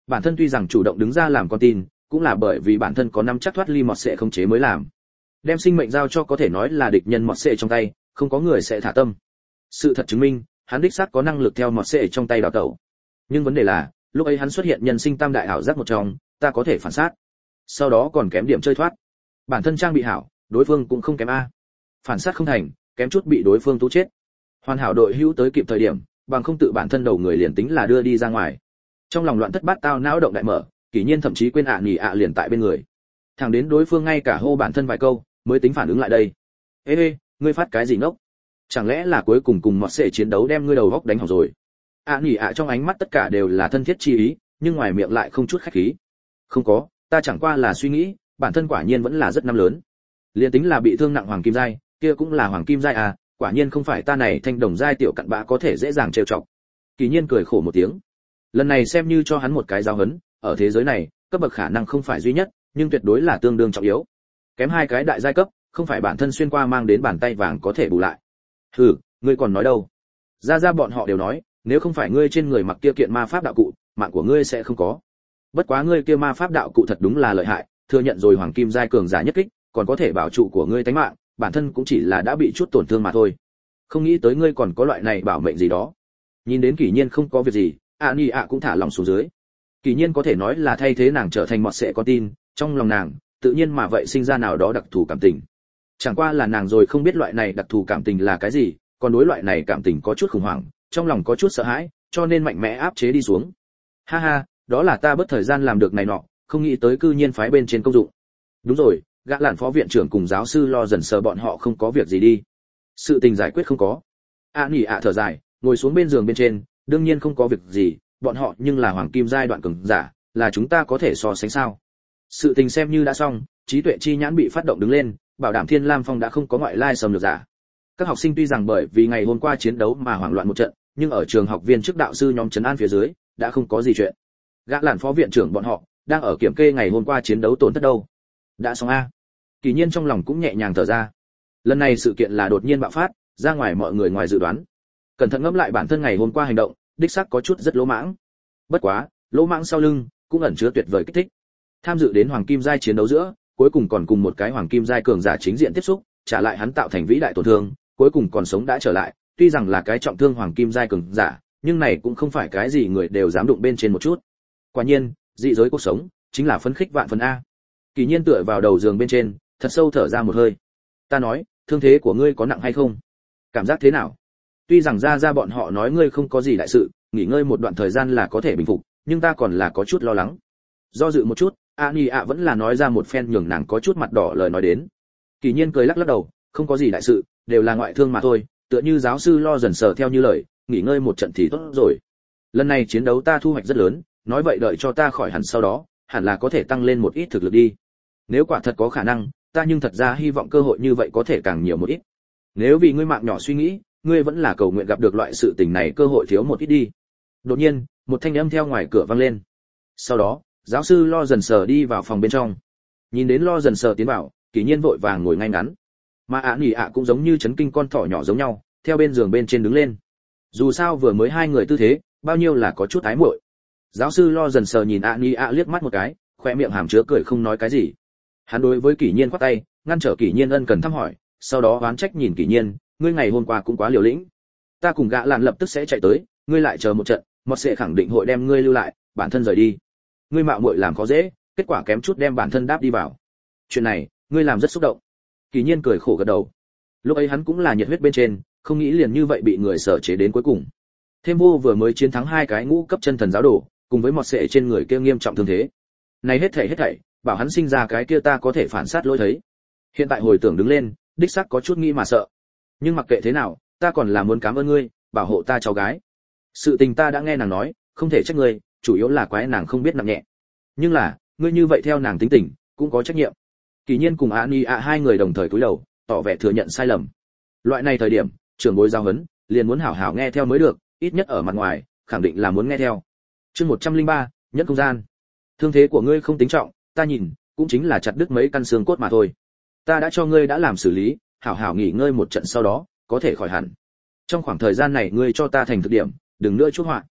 Bản thân tuy rằng chủ động đứng ra làm con tin, cũng là bởi vì bản thân có nắm chắc thoát ly mọt sệ không chế mới làm. Đem sinh mệnh giao cho có thể nói là địch nhân mọt sệ trong tay, không có người sẽ thả tâm. Sự thật chứng minh, hắn đích xác có năng lực theo mọt sệ trong tay đào tẩu. Nhưng vấn đề là, lúc ấy hắn xuất hiện nhân sinh tam đại ảo giác một trong, ta có thể phản sát. Sau đó còn kém điểm chơi thoát. Bản thân trang bị hảo, đối phương cũng không kém a. Phản sát không thành, kém chút bị đối phương tú chết. Hoàn hảo đội hữu tới kịp thời điểm, bằng không tự bản thân đầu người liền tính là đưa đi ra ngoài. Trong lòng loạn thất bát tao não động đại mở, Kỷ Nhiên thậm chí quên nhỉ liền tại bên người. Thẳng đến đối phương ngay cả hô bản thân vài câu, mới tính phản ứng lại đây. Ê, ngươi phát cái gì ngốc? Chẳng lẽ là cuối cùng cùng mọt sệ chiến đấu đem ngươi đầu góc đánh hỏng rồi? Nhỉ trong ánh mắt tất cả đều là thân thiết chi ý, nhưng ngoài miệng lại không chút khách khí. Không có, ta chẳng qua là suy nghĩ, bản thân quả nhiên vẫn là rất năm lớn. Liên tính là bị thương nặng hoàng kim giai, kia cũng là hoàng kim giai à, quả nhiên không phải ta này thanh đồng giai tiểu cặn bã có thể dễ dàng trêu chọc. Kỷ Nhiên cười khổ một tiếng. Lần này xem như cho hắn một cái giáo huấn, ở thế giới này, cấp bậc khả năng không phải duy nhất, nhưng tuyệt đối là tương đương trọng yếu. Kém hai cái đại giai cấp, không phải bản thân xuyên qua mang đến bàn tay vàng có thể bù lại. Hừ, ngươi còn nói đâu? Ra bọn họ đều nói, nếu không phải ngươi trên người mặc kia kiện ma pháp đạo cụ, mạng của ngươi sẽ không có. Bất quá ngươi kia ma pháp đạo cụ thật đúng là lợi hại, thừa nhận rồi hoàng kim giai cường giả nhất kích, còn có thể bảo trụ của ngươi tánh mạng, bản thân cũng chỉ là đã bị chút tổn thương mà thôi. Không nghĩ tới ngươi còn có loại này bảo mệnh gì đó. Nhìn đến Kỷ Nhiên không có việc gì, Nhi cũng thả lòng xuống dưới. Kỷ Nhiên có thể nói là thay thế nàng trở thành mọt sệ con tin, trong lòng nàng, tự nhiên mà vậy sinh ra nào đó đặc thù cảm tình. Chẳng qua là nàng rồi không biết loại này đặc thù cảm tình là cái gì, còn đối loại này cảm tình có chút khủng hoảng, trong lòng có chút sợ hãi, cho nên mạnh mẽ áp chế đi xuống. Ha ha, đó là ta bất thời gian làm được này nọ, không nghĩ tới cư nhiên phái bên trên công dụng. Đúng rồi, gã lạn phó viện trưởng cùng giáo sư lo dần sờ bọn họ không có việc gì đi. Sự tình giải quyết không có. Nhỉ thở dài, ngồi xuống bên giường bên trên, đương nhiên không có việc gì, bọn họ nhưng là hoàng kim giai đoạn cường giả, là chúng ta có thể so sánh sao? Sự tình xem như đã xong, trí tuệ chi nhãn bị phát động đứng lên, bảo đảm Thiên Lam Phong đã không có ngoại lai xâm lược giả. Các học sinh tuy rằng bởi vì ngày hôm qua chiến đấu mà hoảng loạn một trận, nhưng ở trường học viên trước đạo sư nhóm trấn an phía dưới, đã không có gì chuyện. Gã lạn phó viện trưởng bọn họ đang ở kiểm kê ngày hôm qua chiến đấu tổn thất đâu. Đã xong a. Kỷ Nhiên trong lòng cũng nhẹ nhàng thở ra. Lần này sự kiện là đột nhiên bạo phát, ra ngoài mọi người ngoài dự đoán. Cẩn thận ngẫm lại bản thân ngày hôm qua hành động, đích xác có chút rất lỗ mãng. Bất quá, lỗ mãng sau lưng cũng ẩn chứa tuyệt vời kích thích. Tham dự đến hoàng kim giai chiến đấu giữa, cuối cùng còn cùng một cái hoàng kim giai cường giả chính diện tiếp xúc, trả lại hắn tạo thành vĩ đại tổn thương, cuối cùng còn sống đã trở lại, tuy rằng là cái trọng thương hoàng kim giai cường giả, nhưng này cũng không phải cái gì người đều dám đụng bên trên một chút. Quả nhiên, dị giới cuộc sống chính là phấn khích vạn phần a. Kỷ Nhiên tựa vào đầu giường bên trên, thật sâu thở ra một hơi. Ta nói, thương thế của ngươi có nặng hay không? Cảm giác thế nào? Tuy rằng ra bọn họ nói ngươi không có gì đại sự, nghỉ ngơi một đoạn thời gian là có thể bình phục, nhưng ta còn là có chút lo lắng. Do dự một chút, Nhi vẫn là nói ra một phen nhường nàng có chút mặt đỏ lời nói đến. Kỷ Nhiên cười lắc lắc đầu, không có gì đại sự, đều là ngoại thương mà thôi, tựa như giáo sư lo dần sờ theo như lời, nghỉ ngơi một trận thì tốt rồi. Lần này chiến đấu ta thu hoạch rất lớn, nói vậy đợi cho ta khỏi hẳn sau đó, hẳn là có thể tăng lên một ít thực lực đi. Nếu quả thật có khả năng, ta nhưng thật ra hy vọng cơ hội như vậy có thể càng nhiều một ít. Nếu vì ngươi mạng nhỏ suy nghĩ, ngươi vẫn là cầu nguyện gặp được loại sự tình này cơ hội thiếu một ít đi. Đột nhiên, một thanh âm theo ngoài cửa vang lên. Sau đó, giáo sư lo dần sờ đi vào phòng bên trong. Nhìn đến lo dần sờ tiến vào, Kỷ Nhiên vội vàng ngồi ngay ngắn. Mà Nhỉ cũng giống như chấn kinh con thỏ nhỏ giống nhau, theo bên giường bên trên đứng lên. Dù sao vừa mới hai người tư thế, bao nhiêu là có chút ái muội. Giáo sư lo dần sờ nhìn Nhỉ liếc mắt một cái, khoe miệng hàm chứa cười không nói cái gì. Hắn đối với Kỷ Nhiên khoát tay, ngăn trở Kỷ Nhiên ân cần thăm hỏi, sau đó oán trách nhìn Kỷ Nhiên, ngươi ngày hôm qua cũng quá liều lĩnh. Ta cùng gã lạn lập tức sẽ chạy tới, ngươi lại chờ một trận, mọt sẽ khẳng định hội đem ngươi lưu lại, bản thân rời đi. Ngươi mạo muội làm khó dễ, kết quả kém chút đem bản thân đáp đi vào. Chuyện này, ngươi làm rất xúc động. Kỷ Nhiên cười khổ gật đầu. Lúc ấy hắn cũng là nhiệt huyết bên trên, không nghĩ liền như vậy bị người sở chế đến cuối cùng. Thêm vô vừa mới chiến thắng hai cái ngũ cấp chân thần giáo đồ, cùng với mọt sệ trên người kia nghiêm trọng thương thế. Này hết thảy, bảo hắn sinh ra cái kia ta có thể phản sát lỗi thấy. Hiện tại hồi tưởng đứng lên, đích xác có chút nghĩ mà sợ. Nhưng mặc kệ thế nào, ta còn là muốn cảm ơn ngươi, bảo hộ ta cháu gái. Sự tình ta đã nghe nàng nói, không thể trách ngươi, chủ yếu là quái nàng không biết nặng nhẹ. Nhưng là, ngươi như vậy theo nàng tính tình, cũng có trách nhiệm. Kỷ Nhiên cùng Nhi hai người đồng thời cúi đầu, tỏ vẻ thừa nhận sai lầm. Loại này thời điểm, trưởng bối giao huấn, liền muốn hảo hảo nghe theo mới được, ít nhất ở mặt ngoài, khẳng định là muốn nghe theo. Chương 103, nhất không gian. Thương thế của ngươi không tính trọng, ta nhìn, cũng chính là chặt đứt mấy căn xương cốt mà thôi. Ta đã cho ngươi đã làm xử lý, hảo hảo nghỉ ngơi một trận sau đó, có thể khỏi hẳn. Trong khoảng thời gian này ngươi cho ta thành thực điểm, đừng nữa chút họa.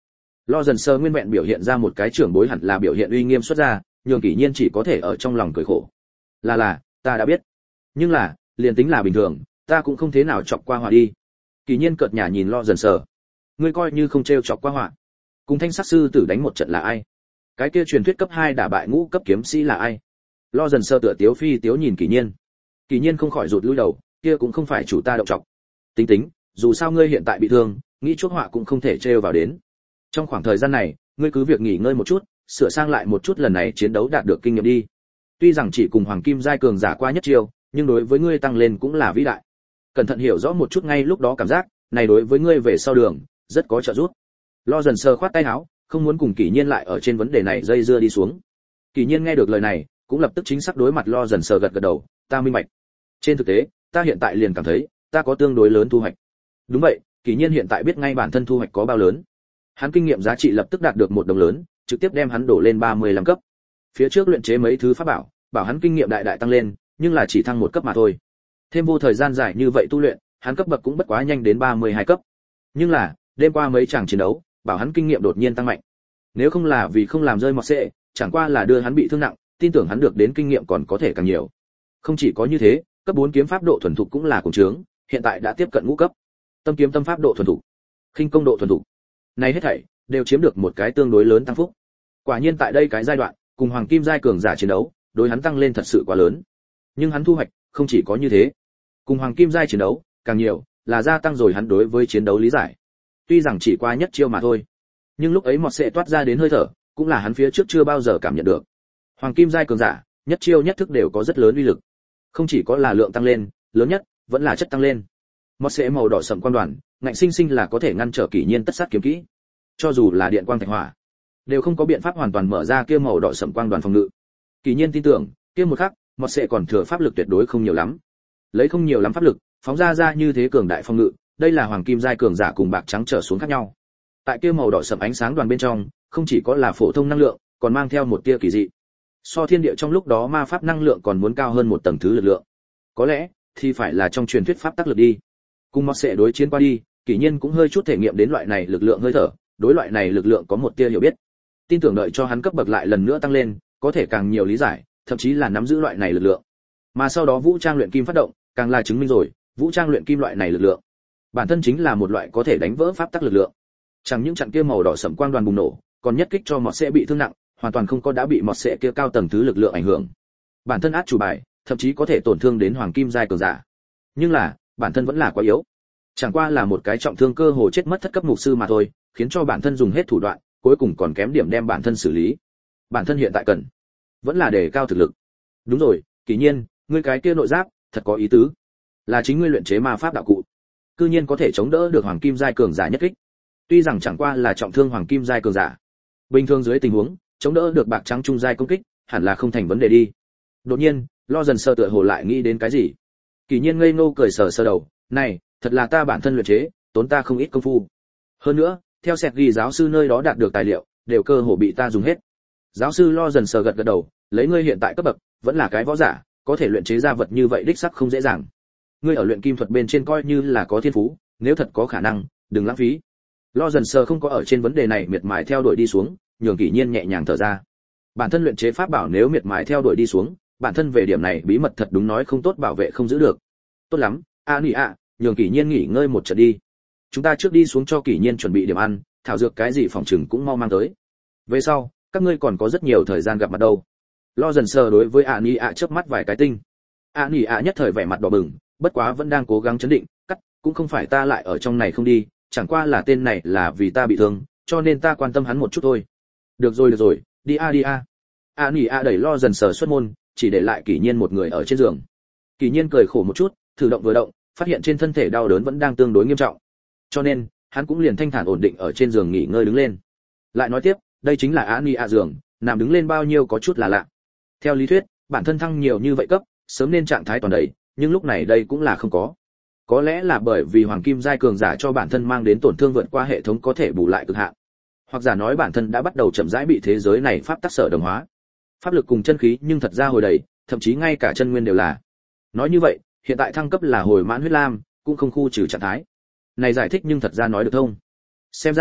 Lo dần sơ nguyên vẹn biểu hiện ra một cái trưởng bối hẳn là biểu hiện uy nghiêm xuất ra, nhường Kỷ Nhiên chỉ có thể ở trong lòng cười khổ. Là, ta đã biết. Nhưng là, liền tính là bình thường, ta cũng không thế nào chọc qua họa đi. Kỷ Nhiên cợt nhả nhìn Lo dần sơ. Ngươi coi như không trêu chọc qua họa. Cùng Thanh Sắc sư tử đánh một trận là ai? Cái kia truyền thuyết cấp 2 đả bại ngũ cấp kiếm sĩ là ai? Lo dần sơ tựa tiếu phi tiếu nhìn Kỷ Nhiên. Kỷ Nhiên không khỏi rụt lui đầu, kia cũng không phải chủ ta động trọng. Tính, dù sao ngươi hiện tại bị thương, nghĩ chuốc họa cũng không thể trêu vào đến. Trong khoảng thời gian này, ngươi cứ việc nghỉ ngơi một chút, sửa sang lại một chút lần này chiến đấu đạt được kinh nghiệm đi. Tuy rằng chỉ cùng Hoàng Kim giai cường giả qua nhất chiêu, nhưng đối với ngươi tăng lên cũng là vĩ đại. Cẩn thận hiểu rõ một chút ngay lúc đó cảm giác, này đối với ngươi về sau đường rất có trợ giúp. Lo dần sơ khoát tay áo, không muốn cùng Kỷ Nhiên lại ở trên vấn đề này dây dưa đi xuống. Kỷ Nhiên nghe được lời này, cũng lập tức chính xác đối mặt Lo dần sơ gật đầu, ta minh bạch. Trên thực tế, ta hiện tại liền cảm thấy, ta có tương đối lớn thu hoạch. Đúng vậy, Kỷ Nhiên hiện tại biết ngay bản thân thu hoạch có bao lớn. Hắn kinh nghiệm giá trị lập tức đạt được một đồng lớn, trực tiếp đem hắn đổ lên 35 cấp. Phía trước luyện chế mấy thứ pháp bảo, bảo hắn kinh nghiệm đại tăng lên, nhưng là chỉ thăng một cấp mà thôi. Thêm vô thời gian dài như vậy tu luyện, hắn cấp bậc cũng bất quá nhanh đến 32 cấp. Nhưng là, đêm qua mấy chàng chiến đấu, bảo hắn kinh nghiệm đột nhiên tăng mạnh. Nếu không là vì không làm rơi mọt xệ, chẳng qua là đưa hắn bị thương nặng, tin tưởng hắn được đến kinh nghiệm còn có thể càng nhiều. Không chỉ có như thế, cấp 4 kiếm pháp độ thuần thục cũng là cùng chướng, hiện tại đã tiếp cận ngũ cấp. Tâm kiếm tâm pháp độ thuần thục, khinh công độ thuần thục. Này hết thảy đều chiếm được một cái tương đối lớn tăng phúc. Quả nhiên tại đây cái giai đoạn, cùng Hoàng Kim giai cường giả chiến đấu, đối hắn tăng lên thật sự quá lớn. Nhưng hắn thu hoạch không chỉ có như thế. Cùng Hoàng Kim giai chiến đấu, càng nhiều là gia tăng rồi hắn đối với chiến đấu lý giải. Tuy rằng chỉ qua nhất chiêu mà thôi, nhưng lúc ấy mọt sẽ toát ra đến hơi thở, cũng là hắn phía trước chưa bao giờ cảm nhận được. Hoàng Kim giai cường giả, nhất chiêu nhất thức đều có rất lớn uy lực. Không chỉ có là lượng tăng lên, lớn nhất vẫn là chất tăng lên. Mọt sẽ màu đỏ sẫm quan đoàn, ngạnh sinh sinh là có thể ngăn trở Kỷ Nhiên tất sát kiếm kỹ. Cho dù là điện quang thạch hỏa, đều không có biện pháp hoàn toàn mở ra kia màu đỏ sẫm quang đoàn phòng ngự. Kỷ Nhiên tin tưởng, kia một khắc, mọt sẽ còn thừa pháp lực tuyệt đối không nhiều lắm. Lấy không nhiều lắm pháp lực, phóng ra như thế cường đại phòng ngự, đây là Hoàng Kim giai cường giả cùng bạc trắng trở xuống khác nhau. Tại kia màu đỏ sẫm ánh sáng đoàn bên trong, không chỉ có là phổ thông năng lượng, còn mang theo một tia kỳ dị. So thiên địa trong lúc đó ma pháp năng lượng còn muốn cao hơn một tầng thứ lực lượng. Có lẽ thì phải là trong truyền thuyết pháp tắc lực đi. Cùng mọt sẽ đối chiến qua đi, Kỷ Nhiên cũng hơi chút thể nghiệm đến loại này lực lượng hơi thở, đối loại này lực lượng có một tia hiểu biết. Tin tưởng đợi cho hắn cấp bậc lại lần nữa tăng lên, có thể càng nhiều lý giải, thậm chí là nắm giữ loại này lực lượng. Mà sau đó vũ trang luyện kim phát động, càng là chứng minh rồi, vũ trang luyện kim loại này lực lượng, bản thân chính là một loại có thể đánh vỡ pháp tắc lực lượng. Chẳng những trận kia màu đỏ sẫm quang đoàn bùng nổ, còn nhất kích cho mọt sẽ bị thương nặng, hoàn toàn không có đã bị mọt sẽ kia cao tầng thứ lực lượng ảnh hưởng. Bản thân át chủ bài, thậm chí có thể tổn thương đến Hoàng Kim giai cường giả. Nhưng là, bản thân vẫn là quá yếu. Chẳng qua là một cái trọng thương cơ hồ chết mất thất cấp mục sư mà thôi, khiến cho bản thân dùng hết thủ đoạn, cuối cùng còn kém điểm đem bản thân xử lý. Bản thân hiện tại cần vẫn là đề cao thực lực. Đúng rồi, Kỷ Nhiên, ngươi cái kia nội giáp, thật có ý tứ. Là chính ngươi luyện chế ma pháp đạo cụ, cư nhiên có thể chống đỡ được Hoàng Kim giai cường giả nhất kích. Tuy rằng chẳng qua là trọng thương Hoàng Kim giai cường giả, bình thường dưới tình huống, chống đỡ được bạc trắng trung giai công kích, hẳn là không thành vấn đề đi. Đột nhiên, Lo dần sơ tựa hồ lại nghĩ đến cái gì. Kỷ Nhiên ngây ngô cười sờ sờ đầu, này, thật là ta bản thân luyện chế, tốn ta không ít công phu. Hơn nữa, theo sẹt ghi giáo sư nơi đó đạt được tài liệu, đều cơ hồ bị ta dùng hết. Giáo sư Lo dần sờ gật gật đầu, lấy ngươi hiện tại cấp bậc, vẫn là cái võ giả, có thể luyện chế ra vật như vậy đích xác không dễ dàng. Ngươi ở luyện kim thuật bên trên coi như là có thiên phú, nếu thật có khả năng, đừng lãng phí. Lo dần sờ không có ở trên vấn đề này miệt mài theo đuổi đi xuống, nhường Kỷ Nhiên nhẹ nhàng thở ra. Bản thân luyện chế pháp bảo nếu miệt mài theo đuổi đi xuống, bản thân về điểm này bí mật thật đúng nói không tốt bảo vệ không giữ được. Tốt lắm, nhường Kỷ Nhiên nghỉ ngơi một trận đi. Chúng ta trước đi xuống cho Kỷ Nhiên chuẩn bị điểm ăn, thảo dược cái gì phòng trừng cũng mau mang tới. Về sau, các ngươi còn có rất nhiều thời gian gặp mặt đâu. Lo dần sờ đối với chớp mắt vài cái tinh. Nhất thời vẻ mặt đỏ bừng, bất quá vẫn đang cố gắng chấn định, cũng không phải ta lại ở trong này không đi, chẳng qua là tên này là vì ta bị thương, cho nên ta quan tâm hắn một chút thôi. Được rồi, đi a. Đẩy Lo dần sờ xuất môn, chỉ để lại Kỷ Nhiên một người ở trên giường. Kỷ Nhiên cười khổ một chút, thử động vừa động, phát hiện trên thân thể đau đớn vẫn đang tương đối nghiêm trọng. Cho nên, hắn cũng liền thanh thản ổn định ở trên giường nghỉ ngơi đứng lên. Lại nói tiếp, đây chính là giường, nằm đứng lên bao nhiêu có chút là lạ. Theo lý thuyết, bản thân thăng nhiều như vậy cấp, sớm nên trạng thái toàn đầy, nhưng lúc này đây cũng là không có. Có lẽ là bởi vì Hoàng Kim giai cường giả cho bản thân mang đến tổn thương vượt qua hệ thống có thể bù lại cực hạn. Hoặc giả nói bản thân đã bắt đầu chậm rãi bị thế giới này pháp tắc sở đồng hóa. Pháp lực cùng chân khí nhưng thật ra hồi đầy, thậm chí ngay cả chân nguyên đều là. Nói như vậy, hiện tại thăng cấp là hồi mãn huyết lam, cũng không khu trừ trạng thái. Này giải thích nhưng thật ra nói được thông. Xem ra,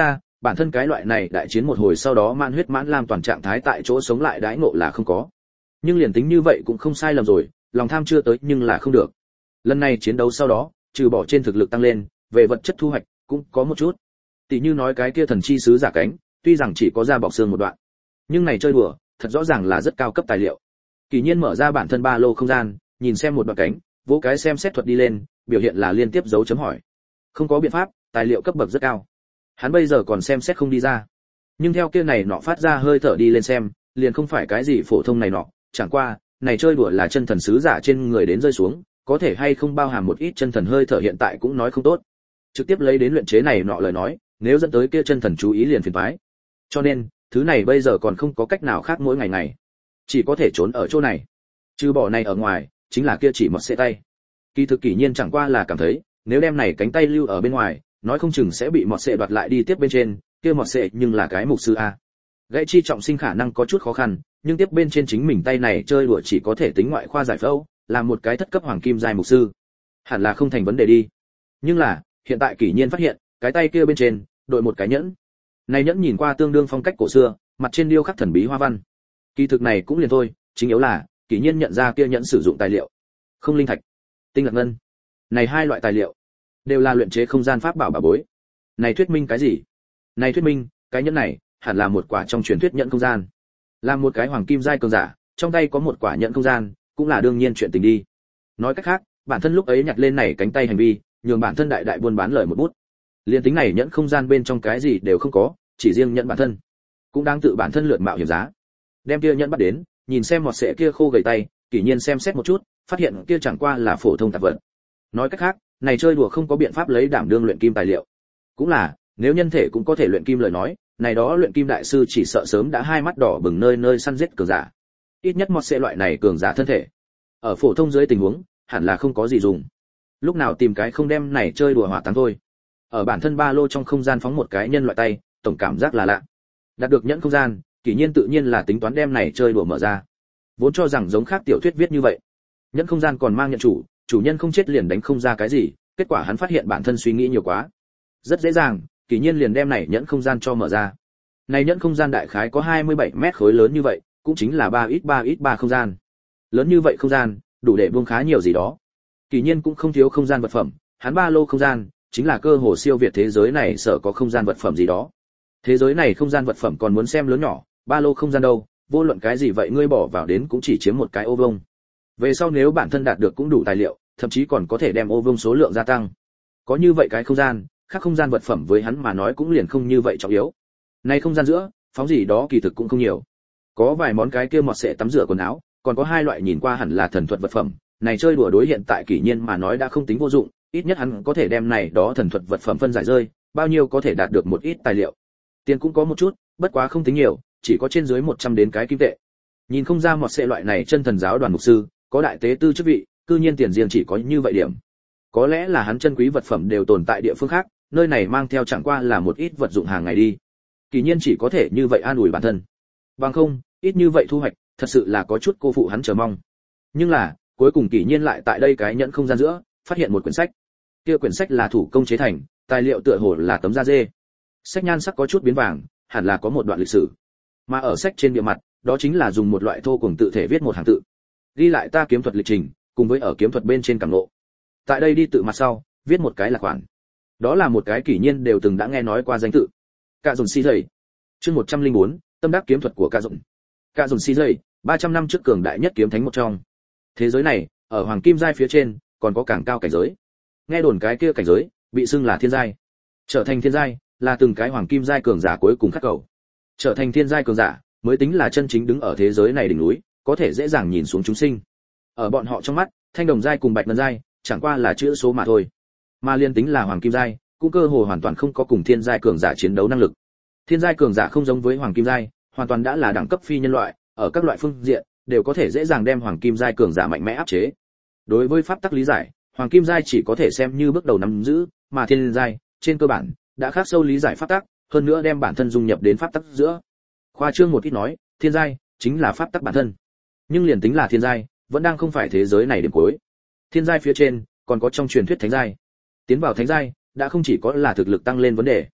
bản thân cái loại này đại chiến một hồi sau đó man huyết mãn lam toàn trạng thái tại chỗ sống lại đãi ngộ là không có. Nhưng liền tính như vậy cũng không sai lầm rồi, lòng tham chưa tới nhưng là không được. Lần này chiến đấu sau đó, trừ bỏ trên thực lực tăng lên, về vật chất thu hoạch cũng có một chút. Tỷ như nói cái kia thần chi sứ giả cánh, tuy rằng chỉ có da bọc xương một đoạn, nhưng này chơi đùa, thật rõ ràng là rất cao cấp tài liệu. Kỳ Nhiên mở ra bản thân ba lô không gian, nhìn xem một đoạn cánh, vỗ cái xem xét thuật đi lên, biểu hiện là liên tiếp dấu chấm hỏi. Không có biện pháp, tài liệu cấp bậc rất cao. Hắn bây giờ còn xem xét không đi ra. Nhưng theo kia này nọ phát ra hơi thở đi lên xem, liền không phải cái gì phổ thông này nọ, chẳng qua, này chơi đùa là chân thần sứ giả trên người đến rơi xuống, có thể hay không bao hàm một ít chân thần hơi thở hiện tại cũng nói không tốt. Trực tiếp lấy đến luyện chế này nọ lời nói, nếu dẫn tới kia chân thần chú ý liền phiền toái. Cho nên, thứ này bây giờ còn không có cách nào khác mỗi ngày, chỉ có thể trốn ở chỗ này. Trừ bỏ này ở ngoài, chính là kia chỉ một xe tay. Kỳ thực Kỷ Nhiên chẳng qua là cảm thấy, nếu đem này cánh tay lưu ở bên ngoài, nói không chừng sẽ bị một xe đoạt lại đi tiếp bên trên, kia một xe nhưng là cái mục sư a. Gãy chi trọng sinh khả năng có chút khó khăn, nhưng tiếp bên trên chính mình tay này chơi đùa chỉ có thể tính ngoại khoa giải phẫu, là một cái thất cấp hoàng kim giai mục sư. Hẳn là không thành vấn đề đi. Nhưng là, hiện tại Kỷ Nhiên phát hiện, cái tay kia bên trên đội một cái nhẫn. Này nhẫn nhìn qua tương đương phong cách cổ xưa, mặt trên điêu khắc thần bí hoa văn. Kỳ thực này cũng liền thôi, chính yếu là, Kỷ Nhiên nhận ra kia nhẫn sử dụng tài liệu. Không linh thạch, tinh lạc ngân. Này hai loại tài liệu đều là luyện chế không gian pháp bảo bà bối. Này thuyết minh cái gì? Này thuyết minh, cái nhẫn này hẳn là một quả trong truyền thuyết nhẫn không gian. Là một cái hoàng kim giai cường giả, trong tay có một quả nhẫn không gian, cũng là đương nhiên chuyện tình đi. Nói cách khác, bản thân lúc ấy nhặt lên này cánh tay hành vi, nhường bản thân đại đại buôn bán lời một bút. Liên tính này nhẫn không gian bên trong cái gì đều không có, chỉ riêng nhẫn bản thân, cũng đang tự bản thân lượt mạo hiểm giá. Đem kia nhẫn bắt đến, nhìn xem một sệ kia khô gầy tay, Kỷ Nhiên xem xét một chút, phát hiện kia chẳng qua là phổ thông tạp vật. Nói cách khác, này chơi đùa không có biện pháp lấy đảm đương luyện kim tài liệu. Cũng là, nếu nhân thể cũng có thể luyện kim lời nói, này đó luyện kim đại sư chỉ sợ sớm đã hai mắt đỏ bừng nơi nơi săn giết cường giả. Ít nhất một sẽ loại này cường giả thân thể, ở phổ thông dưới tình huống, hẳn là không có gì dùng. Lúc nào tìm cái không đem này chơi đùa hỏa táng thôi. Ở bản thân ba lô trong không gian phóng một cái nhân loại tay, tổng cảm giác là lạ. Đạt được nhẫn không gian, Kỷ Nhiên tự nhiên là tính toán đem này chơi đùa mở ra. Vốn cho rằng giống khác tiểu thuyết viết như vậy, nhẫn không gian còn mang nhận chủ, chủ nhân không chết liền đánh không ra cái gì, kết quả hắn phát hiện bản thân suy nghĩ nhiều quá. Rất dễ dàng, Kỷ Nhiên liền đem này nhẫn không gian cho mở ra. Này nhẫn không gian đại khái có 27 mét khối lớn như vậy, cũng chính là 3x3x3 không gian. Lớn như vậy không gian, đủ để buông khá nhiều gì đó. Kỷ Nhiên cũng không thiếu không gian vật phẩm, hắn ba lô không gian chính là cơ hồ siêu việt thế giới này sợ có không gian vật phẩm gì đó. Thế giới này không gian vật phẩm còn muốn xem lớn nhỏ, ba lô không gian đâu, vô luận cái gì vậy ngươi bỏ vào đến cũng chỉ chiếm một cái ô vuông. Về sau nếu bản thân đạt được cũng đủ tài liệu, thậm chí còn có thể đem ô vuông số lượng gia tăng. Có như vậy cái không gian, khác không gian vật phẩm với hắn mà nói cũng liền không như vậy trọng yếu. Này không gian giữa, phóng gì đó kỳ thực cũng không nhiều. Có vài món cái kia mọt sẽ tắm rửa quần áo, còn có hai loại nhìn qua hẳn là thần thuật vật phẩm, này chơi đùa đối hiện tại Kỷ Nhiên mà nói đã không tính vô dụng, ít nhất hắn có thể đem này đó thần thuật vật phẩm phân giải rơi, bao nhiêu có thể đạt được một ít tài liệu. Tiền cũng có một chút, bất quá không tính nhiều, chỉ có trên dưới 100 đến cái kim tệ. Nhìn không ra một sẽ loại này chân thần giáo đoàn mục sư, có đại tế tư chức vị, cư nhiên tiền riêng chỉ có như vậy điểm. Có lẽ là hắn chân quý vật phẩm đều tồn tại địa phương khác, nơi này mang theo chẳng qua là một ít vật dụng hàng ngày đi. Kỷ Nhiên chỉ có thể như vậy an ủi bản thân. Bằng không, ít như vậy thu hoạch, thật sự là có chút cô phụ hắn chờ mong. Nhưng là, cuối cùng Kỷ Nhiên lại tại đây cái nhẫn không gian giữa, phát hiện một quyển sách. Kia quyển sách là thủ công chế thành, tài liệu tựa hồ là tấm da dê. Sách nhan sắc có chút biến vàng, hẳn là có một đoạn lịch sử. Mà ở sách trên bìa mặt, đó chính là dùng một loại thô cuồng tự thể viết một hàng tự. Ghi lại ta kiếm thuật lịch trình, cùng với ở kiếm thuật bên trên cảm ngộ. Tại đây đi tự mặt sau, viết một cái là khoản. Đó là một cái Kỷ Nhiên đều từng đã nghe nói qua danh tự. Cạ Dồn Si Dậy. Chương 104, tâm đắc kiếm thuật của Cạ Dồn. Cạ Dồn Si Dậy, 300 năm trước cường đại nhất kiếm thánh một trong. Thế giới này, ở hoàng kim giai phía trên, còn có càng cao cảnh giới. Nghe đồn cái kia cảnh giới, bị xưng là thiên giai. Trở thành thiên giai, là từng cái hoàng kim giai cường giả cuối cùng khắc cầu. Trở thành thiên giai cường giả, mới tính là chân chính đứng ở thế giới này đỉnh núi, có thể dễ dàng nhìn xuống chúng sinh. Ở bọn họ trong mắt, thanh đồng giai cùng bạch ngân giai, chẳng qua là chữ số mà thôi. Mà liên tính là hoàng kim giai, cũng cơ hồ hoàn toàn không có cùng thiên giai cường giả chiến đấu năng lực. Thiên giai cường giả không giống với hoàng kim giai, hoàn toàn đã là đẳng cấp phi nhân loại, ở các loại phương diện đều có thể dễ dàng đem hoàng kim giai cường giả mạnh mẽ áp chế. Đối với pháp tắc lý giải, hoàng kim giai chỉ có thể xem như bước đầu nắm giữ, mà thiên giai trên cơ bản đã khắc sâu lý giải pháp tắc, hơn nữa đem bản thân dung nhập đến pháp tắc giữa. Khoa trương một ít nói, thiên giai chính là pháp tắc bản thân. Nhưng liền tính là thiên giai, vẫn đang không phải thế giới này điểm cuối. Thiên giai phía trên còn có trong truyền thuyết thánh giai. Tiến vào thánh giai đã không chỉ có là thực lực tăng lên vấn đề,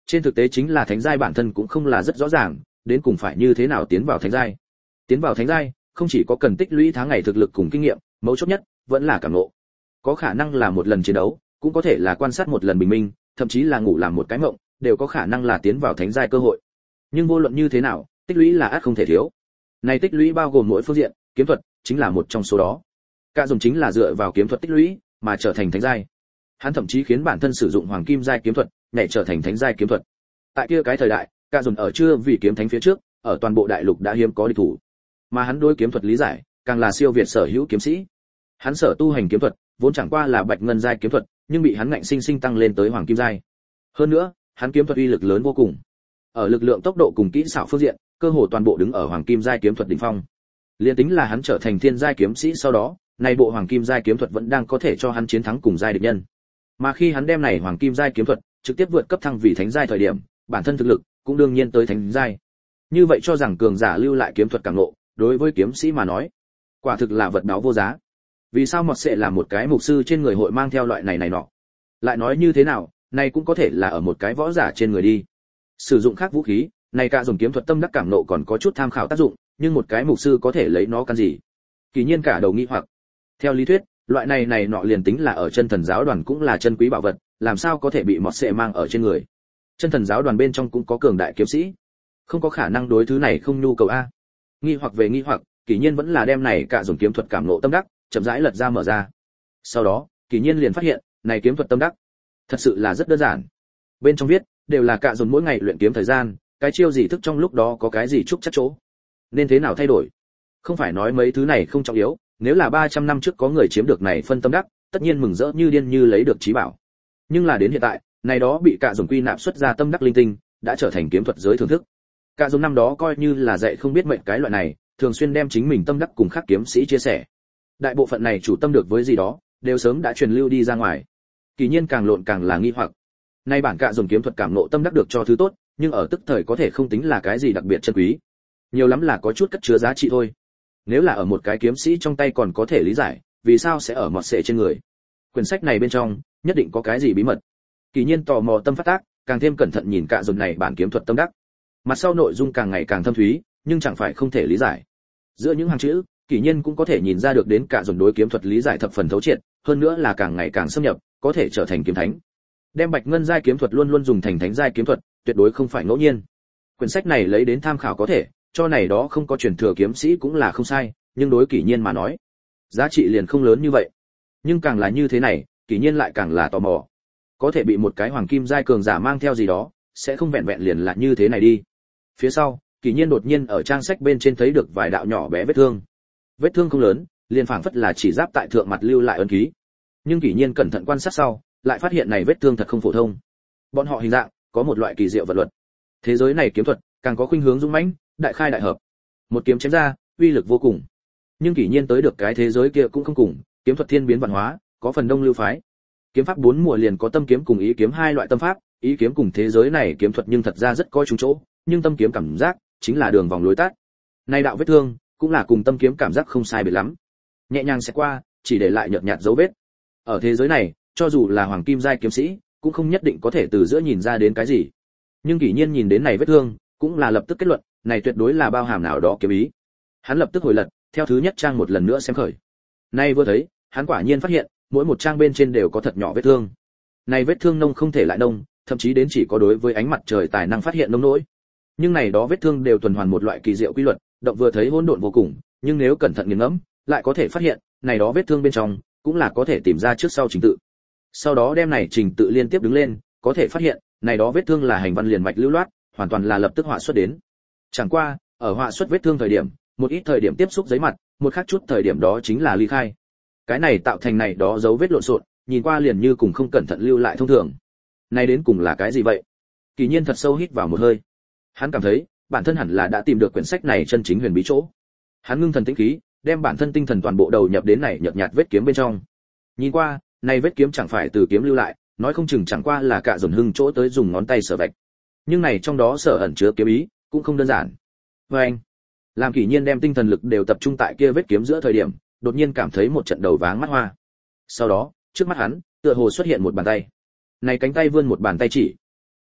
Trên thực tế chính là thánh giai bản thân cũng không là rất rõ ràng, đến cùng phải như thế nào tiến vào thánh giai. Tiến vào thánh giai, không chỉ có cần tích lũy tháng ngày thực lực cùng kinh nghiệm, mấu chốt nhất vẫn là cảm ngộ. Có khả năng là một lần chiến đấu, cũng có thể là quan sát một lần bình minh, thậm chí là ngủ làm một cái mộng, đều có khả năng là tiến vào thánh giai cơ hội. Nhưng vô luận như thế nào, tích lũy là ắt không thể thiếu. Này tích lũy bao gồm mỗi phương diện, kiếm thuật chính là một trong số đó. Cả dùng chính là dựa vào kiếm thuật tích lũy mà trở thành thánh giai. Hắn thậm chí khiến bản thân sử dụng hoàng kim giai kiếm thuật, nhảy trở thành thánh giai kiếm thuật. Tại kia cái thời đại, cả dùng ở chưa vì kiếm thánh phía trước, ở toàn bộ đại lục đã hiếm có địch thủ. Mà hắn đối kiếm thuật lý giải, càng là siêu việt sở hữu kiếm sĩ. Hắn sở tu hành kiếm thuật, vốn chẳng qua là bạch ngân giai kiếm thuật, nhưng bị hắn ngạnh sinh sinh tăng lên tới hoàng kim giai. Hơn nữa, hắn kiếm thuật uy lực lớn vô cùng. Ở lực lượng tốc độ cùng kỹ xảo phương diện, cơ hồ toàn bộ đứng ở hoàng kim giai kiếm thuật đỉnh phong. Liên tính là hắn trở thành thiên giai kiếm sĩ sau đó, này bộ hoàng kim giai kiếm thuật vẫn đang có thể cho hắn chiến thắng cùng giai địch nhân. Mà khi hắn đem này hoàng kim giai kiếm thuật trực tiếp vượt cấp thăng vì thánh giai thời điểm, bản thân thực lực cũng đương nhiên tới thánh giai. Như vậy cho rằng cường giả lưu lại kiếm thuật càng ngộ, đối với kiếm sĩ mà nói, quả thực là vật báu vô giá. Vì sao Mọt sẽ là một cái mục sư trên người hội mang theo loại này nọ? Lại nói như thế nào, này cũng có thể là ở một cái võ giả trên người đi. Sử dụng khác vũ khí, này cả dùng kiếm thuật tâm đắc cảm nộ còn có chút tham khảo tác dụng, nhưng một cái mục sư có thể lấy nó can gì? Kỳ nhiên cả đầu nghi hoặc. Theo lý thuyết, loại này nọ liền tính là ở chân thần giáo đoàn cũng là chân quý bảo vật, làm sao có thể bị Mọt sẽ mang ở trên người? Chân thần giáo đoàn bên trong cũng có cường đại kiếm sĩ, không có khả năng đối thứ này không nhu cầu a. Nghi hoặc về nghi hoặc, Kỳ nhiên vẫn là đem này cả dùng kiếm thuật cảm nộ tâm đắc, chậm rãi lật ra mở ra. Sau đó, Kỳ nhiên liền phát hiện, này kiếm thuật tâm đắc, thật sự là rất đơn giản. Bên trong viết, đều là cả dùng mỗi ngày luyện kiếm thời gian, cái chiêu gì thức trong lúc đó có cái gì trúc chắc chỗ, nên thế nào thay đổi. Không phải nói mấy thứ này không trọng yếu, nếu là 300 năm trước có người chiếm được này phân tâm đắc, tất nhiên mừng rỡ như điên như lấy được chí bảo. Nhưng là đến hiện tại, này đó bị cả dùng quy nạp xuất ra tâm đắc linh tinh, đã trở thành kiếm thuật giới thưởng thức. Cả dùng năm đó coi như là dạy không biết mệnh cái loại này, thường xuyên đem chính mình tâm đắc cùng khác kiếm sĩ chia sẻ. Đại bộ phận này chủ tâm được với gì đó, đều sớm đã truyền lưu đi ra ngoài. Kỳ nhiên càng lộn càng là nghi hoặc. Nay bản cả dùng kiếm thuật cảm ngộ tâm đắc được cho thứ tốt, nhưng ở tức thời có thể không tính là cái gì đặc biệt chân quý. Nhiều lắm là có chút cất chứa giá trị thôi. Nếu là ở một cái kiếm sĩ trong tay còn có thể lý giải, vì sao sẽ ở mọt sệ trên người? Quyển sách này bên trong, nhất định có cái gì bí mật. Kỳ nhiên tò mò tâm phát tác, càng thêm cẩn thận nhìn cả dùng này bản kiếm thuật tâm đắc. Mặt sau nội dung càng ngày càng thâm thúy, nhưng chẳng phải không thể lý giải. Giữa những hàng chữ, Kỳ nhiên cũng có thể nhìn ra được đến cả dùng đối kiếm thuật lý giải thập phần thấu triệt, hơn nữa là càng ngày càng xâm nhập, có thể trở thành kiếm thánh. Đem bạch ngân giai kiếm thuật luôn luôn dùng thành thánh giai kiếm thuật, tuyệt đối không phải ngẫu nhiên. Quyển sách này lấy đến tham khảo có thể, cho này đó không có truyền thừa kiếm sĩ cũng là không sai, nhưng đối Kỳ nhiên mà nói, giá trị liền không lớn như vậy. Nhưng càng là như thế này, Kỳ nhiên lại càng là tò mò. Có thể bị một cái hoàng kim giai cường giả mang theo gì đó, sẽ không vẹn vẹn liền là như thế này đi. Phía sau, Kỳ nhiên đột nhiên ở trang sách bên trên thấy được vài đạo nhỏ bé vết thương. Vết thương không lớn, liền phảng phất là chỉ giáp tại thượng mặt lưu lại ấn ký. Nhưng Kỳ nhiên cẩn thận quan sát sau, lại phát hiện này vết thương thật không phổ thông. Bọn họ hình dạng có một loại kỳ diệu vật luật. Thế giới này kiếm thuật càng có khuynh hướng dũng mãnh, đại khai đại hợp. Một kiếm chém ra, uy lực vô cùng. Nhưng Kỳ nhiên tới được cái thế giới kia cũng không cùng, kiếm thuật thiên biến vạn hóa, có phần đông lưu phái. Kiếm pháp 4 mùa liền có tâm kiếm cùng ý kiếm hai loại tâm pháp, ý kiếm cùng thế giới này kiếm thuật nhưng thật ra rất có trùng chỗ, nhưng tâm kiếm cảm giác chính là đường vòng lối tắt. Nay đạo vết thương cũng là cùng tâm kiếm cảm giác không sai biệt lắm. Nhẹ nhàng sẽ qua, chỉ để lại nhợt nhạt dấu vết. Ở thế giới này, cho dù là hoàng kim giai kiếm sĩ, cũng không nhất định có thể từ giữa nhìn ra đến cái gì. Nhưng Kỳ nhiên nhìn đến này vết thương, cũng là lập tức kết luận, này tuyệt đối là bao hàm nào đó kiếm ý. Hắn lập tức hồi lật, theo thứ nhất trang một lần nữa xem khởi. Nay vừa thấy, hắn quả nhiên phát hiện, mỗi một trang bên trên đều có thật nhỏ vết thương. Này vết thương nông không thể lại nông, thậm chí đến chỉ có đối với ánh mặt trời tài năng phát hiện nông nỗi. Nhưng này đó vết thương đều tuần hoàn một loại kỳ diệu quy luật, động vừa thấy hỗn độn vô cùng, nhưng nếu cẩn thận nghiền ngẫm, lại có thể phát hiện, này đó vết thương bên trong cũng là có thể tìm ra trước sau trình tự. Sau đó đem này trình tự liên tiếp đứng lên, có thể phát hiện, này đó vết thương là hành văn liền mạch lưu loát, hoàn toàn là lập tức họa xuất đến. Chẳng qua, ở họa xuất vết thương thời điểm, một ít thời điểm tiếp xúc giấy mặt, một khác chút thời điểm đó chính là ly khai. Cái này tạo thành này đó dấu vết lộn xộn, nhìn qua liền như cùng không cẩn thận lưu lại thông thường. Này đến cùng là cái gì vậy? Kỳ nhiên thật sâu hít vào một hơi. Hắn cảm thấy, bản thân hẳn là đã tìm được quyển sách này chân chính huyền bí chỗ. Hắn ngưng thần tĩnh khí, đem bản thân tinh thần toàn bộ đầu nhập đến này nhợt nhạt vết kiếm bên trong. Nhìn qua, này vết kiếm chẳng phải từ kiếm lưu lại, nói không chừng chẳng qua là cả dồn hưng chỗ tới dùng ngón tay sở vạch. Nhưng này trong đó sở ẩn chứa kiếm ý, cũng không đơn giản. Và anh, làm Kỳ nhiên đem tinh thần lực đều tập trung tại kia vết kiếm giữa thời điểm, đột nhiên cảm thấy một trận đầu váng mắt hoa. Sau đó, trước mắt hắn, tựa hồ xuất hiện một bàn tay. Này cánh tay vươn một bàn tay chỉ.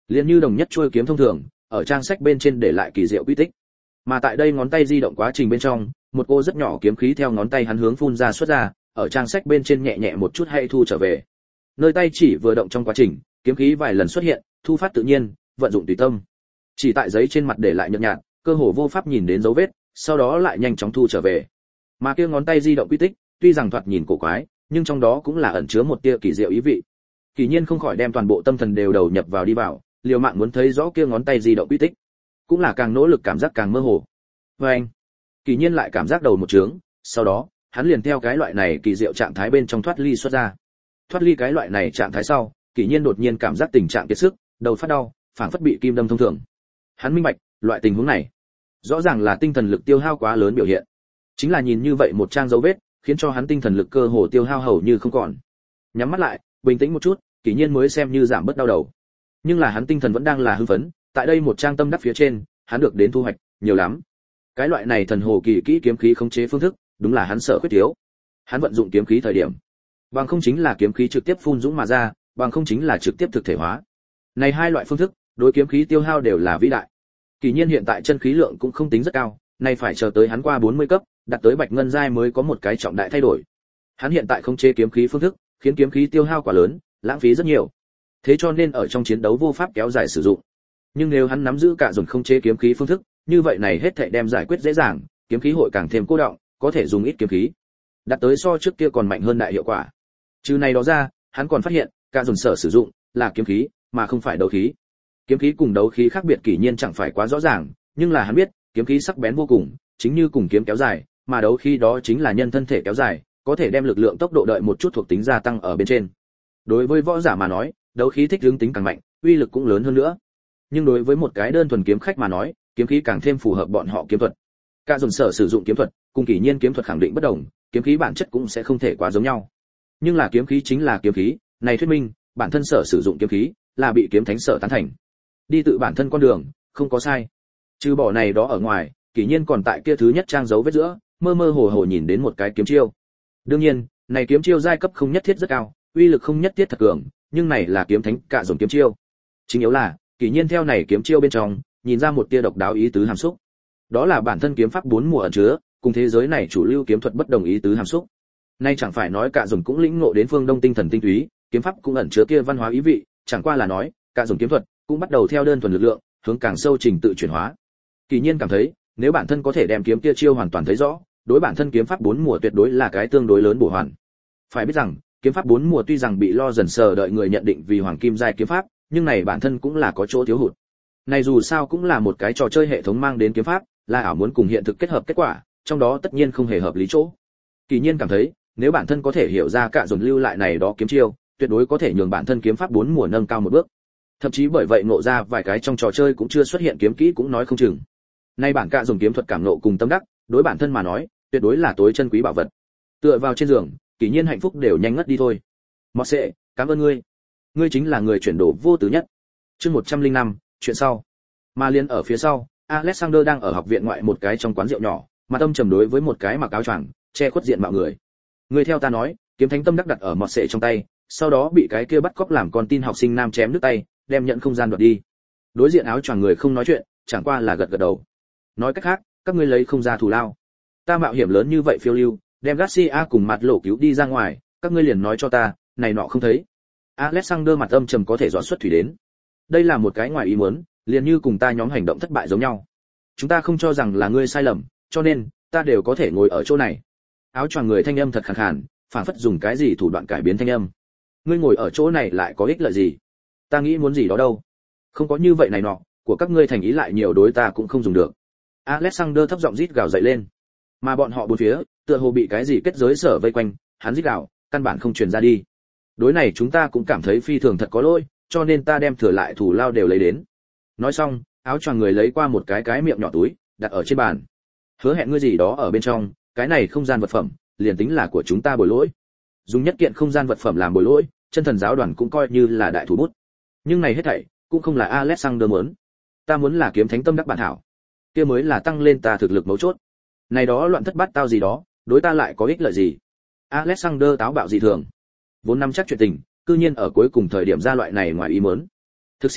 liền như đồng nhất chuôi kiếm thông thường, ở trang sách bên trên để lại kỳ diệu quy tích. Mà tại đây ngón tay di động quá trình bên trong, một cô rất nhỏ kiếm khí theo ngón tay hắn hướng phun ra xuất ra, ở trang sách bên trên nhẹ nhẹ một chút hay thu trở về. Nơi tay chỉ vừa động trong quá trình, kiếm khí vài lần xuất hiện, thu phát tự nhiên, vận dụng tùy tâm. Chỉ tại giấy trên mặt để lại nhợt nhạt, cơ hồ vô pháp nhìn đến dấu vết, sau đó lại nhanh chóng thu trở về. Mà kia ngón tay di động quy tích, tuy rằng thoạt nhìn cổ quái, nhưng trong đó cũng là ẩn chứa một tia kỳ diệu ý vị. Kỳ nhiên không khỏi đem toàn bộ tâm thần đều đầu nhập vào đi vào, liều mạng muốn thấy rõ kia ngón tay di động quy tích, cũng là càng nỗ lực cảm giác càng mơ hồ. Và anh, Kỳ nhiên lại cảm giác đầu một trướng, sau đó, hắn liền theo cái loại này kỳ diệu trạng thái bên trong thoát ly xuất ra. Thoát ly cái loại này trạng thái sau, Kỳ nhiên đột nhiên cảm giác tình trạng kiệt sức, đầu phát đau, phảng phất bị kim đâm thông thường. Hắn minh bạch, loại tình huống này, rõ ràng là tinh thần lực tiêu hao quá lớn biểu hiện. Chính là nhìn như vậy một trang dấu vết, khiến cho hắn tinh thần lực cơ hồ tiêu hao hầu như không còn. Nhắm mắt lại, bình tĩnh một chút, Kỳ nhiên mới xem như giảm bớt đau đầu. Nhưng là hắn tinh thần vẫn đang là hưng phấn, tại đây một trang tâm đắc phía trên, hắn được đến thu hoạch nhiều lắm. Cái loại này thần hồ kỳ kỹ kiếm khí khống chế phương thức, đúng là hắn sợ khuyết thiếu. Hắn vận dụng kiếm khí thời điểm, bằng không chính là kiếm khí trực tiếp phun dũng mà ra, bằng không chính là trực tiếp thực thể hóa. Này hai loại phương thức, đối kiếm khí tiêu hao đều là vĩ đại. Kỳ nhiên hiện tại chân khí lượng cũng không tính rất cao, nay phải chờ tới hắn qua 40 cấp, đạt tới bạch ngân giai mới có một cái trọng đại thay đổi. Hắn hiện tại khống chế kiếm khí phương thức, khiến kiếm khí tiêu hao quá lớn, lãng phí rất nhiều. Thế cho nên ở trong chiến đấu vô pháp kéo dài sử dụng. Nhưng nếu hắn nắm giữ cả dồn khống chế kiếm khí phương thức, như vậy này hết thảy đem giải quyết dễ dàng, kiếm khí hội càng thêm cô đọng, có thể dùng ít kiếm khí, đạt tới so trước kia còn mạnh hơn đại hiệu quả. Trừ này đó ra, hắn còn phát hiện, cả dồn sở sử dụng là kiếm khí, mà không phải đấu khí. Kiếm khí cùng đấu khí khác biệt kỳ nhiên chẳng phải quá rõ ràng, nhưng là hắn biết, kiếm khí sắc bén vô cùng, chính như cùng kiếm kéo dài, mà đấu khí đó chính là nhân thân thể kéo dài, có thể đem lực lượng tốc độ đợi một chút thuộc tính gia tăng ở bên trên. Đối với võ giả mà nói, đấu khí thích ứng tính càng mạnh, uy lực cũng lớn hơn nữa. Nhưng đối với một cái đơn thuần kiếm khách mà nói, kiếm khí càng thêm phù hợp bọn họ kiếm thuật. Cả dồn sở sử dụng kiếm thuật, cùng kỳ nhiên kiếm thuật khẳng định bất đồng, kiếm khí bản chất cũng sẽ không thể quá giống nhau. Nhưng là kiếm khí chính là kiếm khí, này thuyết minh, bản thân sở sử dụng kiếm khí là bị kiếm thánh sở tán thành. Đi tự bản thân con đường, không có sai. Trừ bỏ này đó ở ngoài, kỳ nhiên còn tại kia thứ nhất trang dấu vết giữa, mơ mơ hồ hồ nhìn đến một cái kiếm chiêu. Đương nhiên, này kiếm chiêu giai cấp không nhất thiết rất cao, uy lực không nhất thiết thật cường, nhưng này là kiếm thánh cả dồn kiếm chiêu. Chính yếu là, kỳ nhiên theo này kiếm chiêu bên trong, nhìn ra một tia độc đáo ý tứ hàm xúc. Đó là bản thân kiếm pháp 4 mùa ẩn chứa, cùng thế giới này chủ lưu kiếm thuật bất đồng ý tứ hàm xúc. Nay chẳng phải nói cả dồn cũng lĩnh ngộ đến phương Đông tinh thần tinh túy, kiếm pháp cũng ẩn chứa kia văn hóa ý vị, chẳng qua là nói, cả dồn kiếm thuật cũng bắt đầu theo đơn thuần lực lượng, hướng càng sâu trình tự chuyển hóa. Kỳ nhiên cảm thấy, nếu bản thân có thể đem kiếm kia chiêu hoàn toàn thấy rõ, đối bản thân kiếm pháp 4 mùa tuyệt đối là cái tương đối lớn bổ hoàn. Phải biết rằng, kiếm pháp 4 mùa tuy rằng bị lo dần sờ đợi người nhận định vì hoàng kim giai kiếm pháp, nhưng này bản thân cũng là có chỗ thiếu hụt. Này dù sao cũng là một cái trò chơi hệ thống mang đến kiếm pháp, là ảo muốn cùng hiện thực kết hợp kết quả, trong đó tất nhiên không hề hợp lý chỗ. Kỳ nhiên cảm thấy, nếu bản thân có thể hiểu ra cả dồn lưu lại này đó kiếm chiêu, tuyệt đối có thể nhường bản thân kiếm pháp 4 mùa nâng cao một bước. Thậm chí bởi vậy ngộ ra vài cái trong trò chơi cũng chưa xuất hiện kiếm kỹ cũng nói không chừng. Nay bản cả dùng kiếm thuật cảm ngộ cùng tâm đắc, đối bản thân mà nói, tuyệt đối là tối chân quý bảo vật. Tựa vào trên giường, Kỳ nhiên hạnh phúc đều nhanh ngất đi thôi. Mọt sệ, cảm ơn ngươi. Ngươi chính là người chuyển đồ vô tứ nhất. Chương 105, chuyện sau. Mà liên ở phía sau, Alexander đang ở học viện ngoại một cái trong quán rượu nhỏ, mà tâm trầm đối với một cái mặc áo choàng, che khuất diện mạo người. Người theo ta nói, kiếm thánh tâm đắc đặt ở mọt sệ trong tay, sau đó bị cái kia bắt cóc làm con tin học sinh nam chém đứt tay, đem nhận không gian đoạt đi. Đối diện áo choàng người không nói chuyện, chẳng qua là gật gật đầu. Nói cách khác, các ngươi lấy không ra thù lao. Ta mạo hiểm lớn như vậy phiêu lưu, đem Garcia cùng mặt lỗ cứu đi ra ngoài, các ngươi liền nói cho ta, này nọ không thấy. Alexander mặt âm trầm có thể dọn xuất thủy đến. Đây là một cái ngoài ý muốn, liền như cùng ta nhóm hành động thất bại giống nhau. Chúng ta không cho rằng là ngươi sai lầm, cho nên ta đều có thể ngồi ở chỗ này. Áo choàng người thanh âm thật khàn khàn, phảng phất dùng cái gì thủ đoạn cải biến thanh âm. Ngươi ngồi ở chỗ này lại có ích lợi gì? Ta nghĩ muốn gì đó đâu. Không có như vậy này nọ, của các ngươi thành ý lại nhiều đối ta cũng không dùng được. Alexander thấp giọng rít gào dậy lên. Mà bọn họ bốn phía, tựa hồ bị cái gì kết giới sở vây quanh, hắn rít gào, căn bản không truyền ra đi. Đối này chúng ta cũng cảm thấy phi thường thật có lỗi, cho nên ta đem thừa lại thủ lao đều lấy đến. Nói xong, áo choàng người lấy qua một cái miệng nhỏ túi, đặt ở trên bàn. Hứa hẹn ngươi gì đó ở bên trong, cái này không gian vật phẩm, liền tính là của chúng ta bồi lỗi. Dùng nhất kiện không gian vật phẩm làm bồi lỗi, chân thần giáo đoàn cũng coi như là đại thủ bút. Nhưng này hết thảy cũng không là Alexander muốn. Ta muốn là kiếm thánh tâm đắc bản thảo. Kia mới là tăng lên ta thực lực mấu chốt. Này đó loạn thất bát tao gì đó, đối ta lại có ích lợi gì? Alexander táo bạo dị thường. Vốn nắm chắc chuyện tình, cư nhiên ở cuối cùng thời điểm ra loại này ngoài ý muốn. Thực xin lỗi,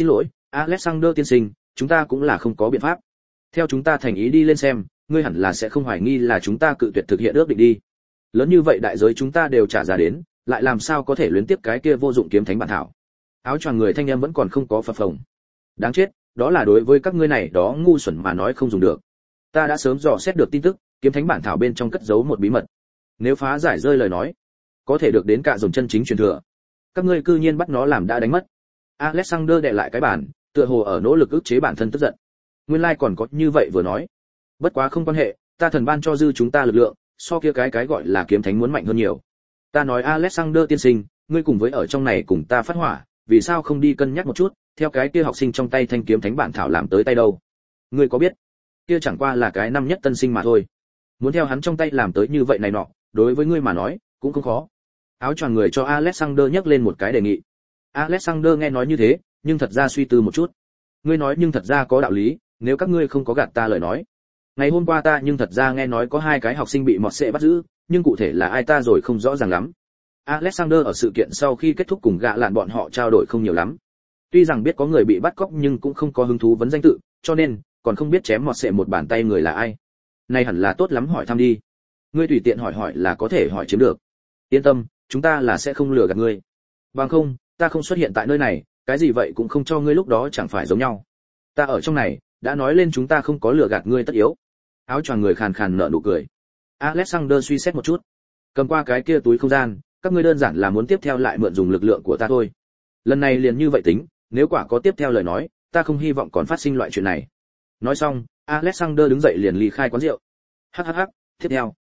Alexander tiên sinh, chúng ta cũng là không có biện pháp. Theo chúng ta thành ý đi lên xem, ngươi hẳn là sẽ không hoài nghi là chúng ta cự tuyệt thực hiện ước định đi. Lớn như vậy đại giới chúng ta đều trả giá đến, lại làm sao có thể luyến tiếp cái kia vô dụng kiếm thánh bản thảo. Áo choàng người thanh em vẫn còn không có phập phồng. Đáng chết, đó là đối với các ngươi này đó ngu xuẩn mà nói không dùng được. Ta đã sớm dò xét được tin tức, kiếm thánh bản thảo bên trong cất giấu một bí mật. Nếu phá giải rơi lời nói, có thể được đến cả dồn chân chính truyền thừa. Các ngươi cư nhiên bắt nó làm đã đánh mất. Alexander đè lại cái bàn, tựa hồ ở nỗ lực ức chế bản thân tức giận. Nguyên lai còn có như vậy vừa nói. Bất quá không quan hệ, ta thần ban cho dư chúng ta lực lượng, so kia cái gọi là kiếm thánh muốn mạnh hơn nhiều. Ta nói Alexander tiên sinh, ngươi cùng với ở trong này cùng ta phát hỏa, vì sao không đi cân nhắc một chút, theo cái kia học sinh trong tay thanh kiếm thánh bản thảo làm tới tay đâu? Ngươi có biết, kia chẳng qua là cái năm nhất tân sinh mà thôi. Muốn theo hắn trong tay làm tới như vậy này nọ, đối với ngươi mà nói, cũng không khó. Áo choàng người cho Alexander nhắc lên một cái đề nghị. Alexander nghe nói như thế, nhưng thật ra suy tư một chút. Ngươi nói nhưng thật ra có đạo lý, nếu các ngươi không có gạt ta lời nói. Ngày hôm qua ta nhưng thật ra nghe nói có 2 cái học sinh bị mọt sệ bắt giữ, nhưng cụ thể là ai ta rồi không rõ ràng lắm. Alexander ở sự kiện sau khi kết thúc cùng gạ lạn bọn họ trao đổi không nhiều lắm. Tuy rằng biết có người bị bắt cóc nhưng cũng không có hứng thú vấn danh tự, cho nên còn không biết chém mọt sệ một bàn tay người là ai. Này hẳn là tốt lắm hỏi thăm đi. Ngươi tùy tiện hỏi là có thể hỏi chiếm được. Yên tâm, chúng ta là sẽ không lừa gạt ngươi. Bằng không, ta không xuất hiện tại nơi này, cái gì vậy cũng không cho ngươi lúc đó chẳng phải giống nhau. Ta ở trong này, đã nói lên chúng ta không có lừa gạt ngươi tất yếu. Áo choàng người khàn khàn nở nụ cười. Alexander suy xét một chút, cầm qua cái kia túi không gian, các ngươi đơn giản là muốn tiếp theo lại mượn dùng lực lượng của ta thôi. Lần này liền như vậy tính, nếu quả có tiếp theo lời nói, ta không hy vọng còn phát sinh loại chuyện này. Nói xong, Alexander đứng dậy liền ly khai quán rượu. Hắc, tiếp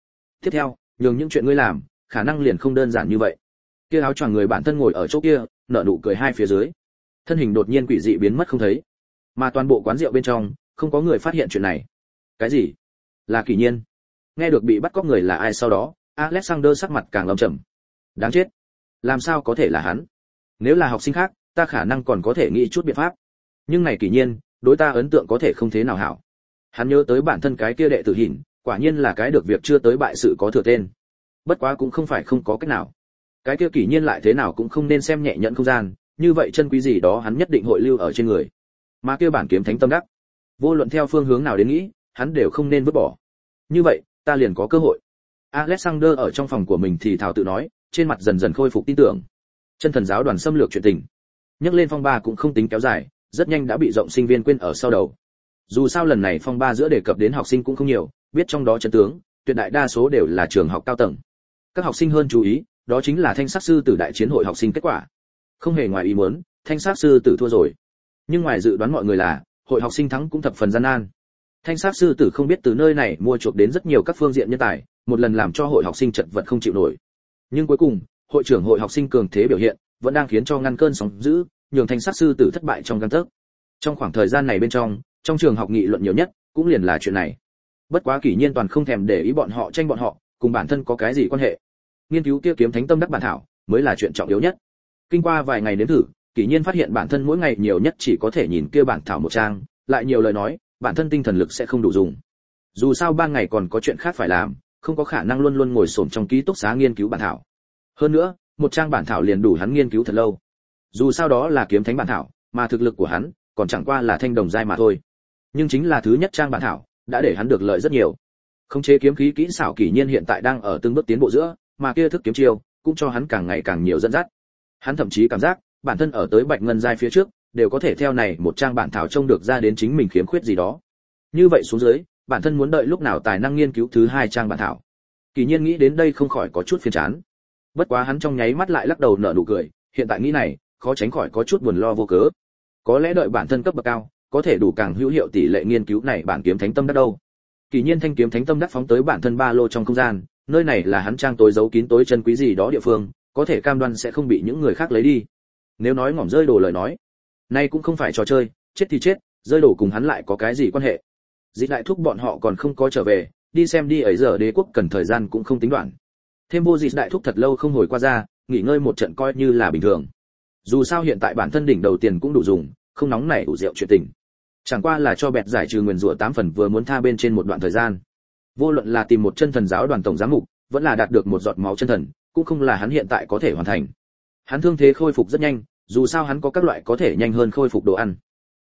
theo, nhường những chuyện ngươi làm, khả năng liền không đơn giản như vậy. Kia áo choàng người bản thân ngồi ở chỗ kia, nở nụ cười hai phía dưới. Thân hình đột nhiên quỷ dị biến mất không thấy. Mà toàn bộ quán rượu bên trong, không có người phát hiện chuyện này. Cái gì? Là Kỷ Nhiên. Nghe được bị bắt cóc người là ai sau đó, Alexander sắc mặt càng âm trầm. Đáng chết, làm sao có thể là hắn? Nếu là học sinh khác, ta khả năng còn có thể nghĩ chút biện pháp. Nhưng này Kỷ Nhiên, đối ta ấn tượng có thể không thế nào hảo. Hắn nhớ tới bản thân cái kia đệ tử Hỉn, quả nhiên là cái được việc chưa tới bại sự có thừa tên. Bất quá cũng không phải không có cách nào. Cái kia Kỷ Nhiên lại thế nào cũng không nên xem nhẹ nhận không gian, như vậy chân quý gì đó hắn nhất định hội lưu ở trên người. Mà kia bản kiếm thánh tâm đắc, vô luận theo phương hướng nào đến nghĩ, hắn đều không nên vứt bỏ. Như vậy, ta liền có cơ hội. Alexander ở trong phòng của mình thì thào tự nói, trên mặt dần dần khôi phục tin tưởng. Chân thần giáo đoàn xâm lược chuyện tình, nhắc lên phong ba cũng không tính kéo dài, rất nhanh đã bị rộng sinh viên quên ở sau đầu. Dù sao lần này phong ba giữa đề cập đến học sinh cũng không nhiều, biết trong đó chân tướng, tuyệt đại đa số đều là trường học cao tầng. Các học sinh hơn chú ý, đó chính là thanh sát sư tử đại chiến hội học sinh kết quả. Không hề ngoài ý muốn, thanh sát sư tử thua rồi. Nhưng ngoài dự đoán mọi người là, hội học sinh thắng cũng thập phần gian nan. Thanh sát sư tử không biết từ nơi này mua chuộc đến rất nhiều các phương diện nhân tài, một lần làm cho hội học sinh chật vật không chịu nổi. Nhưng cuối cùng, hội trưởng hội học sinh cường thế biểu hiện, vẫn đang khiến cho ngăn cơn sóng dữ, nhường thanh sát sư tử thất bại trong gang tấc. Trong khoảng thời gian này bên trong trường học nghị luận nhiều nhất, cũng liền là chuyện này. Bất quá Kỷ Nhiên toàn không thèm để ý bọn họ tranh bọn họ, cùng bản thân có cái gì quan hệ. Nghiên cứu kia kiếm thánh tâm đắc bản thảo, mới là chuyện trọng yếu nhất. Kinh qua vài ngày nếm thử, Kỷ Nhiên phát hiện bản thân mỗi ngày nhiều nhất chỉ có thể nhìn kia bản thảo một trang, lại nhiều lời nói, bản thân tinh thần lực sẽ không đủ dùng. Dù sao ban ngày còn có chuyện khác phải làm, không có khả năng luôn luôn ngồi xổm trong ký túc xá nghiên cứu bản thảo. Hơn nữa, một trang bản thảo liền đủ hắn nghiên cứu thật lâu. Dù sao đó là kiếm thánh bản thảo, mà thực lực của hắn còn chẳng qua là thanh đồng giai mà thôi. Nhưng chính là thứ nhất trang bản thảo, đã để hắn được lợi rất nhiều. Khống chế kiếm khí kỹ xảo Kỷ Nhiên hiện tại đang ở từng bước tiến bộ giữa, mà kia thức kiếm chiêu cũng cho hắn càng ngày càng nhiều dẫn dắt. Hắn thậm chí cảm giác, bản thân ở tới bạch ngân giai phía trước, đều có thể theo này một trang bản thảo trông được ra đến chính mình khiếm khuyết gì đó. Như vậy xuống dưới, bản thân muốn đợi lúc nào tài năng nghiên cứu thứ hai trang bản thảo. Kỷ Nhiên nghĩ đến đây không khỏi có chút phiền chán. Bất quá hắn trong nháy mắt lại lắc đầu nở nụ cười, hiện tại nghĩ này, khó tránh khỏi có chút buồn lo vô cớ. Có lẽ đợi bản thân cấp bậc cao, có thể đủ càng hữu hiệu tỷ lệ nghiên cứu này bản kiếm thánh tâm đắc đâu. Kỷ Nhiên thanh kiếm thánh tâm đắc phóng tới bản thân ba lô trong không gian, nơi này là hắn trang tối giấu kín tối chân quý gì đó địa phương, có thể cam đoan sẽ không bị những người khác lấy đi. Nếu nói ngỏm rơi đồ lời nói, nay cũng không phải trò chơi, chết thì chết, rơi đồ cùng hắn lại có cái gì quan hệ. Dịch đại thúc bọn họ còn không có trở về, đi xem đi ấy giờ đế quốc cần thời gian cũng không tính đoạn. Thêm vô dịch đại thúc thật lâu không hồi qua ra, nghỉ ngơi một trận coi như là bình thường. Dù sao hiện tại bản thân đỉnh đầu tiền cũng đủ dùng, không nóng nảy đủ rượu chuyện tình. Chẳng qua là cho bẹt giải trừ nguyền rủa 8 phần vừa muốn tha bên trên một đoạn thời gian. Vô luận là tìm một chân thần giáo đoàn tổng giám mục, vẫn là đạt được một giọt máu chân thần, cũng không là hắn hiện tại có thể hoàn thành. Hắn thương thế khôi phục rất nhanh, dù sao hắn có các loại có thể nhanh hơn khôi phục đồ ăn.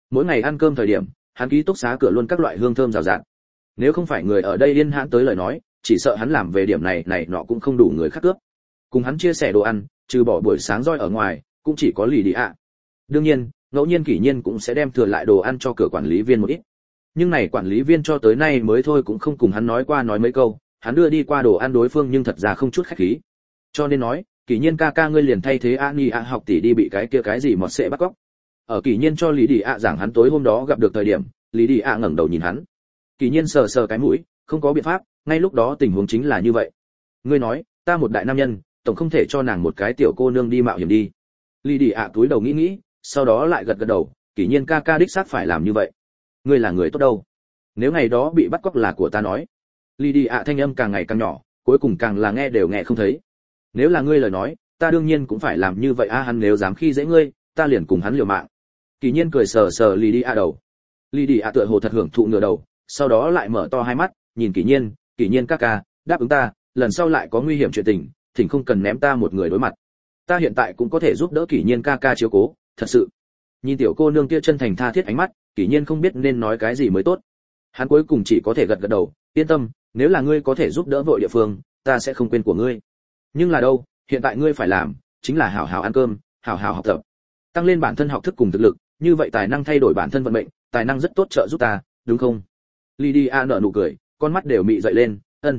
Mỗi ngày ăn cơm thời điểm, hắn ký túc xá cửa luôn các loại hương thơm rào rạt. Nếu không phải người ở đây liên hãn tới lời nói, chỉ sợ hắn làm về điểm này nọ cũng không đủ người khác cướp. Cùng hắn chia sẻ đồ ăn, trừ bỏ buổi sáng roi ở ngoài, cũng chỉ có lì đi ạ. Đương nhiên, ngẫu nhiên kỷ nhiên cũng sẽ đem thừa lại đồ ăn cho cửa quản lý viên một ít. Nhưng này quản lý viên cho tới nay mới thôi cũng không cùng hắn nói mấy câu, hắn đưa đi qua đồ ăn đối phương nhưng thật ra không chút khách khí. Cho nên nói, kỷ nhiên ca ca ngươi liền thay thế Ani ạ học tỷ đi bị cái kia cái gì mọt sẽ bắt cóc. Ở kỷ nhiên cho lý đi ạ giảng hắn tối hôm đó gặp được thời điểm, lý đi ạ ngẩng đầu nhìn hắn. Kỷ nhiên sờ sờ cái mũi, không có biện pháp, ngay lúc đó tình huống chính là như vậy. Ngươi nói, ta một đại nam nhân, tổng không thể cho nàng một cái tiểu cô nương đi mạo hiểm đi. Lý đi ạ túi đầu nghĩ, sau đó lại gật đầu, kỷ nhiên ca ca đích xác phải làm như vậy. Ngươi là người tốt đâu. Nếu ngày đó bị bắt cóc là của ta nói. Lý đi ạ thanh âm càng ngày càng nhỏ, cuối cùng càng là nghe đều nghe không thấy. Nếu là ngươi lời nói, ta đương nhiên cũng phải làm như vậy a, hắn nếu dám khi dễ ngươi, ta liền cùng hắn liều mạng. Kỷ nhiên cười sờ sờ Lý đi ạ đầu. Lý đi ạ tựa hồ thật hưởng thụ ngửa đầu, sau đó lại mở to hai mắt, nhìn kỷ nhiên ca ca, đáp ứng ta, lần sau lại có nguy hiểm chuyện tình, thỉnh không cần ném ta một người đối mặt. Ta hiện tại cũng có thể giúp đỡ kỷ nhiên ca ca chiếu cố, thật sự. Nhìn tiểu cô nương kia chân thành tha thiết ánh mắt, kỷ nhiên không biết nên nói cái gì mới tốt. Hắn cuối cùng chỉ có thể gật đầu, yên tâm, nếu là ngươi có thể giúp đỡ vội địa phương, ta sẽ không quên của ngươi. Nhưng là đâu, hiện tại ngươi phải làm, chính là hảo hảo ăn cơm, hảo hảo học tập, tăng lên bản thân học thức cùng thực lực, như vậy tài năng thay đổi bản thân vận mệnh, tài năng rất tốt trợ giúp ta, đúng không? Lydia nở nụ cười, con mắt đều mị dậy lên,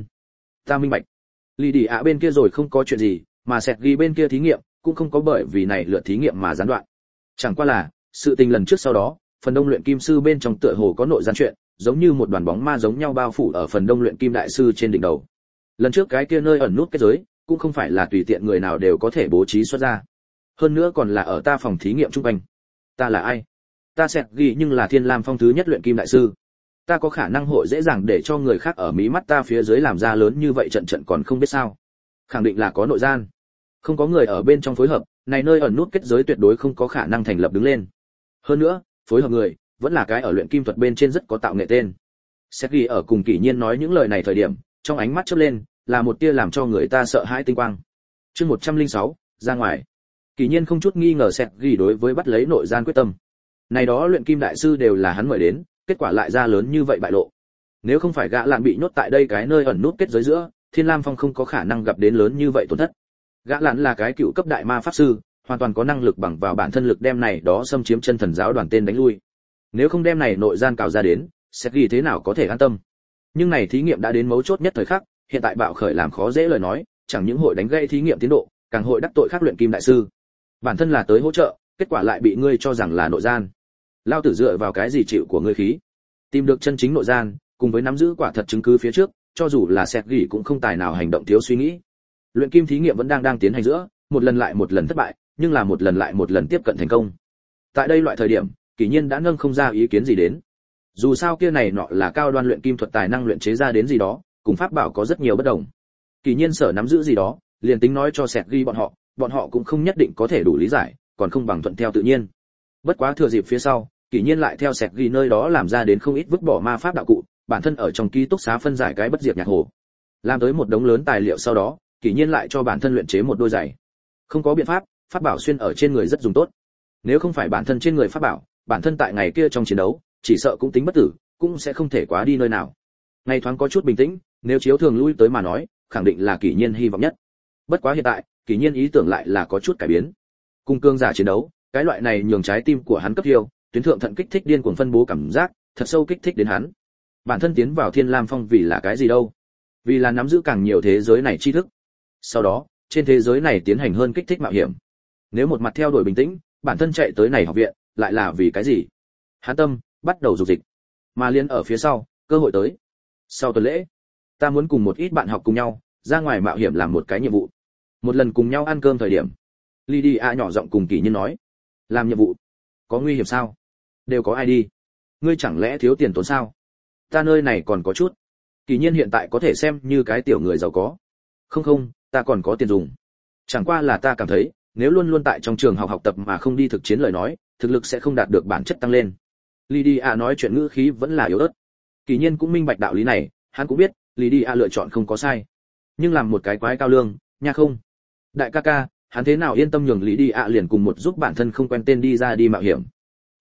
ta minh bạch. Lydia bên kia rồi không có chuyện gì, mà sẹt ghi bên kia thí nghiệm cũng không có bởi vì này lượt thí nghiệm mà gián đoạn. Chẳng qua là, sự tình lần trước sau đó, phần đông luyện kim sư bên trong tựa hồ có nội gian chuyện, giống như một đoàn bóng ma giống nhau bao phủ ở phần đông luyện kim đại sư trên đỉnh đầu. Lần trước cái kia nơi ẩn nút kết giới, cũng không phải là tùy tiện người nào đều có thể bố trí xuất ra. Hơn nữa còn là ở ta phòng thí nghiệm trung quanh. Ta là ai? Ta sẹt ghi nhưng là Thiên Lam Phong thứ nhất luyện kim đại sư. Ta có khả năng hội dễ dàng để cho người khác ở mí mắt ta phía dưới làm ra lớn như vậy trận còn không biết sao? Khẳng định là có nội gian. Không có người ở bên trong phối hợp, này nơi ẩn nút kết giới tuyệt đối không có khả năng thành lập đứng lên. Hơn nữa, phối hợp người vẫn là cái ở luyện kim thuật bên trên rất có tạo nghệ tên. Sergei ở cùng kỷ nhiên nói những lời này thời điểm, trong ánh mắt chớp lên, là một tia làm cho người ta sợ hãi tinh quang. Chương 106, ra ngoài. Kỷ nhiên không chút nghi ngờ Sergei đối với bắt lấy nội gian quyết tâm. Này đó luyện kim đại sư đều là hắn mời đến, kết quả lại ra lớn như vậy bại lộ. Nếu không phải gã lạn bị nhốt tại đây cái nơi ẩn nút kết giới giữa, Thiên Lam Phong không có khả năng gặp đến lớn như vậy tổn thất. Gã lạn là cái cựu cấp đại ma pháp sư, hoàn toàn có năng lực bằng vào bản thân lực đem này đó xâm chiếm chân thần giáo đoàn tên đánh lui. Nếu không đem này nội gian cào ra đến, Sergei thế nào có thể an tâm. Nhưng này thí nghiệm đã đến mấu chốt nhất thời khắc, hiện tại bạo khởi làm khó dễ lời nói, chẳng những hội đánh gãy thí nghiệm tiến độ, càng hội đắc tội khác luyện kim đại sư. Bản thân là tới hỗ trợ, kết quả lại bị ngươi cho rằng là nội gian. Lao tử dựa vào cái gì chịu của ngươi khí? Tìm được chân chính nội gian, cùng với nắm giữ quả thật chứng cứ phía trước, cho dù là Sergei cũng không tài nào hành động thiếu suy nghĩ. Luyện kim thí nghiệm vẫn đang tiến hành giữa, một lần lại một lần thất bại, nhưng là một lần lại một lần tiếp cận thành công. Tại đây loại thời điểm, Kỷ Nhiên đã nâng không ra ý kiến gì đến. Dù sao kia này nọ là cao đoan luyện kim thuật tài năng luyện chế ra đến gì đó, cùng pháp bảo có rất nhiều bất đồng. Kỷ Nhiên sở nắm giữ gì đó, liền tính nói cho Sergei bọn họ cũng không nhất định có thể đủ lý giải, còn không bằng thuận theo tự nhiên. Bất quá thừa dịp phía sau, Kỷ Nhiên lại theo Sergei nơi đó làm ra đến không ít vứt bỏ ma pháp đạo cụ, bản thân ở trong ký túc xá phân giải cái bất diệt nhạc hồ. Làm tới một đống lớn tài liệu sau đó, Kỷ Nhiên lại cho bản thân luyện chế một đôi giày. Không có biện pháp, pháp bảo xuyên ở trên người rất dùng tốt. Nếu không phải bản thân trên người pháp bảo, bản thân tại ngày kia trong chiến đấu, chỉ sợ cũng tính bất tử, cũng sẽ không thể quá đi nơi nào. Ngày thoáng có chút bình tĩnh, nếu chiếu thường lui tới mà nói, khẳng định là Kỷ Nhiên hy vọng nhất. Bất quá hiện tại, Kỷ Nhiên ý tưởng lại là có chút cải biến. Cùng cương giả chiến đấu, cái loại này nhường trái tim của hắn cấp thiêu, tuyến thượng thận kích thích điên cuồng phân bố cảm giác, thật sâu kích thích đến hắn. Bản thân tiến vào Thiên Lam Phong vì là cái gì đâu? Vì là nắm giữ càng nhiều thế giới này tri thức. Sau đó, trên thế giới này tiến hành hơn kích thích mạo hiểm. Nếu một mặt theo đuổi bình tĩnh, bản thân chạy tới này học viện, lại là vì cái gì? Hắn tâm bắt đầu dục dịch. Mà liên ở phía sau, cơ hội tới. Sau tuần lễ, ta muốn cùng một ít bạn học cùng nhau, ra ngoài mạo hiểm làm một cái nhiệm vụ. Một lần cùng nhau ăn cơm thời điểm, Lydia nhỏ giọng cùng Kỷ Nhiên nói, làm nhiệm vụ, có nguy hiểm sao? Đều có ai đi? Ngươi chẳng lẽ thiếu tiền tốn sao? Ta nơi này còn có chút. Kỷ Nhiên hiện tại có thể xem như cái tiểu người giàu có. Không, ta còn có tiền dùng. Chẳng qua là ta cảm thấy, nếu luôn luôn tại trong trường học tập mà không đi thực chiến lời nói, thực lực sẽ không đạt được bản chất tăng lên. Lydia nói chuyện ngữ khí vẫn là yếu ớt. Kỷ Nhiên cũng minh bạch đạo lý này, hắn cũng biết, Lydia lựa chọn không có sai. Nhưng làm một cái quái cao lương, nha không. Đại ca ca, hắn thế nào yên tâm nhường Lydia liền cùng một giúp bản thân không quen tên đi ra đi mạo hiểm.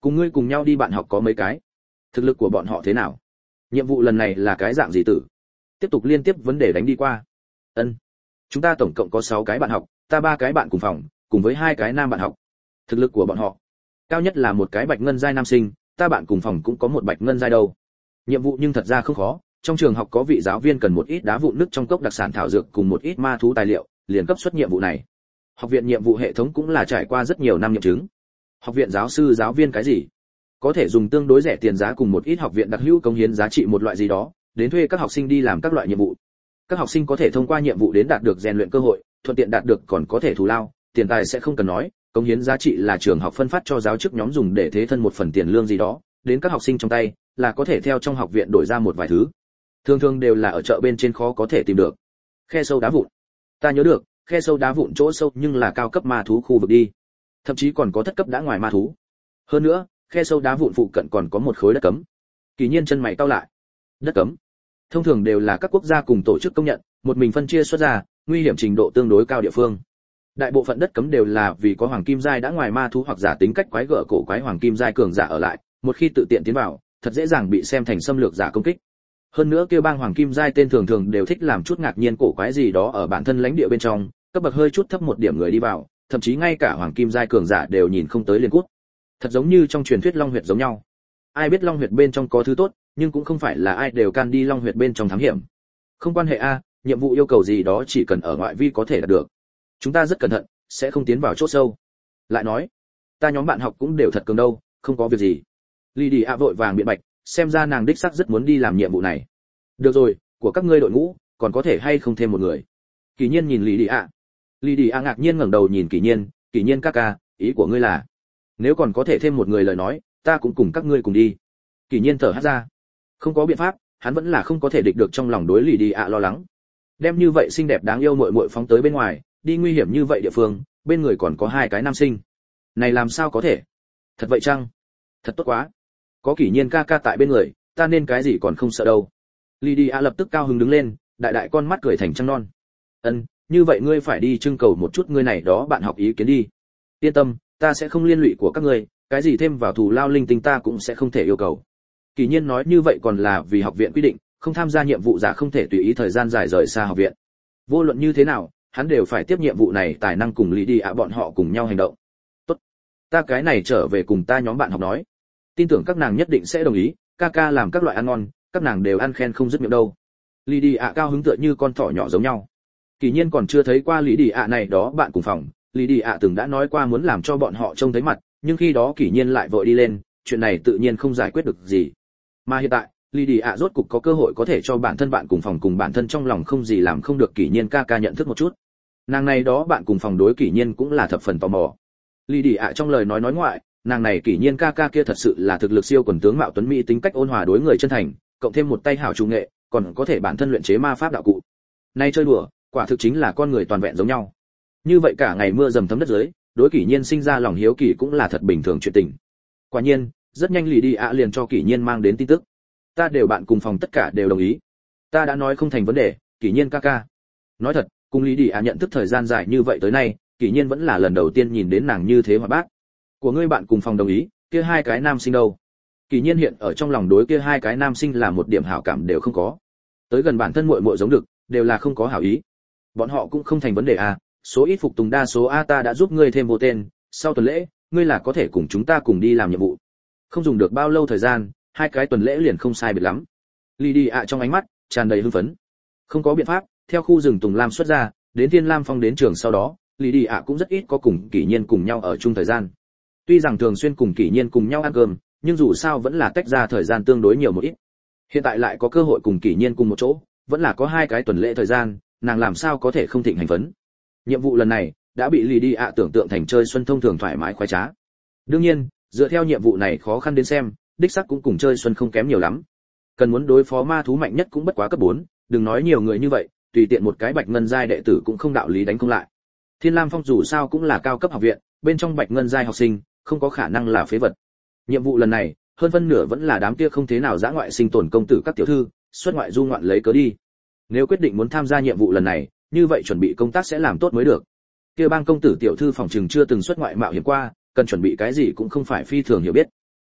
Cùng ngươi cùng nhau đi bạn học có mấy cái? Thực lực của bọn họ thế nào? Nhiệm vụ lần này là cái dạng gì tử? Tiếp tục liên tiếp vấn đề đánh đi qua. Ân, chúng ta tổng cộng có 6 cái bạn học, ta 3 cái bạn cùng phòng, cùng với 2 cái nam bạn học. Thực lực của bọn họ, cao nhất là một cái bạch ngân giai nam sinh, ta bạn cùng phòng cũng có một bạch ngân giai đâu. Nhiệm vụ nhưng thật ra không khó, trong trường học có vị giáo viên cần một ít đá vụn nứt trong cốc đặc sản thảo dược cùng một ít ma thú tài liệu, liền cấp xuất nhiệm vụ này. Học viện nhiệm vụ hệ thống cũng là trải qua rất nhiều năm nghiệm chứng. Học viện giáo sư giáo viên cái gì? Có thể dùng tương đối rẻ tiền giá cùng một ít học viện đặc hữu công hiến giá trị một loại gì đó, đến thuê các học sinh đi làm các loại nhiệm vụ. Các học sinh có thể thông qua nhiệm vụ đến đạt được rèn luyện cơ hội, thuận tiện đạt được còn có thể thù lao, tiền tài sẽ không cần nói, công hiến giá trị là trường học phân phát cho giáo chức nhóm dùng để thế thân một phần tiền lương gì đó, đến các học sinh trong tay là có thể theo trong học viện đổi ra một vài thứ. Thường thường đều là ở chợ bên trên khó có thể tìm được. Khe sâu đá vụn. Ta nhớ được, khe sâu đá vụn chỗ sâu nhưng là cao cấp ma thú khu vực đi. Thậm chí còn có thất cấp đã ngoài ma thú. Hơn nữa, khe sâu đá vụn phụ cận còn có một khối đất cấm. Kỳ Nhiên chân mày cau lại. Đất cấm. Thông thường đều là các quốc gia cùng tổ chức công nhận, một mình phân chia xuất ra, nguy hiểm trình độ tương đối cao địa phương. Đại bộ phận đất cấm đều là vì có hoàng kim giai đã ngoài ma thú hoặc giả tính cách quái gở cổ quái hoàng kim giai cường giả ở lại, một khi tự tiện tiến vào, thật dễ dàng bị xem thành xâm lược giả công kích. Hơn nữa kêu bang hoàng kim giai tên thường thường đều thích làm chút ngạc nhiên cổ quái gì đó ở bản thân lãnh địa bên trong, cấp bậc hơi chút thấp một điểm người đi vào, thậm chí ngay cả hoàng kim giai cường giả đều nhìn không tới liên quốc. Thật giống như trong truyền thuyết Long Huyệt giống nhau. Ai biết Long Huyệt bên trong có thứ tốt, nhưng cũng không phải là ai đều can đi Long Huyệt bên trong thám hiểm. Không quan hệ a, nhiệm vụ yêu cầu gì đó chỉ cần ở ngoại vi có thể đạt được. Chúng ta rất cẩn thận, sẽ không tiến vào chỗ sâu. Lại nói, ta nhóm bạn học cũng đều thật cường đâu, không có việc gì. Lydia vội vàng biện bạch, xem ra nàng đích xác rất muốn đi làm nhiệm vụ này. Được rồi, của các ngươi đội ngũ, còn có thể hay không thêm một người? Kỳ Nhiên nhìn Lydia. Lydia ngạc nhiên ngẩng đầu nhìn Kỳ Nhiên ca ca, ý của ngươi là? Nếu còn có thể thêm một người lời nói, ta cũng cùng các ngươi cùng đi. Kỳ Nhiên thở hắt ra. Không có biện pháp, hắn vẫn là không có thể địch được trong lòng đối Lydia lo lắng. Đem như vậy xinh đẹp đáng yêu muội muội phóng tới bên ngoài, đi nguy hiểm như vậy địa phương, bên người còn có 2 cái nam sinh. Này làm sao có thể? Thật vậy chăng? Thật tốt quá. Có Kỳ Nhiên ca ca tại bên người, ta nên cái gì còn không sợ đâu. Lydia lập tức cao hứng đứng lên, đại đại con mắt cười thành trăng non. Ân, như vậy ngươi phải đi trưng cầu một chút ngươi này đó bạn học ý kiến đi. Yên tâm, ta sẽ không liên lụy của các ngươi, cái gì thêm vào thù lao linh tinh ta cũng sẽ không thể yêu cầu. Kỳ Nhiên nói như vậy còn là vì học viện quy định, không tham gia nhiệm vụ giả không thể tùy ý thời gian dài rời xa học viện. Vô luận như thế nào, hắn đều phải tiếp nhiệm vụ này, tài năng cùng Lydia bọn họ cùng nhau hành động. Tốt, ta cái này trở về cùng ta nhóm bạn học nói, tin tưởng các nàng nhất định sẽ đồng ý, ca ca làm các loại ăn ngon, các nàng đều ăn khen không dứt miệng đâu. Lydia cao hứng tựa như con thỏ nhỏ giống nhau. Kỳ Nhiên còn chưa thấy qua Lydia này đó bạn cùng phòng, Lydia từng đã nói qua muốn làm cho bọn họ trông thấy mặt, nhưng khi đó Kỳ Nhiên lại vội đi lên, chuyện này tự nhiên không giải quyết được gì. Mà hiện tại, Lydia rốt cục có cơ hội có thể cho bản thân bạn cùng phòng cùng bản thân trong lòng không gì làm không được Kỳ Nhiên ca ca nhận thức một chút. Nàng này đó bạn cùng phòng đối Kỳ Nhiên cũng là thập phần tò mò. Lydia trong lời nói ngoại, nàng này Kỳ Nhiên ca ca kia thật sự là thực lực siêu quần tướng mạo tuấn mỹ, tính cách ôn hòa đối người chân thành, cộng thêm một tay hảo chủ nghệ, còn có thể bản thân luyện chế ma pháp đạo cụ. Nay chơi đùa, quả thực chính là con người toàn vẹn giống nhau. Như vậy cả ngày mưa dầm thấm đất dưới, đối Kỳ Nhiên sinh ra lòng hiếu kỳ cũng là thật bình thường chuyện tình. Quả nhiên, rất nhanh Lydia liền cho Kỳ Nhiên mang đến tin tức. Ta đều bạn cùng phòng tất cả đều đồng ý. Ta đã nói không thành vấn đề, Kỳ Nhiên ca ca. Nói thật, cùng Lydia nhận thức thời gian dài như vậy tới nay, Kỳ Nhiên vẫn là lần đầu tiên nhìn đến nàng như thế hoạt bát. Của ngươi bạn cùng phòng đồng ý, kia 2 cái nam sinh đâu? Kỳ Nhiên hiện ở trong lòng đối kia 2 cái nam sinh là một điểm hảo cảm đều không có. Tới gần bản thân muội muội giống được, đều là không có hảo ý. Bọn họ cũng không thành vấn đề à, số ít phục tùng đa số a, ta đã giúp ngươi thêm vô tên, sau tuần lễ, ngươi là có thể cùng chúng ta cùng đi làm nhiệm vụ. Không dùng được bao lâu thời gian, 2 cái tuần lễ liền không sai biệt lắm. Lydia trong ánh mắt tràn đầy hưng phấn. Không có biện pháp, theo khu rừng Tùng Lam xuất ra, đến Thiên Lam Phong đến trường sau đó, Lydia cũng rất ít có cùng Kỳ Nhiên cùng nhau ở chung thời gian. Tuy rằng thường xuyên cùng Kỳ Nhiên cùng nhau ăn cơm, nhưng dù sao vẫn là tách ra thời gian tương đối nhiều một ít. Hiện tại lại có cơ hội cùng Kỳ Nhiên cùng một chỗ, vẫn là có 2 cái tuần lễ thời gian, nàng làm sao có thể không thịnh hành phấn. Nhiệm vụ lần này đã bị Lydia tưởng tượng thành chơi xuân thông thường thoải mái khoái trá. Đương nhiên, dựa theo nhiệm vụ này khó khăn đến xem, đích xác cũng cùng chơi xuân không kém nhiều lắm. Cần muốn đối phó ma thú mạnh nhất cũng bất quá cấp 4, đừng nói nhiều người như vậy, tùy tiện một cái bạch ngân giai đệ tử cũng không đạo lý đánh không lại. Thiên Lam Phong dù sao cũng là cao cấp học viện, bên trong bạch ngân giai học sinh, không có khả năng là phế vật. Nhiệm vụ lần này, hơn phân nửa vẫn là đám kia không thế nào dã ngoại sinh tồn công tử các tiểu thư, xuất ngoại du ngoạn lấy cớ đi. Nếu quyết định muốn tham gia nhiệm vụ lần này, như vậy chuẩn bị công tác sẽ làm tốt mới được. Kia bang công tử tiểu thư phòng trường chưa từng xuất ngoại mạo hiểm qua, cần chuẩn bị cái gì cũng không phải phi thường hiểu biết.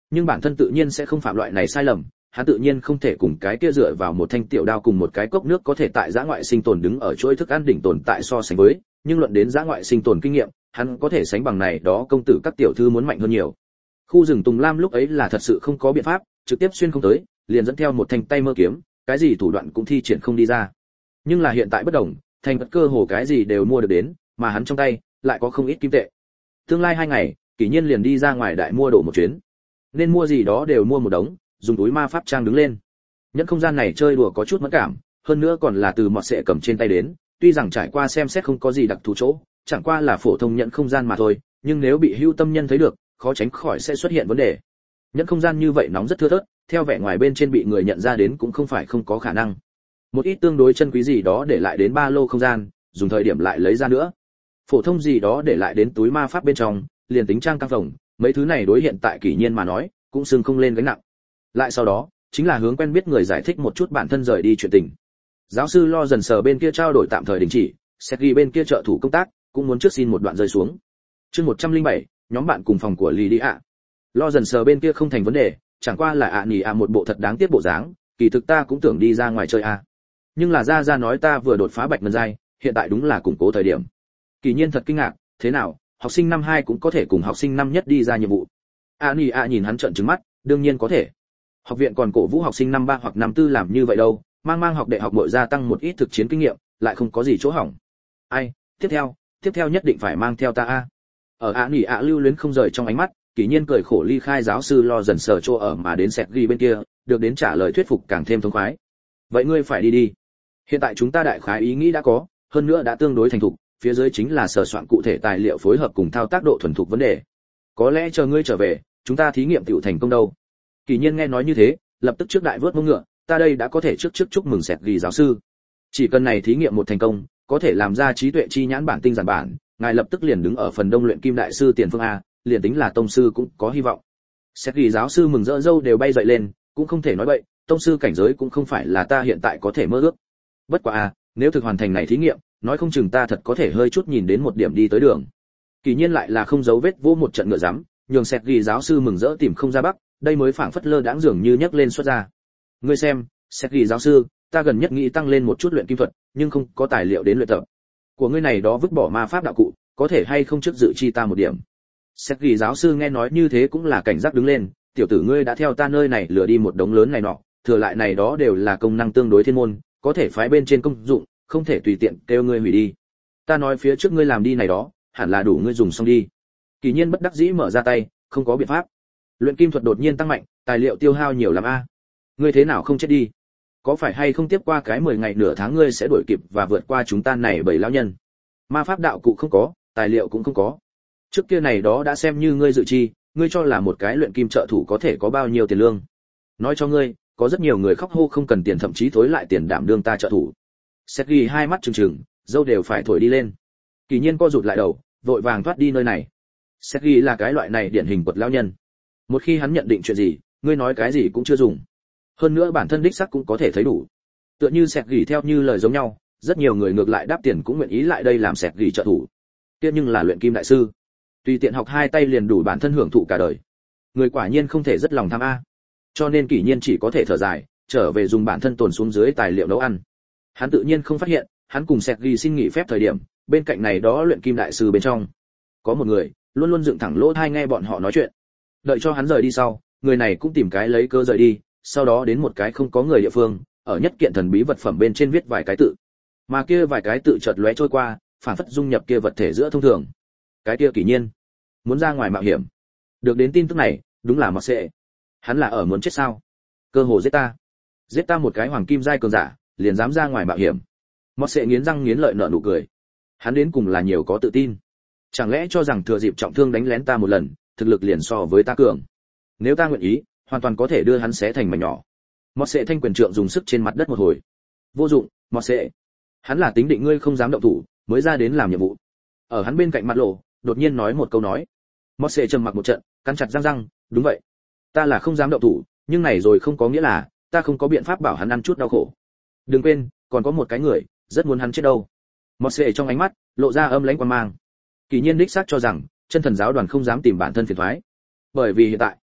Nhưng bản thân tự nhiên sẽ không phạm loại này sai lầm, hắn tự nhiên không thể cùng cái kia dựa vào một thanh tiểu đao cùng một cái cốc nước có thể tại dã ngoại sinh tồn đứng ở chuỗi thức ăn đỉnh tồn tại so sánh với, nhưng luận đến dã ngoại sinh tồn kinh nghiệm, hắn có thể sánh bằng này đó công tử các tiểu thư muốn mạnh hơn nhiều. Khu rừng Tùng Lam lúc ấy là thật sự không có biện pháp, trực tiếp xuyên không tới, liền dẫn theo một thanh tay mơ kiếm, cái gì thủ đoạn cũng thi triển không đi ra. Nhưng là hiện tại bất đồng, thành vật cơ hồ cái gì đều mua được đến, mà hắn trong tay lại có không ít kim tệ. Tương lai 2 ngày, Kỷ Nhiên liền đi ra ngoài đại mua đồ một chuyến. Nên mua gì đó đều mua một đống, dùng túi ma pháp trang đứng lên. Nhẫn không gian này chơi đùa có chút mẫn cảm, hơn nữa còn là từ mọt sệ cầm trên tay đến, tuy rằng trải qua xem xét không có gì đặc thù chỗ, chẳng qua là phổ thông nhẫn không gian mà thôi, nhưng nếu bị hưu tâm nhân thấy được, khó tránh khỏi sẽ xuất hiện vấn đề. Nhẫn không gian như vậy nóng rất thưa thớt, theo vẻ ngoài bên trên bị người nhận ra đến cũng không phải không có khả năng. Một ít tương đối chân quý gì đó để lại đến ba lô không gian, dùng thời điểm lại lấy ra nữa. Phổ thông gì đó để lại đến túi ma pháp bên trong, liền tính trang căng phòng, mấy thứ này đối hiện tại Kỷ Nhiên mà nói, cũng xưng không lên gánh nặng. Lại sau đó, chính là hướng quen biết người giải thích một chút bản thân rời đi chuyện tình. Giáo sư Lo dần sờ bên kia trao đổi tạm thời đình chỉ, Sergei bên kia trợ thủ công tác, cũng muốn trước xin một đoạn rơi xuống. Chương 107, nhóm bạn cùng phòng của Lydia. Lo dần sờ bên kia không thành vấn đề, chẳng qua là nhỉ một bộ thật đáng tiếc bộ dáng, kỳ thực ta cũng tưởng đi ra ngoài chơi Nhưng là ra nói ta vừa đột phá bạch ngân giai, hiện tại đúng là củng cố thời điểm. Kỳ Nhiên thật kinh ngạc, thế nào, học sinh năm 2 cũng có thể cùng học sinh năm nhất đi ra nhiệm vụ. nhỉ nhìn hắn trợn trừng mắt, đương nhiên có thể. Học viện còn cổ vũ học sinh năm 3 hoặc năm 4 làm như vậy đâu, mang học đệ học bội gia tăng một ít thực chiến kinh nghiệm, lại không có gì chỗ hỏng. Ai, tiếp theo nhất định phải mang theo ta Ở nhỉ lưu luyến không rời trong ánh mắt, Kỷ Nhiên cười khổ ly khai giáo sư Lo dần sờ chỗ ở mà đến Sergei bên kia, được đến trả lời thuyết phục càng thêm thông khoái. Vậy ngươi phải đi. Hiện tại chúng ta đại khái ý nghĩ đã có, hơn nữa đã tương đối thành thục, phía dưới chính là sở soạn cụ thể tài liệu phối hợp cùng thao tác độ thuần thục vấn đề. Có lẽ chờ ngươi trở về, chúng ta thí nghiệm tiểu thành công đâu. Kỷ Nhiên nghe nói như thế, lập tức trước đại vớt mông ngựa, ta đây đã có thể trước chúc mừng Sergei giáo sư. Chỉ cần này thí nghiệm một thành công, có thể làm ra trí tuệ chi nhãn bản tinh giản bản, ngài lập tức liền đứng ở phần đông luyện kim đại sư tiền phương liền tính là tông sư cũng có hy vọng. Sergei giáo sư mừng rỡ râu đều bay dậy lên, cũng không thể nói bậy, tông sư cảnh giới cũng không phải là ta hiện tại có thể mơ ước. Bất quá nếu thực hoàn thành này thí nghiệm, nói không chừng ta thật có thể hơi chút nhìn đến một điểm đi tới đường. Kỳ Nhiên lại là không giấu vết vô một trận ngựa rắm, nhường Sergei giáo sư mừng rỡ tìm không ra bắc, đây mới phảng phất lơ đãng dường như nhấc lên xuất ra. Ngươi xem, Sergei giáo sư, ta gần nhất nghĩ tăng lên một chút luyện kim thuật, nhưng không có tài liệu đến luyện tập. Của ngươi này đó vứt bỏ ma pháp đạo cụ, có thể hay không trước dự chi ta một điểm. Sergei giáo sư nghe nói như thế cũng là cảnh giác đứng lên, tiểu tử ngươi đã theo ta nơi này lừa đi một đống lớn này nọ, thừa lại này đó đều là công năng tương đối thiên môn, có thể phái bên trên công dụng, không thể tùy tiện kêu ngươi hủy đi. Ta nói phía trước ngươi làm đi này đó, hẳn là đủ ngươi dùng xong đi. Kỳ Nhiên bất đắc dĩ mở ra tay, không có biện pháp. Luyện kim thuật đột nhiên tăng mạnh, tài liệu tiêu hao nhiều lắm Ngươi thế nào không chết đi? Có phải hay không tiếp qua cái 10 ngày nửa tháng ngươi sẽ đuổi kịp và vượt qua chúng ta này bảy lão nhân? Ma pháp đạo cụ không có, tài liệu cũng không có. Trước kia này đó đã xem như ngươi dự chi, ngươi cho là một cái luyện kim trợ thủ có thể có bao nhiêu tiền lương? Nói cho ngươi, có rất nhiều người khóc hô không cần tiền thậm chí thối lại tiền đảm đương ta trợ thủ. Sergei hai mắt trừng trừng, dâu đều phải thổi đi lên. Kỳ Nhiên co rụt lại đầu, vội vàng thoát đi nơi này. Sergei là cái loại này điển hình quật lão nhân. Một khi hắn nhận định chuyện gì, ngươi nói cái gì cũng chưa dùng. Hơn nữa bản thân đích xác cũng có thể thấy đủ. Tựa như Sergei theo như lời giống nhau, rất nhiều người ngược lại đáp tiền cũng nguyện ý lại đây làm Sergei trợ thủ. Kia nhưng là luyện kim đại sư, tùy tiện học 2 tay liền đủ bản thân hưởng thụ cả đời. Người quả nhiên không thể rất lòng tham Cho nên Kỷ Nhiên chỉ có thể thở dài, trở về dùng bản thân tồn xuống dưới tài liệu nấu ăn. Hắn tự nhiên không phát hiện, hắn cùng Sergei xin nghỉ phép thời điểm, bên cạnh này đó luyện kim đại sư bên trong, có một người luôn luôn dựng thẳng lỗ tai nghe bọn họ nói chuyện. Đợi cho hắn rời đi sau, người này cũng tìm cái lấy cớ rời đi, sau đó đến một cái không có người địa phương, ở nhất kiện thần bí vật phẩm bên trên viết vài cái tự. Mà kia vài cái tự chợt lóe trôi qua, phản phất dung nhập kia vật thể giữa thông thường. Cái kia Kỷ Nhiên muốn ra ngoài mạo hiểm. Được đến tin tức này, đúng là mặc sệ. Hắn là ở muốn chết sao? Cơ hồ giết ta một cái hoàng kim giai cường giả, liền dám ra ngoài mạo hiểm. Mặc sệ nghiến răng nghiến lợi nở nụ cười. Hắn đến cùng là nhiều có tự tin. Chẳng lẽ cho rằng thừa dịp trọng thương đánh lén ta một lần, thực lực liền so với ta cường? Nếu ta nguyện ý, hoàn toàn có thể đưa hắn xé thành mảnh nhỏ. Mặc sệ thanh quyền trượng dùng sức trên mặt đất một hồi. Vô dụng, mặc sệ. Hắn là tính định ngươi không dám động thủ, mới ra đến làm nhiệm vụ. Ở hắn bên cạnh mặt lộ, đột nhiên nói một câu nói. Mặc sệ trầm mặc một trận, cắn chặt răng, đúng vậy. Ta là không dám động thủ, nhưng này rồi không có nghĩa là ta không có biện pháp bảo hắn ăn chút đau khổ. Đừng quên, còn có một cái người rất muốn hắn chết đâu. Mặc sệ trong ánh mắt lộ ra âm lãnh quan mang. Kỳ Nhiên đích xác cho rằng chân thần giáo đoàn không dám tìm bản thân phiền toái, bởi vì hiện tại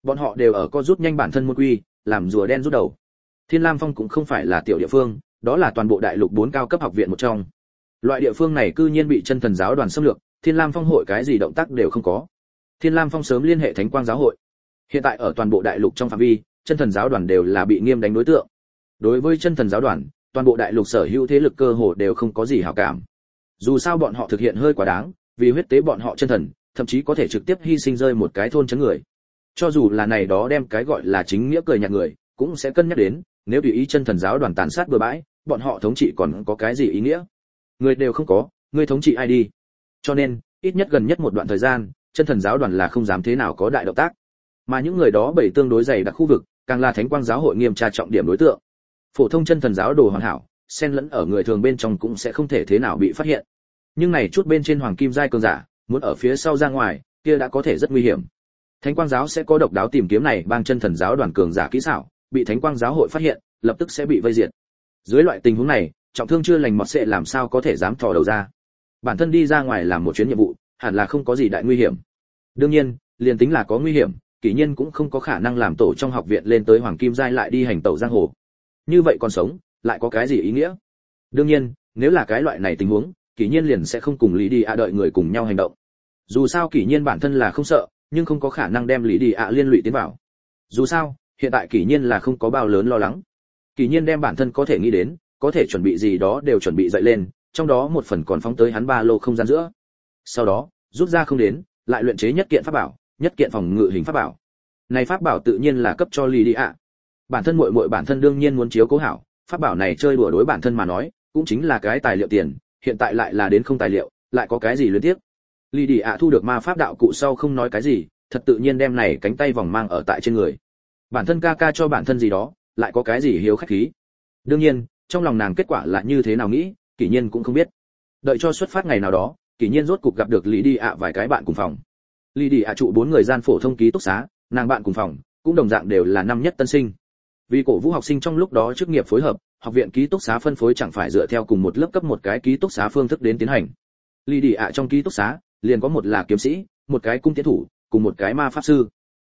Bọn họ đều ở co rút nhanh bản thân môn quy, làm rùa đen rút đầu. Thiên Lam Phong cũng không phải là tiểu địa phương, đó là toàn bộ đại lục 4 cao cấp học viện một trong. Loại địa phương này cư nhiên bị Chân Thần giáo đoàn xâm lược, Thiên Lam Phong hội cái gì động tác đều không có. Thiên Lam Phong sớm liên hệ Thánh Quang giáo hội. Hiện tại ở toàn bộ đại lục trong phạm vi, Chân Thần giáo đoàn đều là bị nghiêm đánh đối tượng. Đối với Chân Thần giáo đoàn, toàn bộ đại lục sở hữu thế lực cơ hồ đều không có gì hảo cảm. Dù sao bọn họ thực hiện hơi quá đáng, vì huyết tế bọn họ chân thần, thậm chí có thể trực tiếp hy sinh rơi một cái thôn chấn người. Cho dù là này đó đem cái gọi là chính nghĩa cười nhạt người, cũng sẽ cân nhắc đến, nếu tùy ý Chân Thần giáo đoàn tàn sát bừa bãi, bọn họ thống trị còn có cái gì ý nghĩa? Người đều không có, người thống trị ai đi? Cho nên, ít nhất gần nhất một đoạn thời gian, Chân Thần giáo đoàn là không dám thế nào có đại động tác. Mà những người đó bảy tương đối dày đặc khu vực, càng là Thánh Quang giáo hội nghiêm tra trọng điểm đối tượng. Phổ thông Chân Thần giáo đồ hoàn hảo, xen lẫn ở người thường bên trong cũng sẽ không thể thế nào bị phát hiện. Nhưng này chút bên trên hoàng kim giai cường giả, muốn ở phía sau ra ngoài, kia đã có thể rất nguy hiểm. Thánh Quang giáo sẽ có độc đáo tìm kiếm này bang Chân Thần giáo đoàn cường giả kỹ xảo, bị Thánh Quang giáo hội phát hiện, lập tức sẽ bị vây diệt. Dưới loại tình huống này, trọng thương chưa lành mọt sẽ làm sao có thể dám thò đầu ra. Bản thân đi ra ngoài làm một chuyến nhiệm vụ, hẳn là không có gì đại nguy hiểm. Đương nhiên, liền tính là có nguy hiểm, Kỷ Nhiên cũng không có khả năng làm tổ trong học viện lên tới hoàng kim giai lại đi hành tẩu giang hồ. Như vậy còn sống, lại có cái gì ý nghĩa? Đương nhiên, nếu là cái loại này tình huống, Kỷ Nhiên liền sẽ không cùng Lý Đi ạ đợi người cùng nhau hành động. Dù sao Kỷ Nhiên bản thân là không sợ, nhưng không có khả năng đem Lý Đi ạ liên lụy tiến vào. Dù sao, hiện tại Kỷ Nhiên là không có bao lớn lo lắng. Kỷ Nhiên đem bản thân có thể nghĩ đến, có thể chuẩn bị gì đó đều chuẩn bị dậy lên, trong đó một phần còn phóng tới hắn ba lô không gian giữa. Sau đó, rút ra không đến, lại luyện chế nhất kiện pháp bảo, nhất kiện phòng ngự hình pháp bảo. Này pháp bảo tự nhiên là cấp cho Lý Đi ạ. Bản thân muội bản thân đương nhiên muốn chiếu cố hảo, pháp bảo này chơi đùa đối bản thân mà nói, cũng chính là cái tài liệu tiền, hiện tại lại là đến không tài liệu, lại có cái gì luyến tiếc. Lý Đi ạ thu được ma pháp đạo cụ sau không nói cái gì, thật tự nhiên đem này cánh tay vòng mang ở tại trên người. Bản thân ca ca cho bản thân gì đó, lại có cái gì hiếu khách khí. Đương nhiên, trong lòng nàng kết quả là như thế nào nghĩ, Kỷ Nhiên cũng không biết. Đợi cho xuất phát ngày nào đó, Kỷ Nhiên rốt cục gặp được Lý Đi ạ vài cái bạn cùng phòng. Lý Đi ạ trụ 4 người gian phổ thông ký túc xá, nàng bạn cùng phòng cũng đồng dạng đều là năm nhất tân sinh. Vì cổ vũ học sinh trong lúc đó chức nghiệp phối hợp, học viện ký túc xá phân phối chẳng phải dựa theo cùng một lớp cấp một cái ký túc xá phương thức đến tiến hành. Lý Đi ạ trong ký túc xá, liền có một là kiếm sĩ, một cái cung tiến thủ, cùng một cái ma pháp sư.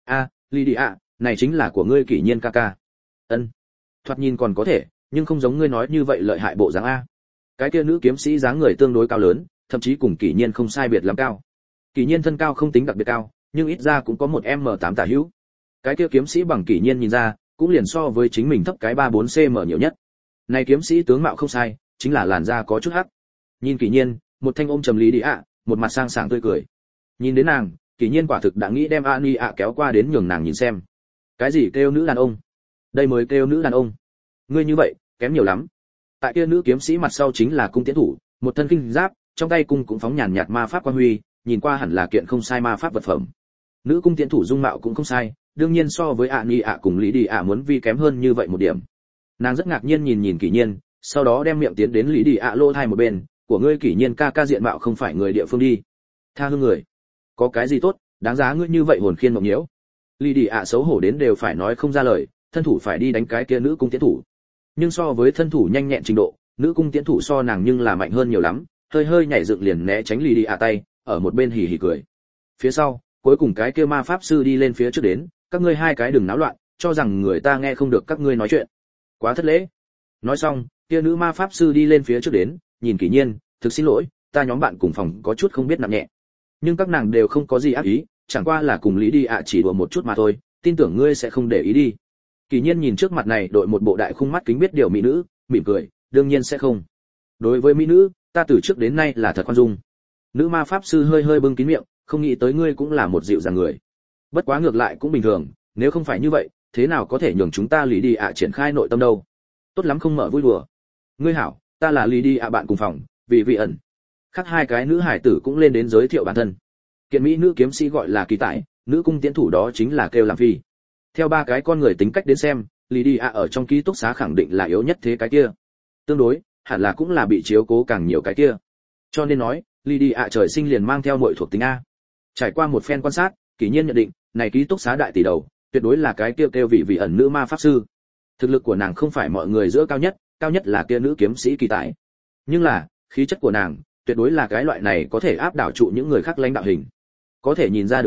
Lý Đi ạ, này chính là của ngươi Kỷ Nhiên ca ca. Ân. Thoạt nhìn còn có thể, nhưng không giống ngươi nói như vậy lợi hại bộ dáng a. Cái kia nữ kiếm sĩ dáng người tương đối cao lớn, thậm chí cùng Kỷ Nhiên không sai biệt lắm cao. Kỷ Nhiên thân cao không tính đặc biệt cao, nhưng ít ra cũng có một m8 tả hữu. Cái kia kiếm sĩ bằng Kỷ Nhiên nhìn ra, cũng liền so với chính mình thấp cái 3-4 cm nhiều nhất. Này kiếm sĩ tướng mạo không sai, chính là làn da có chút hắc. Nhìn Kỷ Nhiên, một thanh ôm trầm Lý Đi ạ, một mặt sang sảng tươi cười. Nhìn đến nàng, Kỷ Nhiên quả thực đã nghĩ đem Ani ạ kéo qua đến nhường nàng nhìn xem. Cái gì kêu nữ đàn ông? Đây mới kêu nữ đàn ông. Ngươi như vậy, kém nhiều lắm. Tại kia nữ kiếm sĩ mặt sau chính là cung tiến thủ, một thân kinh giáp, trong tay cung cũng phóng nhàn nhạt ma pháp quang huy, nhìn qua hẳn là kiện không sai ma pháp vật phẩm. Nữ cung tiến thủ dung mạo cũng không sai, đương nhiên so với Ani ạ cùng Lý Đi ạ muốn vi kém hơn như vậy một điểm. Nàng rất ngạc nhiên nhìn Kỷ Nhiên, sau đó đem miệng tiến đến Lý Đi ạ lô thai một bên, của ngươi Kỷ Nhiên ca ca diện mạo không phải người địa phương đi. Tha hương người, có cái gì tốt, đáng giá ngươi như vậy hồn khiên mộng nhiễu. Lý Đi ạ xấu hổ đến đều phải nói không ra lời, thân thủ phải đi đánh cái kia nữ cung tiến thủ. Nhưng so với thân thủ nhanh nhẹn trình độ, nữ cung tiến thủ so nàng nhưng là mạnh hơn nhiều lắm, hơi hơi nhảy dựng liền né tránh Lý Đi ạ tay, ở một bên hì hì cười. Phía sau, cuối cùng cái kia ma pháp sư đi lên phía trước đến, các ngươi hai cái đừng náo loạn, cho rằng người ta nghe không được các ngươi nói chuyện. Quá thất lễ. Nói xong, kia nữ ma pháp sư đi lên phía trước đến, nhìn Kỷ Nhiên, thực xin lỗi, ta nhóm bạn cùng phòng có chút không biết nặng nhẹ. Nhưng các nàng đều không có gì ác ý, chẳng qua là cùng Lý Đi ạ chỉ đùa một chút mà thôi, tin tưởng ngươi sẽ không để ý đi. Kỷ Nhiên nhìn trước mặt này đội một bộ đại khung mắt kính biết điều mỹ nữ, mỉm cười, đương nhiên sẽ không. Đối với mỹ nữ, ta từ trước đến nay là thật khoan dung. Nữ ma pháp sư hơi hơi bưng kín miệng, không nghĩ tới ngươi cũng là một dịu dàng người. Bất quá ngược lại cũng bình thường, nếu không phải như vậy, thế nào có thể nhường chúng ta Lý Đi ạ triển khai nội tâm đâu. Tốt lắm không mở vui đùa. Ngươi hảo, ta là Lý Đi ạ bạn cùng phòng, vị ẩn. Khác hai cái nữ hải tử cũng lên đến giới thiệu bản thân. Kiện mỹ nữ kiếm sĩ gọi là Kỳ Tại, nữ cung tiến thủ đó chính là kêu làm phi. Theo ba cái con người tính cách đến xem, Lý Đi ạ ở trong ký túc xá khẳng định là yếu nhất thế cái kia. Tương đối, hẳn là cũng là bị chiếu cố càng nhiều cái kia. Cho nên nói, Lý Đi ạ trời sinh liền mang theo nội thuộc tính a. Trải qua một phen quan sát, Kỷ Nhiên nhận định, này ký túc xá đại tỷ đầu, tuyệt đối là cái kia kêu vị ẩn nữ ma pháp sư. Thực lực của nàng không phải mọi người giữa cao nhất là kia nữ kiếm sĩ Kỳ Tại. Nhưng là, khí chất của nàng, tuyệt đối là cái loại này có thể áp đảo trụ những người khác lãnh đạo hình. Có thể nhìn ra được đến,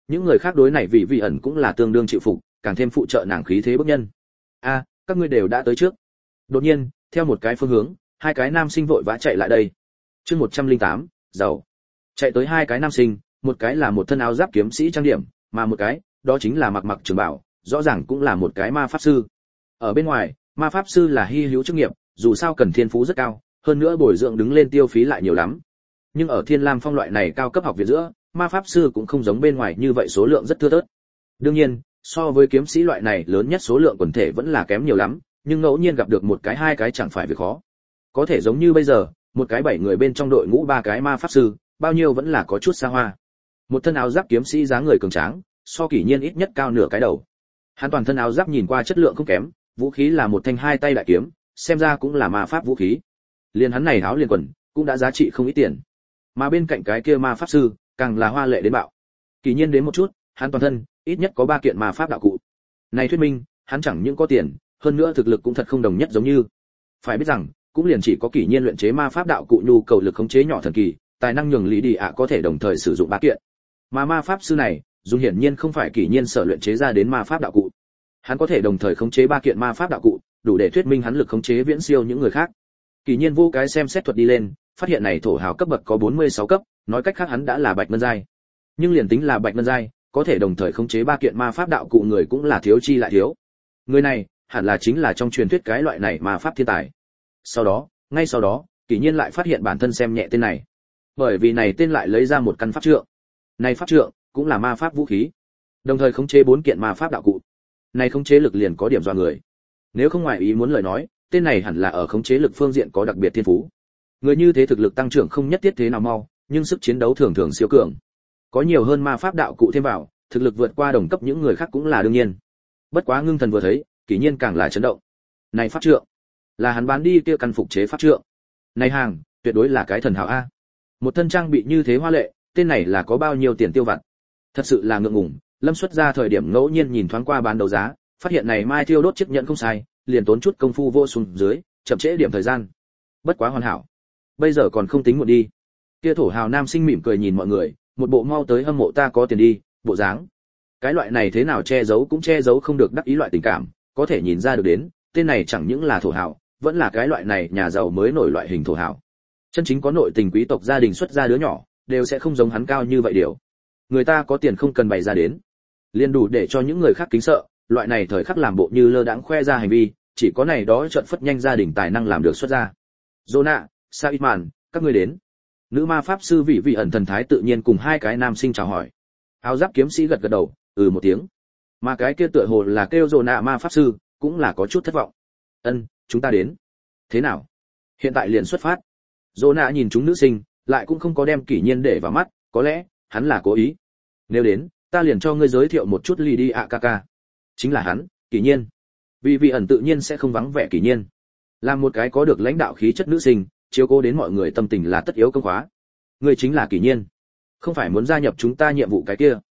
những người khác đối này vị ẩn cũng là tương đương chịu phục, càng thêm phụ trợ nàng khí thế bức nhân. A, các ngươi đều đã tới trước. Đột nhiên, theo một cái phương hướng, hai cái nam sinh vội vã chạy lại đây. Chương 108, giàu. Chạy tới hai cái nam sinh, một cái là một thân áo giáp kiếm sĩ trang điểm, mà một cái, đó chính là mặc trường bảo, rõ ràng cũng là một cái ma pháp sư. Ở bên ngoài, ma pháp sư là hy hữu chức nghiệp, dù sao cần thiên phú rất cao, hơn nữa bồi dưỡng đứng lên tiêu phí lại nhiều lắm. Nhưng ở Thiên Lam Phong loại này cao cấp học viện giữa, ma pháp sư cũng không giống bên ngoài như vậy số lượng rất thưa thớt. Đương nhiên, so với kiếm sĩ loại này lớn nhất số lượng quần thể vẫn là kém nhiều lắm, nhưng ngẫu nhiên gặp được một cái hai cái chẳng phải việc khó. Có thể giống như bây giờ, một cái 7 người bên trong đội ngũ 3 cái ma pháp sư, bao nhiêu vẫn là có chút xa hoa. Một thân áo giáp kiếm sĩ dáng người cường tráng, so Kỷ Nhiên ít nhất cao nửa cái đầu. Hắn toàn thân áo giáp nhìn qua chất lượng không kém, vũ khí là một thanh hai tay đại kiếm, xem ra cũng là ma pháp vũ khí. Liên hắn này áo liền quần, cũng đã giá trị không ít tiền. Mà bên cạnh cái kia ma pháp sư, càng là hoa lệ đến bạo. Kỷ Nhiên đến một chút, hắn toàn thân ít nhất có 3 kiện ma pháp đạo cụ. Này thuyết minh, hắn chẳng những có tiền, hơn nữa thực lực cũng thật không đồng nhất giống như. Phải biết rằng, cũng liền chỉ có Kỷ Nhiên luyện chế ma pháp đạo cụ nhu cầu lực khống chế nhỏ thần kỳ, tài năng nhường Lý Đi ạ có thể đồng thời sử dụng 3 kiện. Mà ma pháp sư này, dùng hiển nhiên không phải Kỷ Nhiên sở luyện chế ra đến ma pháp đạo cụ. Hắn có thể đồng thời khống chế 3 kiện ma pháp đạo cụ, đủ để thuyết minh hắn lực khống chế viễn siêu những người khác. Kỷ Nhiên vô cái xem xét thuật đi lên, phát hiện này thổ hào cấp bậc có 46 cấp, nói cách khác hắn đã là bạch ngân giai. Nhưng liền tính là bạch ngân giai, có thể đồng thời khống chế 3 kiện ma pháp đạo cụ người cũng là thiếu chi lại thiếu. Người này, hẳn là chính là trong truyền thuyết cái loại này ma pháp thiên tài. Ngay sau đó, Kỷ Nhiên lại phát hiện bản thân xem nhẹ tên này. Bởi vì này tên lại lấy ra một căn pháp trượng. Này pháp trượng cũng là ma pháp vũ khí, đồng thời khống chế 4 kiện ma pháp đạo cụ. Này khống chế lực liền có điểm dọa người. Nếu không ngoài ý muốn lời nói, tên này hẳn là ở khống chế lực phương diện có đặc biệt thiên phú. Người như thế thực lực tăng trưởng không nhất thiết thế nào mau, nhưng sức chiến đấu thường thường siêu cường. Có nhiều hơn ma pháp đạo cụ thêm vào, thực lực vượt qua đồng cấp những người khác cũng là đương nhiên. Bất quá Ngưng Thần vừa thấy, Kỷ Nhiên càng là chấn động. Này pháp trượng, là hắn bán đi kia căn phục chế pháp trượng. Này hàng, tuyệt đối là cái thần hảo a. Một thân trang bị như thế hoa lệ, tên này là có bao nhiêu tiền tiêu vặt. Thật sự là ngượng ngùng, Lâm xuất ra thời điểm ngẫu nhiên nhìn thoáng qua bán đấu giá, phát hiện này mai thiêu đốt chiếc nhẫn không sai, liền tốn chút công phu vô xuống dưới, chậm trễ điểm thời gian. Bất quá hoàn hảo. Bây giờ còn không tính muộn đi. Kia thổ hào nam sinh mỉm cười nhìn mọi người, một bộ mau tới hâm mộ ta có tiền đi, bộ dáng. Cái loại này thế nào che giấu cũng che giấu không được đắc ý loại tình cảm, có thể nhìn ra được đến, tên này chẳng những là thổ hào, vẫn là cái loại này nhà giàu mới nổi loại hình thổ hào. Chân chính có nội tình quý tộc gia đình xuất ra đứa nhỏ, đều sẽ không giống hắn cao như vậy điều. Người ta có tiền không cần bày ra đến, liền đủ để cho những người khác kính sợ, loại này thời khắc làm bộ như lơ đãng khoe ra hành vi, chỉ có này đó chợt phất nhanh gia đình tài năng làm được xuất ra. Zona, Saitman, các ngươi đến. Nữ ma pháp sư vị ẩn thần thái tự nhiên cùng hai cái nam sinh chào hỏi. Áo giáp kiếm sĩ gật gật đầu, một tiếng. Mà cái kia tựa hồ là kêu Zona ma pháp sư, cũng là có chút thất vọng. Chúng ta đến. Thế nào? Hiện tại liền xuất phát. Zona nhìn chúng nữ sinh, lại cũng không có đem Kỷ Nhiên để vào mắt, có lẽ hắn là cố ý. Nếu đến, ta liền cho ngươi giới thiệu một chút Lady Akaka. Chính là hắn, Kỷ Nhiên. Vị ẩn tự nhiên sẽ không vắng vẻ Kỷ Nhiên. Làm một cái có được lãnh đạo khí chất nữ sinh, chiếu cố đến mọi người tâm tình là tất yếu công khóa. Ngươi chính là Kỷ Nhiên, không phải muốn gia nhập chúng ta nhiệm vụ cái kia?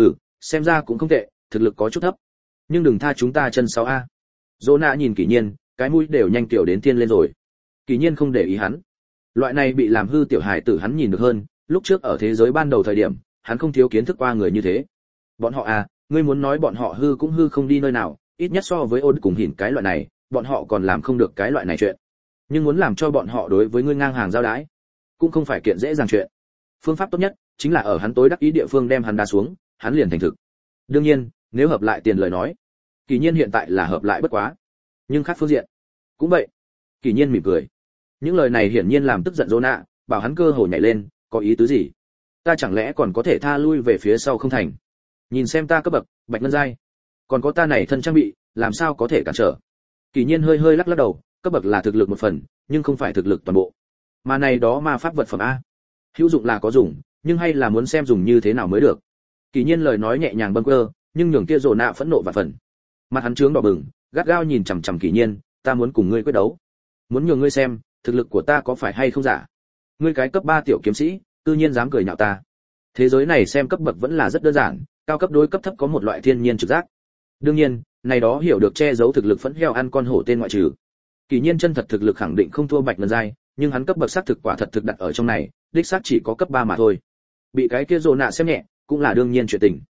Xem ra cũng không tệ, thực lực có chút thấp, nhưng đừng tha chúng ta chân 6A. Zona nhìn Kỷ Nhiên, cái mũi đều nhanh tiểu đến tiên lên rồi. Kỷ Nhiên không để ý hắn. Loại này bị làm hư tiểu hài tử hắn nhìn được hơn, lúc trước ở thế giới ban đầu thời điểm, hắn không thiếu kiến thức qua người như thế. Bọn họ ngươi muốn nói bọn họ hư cũng hư không đi nơi nào, ít nhất so với ôn cùng hỉn cái loại này, bọn họ còn làm không được cái loại này chuyện. Nhưng muốn làm cho bọn họ đối với ngươi ngang hàng giao đái, cũng không phải kiện dễ dàng chuyện. Phương pháp tốt nhất chính là ở hắn tối đắc ý địa phương đem hắn đá xuống, hắn liền thành thực. Đương nhiên, nếu hợp lại tiền lời nói, Kỷ Nhiên hiện tại là hợp lại bất quá, nhưng khác phương diện cũng vậy. Kỷ Nhiên mỉm cười. Những lời này hiển nhiên làm tức giận Zona, bảo hắn cơ hồ nhảy lên, có ý tứ gì? Ta chẳng lẽ còn có thể tha lui về phía sau không thành? Nhìn xem ta cấp bậc, bạch ngân giai, còn có ta này thân trang bị, làm sao có thể cản trở? Kỷ Nhiên hơi lắc đầu, cấp bậc là thực lực một phần, nhưng không phải thực lực toàn bộ. Mà này đó ma pháp vật phẩm a, hữu dụng là có dùng, nhưng hay là muốn xem dùng như thế nào mới được. Kỷ Nhiên lời nói nhẹ nhàng bâng quơ, nhưng nhường kia Zona phẫn nộ và phần. Mặt hắn trướng đỏ bừng, gắt gao nhìn chằm chằm Kỷ Nhiên, ta muốn cùng ngươi quyết đấu. Muốn nhường ngươi xem, thực lực của ta có phải hay không giả. Ngươi cái cấp 3 tiểu kiếm sĩ, tự nhiên dám cười nhạo ta. Thế giới này xem cấp bậc vẫn là rất đơn giản, cao cấp đối cấp thấp có một loại thiên nhiên trực giác. Đương nhiên, này đó hiểu được che giấu thực lực phẫn heo ăn con hổ tên ngoại trừ. Kỷ Nhiên chân thật thực lực khẳng định không thua bạch ngân giai, nhưng hắn cấp bậc xác thực quả thật thực đặt ở trong này, đích xác chỉ có cấp 3 mà thôi. Bị cái kia Zona xem nhẹ, cũng là đương nhiên chuyện tình.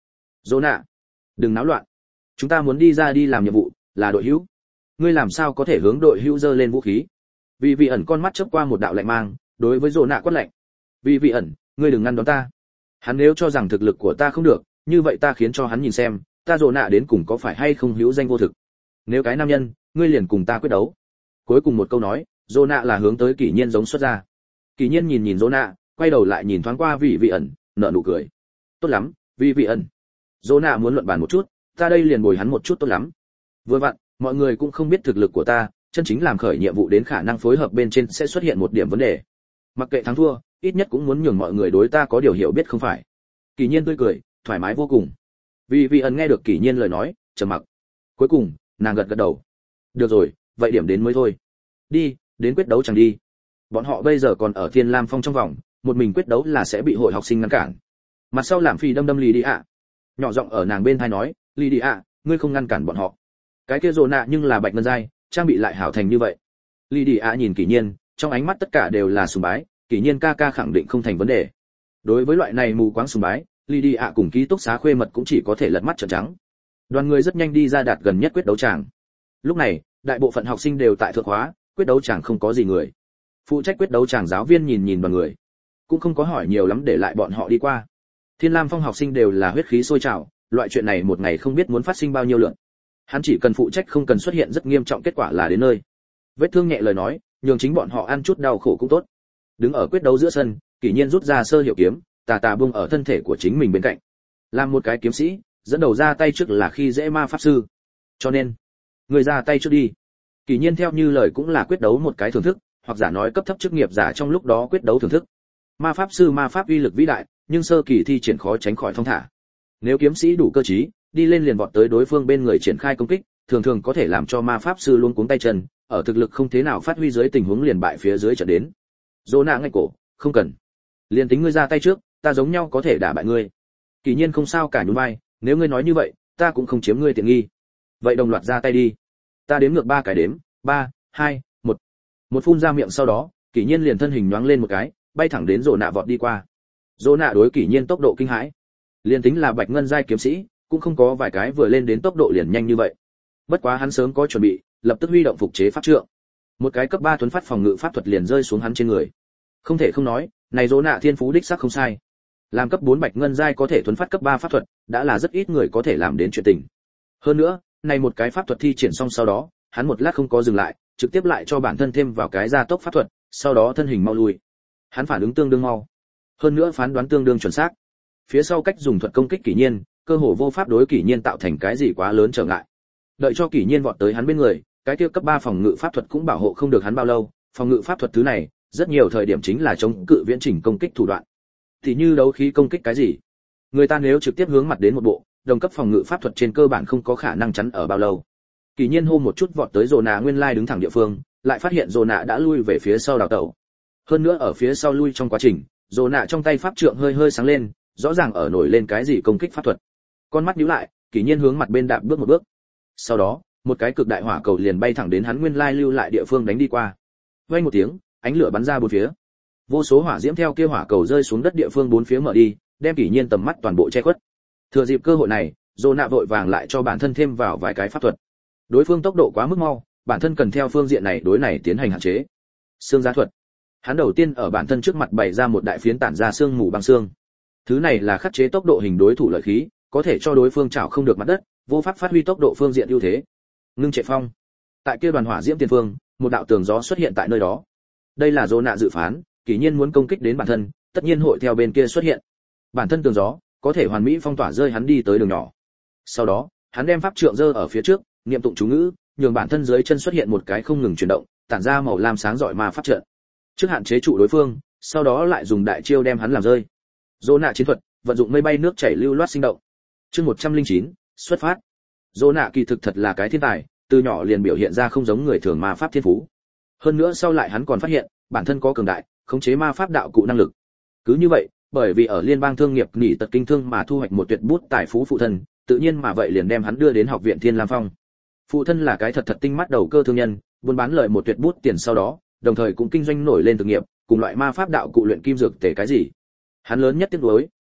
Dỗ nạ, đừng náo loạn, chúng ta muốn đi ra đi làm nhiệm vụ, là đội hữu. Ngươi làm sao có thể hướng đội hữu giơ lên vũ khí? Vì vị ẩn con mắt chớp qua một đạo lạnh mang, đối với Dỗ nạ quát lạnh. Vì vị ẩn, ngươi đừng ngăn đón ta. Hắn nếu cho rằng thực lực của ta không được, như vậy ta khiến cho hắn nhìn xem, ta Dỗ nạ đến cùng có phải hay không hữu danh vô thực. Nếu cái nam nhân, ngươi liền cùng ta quyết đấu. Cuối cùng một câu nói, Dỗ nạ là hướng tới Kỷ Nhiên giống xuất ra. Kỷ Nhiên nhìn Dỗ nạ, quay đầu lại nhìn thoáng qua vị ẩn, nở nụ cười. Tốt lắm, vị ẩn. Dỗ nạ muốn luận bàn một chút, ta đây liền bồi hắn một chút tốt lắm. Vừa vặn, mọi người cũng không biết thực lực của ta, chân chính làm khởi nhiệm vụ đến khả năng phối hợp bên trên sẽ xuất hiện một điểm vấn đề. Mặc kệ thắng thua, ít nhất cũng muốn nhường mọi người đối ta có điều hiểu biết không phải. Kỷ Nhiên tươi cười, thoải mái vô cùng. Vị ẩn nghe được Kỷ Nhiên lời nói, trầm mặc. Cuối cùng, nàng gật gật đầu. Được rồi, vậy điểm đến mới thôi. Đi, đến quyết đấu chẳng đi. Bọn họ bây giờ còn ở Thiên Lam Phong trong vòng, một mình quyết đấu là sẽ bị hội học sinh ngăn cản. Mặt sau làm phi đâm lì đi ạ. Nhỏ giọng ở nàng bên tai nói, lì đi ạ, ngươi không ngăn cản bọn họ. Cái kia Dỗ nạ nhưng là bạch ngân giai, trang bị lại hảo thành như vậy. Lì đi ạ nhìn Kỷ Nhiên, trong ánh mắt tất cả đều là sùng bái, Kỷ Nhiên ca ca khẳng định không thành vấn đề. Đối với loại này mù quáng sùng bái, lì đi ạ cùng ký túc xá khuê mật cũng chỉ có thể lật mắt trợn trắng. Đoàn người rất nhanh đi ra đạt gần nhất quyết đấu tràng. Lúc này, đại bộ phận học sinh đều tại thượng khóa, quyết đấu tràng không có gì người. Phụ trách quyết đấu tràng giáo viên nhìn đoàn người, cũng không có hỏi nhiều lắm để lại bọn họ đi qua. Thiên Lam Phong học sinh đều là huyết khí sôi trào, loại chuyện này một ngày không biết muốn phát sinh bao nhiêu lượt. Hắn chỉ cần phụ trách không cần xuất hiện rất nghiêm trọng kết quả là đến nơi. Vết thương nhẹ lời nói, nhường chính bọn họ ăn chút đau khổ cũng tốt. Đứng ở quyết đấu giữa sân, Kỷ Nhiên rút ra sơ hiệu kiếm, tà tà buông ở thân thể của chính mình bên cạnh. Làm một cái kiếm sĩ, dẫn đầu ra tay trước là khi dễ ma pháp sư. Cho nên, người ra tay trước đi. Kỷ Nhiên theo như lời cũng là quyết đấu một cái thưởng thức, hoặc giả nói cấp thấp chức nghiệp giả trong lúc đó quyết đấu thưởng thức. Ma pháp sư ma pháp uy lực vĩ đại, nhưng sơ kỳ thi triển khó tránh khỏi thong thả. Nếu kiếm sĩ đủ cơ trí, đi lên liền vọt tới đối phương bên người triển khai công kích, thường thường có thể làm cho ma pháp sư luôn cuống tay chân, ở thực lực không thế nào phát huy dưới tình huống liền bại phía dưới trận đến. Dỗ nạ ngay cổ, không cần. Liền tính ngươi ra tay trước, ta giống nhau có thể đả bại ngươi. Kỷ Nhiên không sao cả nhún vai, nếu ngươi nói như vậy, ta cũng không chiếm ngươi tiện nghi. Vậy đồng loạt ra tay đi. Ta đếm ngược 3 cái đếm, 3, 2, 1. Một phun ra miệng sau đó, Kỷ Nhiên liền thân hình nhoáng lên một cái, bay thẳng đến Dỗ nạ vọt đi qua. Dỗ nạ đối Kỷ Nhiên tốc độ kinh hãi. Liên tính là bạch ngân giai kiếm sĩ, cũng không có vài cái vừa lên đến tốc độ liền nhanh như vậy. Bất quá hắn sớm có chuẩn bị, lập tức huy động phục chế pháp trượng. Một cái cấp 3 thuấn phát phòng ngự pháp thuật liền rơi xuống hắn trên người. Không thể không nói, này Dỗ nạ thiên phú đích xác không sai. Làm cấp 4 bạch ngân giai có thể thuấn phát cấp 3 pháp thuật, đã là rất ít người có thể làm đến chuyện tình. Hơn nữa, này một cái pháp thuật thi triển xong sau đó, hắn một lát không có dừng lại, trực tiếp lại cho bản thân thêm vào cái gia tốc pháp thuật, sau đó thân hình mau lui. Hắn phản ứng tương đương mau, hơn nữa phán đoán tương đương chuẩn xác. Phía sau cách dùng thuật công kích Kỷ Nhiên, cơ hồ vô pháp đối Kỷ Nhiên tạo thành cái gì quá lớn trở ngại. Đợi cho Kỷ Nhiên vọt tới hắn bên người, cái kia cấp 3 phòng ngự pháp thuật cũng bảo hộ không được hắn bao lâu. Phòng ngự pháp thuật thứ này, rất nhiều thời điểm chính là chống cự viễn trình công kích thủ đoạn. Thì như đấu khí công kích cái gì, người ta nếu trực tiếp hướng mặt đến một bộ, đồng cấp phòng ngự pháp thuật trên cơ bản không có khả năng chắn ở bao lâu. Kỷ Nhiên hô một chút vọt tới Dỗ nạ nguyên lai đứng thẳng địa phương, lại phát hiện Dỗ nạ đã lui về phía sau đào tẩu. Hơn nữa ở phía sau lui trong quá trình, Dỗ nạ trong tay pháp trượng hơi hơi sáng lên, rõ ràng ở nổi lên cái gì công kích pháp thuật. Con mắt nhíu lại, Kỷ Nhiên hướng mặt bên đạp bước một bước. Sau đó, một cái cực đại hỏa cầu liền bay thẳng đến hắn nguyên lai lưu lại địa phương đánh đi qua. Vang một tiếng, ánh lửa bắn ra bốn phía. Vô số hỏa diễm theo kia hỏa cầu rơi xuống đất địa phương bốn phía mở đi, đem Kỷ Nhiên tầm mắt toàn bộ che khuất. Thừa dịp cơ hội này, Dỗ nạ vội vàng lại cho bản thân thêm vào vài cái pháp thuật. Đối phương tốc độ quá mức mau, bản thân cần theo phương diện này đối này tiến hành hạn chế. Xương giá thuật. Hắn đầu tiên ở bản thân trước mặt bày ra một đại phiến tản ra xương mù băng xương. Thứ này là khắc chế tốc độ hình đối thủ lợi khí, có thể cho đối phương chảo không được mặt đất, vô pháp phát huy tốc độ phương diện ưu thế. Ngưng trệ phong. Tại kia đoàn hỏa diễm tiền phương, một đạo tường gió xuất hiện tại nơi đó. Đây là Dỗ nạ dự phán, Kỷ Nhiên muốn công kích đến bản thân, tất nhiên hội theo bên kia xuất hiện. Bản thân tường gió có thể hoàn mỹ phong tỏa rơi hắn đi tới đường nhỏ. Sau đó, hắn đem pháp trượng giơ ở phía trước, niệm tụng chú ngữ, nhường bản thân dưới chân xuất hiện một cái không ngừng chuyển động, tản ra màu lam sáng rọi ma pháp trận. Trước hạn chế trụ đối phương, sau đó lại dùng đại chiêu đem hắn làm rơi. Dỗ nạ chiến thuật, vận dụng mây bay nước chảy lưu loát sinh động. Chương 109, xuất phát. Dỗ nạ kỳ thực thật là cái thiên tài, từ nhỏ liền biểu hiện ra không giống người thường ma pháp thiên phú. Hơn nữa sau lại hắn còn phát hiện, bản thân có cường đại, khống chế ma pháp đạo cụ năng lực. Cứ như vậy, bởi vì ở liên bang thương nghiệp nghỉ tật kinh thương mà thu hoạch một tuyệt bút tài phú phụ thân, tự nhiên mà vậy liền đem hắn đưa đến học viện Thiên Lam Phong. Phụ thân là cái thật tinh mắt đầu cơ thương nhân, buôn bán lợi một tuyệt bút tiền sau đó, đồng thời cũng kinh doanh nổi lên thực nghiệp, cùng loại ma pháp đạo cụ luyện kim dược tể cái gì. Hắn lớn nhất tiếc nuối,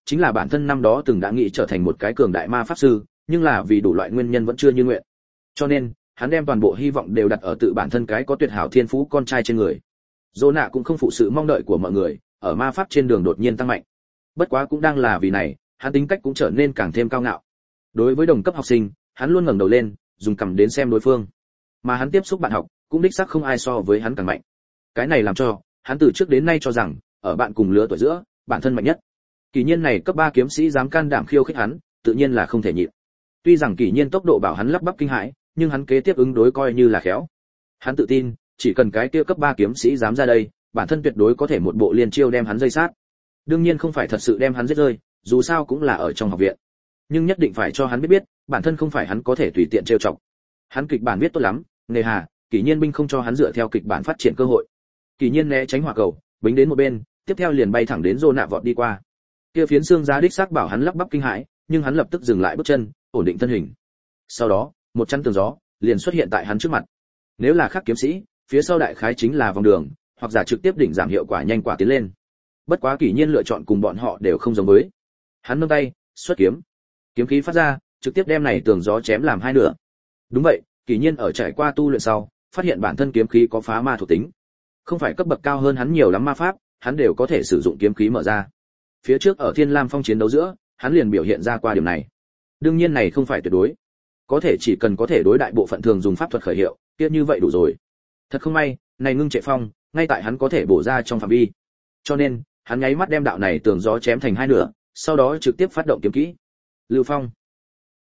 chính là bản thân năm đó từng đã nghĩ trở thành một cái cường đại ma pháp sư, nhưng là vì đủ loại nguyên nhân vẫn chưa như nguyện. Cho nên, hắn đem toàn bộ hy vọng đều đặt ở tự bản thân cái có tuyệt hảo thiên phú con trai trên người. Jonah cũng không phụ sự mong đợi của mọi người, ở ma pháp trên đường đột nhiên tăng mạnh. Bất quá cũng đang là vì này, hắn tính cách cũng trở nên càng thêm cao ngạo. Đối với đồng cấp học sinh, hắn luôn ngẩng đầu lên, dùng cằm đến xem đối phương. Mà hắn tiếp xúc bạn học, cũng đích xác không ai so với hắn càng mạnh. Cái này làm cho hắn từ trước đến nay cho rằng, ở bạn cùng lứa tuổi giữa, bản thân mạnh nhất. Kỳ nhiên này cấp 3 kiếm sĩ dám can đảm khiêu khích hắn, tự nhiên là không thể nhịn. Tuy rằng Kỳ nhiên tốc độ bảo hắn lắp bắp kinh hãi, nhưng hắn kế tiếp ứng đối coi như là khéo. Hắn tự tin, chỉ cần cái kia cấp 3 kiếm sĩ dám ra đây, bản thân tuyệt đối có thể một bộ liên chiêu đem hắn dây sát. Đương nhiên không phải thật sự đem hắn giết rơi, dù sao cũng là ở trong học viện. Nhưng nhất định phải cho hắn biết, bản thân không phải hắn có thể tùy tiện trêu chọc. Hắn kịch bản viết tốt lắm, nghề hà, Kỳ nhiên binh không cho hắn dựa theo kịch bản phát triển cơ hội. Kỳ nhiên né tránh hỏa cầu, bính đến một bên, tiếp theo liền bay thẳng đến Jonah vọt đi qua. Kia phiến xương giá đích xác bảo hắn lắp bắp kinh hãi, nhưng hắn lập tức dừng lại bước chân, ổn định thân hình. Sau đó, một chăn tường gió liền xuất hiện tại hắn trước mặt. Nếu là khác kiếm sĩ, phía sau đại khái chính là vòng đường, hoặc giả trực tiếp đỉnh giảm hiệu quả nhanh quả tiến lên. Bất quá Kỳ nhiên lựa chọn cùng bọn họ đều không giống với. Hắn nâng tay, xuất kiếm. Kiếm khí phát ra, trực tiếp đem này tường gió chém làm hai nửa. Đúng vậy, Kỳ nhiên ở trải qua tu luyện sau, phát hiện bản thân kiếm khí có phá ma thuộc tính. Không phải cấp bậc cao hơn hắn nhiều lắm ma pháp, hắn đều có thể sử dụng kiếm khí mở ra. Phía trước ở Thiên Lam Phong chiến đấu giữa, hắn liền biểu hiện ra qua điểm này. Đương nhiên này không phải tuyệt đối. Có thể chỉ cần có thể đối đại bộ phận thường dùng pháp thuật khởi hiệu, kia như vậy đủ rồi. Thật không may, này ngưng trệ phong, ngay tại hắn có thể bổ ra trong phạm vi. Cho nên, hắn nháy mắt đem đạo này tường gió chém thành hai nửa, sau đó trực tiếp phát động kiếm kỹ. Lưu Phong.